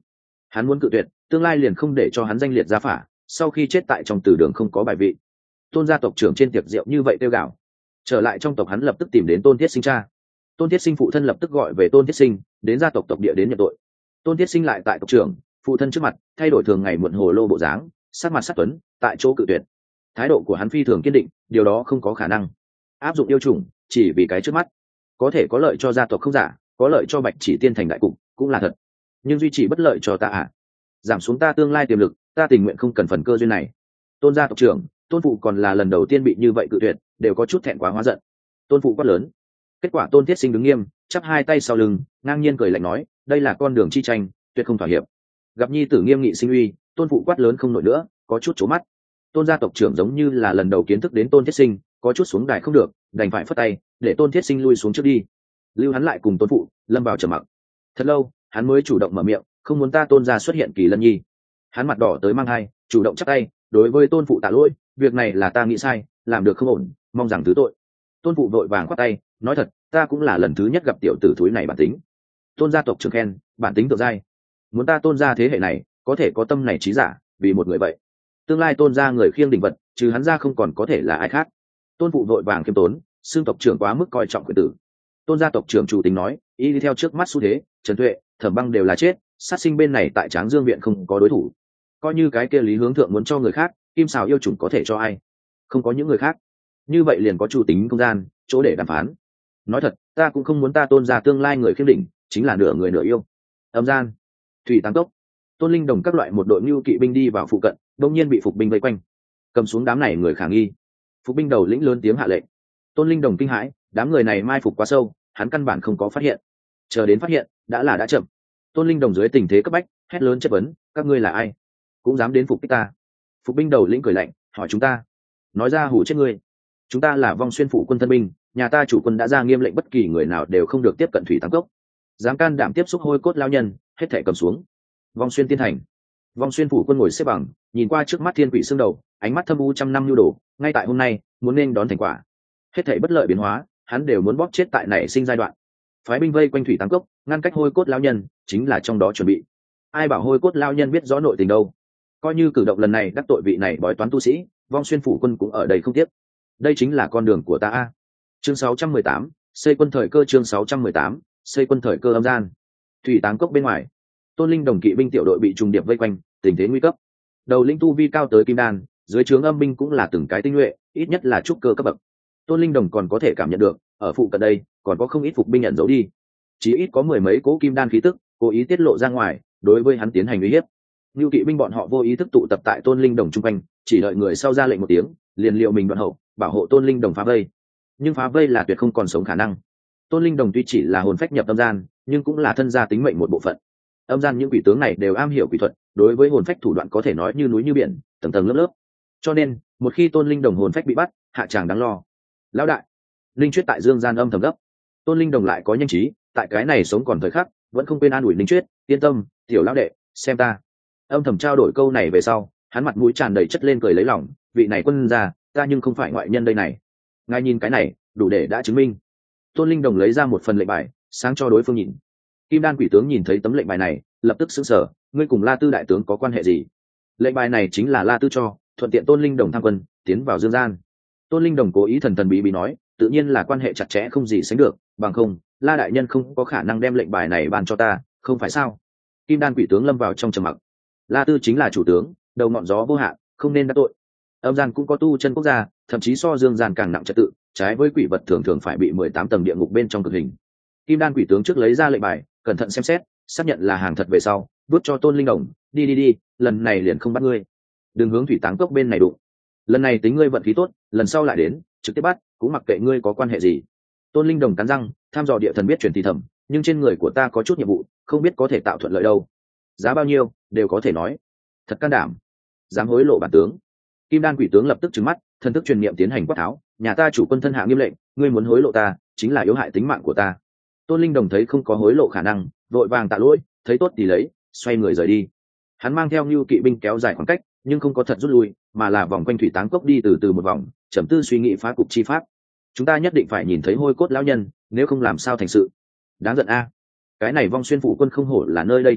Hắn muốn cự tuyệt, tương lai liền không để cho hắn danh liệt gia phả, sau khi chết tại trong tử đường không có bài vị. Tôn gia tộc trưởng trên tiệc rượu như vậy tiêu gạo. Trở lại trong tộc hắn lập tức tìm đến Tôn Thiết Sinh cha. Tôn Thiết Sinh phụ thân lập tức gọi về Tôn Thiết Sinh đến gia tộc tộc địa đến nhận tội. Tôn Thiết Sinh lại tại tộc trưởng phụ thân trước mặt thay đổi thường ngày muộn hồ lô bộ dáng, sát mặt sát tuấn, tại chỗ cự tuyệt. Thái độ của hắn phi thường kiên định, điều đó không có khả năng áp dụng yêu trùng chỉ vì cái trước mắt. Có thể có lợi cho gia tộc không giả, có lợi cho Bạch Chỉ Tiên thành đại cục cũng là thật, nhưng duy trì bất lợi cho ta à? Giảm xuống ta tương lai tiềm lực, ta tình nguyện không cần phần cơ duyên này. Tôn gia tộc trưởng, Tôn phụ còn là lần đầu tiên bị như vậy cự tuyệt, đều có chút thẹn quá hóa giận. Tôn phụ quát lớn. Kết quả Tôn Thiết Sinh đứng nghiêm, chắp hai tay sau lưng, ngang nhiên cười lạnh nói, đây là con đường chi tranh, tuyệt không thỏa hiệp. Gặp nhi tử nghiêm nghị sinh uy, Tôn phụ quát lớn không nổi nữa, có chút chố mắt. Tôn gia tộc trưởng giống như là lần đầu kiến thức đến Tôn Thiết Sinh, có chút xuống đài không được, đành phải phất tay để Tôn Thiết Sinh lui xuống trước đi, lưu hắn lại cùng Tôn phụ lâm vào trầm mặc. Thật lâu hắn mới chủ động mở miệng, không muốn ta Tôn gia xuất hiện kỳ lân nhi. Hắn mặt đỏ tới mang hai, chủ động chắp tay đối với Tôn phụ tạ lỗi, việc này là ta nghĩ sai, làm được không ổn, mong rằng thứ tội. Tôn phụ vội vàng khoát tay nói, thật ta cũng là lần thứ nhất gặp tiểu tử thúi này bản tính. Tôn gia tộc trưởng khen bản tính tự dai, muốn ta Tôn gia thế hệ này có thể có tâm này trí giả, vì một người vậy tương lai Tôn gia người khiêng đình vật, trừ hắn ra không còn có thể là ai khác. Tôn phụ vội vàng khiêm tốn, xưng tộc trưởng quá mức coi trọng quyền tử. Tôn gia tộc trưởng chủ tính nói, y đi theo trước mắt xu thế, Trần Tuệ, Thẩm Băng đều là chết, sát sinh bên này tại Tráng Dương viện không có đối thủ. Coi như cái kia Lý Hướng Thượng muốn cho người khác, Kim Sào yêu chủng có thể cho ai? Không có những người khác. Như vậy liền có chủ tính không gian, chỗ để đàm phán. Nói thật, ta cũng không muốn ta Tôn gia tương lai người khiêm đỉnh, chính là nửa người nửa yêu. Âm gian, thủy tăng tốc, Tôn Linh Đồng các loại một đội nhu kỵ binh đi vào phụ cận, đột nhiên bị phục binh vây quanh, cầm xuống đám này người khả nghi. Phục binh đầu lĩnh lớn tiếng hạ lệnh. Tôn Linh Đồng kinh hãi, đám người này mai phục quá sâu, hắn căn bản không có phát hiện. Chờ đến phát hiện, đã là đã chậm. Tôn Linh Đồng dưới tình thế cấp bách, hét lớn chất vấn, các ngươi là ai? Cũng dám đến phục kích ta? Phục binh đầu lĩnh cười lạnh, hỏi chúng ta. Nói ra hủ chết ngươi. Chúng ta là Vong Xuyên phủ quân thân binh, nhà ta chủ quân đã ra nghiêm lệnh bất kỳ người nào đều không được tiếp cận thủy tăng cốc. Dám can đảm tiếp xúc hôi cốt lao nhân, hết thảy cầm xuống. Vong Xuyên tiên thành. Vong Xuyên phủ quân ngồi xếp bằng, nhìn qua trước mắt thiên quỷ xương đầu, ánh mắt thâm u trăm năm nhu đồ, ngay tại hôm nay, muốn nên đón thành quả. Hết thảy bất lợi biến hóa, hắn đều muốn bóp chết tại nảy sinh giai đoạn. Phái binh vây quanh thủy tăng cốc, ngăn cách hôi cốt lao nhân, chính là trong đó chuẩn bị. Ai bảo hôi cốt lao nhân biết rõ nội tình đâu? Coi như cử động lần này đắc tội vị này bói toán tu sĩ, Vong Xuyên phủ quân cũng ở đây không tiếc. Đây chính là con đường của ta a. Chương sáu trăm mười tám, xây quân thời cơ. Chương sáu trăm mười tám, xây quân thời cơ. Âm gian, thủy táng cốc bên ngoài, Tôn Linh Đồng kỵ binh tiểu đội bị trùng điệp vây quanh, tình thế nguy cấp. Đầu lĩnh tu vi cao tới kim đan, dưới trướng âm binh cũng là từng cái tinh nhuệ, ít nhất là trúc cơ cấp bậc. Tôn Linh Đồng còn có thể cảm nhận được, ở phụ cận đây còn có không ít phục binh nhận dấu đi, chỉ ít có mười mấy cỗ kim đan khí tức, cố ý tiết lộ ra ngoài, đối với hắn tiến hành uy hiếp. Nưu kỵ binh bọn họ vô ý thức tụ tập tại Tôn Linh Đồng trung quanh, chỉ đợi người sau ra lệnh một tiếng, liền liệu mình đoạn hậu, bảo hộ Tôn Linh Đồng phá vây. Nhưng phá vây là tuyệt không còn sống khả năng. Tôn Linh Đồng tuy chỉ là hồn phách nhập âm gian, nhưng cũng là thân gia tính mệnh một bộ phận. Âm gian những quỷ tướng này đều am hiểu quỷ thuật, đối với hồn phách thủ đoạn có thể nói như núi như biển, tầng tầng lớp lớp. Cho nên, một khi Tôn Linh Đồng hồn phách bị bắt, hạ tràng đáng lo. Lão đại, Linh Chuyết tại Dương gian âm thầm gấp. Tôn Linh Đồng lại có nhanh trí, tại cái này sống còn thời khắc, vẫn không quên an ủi Linh Chuyết, yên tâm, tiểu lão đệ, xem ta. Âm thầm trao đổi câu này về sau, hắn mặt mũi tràn đầy chất lên cười lấy lòng, vị này quân gia, ta nhưng không phải ngoại nhân đây này. Ngài nhìn cái này, đủ để đã chứng minh. Tôn Linh Đồng lấy ra một phần lệnh bài, sáng cho đối phương nhìn. Kim Đan quỷ tướng nhìn thấy tấm lệnh bài này, lập tức sững sờ, ngươi cùng La Tư đại tướng có quan hệ gì? Lệnh bài này chính là La Tư cho, thuận tiện Tôn Linh Đồng tham quân, tiến vào Dương gian. Tôn Linh Đồng cố ý thần thần bí bí nói, tự nhiên là quan hệ chặt chẽ không gì sánh được, bằng không, La đại nhân không có khả năng đem lệnh bài này ban cho ta, không phải sao? Kim Đan quỷ tướng lâm vào trong trầm mặc. La Tư chính là chủ tướng, đầu ngọn gió vô hạn, không nên đắc tội. Âm gian cũng có tu chân quốc gia, thậm chí so Dương gian càng nặng trật tự, trái với quỷ vật thường thường phải bị mười tám tầng địa ngục bên trong cực hình. Kim Đan quỷ tướng trước lấy ra lệnh bài, cẩn thận xem xét, xác nhận là hàng thật về sau, bước cho Tôn Linh Đồng, đi đi đi, lần này liền không bắt ngươi, đừng hướng thủy táng cốc bên này đụng. Lần này tính ngươi vận khí tốt, lần sau lại đến, trực tiếp bắt, cũng mặc kệ ngươi có quan hệ gì. Tôn Linh Đồng cắn răng, tham dò địa thần biết truyền thì thầm, nhưng trên người của ta có chút nhiệm vụ, không biết có thể tạo thuận lợi đâu. Giá bao nhiêu, đều có thể nói. Thật can đảm, dám hối lộ bản tướng. Kim Đan quỷ tướng lập tức trừng mắt, thần thức truyền niệm tiến hành quát tháo, nhà ta chủ quân thân hạ nghiêm lệnh, ngươi muốn hối lộ ta, chính là yếu hại tính mạng của ta. Tôn Linh Đồng thấy không có hối lộ khả năng, vội vàng tạ lỗi, thấy tốt thì lấy, xoay người rời đi. Hắn mang theo Nưu kỵ binh kéo dài khoảng cách, nhưng không có thật rút lui, mà là vòng quanh thủy táng cốc đi từ từ một vòng, trầm tư suy nghĩ phá cục chi pháp. Chúng ta nhất định phải nhìn thấy hôi cốt lão nhân, nếu không làm sao thành sự. Đáng giận a. Cái này Vong Xuyên phủ quân không hổ là nơi đây chúa tể,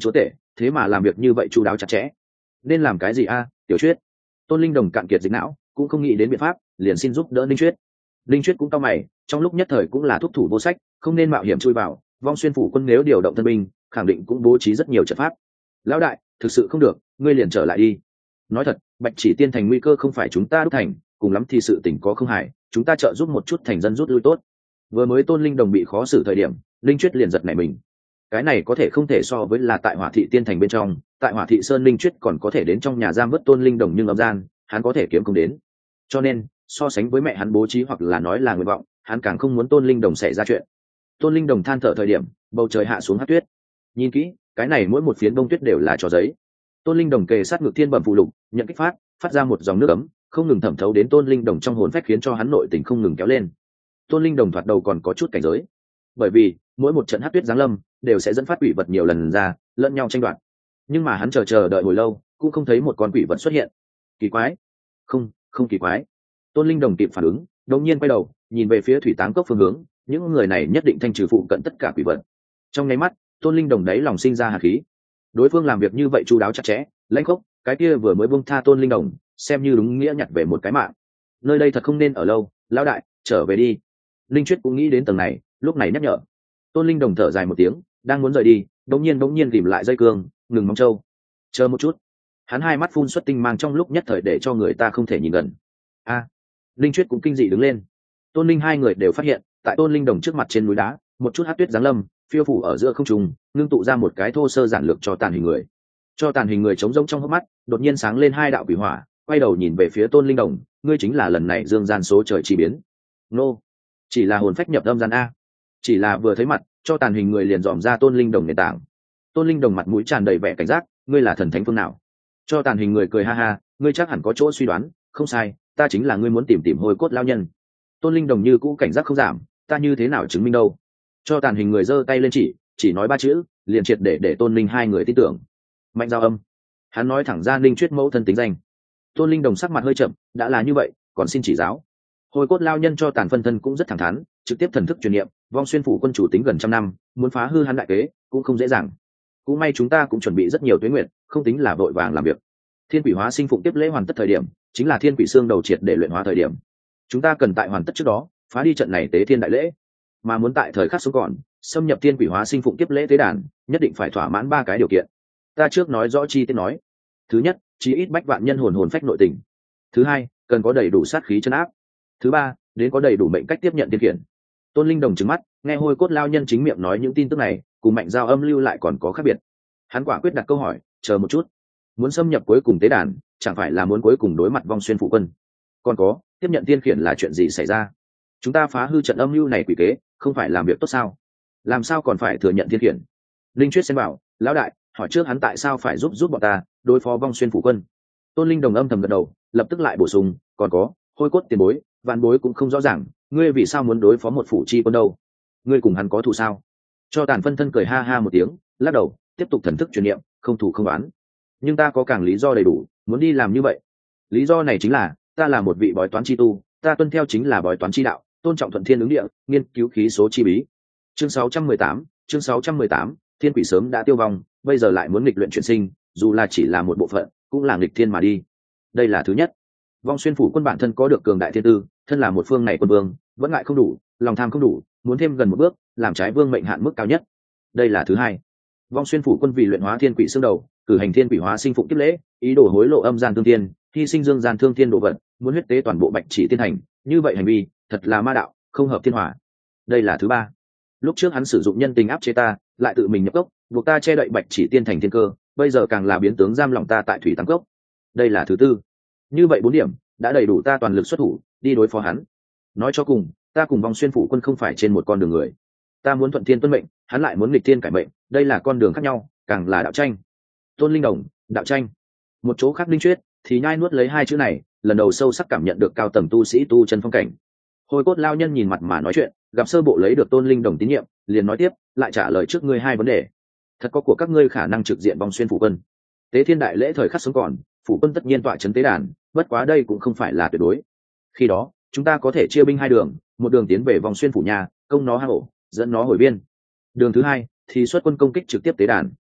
thế mà làm việc như vậy chu đáo chặt chẽ. Nên làm cái gì a tiểu Chuyết? Tôn Linh Đồng cạn kiệt dịch não, cũng không nghĩ đến biện pháp, liền xin giúp đỡ Linh Chuyết. Linh Chuyết cũng cau mày, trong lúc nhất thời cũng là thúc thủ vô sách, không nên mạo hiểm chui vào. Vong Xuyên phủ quân nếu điều động thân binh, khẳng định cũng bố trí rất nhiều trận pháp. Lão đại, thực sự không được, ngươi liền trở lại đi. Nói thật, Bạch Chỉ Tiên thành nguy cơ không phải chúng ta đúc thành, cùng lắm thì sự tình có không hại, chúng ta trợ giúp một chút thành dân rút lui tốt. Vừa mới Tôn Linh Đồng bị khó xử thời điểm, Linh Chuyết liền giật nảy mình. Cái này có thể không thể so với là tại Hỏa Thị Tiên thành bên trong, tại Hỏa Thị Sơn Linh Chuyết còn có thể đến trong nhà giam vớt Tôn Linh Đồng, nhưng âm gian, hắn có thể kiếm không đến. Cho nên, so sánh với mẹ hắn bố trí hoặc là nói là nguyện vọng, hắn càng không muốn Tôn Linh Đồng xảy ra chuyện. Tôn Linh Đồng than thở thời điểm, bầu trời hạ xuống hắc tuyết. Nhìn kỹ, cái này mỗi một phiến bông tuyết đều là trò giấy. Tôn Linh Đồng kề sát ngực thiên bẩm phụ lục, nhận kích phát, phát ra một dòng nước ấm, không ngừng thẩm thấu đến Tôn Linh Đồng trong hồn phách, khiến cho hắn nội tình không ngừng kéo lên. Tôn Linh Đồng thoạt đầu còn có chút cảnh giới, bởi vì mỗi một trận hắc tuyết giáng lâm đều sẽ dẫn phát quỷ vật nhiều lần ra, lẫn nhau tranh đoạt. Nhưng mà hắn chờ chờ đợi hồi lâu, cũng không thấy một con quỷ vật xuất hiện. Kỳ quái, không, không kỳ quái. Tôn Linh Đồng kịp phản ứng, đột nhiên quay đầu, nhìn về phía thủy táng cốc phương hướng, những người này nhất định thanh trừ phụ cận tất cả quỷ vật. Trong nháy mắt, Tôn Linh Đồng đấy lòng sinh ra hàn khí. Đối phương làm việc như vậy chu đáo chặt chẽ, lãnh khốc, cái kia vừa mới buông tha Tôn Linh Đồng, xem như đúng nghĩa nhặt về một cái mạng. Nơi đây thật không nên ở lâu, lão đại, trở về đi. Linh Chuyết cũng nghĩ đến tầng này, lúc này nhắc nhở. Tôn Linh Đồng thở dài một tiếng, đang muốn rời đi, đống nhiên đống nhiên ghim lại dây cương, ngừng mong châu. Chờ một chút. Hắn hai mắt phun xuất tinh mang trong lúc nhất thời để cho người ta không thể nhìn gần. A, à, Linh Chuyết cũng kinh dị đứng lên. Tôn Linh hai người đều phát hiện, tại Tôn Linh Đồng trước mặt trên núi đá, một chút hắc tuyết giáng lâm, phiêu phủ ở giữa không trung, ngưng tụ ra một cái thô sơ giản lược cho tàn hình người. Cho tàn hình người trống rỗng trong hốc mắt, đột nhiên sáng lên hai đạo quỷ hỏa, quay đầu nhìn về phía Tôn Linh Đồng, ngươi chính là lần này dương gian số trời chi biến. Nô, chỉ là hồn phách nhập âm gian a. Chỉ là vừa thấy mặt, cho tàn hình người liền dòm ra Tôn Linh Đồng nền tảng. Tôn Linh Đồng mặt mũi tràn đầy vẻ cảnh giác, ngươi là thần thánh phương nào? Cho tàn hình người cười ha ha, ngươi chắc hẳn có chỗ suy đoán, không sai, ta chính là ngươi muốn tìm tìm hôi cốt lao nhân. Tôn Linh Đồng như cũ cảnh giác không giảm, ta như thế nào chứng minh đâu? Cho tàn hình người giơ tay lên chỉ, chỉ nói ba chữ, liền triệt để để Tôn Linh hai người tin tưởng. Mạnh Giao Âm. Hắn nói thẳng ra Linh Chuyết mẫu thân tính danh. Tôn Linh Đồng sắc mặt hơi chậm, đã là như vậy, còn xin chỉ giáo. Hồi cốt lao nhân cho tàn phân thân cũng rất thẳng thắn, trực tiếp thần thức truyền niệm, Vong Xuyên phủ quân chủ tính gần trăm năm, muốn phá hư hắn đại kế cũng không dễ dàng. Cũng may chúng ta cũng chuẩn bị rất nhiều tuế nguyện, không tính là vội vàng làm việc. Thiên quỷ hóa sinh phụng tiếp lễ hoàn tất thời điểm, chính là thiên quỷ xương đầu triệt để luyện hóa thời điểm. Chúng ta cần tại hoàn tất trước đó, phá đi trận này tế thiên đại lễ, mà muốn tại thời khắc sống còn, xâm nhập thiên quỷ hóa sinh phụng tiếp lễ tế đàn, nhất định phải thỏa mãn ba cái điều kiện. Ta trước nói rõ chi tiết nói. Thứ nhất, chí ít bách vạn nhân hồn hồn phách nội tình. Thứ hai, cần có đầy đủ sát khí chân áp. Thứ ba, đến có đầy đủ mệnh cách tiếp nhận tiên khiển. Tôn Linh Đồng trừng mắt, nghe hôi cốt lao nhân chính miệng nói những tin tức này, cùng Mạnh Giao Âm lưu lại còn có khác biệt. Hắn quả quyết đặt câu hỏi, chờ một chút, muốn xâm nhập cuối cùng tế đàn, chẳng phải là muốn cuối cùng đối mặt Vong Xuyên phủ quân? Còn có, tiếp nhận tiên khiển là chuyện gì xảy ra? Chúng ta phá hư trận âm mưu này quỷ kế, không phải làm việc tốt sao? Làm sao còn phải thừa nhận tiên khiển? Linh Chuyết xen bảo, lão đại, hỏi trước hắn tại sao phải giúp giúp bọn ta đối phó Vong Xuyên phủ quân? Tôn Linh Đồng âm thầm gật đầu, lập tức lại bổ sung, còn có, hôi cốt tiền bối, vạn bối cũng không rõ ràng, ngươi vì sao muốn đối phó một phủ chi quân đâu? Ngươi cùng hắn có thù sao? Cho tàn phân thân cười ha ha một tiếng, lắc đầu, tiếp tục thần thức truyền niệm, không thù không đoán. Nhưng ta có càng lý do đầy đủ, muốn đi làm như vậy. Lý do này chính là, ta là một vị bói toán chi tu, ta tuân theo chính là bói toán chi đạo, tôn trọng thuận thiên ứng địa, nghiên cứu khí số chi bí. Chương sáu trăm mười tám, chương sáu trăm mười tám, thiên quỷ sớm đã tiêu vong, bây giờ lại muốn nghịch luyện chuyển sinh, dù là chỉ là một bộ phận, cũng là nghịch thiên mà đi. Đây là thứ nhất. Vong Xuyên phủ quân bản thân có được cường đại thiên tư, thân là một phương này quân vương, vẫn ngại không đủ, lòng tham không đủ, muốn thêm gần một bước, làm trái vương mệnh hạn mức cao nhất. Đây là thứ hai. Vong Xuyên phủ quân vì luyện hóa thiên quỷ xương đầu, cử hành thiên quỷ hóa sinh phụng kiếp lễ, ý đồ hối lộ âm gian thương thiên, hy sinh dương gian thương thiên độ vận, muốn huyết tế toàn bộ Bạch Chỉ tiên thành, như vậy hành vi thật là ma đạo, không hợp thiên hỏa. Đây là thứ ba. Lúc trước hắn sử dụng nhân tình áp chế ta, lại tự mình nhập cốc, buộc ta che đậy Bạch Chỉ tiên thành thiên cơ, bây giờ càng là biến tướng giam lỏng ta tại thủy tăng cốc. Đây là thứ tư. Như vậy bốn điểm đã đầy đủ ta toàn lực xuất thủ đi đối phó hắn. Nói cho cùng, ta cùng Vong Xuyên phủ quân không phải trên một con đường người. Ta muốn thuận thiên tuân mệnh, hắn lại muốn nghịch thiên cải mệnh, đây là con đường khác nhau, càng là đạo tranh. Tôn Linh Đồng, đạo tranh. Một chỗ khác Linh Chuyết thì nhai nuốt lấy hai chữ này, lần đầu sâu sắc cảm nhận được cao tầng tu sĩ tu chân phong cảnh. Hồi cốt lao nhân nhìn mặt mà nói chuyện, gặp sơ bộ lấy được Tôn Linh Đồng tín nhiệm, liền nói tiếp, lại trả lời trước ngươi hai vấn đề. Thật có của các ngươi khả năng trực diện Vong Xuyên phủ quân. Tế thiên đại lễ thời khắc sống còn, phủ quân tất nhiên tọa trấn tế đàn, bất quá đây cũng không phải là tuyệt đối. Khi đó, chúng ta có thể chia binh hai đường, một đường tiến về Vong Xuyên phủ nhà, công nó hang ổ, dẫn nó hồi viên. Đường thứ hai thì xuất quân công kích trực tiếp tế đàn.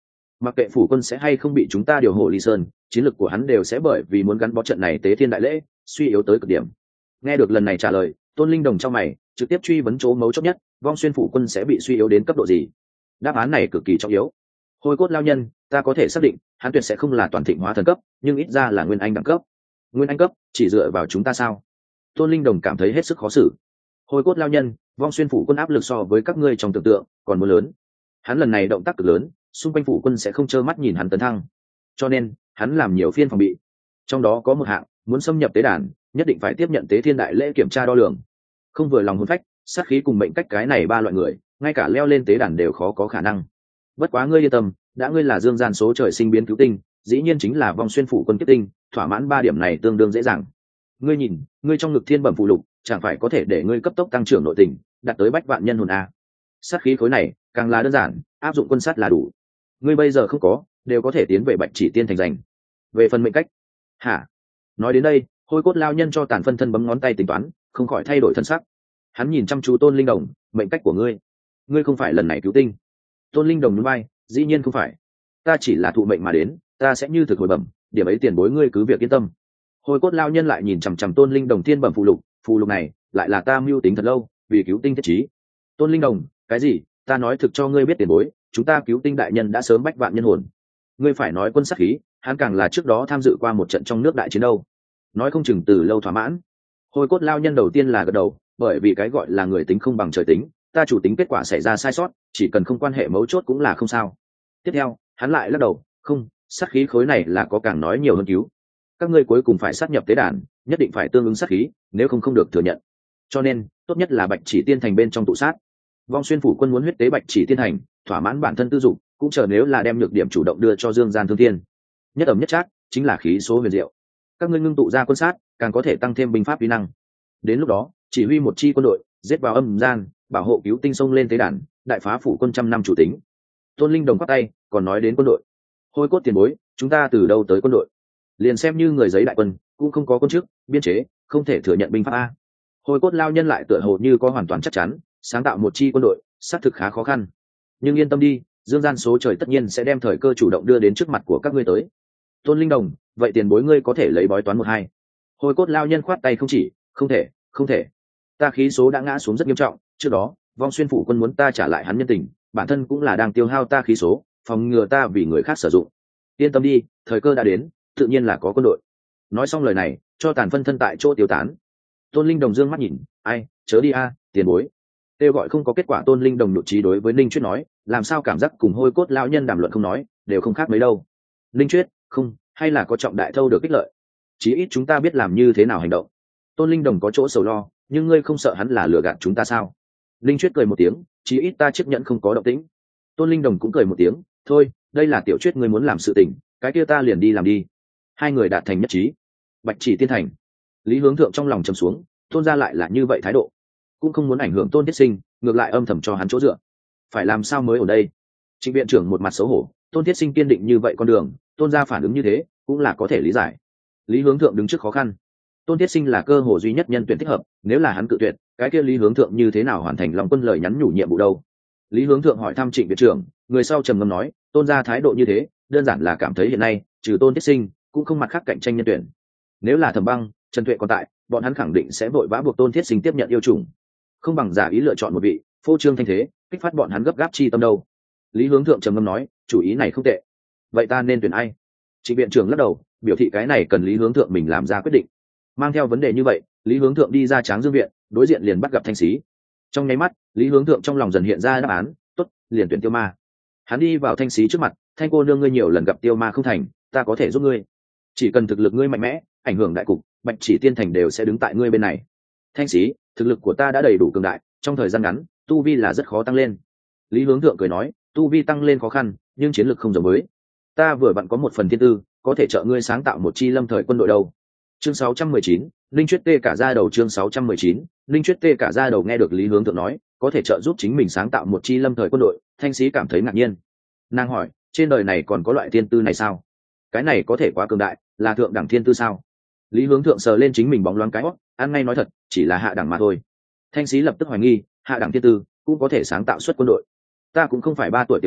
mặc kệ phủ quân sẽ hay không bị chúng ta điều hộ ly sơn, chiến lược của hắn đều sẽ bởi vì muốn gắn bó trận này tế thiên đại lễ suy yếu tới cực điểm. Nghe được lần này trả lời, Tôn Linh Đồng trong mày trực tiếp truy vấn chỗ mấu chốt nhất, Vong Xuyên phủ quân sẽ bị suy yếu đến cấp độ gì? Đáp án này cực kỳ trọng yếu. Hôi cốt lao nhân, ta có thể xác định hắn tuyệt sẽ không là toàn thịnh hóa thần cấp, nhưng ít ra là nguyên anh đẳng cấp. Nguyên anh cấp chỉ dựa vào chúng ta sao? Tôn Linh Đồng cảm thấy hết sức khó xử. Hôi cốt lao nhân, Vong Xuyên phủ quân áp lực so với các ngươi trong tưởng tượng còn muốn lớn. Hắn lần này động tác cực lớn, xung quanh phủ quân sẽ không trơ mắt nhìn hắn tấn thăng, cho nên hắn làm nhiều phiên phòng bị. Trong đó có một hạng, muốn xâm nhập tế đàn nhất định phải tiếp nhận tế thiên đại lễ kiểm tra đo lường. Không vừa lòng hồn phách, sát khí cùng mệnh cách cái này ba loại người, ngay cả leo lên tế đàn đều khó có khả năng. Bất quá ngươi yên tâm, đã ngươi là dương gian số trời sinh biến cứu tinh, dĩ nhiên chính là Vong Xuyên phủ quân kiếp tinh, thỏa mãn ba điểm này tương đương dễ dàng. Ngươi nhìn, ngươi trong ngực thiên bẩm phụ lục chẳng phải có thể để ngươi cấp tốc tăng trưởng nội tình, đạt tới bách vạn nhân hồn a. Sát khí khối này càng là đơn giản, áp dụng quân sát là đủ. Ngươi bây giờ không có, đều có thể tiến về Bạch Chỉ Tiên thành giành. Về phần mệnh cách, hả? Nói đến đây, Hôi cốt lao nhân cho Tàn phân thân bấm ngón tay tính toán, không khỏi thay đổi thân sắc. Hắn nhìn chăm chú Tôn Linh Đồng, mệnh cách của ngươi, ngươi không phải lần này cứu tinh. Tôn Linh Đồng nhún vai, dĩ nhiên không phải, ta chỉ là thụ mệnh mà đến, ta sẽ như thực hồi bẩm, điểm ấy tiền bối ngươi cứ việc yên tâm. Hôi cốt lao nhân lại nhìn chằm chằm Tôn Linh Đồng thiên bẩm phụ lục, phụ lục này lại là ta mưu tính thật lâu, vì cứu tinh thiết trí. Tôn Linh Đồng, cái gì? Ta nói thực cho ngươi biết tiền bối, chúng ta cứu tinh đại nhân đã sớm bách vạn nhân hồn. Ngươi phải nói quân sát khí, hắn càng là trước đó tham dự qua một trận trong nước đại chiến đâu, nói không chừng từ lâu thỏa mãn. Hôi cốt lao nhân đầu tiên là gật đầu, bởi vì cái gọi là người tính không bằng trời tính, ta chủ tính kết quả xảy ra sai sót, chỉ cần không quan hệ mấu chốt cũng là không sao. Tiếp theo hắn lại lắc đầu, không, sát khí khối này là có càng nói nhiều hơn cứu. Các ngươi cuối cùng phải sát nhập tế đàn, nhất định phải tương ứng sát khí, nếu không không được thừa nhận. Cho nên tốt nhất là Bạch Chỉ Tiên thành bên trong tụ sát. Vong Xuyên phủ quân muốn huyết tế Bạch Chỉ Tiên thành, thỏa mãn bản thân tư dục, cũng chờ nếu là đem nhược điểm chủ động đưa cho Dương Gian Thương Thiên. Nhất ẩm nhất trác chính là khí số huyền diệu. Các ngươi ngưng tụ ra quân sát, càng có thể tăng thêm binh pháp uy năng. Đến lúc đó, chỉ huy một chi quân đội, giết vào âm gian, bảo hộ cứu tinh sông lên tế đàn, đại phá phủ quân trăm năm chủ tính. Tôn Linh Đồng quát tay, còn nói đến quân đội. Hôi cốt tiền bối, chúng ta từ đâu tới quân đội? Liền xem như người giấy đại quân, cũng không có quân chức, biên chế, không thể thừa nhận binh pháp a. Hôi cốt lao nhân lại tựa hồ như có hoàn toàn chắc chắn, sáng tạo một chi quân đội, xác thực khá khó khăn. Nhưng yên tâm đi, Dương Gian số trời tất nhiên sẽ đem thời cơ chủ động đưa đến trước mặt của các ngươi tới. Tôn Linh Đồng, vậy tiền bối ngươi có thể lấy bói toán một hai. Hôi cốt lao nhân khoát tay không chỉ, không thể, không thể. Ta khí số đã ngã xuống rất nghiêm trọng, trước đó, Vong Xuyên phủ quân muốn ta trả lại hắn nhân tình, bản thân cũng là đang tiêu hao ta khí số, phòng ngừa ta vì người khác sử dụng. Yên tâm đi, thời cơ đã đến, tự nhiên là có quân đội. Nói xong lời này, cho Tàn phân thân tại chỗ tiêu tán. Tôn Linh Đồng dương mắt nhìn, ai, chớ đi a, tiền bối. Kêu gọi không có kết quả, Tôn Linh Đồng nhụt chí đối với Ninh Chuyết nói, làm sao cảm giác cùng Hôi cốt lao nhân đàm luận không nói, đều không khác mấy đâu. Ninh Chuyết, không, hay là có trọng đại thâu được ích lợi. Chí ít chúng ta biết làm như thế nào hành động. Tôn Linh Đồng có chỗ sầu lo, nhưng ngươi không sợ hắn là lừa gạt chúng ta sao? Ninh Chuyết cười một tiếng, chí ít ta chấp nhận không có động tĩnh. Tôn Linh Đồng cũng cười một tiếng, thôi, đây là tiểu Chuyết ngươi muốn làm sự tình, cái kia ta liền đi làm đi. Hai người đạt thành nhất trí. Bạch Chỉ Tiên thành. Lý Hướng Thượng trong lòng trầm xuống, Tôn gia lại là như vậy thái độ, cũng không muốn ảnh hưởng Tôn Thiết Sinh, ngược lại âm thầm cho hắn chỗ dựa. Phải làm sao mới ở đây? Trịnh viện trưởng một mặt xấu hổ, Tôn Thiết Sinh kiên định như vậy con đường, Tôn gia phản ứng như thế, cũng là có thể lý giải. Lý Hướng Thượng đứng trước khó khăn. Tôn Thiết Sinh là cơ hội duy nhất nhân tuyển thích hợp, nếu là hắn cự tuyệt, cái kia Lý Hướng Thượng như thế nào hoàn thành lòng quân lời nhắn nhủ nhiệm vụ đâu? Lý Hướng Thượng hỏi thăm Trịnh viện trưởng, người sau trầm ngâm nói, Tôn gia thái độ như thế, đơn giản là cảm thấy hiện nay, trừ Tôn Thiết Sinh, cũng không mặt khác cạnh tranh nhân tuyển. Nếu là Thẩm Băng, Trần Tuệ còn tại, bọn hắn khẳng định sẽ vội vã buộc Tôn Thiết Sinh tiếp nhận yêu trùng, không bằng giả ý lựa chọn một vị, phô trương thanh thế, kích phát bọn hắn gấp gáp chi tâm đâu. Lý Hướng Thượng trầm ngâm nói, chủ ý này không tệ. Vậy ta nên tuyển ai? Trịnh viện trưởng lắc đầu, biểu thị cái này cần Lý Hướng Thượng mình làm ra quyết định. Mang theo vấn đề như vậy, Lý Hướng Thượng đi ra Tráng Dương viện, đối diện liền bắt gặp Thanh Xí. Trong nháy mắt, Lý Hướng Thượng trong lòng dần hiện ra đáp án, tốt, liền tuyển Tiêu Ma. Hắn đi vào Thanh Xí trước mặt, Thanh cô nương ngươi nhiều lần gặp Tiêu Ma không thành, ta có thể giúp ngươi. Chỉ cần thực lực ngươi mạnh mẽ, ảnh hưởng đại cục, Bạch Chỉ Tiên thành đều sẽ đứng tại ngươi bên này. Thanh Xí, thực lực của ta đã đầy đủ cường đại, trong thời gian ngắn, tu vi là rất khó tăng lên. Lý Hướng Thượng cười nói, tu vi tăng lên khó khăn, nhưng chiến lược không giống với. Ta vừa vặn có một phần thiên tư, có thể trợ ngươi sáng tạo một chi lâm thời quân đội đâu. Chương sáu trăm mười chín, Linh Chuyết tê cả da đầu. Chương sáu trăm mười chín, Linh Chuyết tê cả da đầu. Nghe được Lý Hướng Thượng nói, có thể trợ giúp chính mình sáng tạo một chi lâm thời quân đội, Thanh Xí cảm thấy ngạc nhiên. Nàng hỏi, trên đời này còn có loại thiên tư này sao? Cái này có thể quá cường đại, là thượng đẳng thiên tư sao? Lý Hướng Thượng sờ lên chính mình bóng loáng cái hót, ăn ngay nói thật, chỉ là hạ đẳng mà thôi. Thanh Xí lập tức hoài nghi, hạ đẳng thiên tư cũng có thể sáng tạo xuất quân đội. Ta cũng không phải ba tuổi tiểu hải,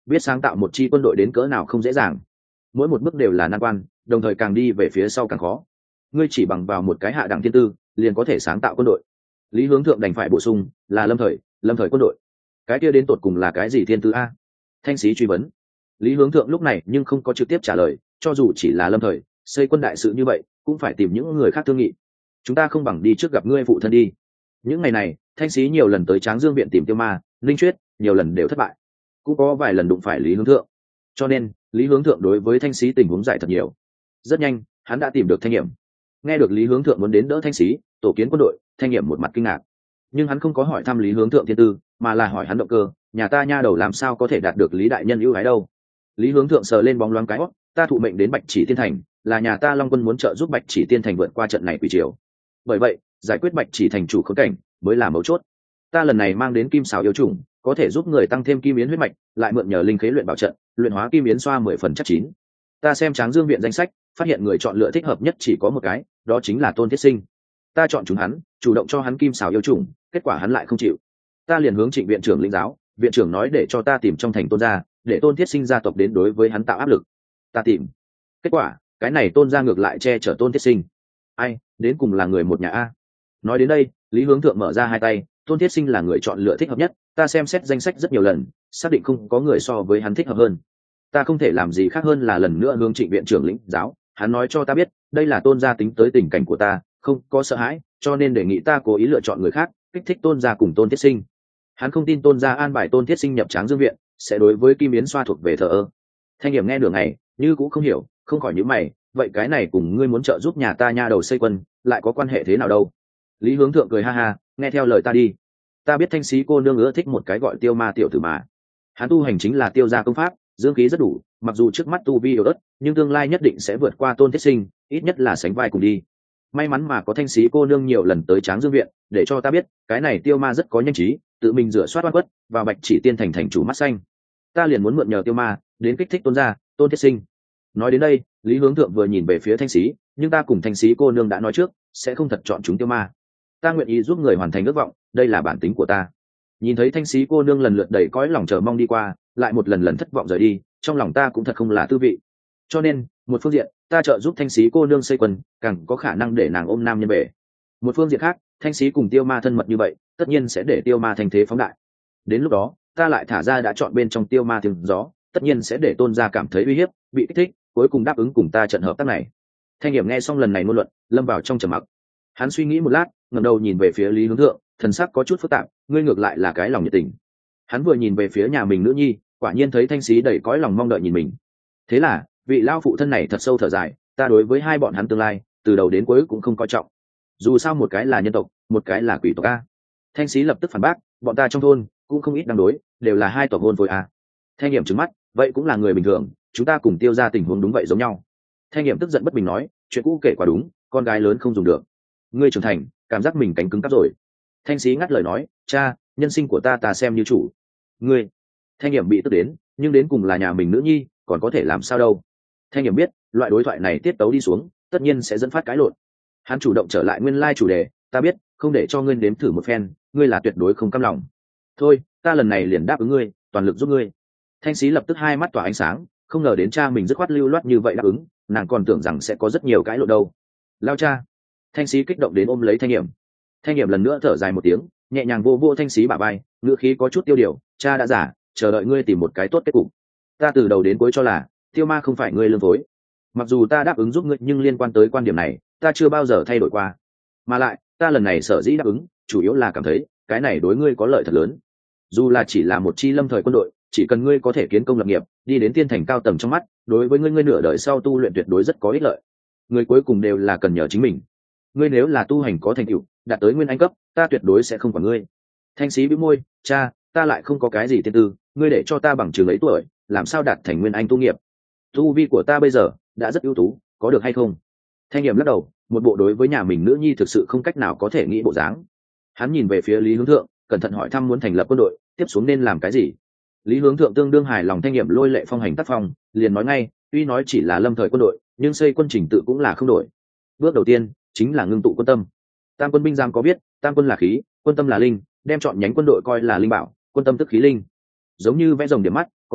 biết sáng tạo một chi quân đội đến cỡ nào không dễ dàng. Mỗi một bước đều là nan quan, đồng thời càng đi về phía sau càng khó. Ngươi chỉ bằng vào một cái hạ đẳng thiên tư liền có thể sáng tạo quân đội. Lý Hướng Thượng đành phải bổ sung, là lâm thời, lâm thời quân đội. Cái kia đến tột cùng là cái gì thiên tư a? Thanh sĩ truy vấn. Lý Hướng Thượng lúc này nhưng không có trực tiếp trả lời, cho dù chỉ là lâm thời, xây quân đại sự như vậy, cũng phải tìm những người khác thương nghị. Chúng ta không bằng đi trước gặp ngươi phụ thân đi. Những ngày này, Thanh sĩ nhiều lần tới Tráng Dương viện tìm Tiêu Ma, Linh Chuyết, nhiều lần đều thất bại. Cũng có vài lần đụng phải Lý Hướng Thượng. Cho nên, Lý Hướng Thượng đối với Thanh sĩ tình huống giải thật nhiều. Rất nhanh, hắn đã tìm được Thanh Nghiệm. Nghe được Lý Hướng Thượng muốn đến đỡ Thanh sĩ, tổ kiến quân đội, Thanh Nghiệm một mặt kinh ngạc. Nhưng hắn không có hỏi thăm Lý Hướng Thượng thiên tư, mà là hỏi hắn động cơ, nhà ta nha đầu làm sao có thể đạt được Lý đại nhân ưu ái đâu. Lý Hướng Thượng sờ lên bóng loáng cái hót, ta thụ mệnh đến Bạch Chỉ Tiên Thành, là nhà ta Long Quân muốn trợ giúp Bạch Chỉ Tiên Thành vượt qua trận này quỷ triều. Bởi vậy, giải quyết Bạch Chỉ thành chủ khốn cảnh mới là mấu chốt. Ta lần này mang đến kim xảo yêu trùng, có thể giúp người tăng thêm kim yến huyết mạch, lại mượn nhờ linh khế luyện bảo trận, luyện hóa kim yến xoa mười phần chắc chín. Ta xem Tráng Dương viện danh sách, phát hiện người chọn lựa thích hợp nhất chỉ có một cái, đó chính là Tôn Thiết Sinh. Ta chọn chúng hắn, chủ động cho hắn kim xảo yêu trùng, kết quả hắn lại không chịu. Ta liền hướng Trịnh viện trưởng lĩnh giáo, viện trưởng nói để cho ta tìm trong thành Tôn gia, để Tôn Thiết Sinh gia tộc đến đối với hắn tạo áp lực. Ta tìm, kết quả cái này Tôn gia ngược lại che chở Tôn Thiết Sinh. Ai, đến cùng là người một nhà a. Nói đến đây, Lý Hướng Thượng mở ra hai tay, Tôn Thiết Sinh là người chọn lựa thích hợp nhất, ta xem xét danh sách rất nhiều lần, xác định không có người so với hắn thích hợp hơn. Ta không thể làm gì khác hơn là lần nữa hướng Trịnh viện trưởng lĩnh giáo, hắn nói cho ta biết, đây là Tôn gia tính tới tình cảnh của ta, không có sợ hãi, cho nên đề nghị ta cố ý lựa chọn người khác, kích thích Tôn gia cùng Tôn Thiết Sinh. Hắn không tin Tôn gia an bài Tôn Thiết Sinh nhập Tráng Dương viện sẽ đối với Kim Yến xoa thuộc về thờ ơ. Thanh Nghiệm nghe đường này, như cũng không hiểu, không khỏi nhíu mày, vậy cái này cùng ngươi muốn trợ giúp nhà ta nha đầu xây quân, lại có quan hệ thế nào đâu? Lý Hướng Thượng cười ha ha, nghe theo lời ta đi. Ta biết Thanh sĩ cô nương ưa thích một cái gọi Tiêu Ma tiểu tử mà. Hắn tu hành chính là Tiêu gia công pháp, dương khí rất đủ, mặc dù trước mắt tu vi yếu ớt, nhưng tương lai nhất định sẽ vượt qua Tôn Thiết Sinh, ít nhất là sánh vai cùng đi. May mắn mà có Thanh sĩ cô nương nhiều lần tới Tráng Dương viện, để cho ta biết, cái này Tiêu Ma rất có nhanh trí, tự mình rửa soát oan khuất, vào Bạch Chỉ Tiên thành thành chủ mắt xanh. Ta liền muốn mượn nhờ Tiêu Ma, đến kích thích Tôn gia, Tôn Thiết Sinh. Nói đến đây, Lý Hướng Thượng vừa nhìn về phía Thanh sĩ, nhưng ta cùng Thanh sĩ cô nương đã nói trước, sẽ không thật chọn chúng Tiêu Ma. Ta nguyện ý giúp người hoàn thành ước vọng, đây là bản tính của ta. Nhìn thấy Thanh sĩ cô nương lần lượt đầy cõi lòng chờ mong đi qua, lại một lần lần thất vọng rời đi, trong lòng ta cũng thật không là tư vị. Cho nên, một phương diện, ta trợ giúp Thanh sĩ cô nương xây quân, càng có khả năng để nàng ôm nam nhân bể. Một phương diện khác, Thanh sĩ cùng Tiêu Ma thân mật như vậy, tất nhiên sẽ để Tiêu Ma thành thế phóng đại. Đến lúc đó, ta lại thả ra đã chọn bên trong Tiêu Ma tiếng gió, tất nhiên sẽ để Tôn gia cảm thấy uy hiếp, bị kích thích, cuối cùng đáp ứng cùng ta trận hợp tác này. Thanh Nghiệm nghe xong lần này ngôn luận, lâm vào trong trầm mặc. Hắn suy nghĩ một lát, ngẩng đầu nhìn về phía Lý Hướng Thượng, thần sắc có chút phức tạp, ngươi ngược lại là cái lòng nhiệt tình. Hắn vừa nhìn về phía nhà mình nữ nhi, quả nhiên thấy Thanh sĩ đầy cõi lòng mong đợi nhìn mình. Thế là, vị lao phụ thân này thật sâu thở dài, ta đối với hai bọn hắn tương lai, từ đầu đến cuối cũng không coi trọng. Dù sao một cái là nhân tộc, một cái là quỷ tộc a. Thanh sĩ lập tức phản bác, bọn ta trong thôn cũng không ít đang đối, đều là hai tộc hôn phối a. Thanh Nghiệm trừng mắt, vậy cũng là người bình thường, chúng ta cùng Tiêu ra tình huống đúng vậy giống nhau. Thanh Nghiệm tức giận bất bình nói, chuyện cũ kể quả đúng, con gái lớn không dùng được. Ngươi trưởng thành, cảm giác mình cánh cứng cắp rồi. Thanh sĩ ngắt lời nói, cha, nhân sinh của ta ta xem như chủ. Ngươi. Thanh Nghiệm bị tức đến, nhưng đến cùng là nhà mình nữ nhi, còn có thể làm sao đâu. Thanh Nghiệm biết, loại đối thoại này tiết tấu đi xuống, tất nhiên sẽ dẫn phát cãi lộn. Hắn chủ động trở lại nguyên lai chủ đề, ta biết, không để cho ngươi đếm thử một phen, ngươi là tuyệt đối không cam lòng. Thôi, ta lần này liền đáp ứng ngươi, toàn lực giúp ngươi. Thanh sĩ lập tức hai mắt tỏa ánh sáng, không ngờ đến cha mình dứt khoát lưu loát như vậy đáp ứng, nàng còn tưởng rằng sẽ có rất nhiều cãi lộn đâu. Lao cha. Thanh sĩ kích động đến ôm lấy Thanh Nghiệm. Thanh Nghiệm lần nữa thở dài một tiếng, nhẹ nhàng vô vô Thanh sĩ bả vai, ngữ khí có chút tiêu điều, cha đã giả, chờ đợi ngươi tìm một cái tốt kết cục. Ta từ đầu đến cuối cho là Tiêu Ma không phải ngươi lương phối. Mặc dù ta đáp ứng giúp ngươi, nhưng liên quan tới quan điểm này, ta chưa bao giờ thay đổi qua. Mà lại, ta lần này sở dĩ đáp ứng, chủ yếu là cảm thấy cái này đối ngươi có lợi thật lớn. Dù là chỉ là một chi lâm thời quân đội, chỉ cần ngươi có thể kiến công lập nghiệp, đi đến tiên thành cao tầng trong mắt, đối với ngươi ngươi nửa đời sau tu luyện tuyệt đối rất có ích lợi. Người cuối cùng đều là cần nhờ chính mình. Ngươi nếu là tu hành có thành tựu, đạt tới nguyên anh cấp, ta tuyệt đối sẽ không quản ngươi. Thanh sĩ bĩu môi, cha, ta lại không có cái gì tiên tư, ngươi để cho ta bằng trường ấy tuổi, làm sao đạt thành nguyên anh tu nghiệp? Tu vi của ta bây giờ đã rất ưu tú, có được hay không? Thanh Nghiệm lắc đầu, một bộ đối với nhà mình nữ nhi thực sự không cách nào có thể nghĩ bộ dáng. Hắn nhìn về phía Lý Hướng Thượng, cẩn thận hỏi thăm muốn thành lập quân đội, tiếp xuống nên làm cái gì? Lý Hướng Thượng tương đương hài lòng Thanh Nghiệm lôi lệ phong hành tác phong, liền nói ngay, tuy nói chỉ là lâm thời quân đội, nhưng xây quân trình tự cũng là không đổi. Bước đầu tiên chính là ngưng tụ quân tâm. Tam quân binh giam có biết, tam quân là khí, quân tâm là linh, đem chọn nhánh quân đội coi là linh bảo, quân tâm tức khí linh. Giống như vẽ rồng điểm mắt, có linh,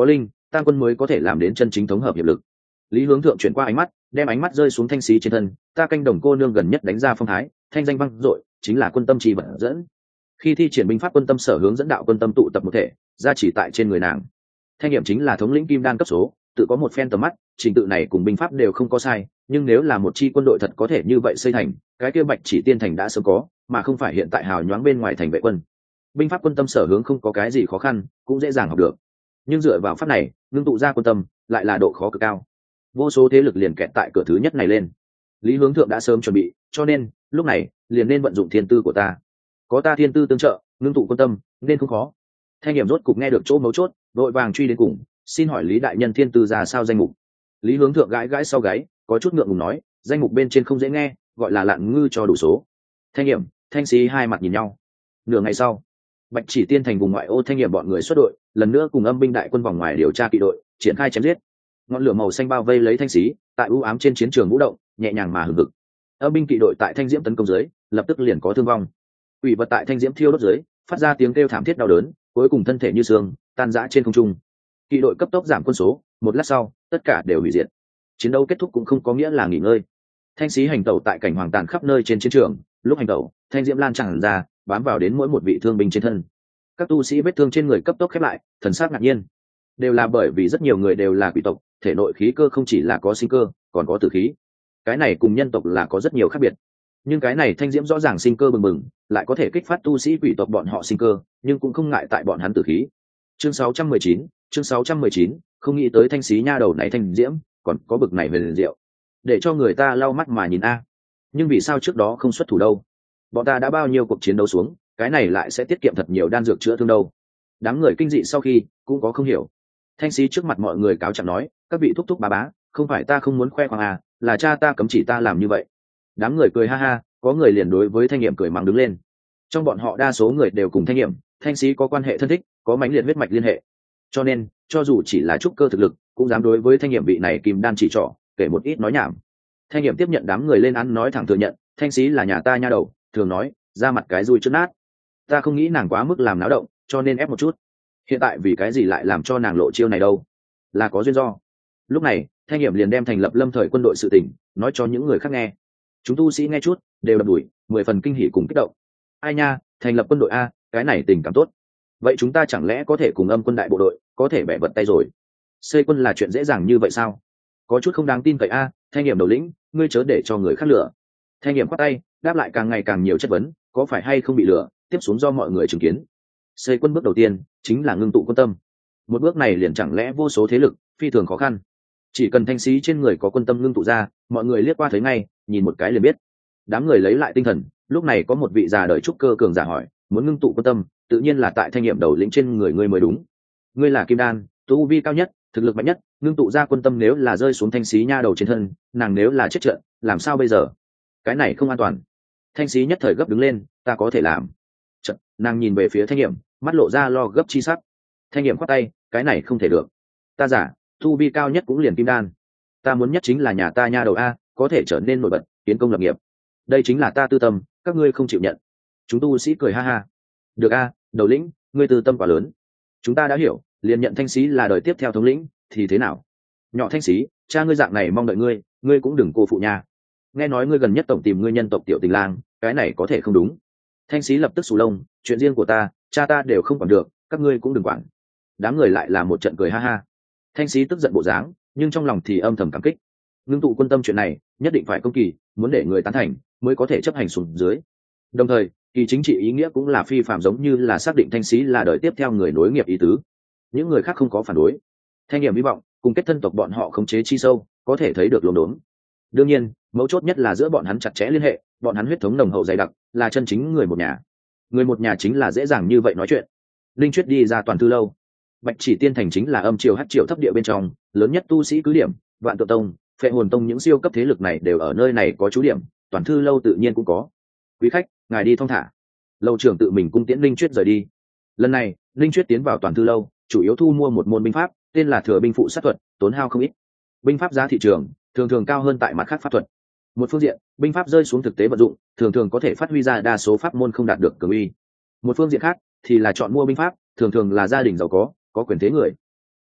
tam quân mới có thể làm đến chân chính thống hợp hiệp lực. Lý Hướng Thượng chuyển qua ánh mắt, đem ánh mắt rơi xuống Thanh Xí trên thân, ta canh đồng cô nương gần nhất đánh ra phong thái, thanh danh vang dội, chính là quân tâm trì vận dẫn. Khi thi triển binh pháp quân tâm sở hướng dẫn đạo quân tâm tụ tập một thể, ra chỉ tại trên người nàng. Thanh nghiệm chính là thống lĩnh kim đan cấp số, tự có một phen tầm mắt, trình tự này cùng binh pháp đều không có sai, nhưng nếu là một chi quân đội thật có thể như vậy xây thành, cái kia Bạch Chỉ Tiên thành đã sớm có, mà không phải hiện tại hào nhoáng bên ngoài thành vệ quân. Binh pháp quân tâm sở hướng không có cái gì khó khăn, cũng dễ dàng học được. Nhưng dựa vào pháp này, ngưng tụ ra quân tâm, lại là độ khó cực cao. Vô số thế lực liền kẹt tại cửa thứ nhất này lên. Lý Hướng Thượng đã sớm chuẩn bị, cho nên lúc này liền nên vận dụng thiên tư của ta. Có ta thiên tư tương trợ, ngưng tụ quân tâm, nên không khó. Thanh nghiệm rốt cục nghe được chỗ mấu chốt, vội vàng truy đến cùng, xin hỏi Lý đại nhân thiên tư ra sao danh mục? Lý Hướng Thượng gãi gãi sau gáy, có chút ngượng ngùng nói, danh mục bên trên không dễ nghe, gọi là lạn ngư cho đủ số. Thanh nghiệm, Thanh Xí hai mặt nhìn nhau. Nửa ngày sau, Bạch Chỉ Tiên thành vùng ngoại ô Thanh nghiệm bọn người xuất đội, lần nữa cùng âm binh đại quân vòng ngoài điều tra kỵ đội, triển khai chém giết. Ngọn lửa màu xanh bao vây lấy Thanh Xí, tại u ám trên chiến trường vũ động, nhẹ nhàng mà hừng hực. Âm binh kỵ đội tại Thanh Diễm tấn công dưới, lập tức liền có thương vong. Quỷ vật tại Thanh Diễm thiêu đốt dưới, phát ra tiếng kêu thảm thiết đau đớn, cuối cùng thân thể như xương, tan rã trên không trung. Kỵ đội cấp tốc giảm quân số, một lát sau, tất cả đều hủy diệt. Chiến đấu kết thúc cũng không có nghĩa là nghỉ ngơi. Thanh Xí hành tẩu tại cảnh hoàng tàn khắp nơi trên chiến trường, lúc hành tẩu, thanh diễm lan tràn ra, bám vào đến mỗi một vị thương binh trên thân. Các tu sĩ vết thương trên người cấp tốc khép lại, thần sắc ngạc nhiên. Đều là bởi vì rất nhiều người đều là quỷ tộc, thể nội khí cơ không chỉ là có sinh cơ, còn có tử khí. Cái này cùng nhân tộc là có rất nhiều khác biệt. Nhưng cái này thanh diễm rõ ràng sinh cơ bừng bừng, lại có thể kích phát tu sĩ quỷ tộc bọn họ sinh cơ, nhưng cũng không ngại tại bọn hắn tử khí. Chương sáu trăm mười chín, chương sáu trăm mười chín, không nghĩ tới Thanh Xí nha đầu này thanh diễm, còn có bực này về liền diệu, để cho người ta lau mắt mà nhìn a. Nhưng vì sao trước đó không xuất thủ đâu? Bọn ta đã bao nhiêu cuộc chiến đấu xuống, cái này lại sẽ tiết kiệm thật nhiều đan dược chữa thương đâu? Đám người kinh dị sau khi cũng có không hiểu. Thanh Xí trước mặt mọi người cáo trạng nói, các vị thúc thúc bá bá, không phải ta không muốn khoe khoang à, là cha ta cấm chỉ ta làm như vậy. Đám người cười ha ha, có người liền đối với Thanh Nghiệm cười mắng đứng lên. Trong bọn họ đa số người đều cùng Thanh Nghiệm, Thanh Xí có quan hệ thân thích, có mãnh liệt huyết mạch liên hệ, cho nên cho dù chỉ là trúc cơ thực lực, cũng dám đối với Thanh Nghiệm vị này kim đan chỉ trỏ, kể một ít nói nhảm. Thanh Nghiệm tiếp nhận đám người lên án, nói thẳng thừa nhận, Thanh Xí là nhà ta nha đầu, thường nói ra mặt cái dùi trước nát, ta không nghĩ nàng quá mức làm náo động, cho nên ép một chút. Hiện tại vì cái gì lại làm cho nàng lộ chiêu này đâu? Là có duyên do. Lúc này Thanh Nghiệm liền đem thành lập lâm thời quân đội sự tình nói cho những người khác nghe. Chúng tu sĩ nghe chút đều đập đùi, mười phần kinh hỉ cùng kích động. Ai nha, thành lập quân đội a, cái này tình cảm tốt. Vậy chúng ta chẳng lẽ có thể cùng âm quân đại bộ đội có thể bẻ vật tay rồi? Xây quân là chuyện dễ dàng như vậy sao? Có chút không đáng tin cậy a. Thanh Nghiệm đầu lĩnh, ngươi chớ để cho người khác lừa. Thanh Nghiệm quát tay, đáp lại càng ngày càng nhiều chất vấn, có phải hay không bị lừa, tiếp xuống do mọi người chứng kiến. Xây quân bước đầu tiên chính là ngưng tụ quân tâm. Một bước này liền chẳng lẽ vô số thế lực phi thường khó khăn. Chỉ cần Thanh Xí trên người có quân tâm ngưng tụ ra, mọi người liếc qua thấy ngay, nhìn một cái liền biết. Đám người lấy lại tinh thần, lúc này có một vị già đời trúc cơ cường giả hỏi, muốn ngưng tụ quân tâm, tự nhiên là tại Thanh Nghiệm đầu lĩnh trên người ngươi mới đúng. Ngươi là kim đan, tu vi cao nhất, thực lực mạnh nhất, ngưng tụ ra quân tâm nếu là rơi xuống Thanh Xí nha đầu trên thân, nàng nếu là chết trận, làm sao bây giờ? Cái này không an toàn. Thanh Xí nhất thời gấp đứng lên, ta có thể làm. Trận, nàng nhìn về phía Thanh Nghiệm, mắt lộ ra lo gấp chi sắc. Thanh Nghiệm khoát tay, cái này không thể được. Ta giả, tu vi cao nhất cũng liền kim đan. Ta muốn nhất chính là nhà ta nha đầu a, có thể trở nên nổi bật, kiến công lập nghiệp. Đây chính là ta tư tâm, các ngươi không chịu nhận. Chúng tu sĩ cười ha ha. Được a, đầu lĩnh, ngươi tư tâm quá lớn. Chúng ta đã hiểu, liền nhận Thanh Xí là đời tiếp theo thống lĩnh, thì thế nào? Nhỏ Thanh Xí, cha ngươi dạng này mong đợi ngươi, ngươi cũng đừng cô phụ nha. Nghe nói ngươi gần nhất tổng tìm ngươi nhân tộc tiểu tình lang, cái này có thể không đúng. Thanh Xí lập tức sù lông, chuyện riêng của ta, cha ta đều không quản được, các ngươi cũng đừng quản. Đám người lại là một trận cười ha ha. Thanh Xí tức giận bộ dáng, nhưng trong lòng thì âm thầm cảm kích. Ngưng tụ quân tâm chuyện này, nhất định phải công kỳ, muốn để người tán thành, mới có thể chấp hành xuống dưới. Đồng thời, kỳ chính trị ý nghĩa cũng là phi phạm, giống như là xác định Thanh Xí là đời tiếp theo người nối nghiệp ý tứ. Những người khác không có phản đối. Thanh Nghiệm hy vọng cùng kết thân tộc bọn họ khống chế chi sâu, có thể thấy được luồng đốn. Đương nhiên, mấu chốt nhất là giữa bọn hắn chặt chẽ liên hệ, bọn hắn huyết thống nồng hậu dày đặc, là chân chính người một nhà. Người một nhà chính là dễ dàng như vậy nói chuyện. Linh Chuyết đi ra Toàn Thư lâu. Bạch Chỉ Tiên thành chính là âm triều hắc triều thấp địa bên trong lớn nhất tu sĩ cứ điểm, Vạn Tượng Tông, Phệ Hồn Tông những siêu cấp thế lực này đều ở nơi này có trú điểm, Toàn Thư lâu tự nhiên cũng có. Quý khách, ngài đi thong thả. Lâu trưởng tự mình cung tiễn Linh Chuyết rời đi. Lần này, Linh Chuyết tiến vào Toàn Thư lâu, chủ yếu thu mua một môn binh pháp, tên là Thừa binh phụ sát thuật, tốn hao không ít. Binh pháp giá thị trường thường thường cao hơn tại mặt khác pháp thuật. Một phương diện, binh pháp rơi xuống thực tế vận dụng, thường thường có thể phát huy ra đa số pháp môn không đạt được cường uy. Một phương diện khác, thì là chọn mua binh pháp, thường thường là gia đình giàu có, có quyền thế người.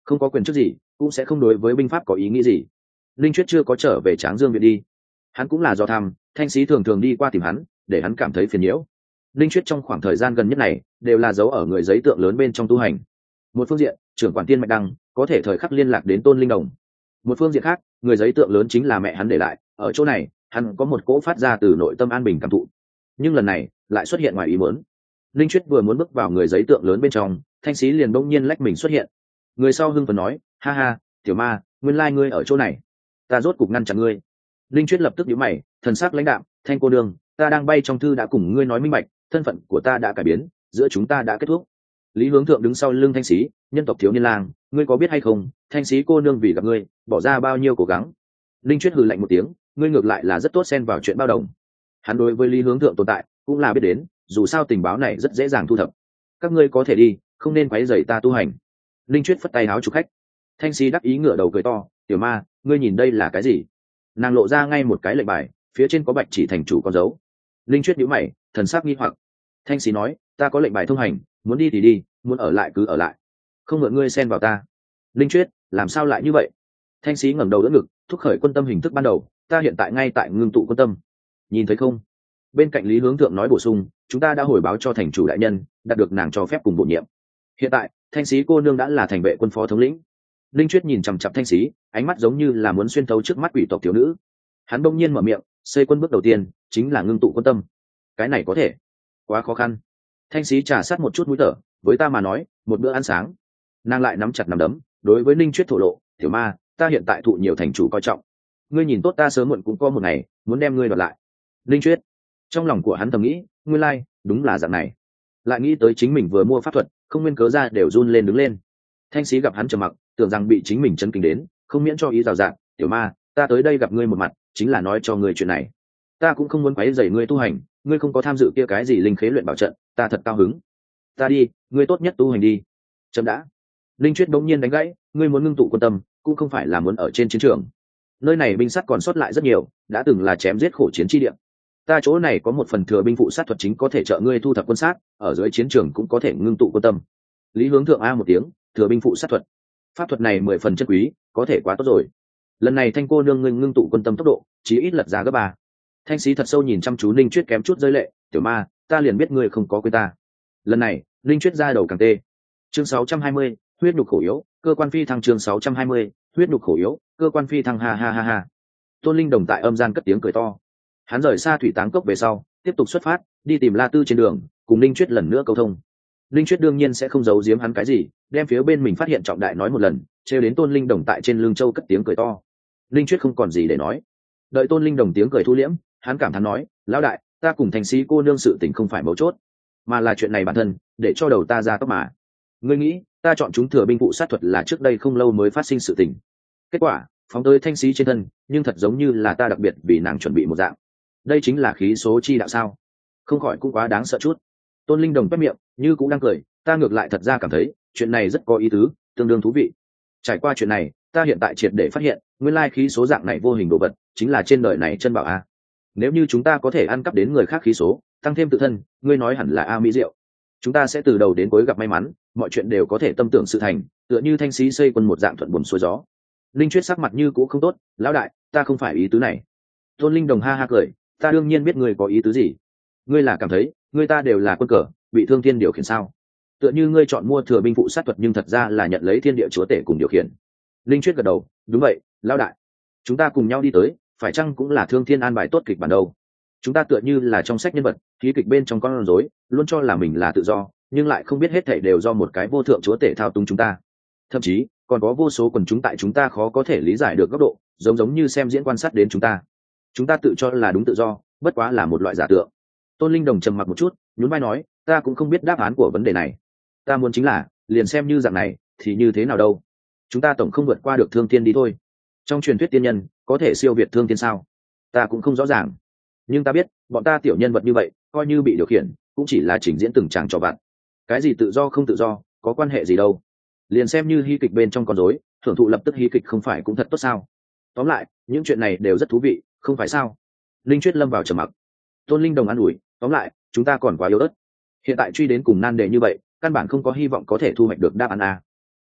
không có quyền chức gì cũng sẽ không đối với binh pháp có ý nghĩ gì. Linh Chuyết chưa có trở về Tráng Dương viện đi, hắn cũng là do tham thanh sĩ thường thường đi qua tìm hắn để hắn cảm thấy phiền nhiễu. Linh Chuyết trong khoảng thời gian gần nhất này đều là giấu ở người giấy tượng lớn bên trong tu hành. Một phương diện trưởng quản tiên mạch đăng có thể thời khắc liên lạc đến Tôn Linh Đồng, một phương diện khác người giấy tượng lớn chính là mẹ hắn để lại, ở chỗ này hắn có một cỗ phát ra từ nội tâm an bình cảm thụ. Nhưng lần này lại xuất hiện ngoài ý muốn. Linh Chuyết vừa muốn bước vào người giấy tượng lớn bên trong, thanh sĩ liền bỗng nhiên lách mình xuất hiện. Người sau hưng phấn nói, ha ha, tiểu ma, nguyên lai ngươi ở chỗ này, ta rốt cục ngăn chặn ngươi. Linh Chuyết lập tức nhíu mày, thần sắc lãnh đạm, thanh cô nương, ta đang bay trong thư đã cùng ngươi nói minh bạch, thân phận của ta đã cải biến, giữa chúng ta đã kết thúc. Lý Hướng Thượng đứng sau lưng thanh sĩ, nhân tộc thiếu niên lang, ngươi có biết hay không, thanh sĩ cô nương vì gặp ngươi bỏ ra bao nhiêu cố gắng. Linh Chuyết hừ lạnh một tiếng, ngươi ngược lại là rất tốt xen vào chuyện bao đồng. Hắn đối với Lý Hướng Thượng tồn tại cũng là biết đến, dù sao tình báo này rất dễ dàng thu thập. Các ngươi có thể đi, không nên quấy rầy ta tu hành. Linh Chuyết phất tay háo chụp khách. Thanh sĩ đắc ý ngửa đầu cười to, tiểu ma, ngươi nhìn đây là cái gì? Nàng lộ ra ngay một cái lệnh bài, phía trên có bạch chỉ thành chủ con dấu. Linh Chuyết nhíu mày, thần sắc nghi hoặc. Thanh sĩ nói, ta có lệnh bài thông hành, muốn đi thì đi, muốn ở lại cứ ở lại, không mượn ngươi xen vào ta. Linh Chuyết, làm sao lại như vậy? Thanh sĩ ngẩng đầu đỡ ngực, thúc khởi quân tâm hình thức ban đầu, ta hiện tại ngay tại ngưng tụ quân tâm, nhìn thấy không? Bên cạnh Lý Hướng Thượng nói bổ sung, chúng ta đã hồi báo cho thành chủ đại nhân, đạt được nàng cho phép cùng bổ nhiệm. Hiện tại thanh sĩ cô nương đã là thành vệ quân phó thống lĩnh. Linh Chuyết nhìn chằm chằm thanh sĩ, ánh mắt giống như là muốn xuyên thấu trước mắt quỷ tộc thiếu nữ. Hắn bỗng nhiên mở miệng, xây quân bước đầu tiên chính là ngưng tụ quân tâm. Cái này có thể quá khó khăn. Thanh sĩ trà sát một chút mũi thở, với ta mà nói một bữa ăn sáng. Nàng lại nắm chặt nắm đấm, đối với Linh Chuyết thổ lộ, tiểu ma, ta hiện tại thụ nhiều thành chủ coi trọng, ngươi nhìn tốt ta sớm muộn cũng có một ngày muốn đem ngươi đoạt lại. Linh Chuyết trong lòng của hắn thầm nghĩ, nguyên lai đúng là dạng này, lại nghĩ tới chính mình vừa mua pháp thuật không nguyên cớ ra đều run lên đứng lên. Thanh sĩ gặp hắn trầm mặc, tưởng rằng bị chính mình chấn kinh đến, không miễn cho ý rào rạt, tiểu ma, ta tới đây gặp ngươi một mặt chính là nói cho ngươi chuyện này, ta cũng không muốn quấy rầy ngươi tu hành, ngươi không có tham dự kia cái gì linh khế luyện bảo trận, ta thật cao hứng. Ta đi, ngươi tốt nhất tu hành đi. Chậm đã. Linh Chuyết bỗng nhiên đánh gãy, ngươi muốn ngưng tụ quân tâm cũng không phải là muốn ở trên chiến trường, nơi này binh sắt còn sót lại rất nhiều, đã từng là chém giết khổ chiến chi địa. Ta chỗ này có một phần thừa binh phụ sát thuật chính có thể trợ ngươi thu thập quân sát, ở dưới chiến trường cũng có thể ngưng tụ quân tâm. Lý Hướng Thượng a một tiếng, thừa binh phụ sát thuật, pháp thuật này mười phần chân quý, có thể quá tốt rồi. Lần này thanh cô nương ngươi ngưng tụ quân tâm tốc độ chí ít lật ra gấp ba. Thanh sĩ thật sâu nhìn chăm chú Linh Chuyết kém chút rơi lệ, tiểu ma, ta liền biết ngươi không có quên ta. Lần này Linh Chuyết ra đầu càng tê. Chương sáu trăm hai mươi, huyết nhục khổ yếu, cơ quan phi thăng. Chương sáu trăm hai mươi, huyết nhục khổ yếu, cơ quan phi thăng. Ha ha ha ha. Tôn Linh Đồng tại âm gian cất tiếng cười to. Hắn rời xa thủy táng cốc về sau, tiếp tục xuất phát, đi tìm La Tư trên đường, cùng Linh Chuyết lần nữa câu thông. Linh Chuyết đương nhiên sẽ không giấu giếm hắn cái gì, đem phía bên mình phát hiện trọng đại nói một lần, trêu đến Tôn Linh Đồng tại trên lưng châu cất tiếng cười to. Linh Chuyết không còn gì để nói. Đợi Tôn Linh Đồng tiếng cười thu liễm, hắn cảm thán nói, lão đại, ta cùng thành sĩ cô nương sự tình không phải mấu chốt, mà là chuyện này bản thân, để cho đầu ta ra tóc mà. Ngươi nghĩ, ta chọn chúng thừa binh phụ sát thuật là trước đây không lâu mới phát sinh sự tình. Kết quả, phóng tới thanh sĩ trên thân, nhưng thật giống như là ta đặc biệt vì nàng chuẩn bị một dạng. Đây chính là khí số chi đạo sao? Không khỏi cũng quá đáng sợ chút. Tôn Linh Đồng quét miệng, như cũng đang cười, ta ngược lại thật ra cảm thấy, chuyện này rất có ý tứ, tương đương thú vị. Trải qua chuyện này, ta hiện tại triệt để phát hiện, nguyên lai khí số dạng này vô hình đồ vật, chính là trên đời này chân bảo a. Nếu như chúng ta có thể ăn cắp đến người khác khí số, tăng thêm tự thân, ngươi nói hẳn là a mỹ diệu. Chúng ta sẽ từ đầu đến cuối gặp may mắn, mọi chuyện đều có thể tâm tưởng sự thành, tựa như thanh sĩ xây quân một dạng thuận buồm xuôi gió. Linh Chuyết sắc mặt như cũ không tốt, lão đại, ta không phải ý tứ này. Tôn Linh Đồng ha ha cười, ta đương nhiên biết ngươi có ý tứ gì. Ngươi là cảm thấy, ngươi ta đều là quân cờ, bị thương thiên điều khiển sao? Tựa như ngươi chọn mua thừa binh phụ sát thuật nhưng thật ra là nhận lấy thiên địa chúa tể cùng điều khiển. Linh Chuyết gật đầu, đúng vậy, lão đại. Chúng ta cùng nhau đi tới, phải chăng cũng là thương thiên an bài tốt kịch bản đâu? Chúng ta tựa như là trong sách nhân vật, khí kịch bên trong con rối, luôn cho là mình là tự do, nhưng lại không biết hết thảy đều do một cái vô thượng chúa tể thao túng chúng ta. Thậm chí, còn có vô số quần chúng tại chúng ta khó có thể lý giải được góc độ, giống giống như xem diễn quan sát đến chúng ta. Chúng ta tự cho là đúng tự do, bất quá là một loại giả tượng. Tôn Linh Đồng trầm mặc một chút, nhún vai nói, ta cũng không biết đáp án của vấn đề này. Ta muốn chính là, liền xem như dạng này, thì như thế nào đâu? Chúng ta tổng không vượt qua được thương thiên đi thôi. Trong truyền thuyết tiên nhân, có thể siêu việt thương thiên sao? Ta cũng không rõ ràng. Nhưng ta biết, bọn ta tiểu nhân vật như vậy, coi như bị điều khiển, cũng chỉ là trình diễn từng tràng trò vặt. Cái gì tự do không tự do, có quan hệ gì đâu? Liền xem như hí kịch bên trong con rối, thưởng thụ lập tức hí kịch không phải cũng thật tốt sao? Tóm lại, những chuyện này đều rất thú vị, không phải sao? Linh Chuyết lâm vào trầm mặc. Tôn Linh Đồng an ủi, tóm lại, chúng ta còn quá yếu ớt. Hiện tại truy đến cùng nan đề như vậy, căn bản không có hy vọng có thể thu hoạch được đáp án a.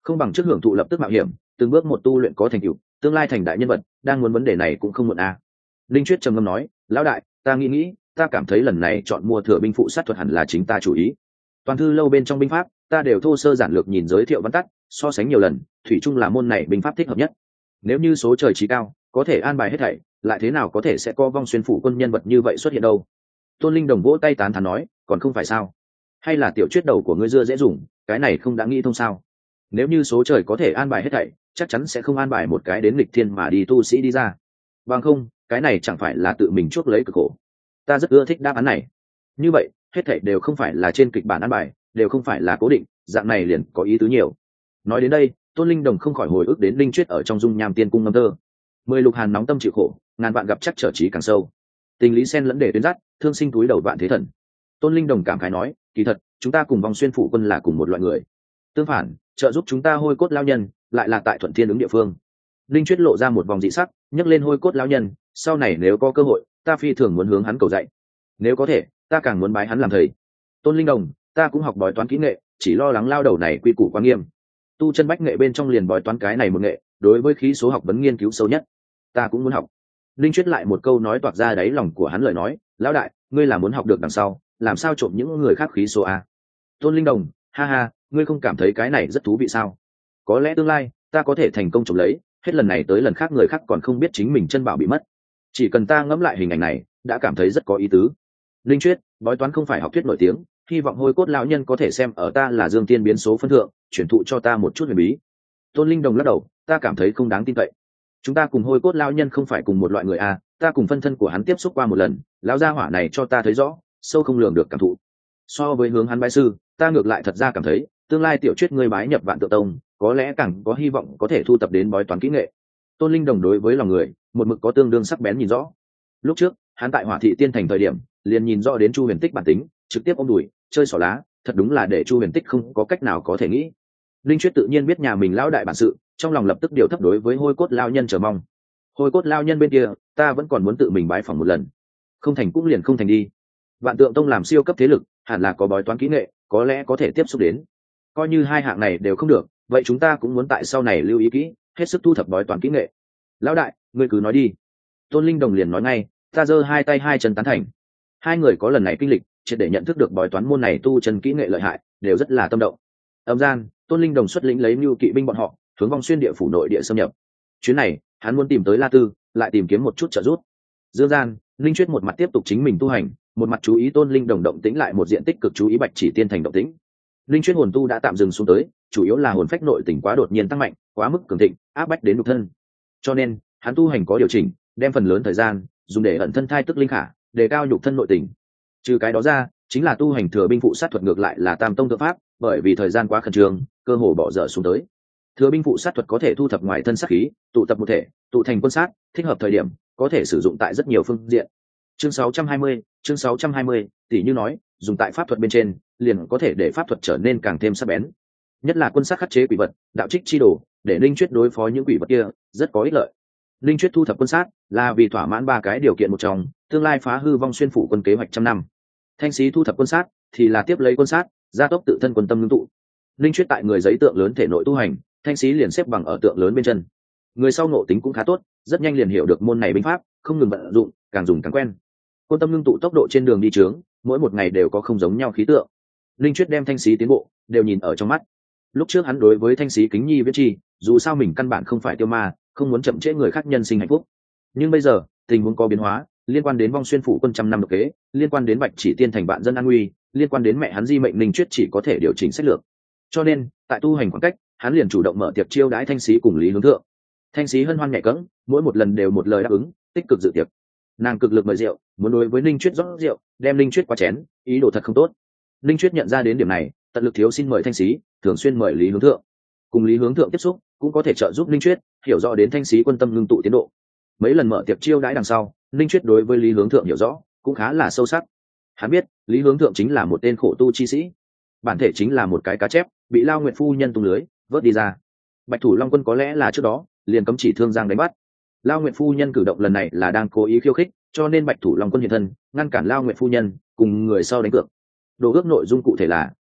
không bằng trước hưởng thụ lập tức mạo hiểm, từng bước một tu luyện có thành tựu, tương lai thành đại nhân vật, đang muốn vấn đề này cũng không muộn à. Linh Chuyết trầm ngâm nói, lão đại, ta nghĩ nghĩ, ta cảm thấy lần này chọn mua thừa binh phụ sát thuật hẳn là chính ta chủ ý. Toàn thư lâu bên trong binh pháp, ta đều thô sơ giản lược nhìn giới thiệu văn tắt, so sánh nhiều lần, thủy chung là môn này binh pháp thích hợp nhất. Nếu như số trời trí cao, có thể an bài hết thảy, lại thế nào có thể sẽ có vong xuyên phủ quân nhân vật như vậy xuất hiện đâu? Tôn Linh Đồng vỗ tay tán thán nói, còn không phải sao? Hay là tiểu chuyết đầu của ngươi dưa dễ dùng, cái này không đã nghĩ thông sao? Nếu như số trời có thể an bài hết thảy, chắc chắn sẽ không an bài một cái đến nghịch thiên mà đi tu sĩ đi ra. Bằng không, cái này chẳng phải là tự mình chuốc lấy cực khổ. Ta rất ưa thích đáp án này. Như vậy, hết thảy đều không phải là trên kịch bản an bài, đều không phải là cố định, dạng này liền có ý tứ nhiều. Nói đến đây, Tôn Linh Đồng không khỏi hồi ức đến Linh Chuyết ở trong dung nham tiên cung ngâm thơ. Mười lục hàn nóng tâm chịu khổ, ngàn vạn gặp chắc trở trí càng sâu. Tình lý sen lẫn để tuyến dắt, thương sinh túi đầu vạn thế thần. Tôn Linh Đồng cảm khái nói, kỳ thật, chúng ta cùng vong xuyên phụ quân là cùng một loại người. Tương phản, trợ giúp chúng ta hôi cốt lao nhân, lại là tại thuận thiên ứng địa phương. Linh Chuyết lộ ra một vòng dị sắc, nhấc lên hôi cốt lao nhân, sau này nếu có cơ hội, ta phi thường muốn hướng hắn cầu dạy. Nếu có thể, ta càng muốn bái hắn làm thầy. Tôn Linh Đồng, ta cũng học bói toán kỹ nghệ, chỉ lo lắng lao đầu này quy củ quá nghiêm. Tu chân bách nghệ bên trong liền bói toán cái này một nghệ, đối với khí số học vấn nghiên cứu sâu nhất, ta cũng muốn học. Linh Chuyết lại một câu nói toạc ra đáy lòng của hắn lời nói, lão đại, ngươi là muốn học được đằng sau, làm sao trộm những người khác khí số a? Tôn Linh Đồng, ha ha, ngươi không cảm thấy cái này rất thú vị sao? Có lẽ tương lai ta có thể thành công trộm lấy, hết lần này tới lần khác người khác còn không biết chính mình chân bảo bị mất. Chỉ cần ta ngẫm lại hình ảnh này, đã cảm thấy rất có ý tứ. Linh Chuyết, bói toán không phải học thuyết nổi tiếng, hy vọng hôi cốt lão nhân có thể xem ở ta là dương tiên biến số phân thượng, chuyển thụ cho ta một chút huyền bí. Tôn Linh Đồng lắc đầu, ta cảm thấy không đáng tin cậy. Chúng ta cùng hôi cốt lão nhân không phải cùng một loại người a, ta cùng phân thân của hắn tiếp xúc qua một lần, lão gia hỏa này cho ta thấy rõ, sâu không lường được cảm thụ. So với hướng hắn bái sư, ta ngược lại thật ra cảm thấy, tương lai tiểu chuyết ngươi bái nhập Vạn Tượng Tông, có lẽ càng có hy vọng có thể thu tập đến bói toán kỹ nghệ. Tôn Linh Đồng đối với lòng người, một mực có tương đương sắc bén nhìn rõ. Lúc trước, hắn tại Hỏa Thị Tiên Thành thời điểm, liền nhìn rõ đến Chu Huyền Tích bản tính, trực tiếp ôm đùi, chơi xỏ lá, thật đúng là để Chu Huyền Tích không có cách nào có thể nghĩ. Linh Chuyết tự nhiên biết nhà mình lão đại bản sự, trong lòng lập tức điều thấp đối với hôi cốt lao nhân chờ mong. Hôi cốt lao nhân bên kia, ta vẫn còn muốn tự mình bái phỏng một lần. Không thành cũng liền không thành đi. Vạn Tượng Tông làm siêu cấp thế lực, hẳn là có bói toán kỹ nghệ, có lẽ có thể tiếp xúc đến. Coi như hai hạng này đều không được, vậy chúng ta cũng muốn tại sau này lưu ý kỹ, hết sức thu thập bói toán kỹ nghệ. Lão đại, ngươi cứ nói đi. Tôn Linh Đồng liền nói ngay, ta giơ hai tay hai chân tán thành. Hai người có lần này kinh lịch, triệt để nhận thức được bói toán môn này tu chân kỹ nghệ lợi hại, đều rất là tâm động. Âm gian, Tôn Linh Đồng xuất lĩnh lấy mưu kỵ binh bọn họ, hướng vong xuyên địa phủ nội địa xâm nhập. Chuyến này, hắn muốn tìm tới La Tư, lại tìm kiếm một chút trợ giúp. Dương gian, Linh Chuyết một mặt tiếp tục chính mình tu hành, một mặt chú ý Tôn Linh Đồng động tĩnh, lại một diện tích cực chú ý Bạch Chỉ Tiên Thành động tĩnh. Linh Chuyết hồn tu đã tạm dừng xuống tới, chủ yếu là hồn phách nội tình quá đột nhiên tăng mạnh, quá mức cường thịnh, áp bách đến nhục thân. Cho nên, hắn tu hành có điều chỉnh, đem phần lớn thời gian dùng để ẩn thân thai tức linh khả, đề cao nhục thân nội tình. Trừ cái đó ra, chính là tu hành thừa binh phụ sát thuật, ngược lại là tam tông thượng pháp, bởi vì thời gian quá khẩn trương, cơ hồ bỏ dở xuống tới. Thừa binh phụ sát thuật có thể thu thập ngoài thân sát khí, tụ tập một thể, tụ thành quân sát, thích hợp thời điểm, có thể sử dụng tại rất nhiều phương diện. Chương sáu trăm hai mươi, chương sáu trăm hai mươi, tỷ như nói, dùng tại pháp thuật bên trên, liền có thể để pháp thuật trở nên càng thêm sắc bén. Nhất là quân sát khắc chế quỷ vật, đạo trích chi đồ, để Linh Chuyết đối phó những quỷ vật kia, rất có ích lợi. Linh Chuyết thu thập quân sát, là vì thỏa mãn ba cái điều kiện một trong, tương lai phá hư vong xuyên phủ quân kế hoạch trăm năm. Thanh Xí thu thập quân sát, thì là tiếp lấy quân sát, gia tốc tự thân quân tâm ngưng tụ. Linh Chuyết tại người giấy tượng lớn thể nội tu hành, Thanh Xí liền xếp bằng ở tượng lớn bên chân. Người sau ngộ tính cũng khá tốt, rất nhanh liền hiểu được môn này binh pháp, không ngừng vận dụng, càng dùng càng quen. Quân tâm ngưng tụ tốc độ trên đường đi trướng, mỗi một ngày đều có không giống nhau khí tượng. Linh Chuyết đem Thanh Xí tiến bộ, đều nhìn ở trong mắt. Lúc trước hắn đối với Thanh Xí kính nhi viết chi, dù sao mình căn bản không phải tiêu ma, không muốn chậm trễ người khác nhân sinh hạnh phúc. Nhưng bây giờ, tình huống có biến hóa, liên quan đến vong xuyên phủ quân trăm năm độc kế, liên quan đến Bạch Chỉ Tiên Thành vạn dân an nguy, liên quan đến mẹ hắn di mệnh, Linh Chuyết chỉ có thể điều chỉnh sách lược. Cho nên, tại tu hành khoảng cách, hắn liền chủ động mở tiệc chiêu đãi Thanh Xí cùng Lý Hướng Thượng. Thanh Xí hân hoan nhẹ cẫng, mỗi một lần đều một lời đáp ứng, tích cực dự tiệc. Nàng cực lực mời rượu, muốn đối với Linh Chuyết rót rượu, đem Linh Chuyết qua chén, ý đồ thật không tốt. Linh Chuyết nhận ra đến điểm này, tận lực thiếu xin mời Thanh Xí, thường xuyên mời Lý Hướng Thượng. Cùng Lý Hướng Thượng tiếp xúc, cũng có thể trợ giúp Linh Chuyết hiểu rõ đến Thanh Xí quân tâm ngưng tụ tiến độ. Mấy lần mở tiệc chiêu đãi đằng sau, Linh Chuyết đối với Lý Hướng Thượng hiểu rõ cũng khá là sâu sắc. Hắn biết, Lý Hướng Thượng chính là một tên khổ tu chi sĩ, bản thể chính là một cái cá chép, bị Lao Nguyệt phu nhân tung lưới vớt đi ra. Bạch Thủ Long Quân có lẽ là trước đó liền cấm chỉ Thương Giang đánh bắt. Lao Nguyệt phu nhân cử động lần này là đang cố ý khiêu khích, cho nên Bạch Thủ Long Quân hiện thân, ngăn cản Lao Nguyệt phu nhân cùng người sau đánh cược. Đồ ước nội dung cụ thể là,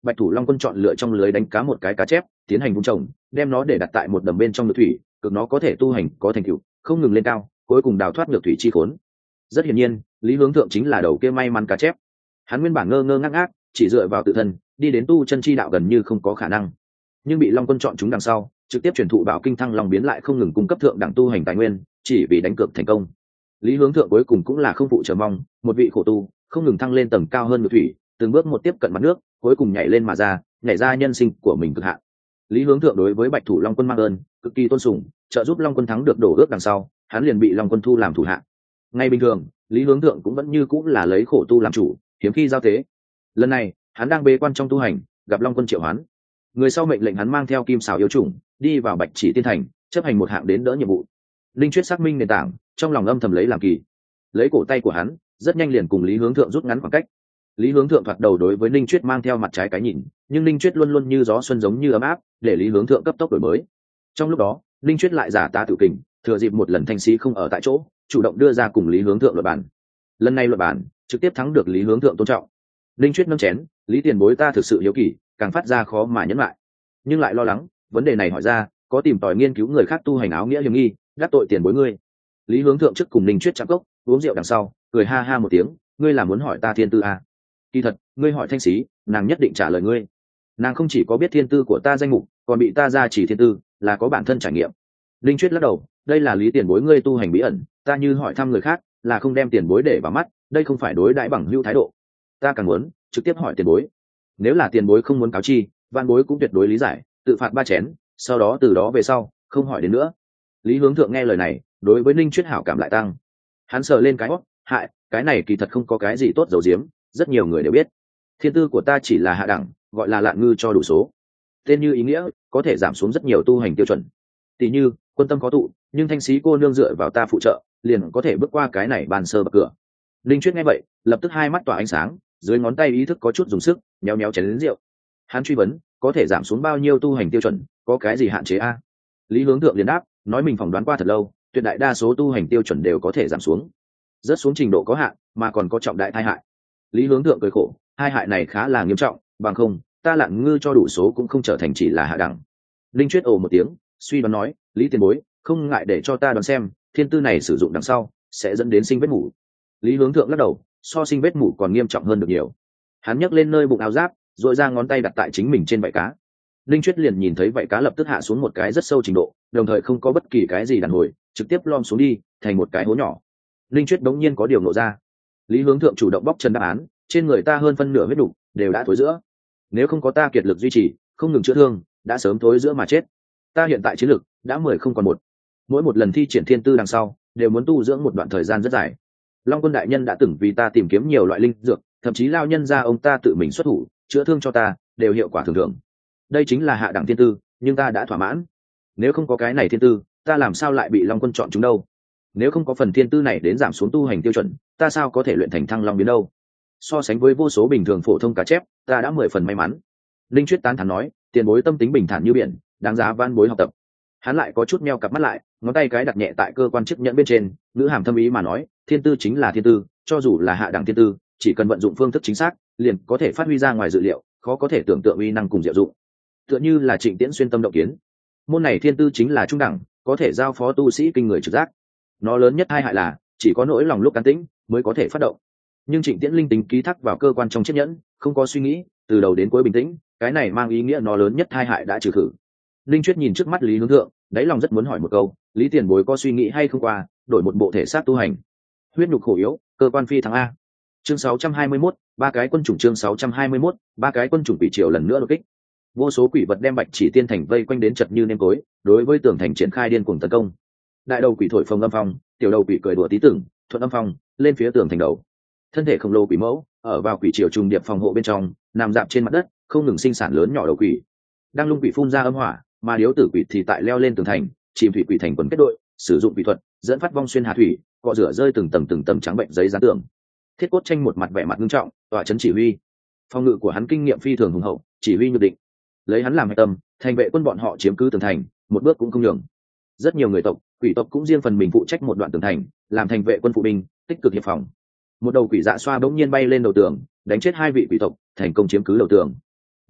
bạch thủ long quân chọn lựa trong lưới đánh cá một cái cá chép, tiến hành vun trồng, đem nó để đặt tại một đầm bên trong nhược thủy, cực nó có thể tu hành có thành tựu, không ngừng lên cao, cuối cùng đào thoát nhược thủy chi khốn. Rất hiển nhiên, Lý Hướng Thượng chính là đầu kia may mắn cá chép. Hắn nguyên bản ngơ ngơ ngác ngác, chỉ dựa vào tự thân, đi đến tu chân chi đạo gần như không có khả năng. Nhưng bị Long Quân chọn chúng đằng sau, trực tiếp truyền thụ bảo kinh thăng long biến lại không ngừng cung cấp thượng đẳng tu hành tài nguyên, chỉ vì đánh cược thành công. Lý Hướng Thượng cuối cùng cũng là không phụ chờ mong, một vị khổ tu, không ngừng thăng lên tầng cao hơn nhược thủy, từng bước một tiếp cận mặt nước, cuối cùng nhảy lên mà ra, nhảy ra nhân sinh của mình cực hạn. Lý Hướng Thượng đối với Bạch Thủ Long Quân mang ơn, cực kỳ tôn sùng, trợ giúp Long Quân thắng được đổ ước đằng sau, hắn liền bị Long Quân thu làm thủ hạ. Ngay bình thường, Lý Hướng Thượng cũng vẫn như cũng là lấy khổ tu làm chủ, hiếm khi giao thế. Lần này, hắn đang bế quan trong tu hành, gặp Long Quân triệu hoán. Người sau mệnh lệnh hắn mang theo kim xảo yêu trùng, đi vào Bạch Chỉ Tiên Thành, chấp hành một hạng đến đỡ nhiệm vụ. Linh Chuyết xác minh nền tảng, trong lòng âm thầm lấy làm kỳ. Lấy cổ tay của hắn, rất nhanh liền cùng Lý Hướng Thượng rút ngắn khoảng cách. Lý Hướng Thượng thoạt đầu đối với Linh Chuyết mang theo mặt trái cái nhìn, nhưng Linh Chuyết luôn luôn như gió xuân giống như ấm áp, để Lý Hướng Thượng cấp tốc đổi mới. Trong lúc đó, Linh Chuyết lại giả tá tự kình, thừa dịp một lần thanh sĩ không ở tại chỗ, chủ động đưa ra cùng Lý Hướng Thượng luận bàn. Lần này luận bàn, trực tiếp thắng được Lý Hướng Thượng tôn trọng. Linh Chuyết nâng chén, Lý tiền bối ta thực sự hiếu kỳ, càng phát ra khó mà nhẫn lại, nhưng lại lo lắng, vấn đề này hỏi ra, có tìm tòi nghiên cứu người khác tu hành áo nghĩa hiểm nghi, đắc tội tiền bối ngươi. Lý Hướng Thượng trước cùng Linh Chuyết chạm cốc, uống rượu đằng sau, cười ha ha một tiếng, ngươi là muốn hỏi ta thiên tư à? Kỳ thật, ngươi hỏi thanh sĩ, nàng nhất định trả lời ngươi. Nàng không chỉ có biết thiên tư của ta danh mục, còn bị ta ra chỉ thiên tư, là có bản thân trải nghiệm. Linh Chuyết lắc đầu, đây là Lý tiền bối ngươi tu hành bí ẩn, ta như hỏi thăm người khác, là không đem tiền bối để vào mắt, đây không phải đối đãi bằng hữu thái độ. Ta càng muốn trực tiếp hỏi tiền bối. Nếu là tiền bối không muốn cáo chi, văn bối cũng tuyệt đối lý giải, tự phạt ba chén, sau đó từ đó về sau, không hỏi đến nữa. Lý Hướng Thượng nghe lời này, đối với Linh Chuyết hảo cảm lại tăng. Hắn sờ lên cái hót, hại, cái này kỳ thật không có cái gì tốt giấu giếm, rất nhiều người đều biết. Thiên tư của ta chỉ là hạ đẳng, gọi là lạn ngư cho đủ số. Tên như ý nghĩa, có thể giảm xuống rất nhiều tu hành tiêu chuẩn. Tỷ như, quân tâm có tụ, nhưng thanh sĩ cô nương dựa vào ta phụ trợ, liền có thể bước qua cái này bàn sơ bậc cửa. Linh Chuyết nghe vậy, lập tức hai mắt tỏa ánh sáng, dưới ngón tay ý thức có chút dùng sức, nhéo nhéo chén lớn rượu. Hắn truy vấn, có thể giảm xuống bao nhiêu tu hành tiêu chuẩn, có cái gì hạn chế a? Lý Hướng Thượng liền đáp, nói mình phỏng đoán qua thật lâu, tuyệt đại đa số tu hành tiêu chuẩn đều có thể giảm xuống. Rất xuống trình độ có hạn, mà còn có trọng đại tai hại. Lý Hướng Thượng cười khổ, hai hại này khá là nghiêm trọng, bằng không, ta lạn ngư cho đủ số cũng không trở thành chỉ là hạ đẳng. Linh Chuyết ồ một tiếng, suy đoán nói, Lý tiền bối, không ngại để cho ta đoán xem, thiên tư này sử dụng đằng sau, sẽ dẫn đến sinh vết mủ. Lý Hướng Thượng lắc đầu, so sinh vết mủ còn nghiêm trọng hơn được nhiều. Hắn nhấc lên nơi bụng áo giáp, rồi ra ngón tay đặt tại chính mình trên vảy cá. Linh Chuyết liền nhìn thấy vảy cá lập tức hạ xuống một cái rất sâu trình độ, đồng thời không có bất kỳ cái gì đàn hồi, trực tiếp lom xuống đi, thành một cái hố nhỏ. Linh Chuyết đống nhiên có điều nộ ra. Lý Hướng Thượng chủ động bóc chân đáp án, trên người ta hơn phân nửa huyết đủ, đều đã thối giữa. Nếu không có ta kiệt lực duy trì, không ngừng chữa thương, đã sớm thối giữa mà chết. Ta hiện tại chiến lực đã mười không còn một. Mỗi một lần thi triển thiên tư đằng sau, đều muốn tu dưỡng một đoạn thời gian rất dài. Long Quân đại nhân đã từng vì ta tìm kiếm nhiều loại linh dược, thậm chí lao nhân ra ông ta tự mình xuất thủ, chữa thương cho ta, đều hiệu quả thường thường. Đây chính là hạ đẳng thiên tư, nhưng ta đã thỏa mãn. Nếu không có cái này thiên tư, ta làm sao lại bị Long Quân chọn chúng đâu? Nếu không có phần thiên tư này đến giảm xuống tu hành tiêu chuẩn, ta sao có thể luyện thành thăng long biến đâu? So sánh với vô số bình thường phổ thông cá chép, ta đã mười phần may mắn. Linh Chuyết tán thán nói, tiền bối tâm tính bình thản như biển, đáng giá van bối học tập. Hắn lại có chút meo cặp mắt lại, ngón tay cái đặt nhẹ tại cơ quan chiếc nhẫn bên trên, ngữ hàm thâm ý mà nói, thiên tư chính là thiên tư, cho dù là hạ đẳng thiên tư, chỉ cần vận dụng phương thức chính xác, liền có thể phát huy ra ngoài dự liệu, khó có thể tưởng tượng uy năng cùng diệu dụng. Tựa như là Trịnh Tiễn xuyên tâm động kiến, môn này thiên tư chính là trung đẳng, có thể giao phó tu sĩ kinh người trực giác. Nó lớn nhất hai hại là chỉ có nỗi lòng lúc cán tĩnh mới có thể phát động, nhưng Trịnh Tiễn linh tính ký thác vào cơ quan trong chiếc nhẫn, không có suy nghĩ, từ đầu đến cuối bình tĩnh, cái này mang ý nghĩa nó lớn nhất hai hại đã trừ khử. Linh Chuyết nhìn trước mắt Lý Hướng Thượng, đáy lòng rất muốn hỏi một câu, Lý tiền bối có suy nghĩ hay không qua đổi một bộ thể xác tu hành? Huyết nhục khổ yếu, cơ quan phi thắng a. Chương sáu trăm hai mươi mốt, ba cái quân chủng chương sáu trăm hai mươi mốt, ba cái quân chủng bị triều lần nữa đột kích. Vô số quỷ vật đem Bạch Chỉ Tiên Thành vây quanh đến chật như nêm tối, đối với tường thành triển khai điên cuồng tấn công. Đại đầu quỷ thổi phồng âm phong, tiểu đầu quỷ cười đùa tí tưởng, thuận âm phong lên phía tường thành đầu. Thân thể khổng lồ quỷ mẫu ở vào quỷ triều trùng điệp phòng hộ bên trong, nằm dạp trên mặt đất, không ngừng sinh sản lớn nhỏ đầu quỷ. Đang lung quỷ phun ra âm hỏa, mà điếu tử quỷ thì tại leo lên tường thành, chìm thủy quỷ thành quần kết đội, sử dụng quỷ thuật dẫn phát vong xuyên hà thủy, cọ rửa rơi từng tầng từng tầng trắng bệnh giấy dán tường. Thiết Cốt Tranh một mặt vẻ mặt nghiêm trọng, tọa chấn chỉ huy. Phòng ngự của hắn kinh nghiệm phi thường hùng hậu, chỉ huy nhược định. Lấy hắn làm hệ tâm, thành vệ quân bọn họ chiếm cứ tường thành, một bước cũng không nhường. Rất nhiều người tộc, quỷ tộc cũng riêng phần mình phụ trách một đoạn tường thành, làm thành vệ quân phụ binh, tích cực hiệp phòng. Một đầu quỷ dạ xoa bỗng nhiên bay lên đầu tường, đánh chết hai vị quỷ tộc, thành công chiếm cứ đầu tường.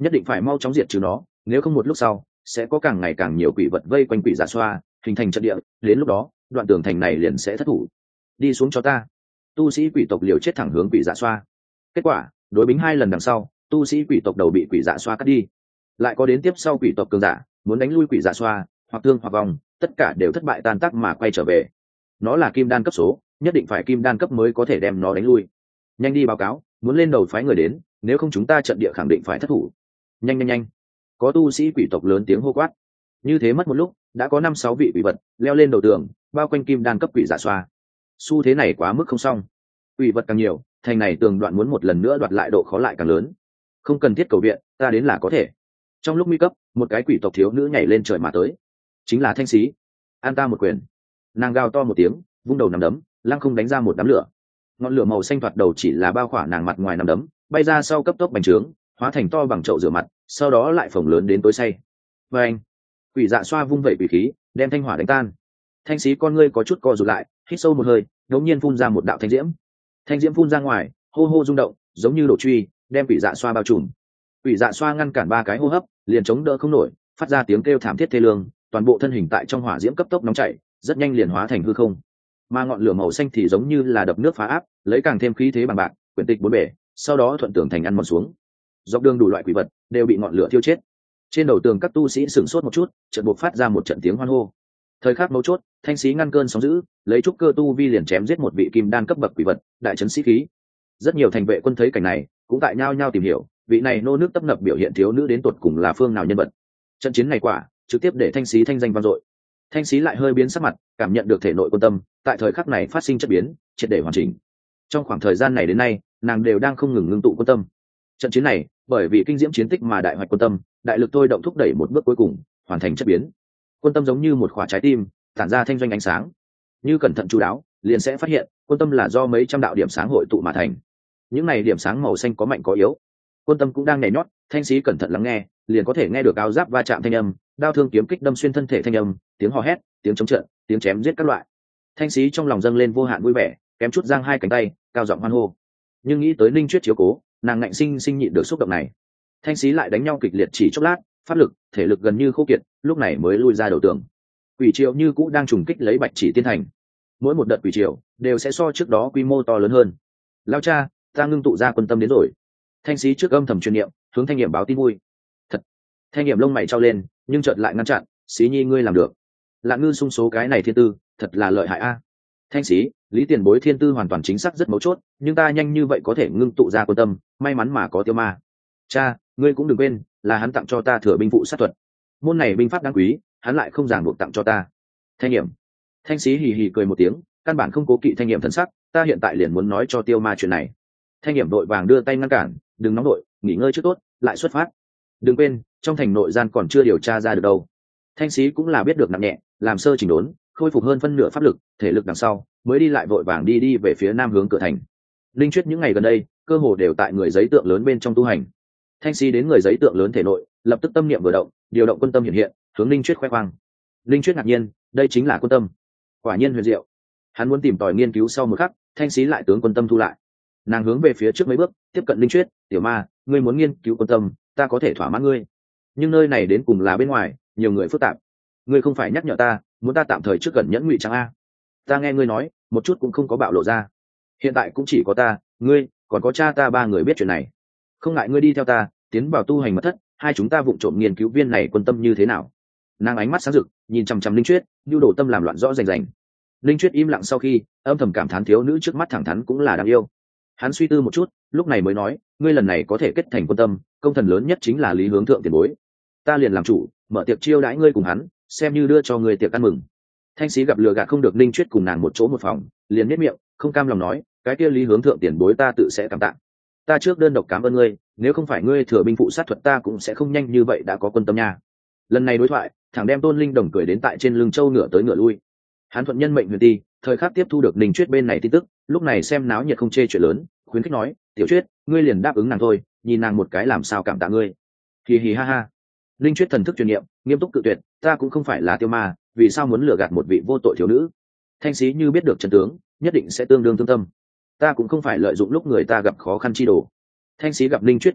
nhất định phải mau chóng diệt trừ nó, nếu không một lúc sau sẽ có càng ngày càng nhiều quỷ vật vây quanh quỷ dạ xoa, hình thành trận địa, đến lúc đó đoạn tường thành này liền sẽ thất thủ. Đi xuống cho ta. Tu sĩ quỷ tộc liều chết thẳng hướng quỷ dạ xoa. Kết quả đối bính hai lần đằng sau, tu sĩ quỷ tộc đầu bị quỷ dạ xoa cắt đi. Lại có đến tiếp sau quỷ tộc cường giả muốn đánh lui quỷ dạ xoa, hoặc thương hoặc vòng, tất cả đều thất bại tan tác mà quay trở về. Nó là kim đan cấp số, nhất định phải kim đan cấp mới có thể đem nó đánh lui. Nhanh đi báo cáo, muốn lên đầu phái người đến, nếu không chúng ta trận địa khẳng định phải thất thủ. Nhanh nhanh nhanh. Có tu sĩ quỷ tộc lớn tiếng hô quát. Như thế mất một lúc, đã có năm sáu vị quỷ vật leo lên đầu tường, bao quanh kim đan cấp quỷ dạ xoa. Xu thế này quá mức không xong. Quỷ vật càng nhiều, thành này tường đoạn muốn một lần nữa đoạt lại độ khó lại càng lớn. Không cần thiết cầu viện, ta đến là có thể. Trong lúc nguy cấp, một cái quỷ tộc thiếu nữ nhảy lên trời mà tới, chính là Thanh Xí. An ta một quyền. Nàng gào to một tiếng, vung đầu nằm đấm, lăng không đánh ra một đám lửa. Ngọn lửa màu xanh thoạt đầu chỉ là bao khỏa nàng mặt ngoài nằm đấm, bay ra sau cấp tốc bành trướng, hóa thành to bằng chậu rửa mặt, sau đó lại phồng lớn đến tối say. Và anh, quỷ dạ xoa vung vẩy quỷ khí, đem thanh hỏa đánh tan. Thanh Xí con ngươi có chút co rụt lại, hít sâu một hơi, đột nhiên phun ra một đạo thanh diễm. Thanh diễm phun ra ngoài, hô hô rung động, giống như đổ truy, đem quỷ dạ xoa bao trùm. Quỷ dạ xoa ngăn cản ba cái hô hấp, liền chống đỡ không nổi, phát ra tiếng kêu thảm thiết thê lương, toàn bộ thân hình tại trong hỏa diễm cấp tốc nóng chảy, rất nhanh liền hóa thành hư không. Mà ngọn lửa màu xanh thì giống như là đập nước phá áp, lấy càng thêm khí thế bằng bạc, quyển tịch bốn bể, sau đó thuận tường thành ăn mòn xuống. Dọc đường đủ loại quỷ vật đều bị ngọn lửa thiêu chết. Trên đầu tường các tu sĩ sửng sốt một chút, chợt buộc phát ra một trận tiếng hoan hô. Thời khắc mấu chốt, Thanh Xí ngăn cơn sóng dữ, lấy trúc cơ tu vi liền chém giết một vị kim đan cấp bậc quỷ vật, đại trấn sĩ khí. Rất nhiều thành vệ quân thấy cảnh này, cũng tại nhao nhao tìm hiểu, vị này nô nước tấp nập biểu hiện thiếu nữ đến tột cùng là phương nào nhân vật. Trận chiến này quả trực tiếp để Thanh Xí thanh danh vang dội. Thanh Xí lại hơi biến sắc mặt, cảm nhận được thể nội quân tâm tại thời khắc này phát sinh chất biến, triệt để hoàn chỉnh. Trong khoảng thời gian này đến nay, nàng đều đang không ngừng ngưng tụ quân tâm. Trận chiến này, bởi vì kinh diễm chiến tích mà đại hoạch quân tâm, đại lực thôi động thúc đẩy một bước cuối cùng, hoàn thành chất biến. Quân tâm giống như một quả trái tim, tản ra thanh doanh ánh sáng. Như cẩn thận chú đáo, liền sẽ phát hiện, quân tâm là do mấy trăm đạo điểm sáng hội tụ mà thành. Những này điểm sáng màu xanh có mạnh có yếu. Quân tâm cũng đang nhảy nhót, Thanh Xí cẩn thận lắng nghe, liền có thể nghe được áo giáp va chạm thanh âm, đao thương kiếm kích đâm xuyên thân thể thanh âm, tiếng hò hét, tiếng chống trận, tiếng chém giết các loại. Thanh Xí trong lòng dâng lên vô hạn vui vẻ, kém chút giang hai cánh tay, cao giọng hoan hô. Nhưng nghĩ tới Ninh Chuyết chiếu cố, nàng ngạnh sinh sinh nhịn được xúc động này. Thanh Xí lại đánh nhau kịch liệt chỉ chốc lát, pháp lực, thể lực gần như khô kiệt, lúc này mới lui ra đầu tường. Quỷ triều như cũ đang trùng kích lấy Bạch Chỉ Tiên Thành. Mỗi một đợt quỷ triều đều sẽ so trước đó quy mô to lớn hơn. Lao cha, ta ngưng tụ ra quân tâm đến rồi. Thanh Xí trước âm thầm truyền niệm, hướng Thanh Nghiệm báo tin vui. Thật. Thanh Nghiệm lông mày trao lên, nhưng chợt lại ngăn chặn, Xí nhi ngươi làm được. Lạn Ngư sung số cái này thiên tư, thật là lợi hại a. Thanh Xí, Lý Tiền Bối thiên tư hoàn toàn chính xác rất mấu chốt, nhưng ta nhanh như vậy có thể ngưng tụ ra quân tâm, may mắn mà có Tiêu Ma. Cha, ngươi cũng đừng quên, là hắn tặng cho ta thừa binh phụ sát thuật. Môn này binh pháp đáng quý, hắn lại không ràng buộc tặng cho ta. Thanh Nghiệm. Thanh Xí hì hì cười một tiếng, căn bản không cố kỵ Thanh Nghiệm thân sắc, ta hiện tại liền muốn nói cho Tiêu Ma chuyện này. Thanh Nghiệm đội vàng đưa tay ngăn cản, đừng nóng đội, nghỉ ngơi trước tốt, lại xuất phát. Đừng quên, trong thành nội gian còn chưa điều tra ra được đâu. Thanh Xí cũng là biết được nặng nhẹ, làm sơ chỉnh đốn, khôi phục hơn phân nửa pháp lực, thể lực đằng sau, mới đi lại vội vàng đi đi về phía nam hướng cửa thành. Linh Chuyết những ngày gần đây, cơ hồ đều tại người giấy tượng lớn bên trong tu hành. Thanh Xí đến người giấy tượng lớn thể nội, lập tức tâm niệm vừa động, điều động quân tâm hiện hiện, hướng Linh Chuyết khoe khoang. Linh Chuyết ngạc nhiên, đây chính là quân tâm. Quả nhiên huyền diệu. Hắn muốn tìm tòi nghiên cứu sau một khắc, Thanh Xí lại tướng quân tâm thu lại. Nàng hướng về phía trước mấy bước, tiếp cận Linh Chuyết, "Tiểu Ma, ngươi muốn nghiên cứu quân tâm, ta có thể thỏa mãn ngươi. Nhưng nơi này đến cùng là bên ngoài, nhiều người phức tạp. Ngươi không phải nhắc nhở ta, muốn ta tạm thời trước gần nhẫn ngụy trang a? Ta nghe ngươi nói, một chút cũng không có bạo lộ ra. Hiện tại cũng chỉ có ta, ngươi, còn có cha ta ba người biết chuyện này. Không ngại ngươi đi theo ta, tiến vào tu hành mật thất, hai chúng ta vụng trộm nghiên cứu viên này quân tâm như thế nào?" Nàng ánh mắt sáng rực, nhìn chằm chằm Linh Chuyết, nhu đồ tâm làm loạn rõ rành rành. Linh Chuyết im lặng sau khi, âm thầm cảm thán thiếu nữ trước mắt thẳng thắn cũng là đáng yêu. Hắn suy tư một chút, lúc này mới nói, ngươi lần này có thể kết thành quân tâm, công thần lớn nhất chính là Lý Hướng Thượng tiền bối. Ta liền làm chủ, mở tiệc chiêu đãi ngươi cùng hắn, xem như đưa cho ngươi tiệc ăn mừng. Thanh Xí gặp lừa gạt không được Linh Chuyết cùng nàng một chỗ một phòng, liền nhếch miệng, không cam lòng nói, cái kia Lý Hướng Thượng tiền bối ta tự sẽ cảm tạ. Ta trước đơn độc cảm ơn ngươi, nếu không phải ngươi thừa binh phụ sát thuật ta cũng sẽ không nhanh như vậy đã có quân tâm nha. Lần này đối thoại, thẳng đem Tôn Linh Đồng cười đến tại trên lưng châu ngựa tới ngựa lui. Hắn thuận nhân mệnh huyền ti, thời khắc tiếp thu được Linh Chuyết bên này tin tức, lúc này xem náo nhiệt không chê chuyện lớn, khuyến khích nói, "Tiểu Chuyết, ngươi liền đáp ứng nàng thôi, nhìn nàng một cái làm sao cảm tạ ngươi." Hì hì ha ha. Linh Chuyết thần thức truyền niệm, nghiêm túc cự tuyệt, "Ta cũng không phải là Tiêu Ma, vì sao muốn lừa gạt một vị vô tội thiếu nữ?" Thanh Xí như biết được chân tướng, nhất định sẽ tương đương thương tâm. "Ta cũng không phải lợi dụng lúc người ta gặp khó khăn chi đồ." Thanh Xí gặp Linh Chuyết cự tuyệt,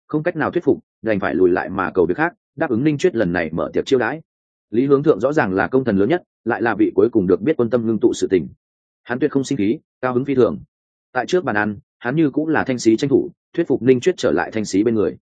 không cách nào thuyết phục, đành phải lùi lại mà cầu việc khác, đáp ứng Ninh Chuyết lần này mở tiệc chiêu đãi. Lý Hướng Thượng rõ ràng là công thần lớn nhất, lại là vị cuối cùng được biết quân tâm ngưng tụ sự tình, hắn tuyệt không sinh khí, cao hứng phi thường. Tại trước bàn ăn, hắn như cũng là thanh sĩ tranh thủ, thuyết phục Ninh Chuyết trở lại thanh sĩ bên người.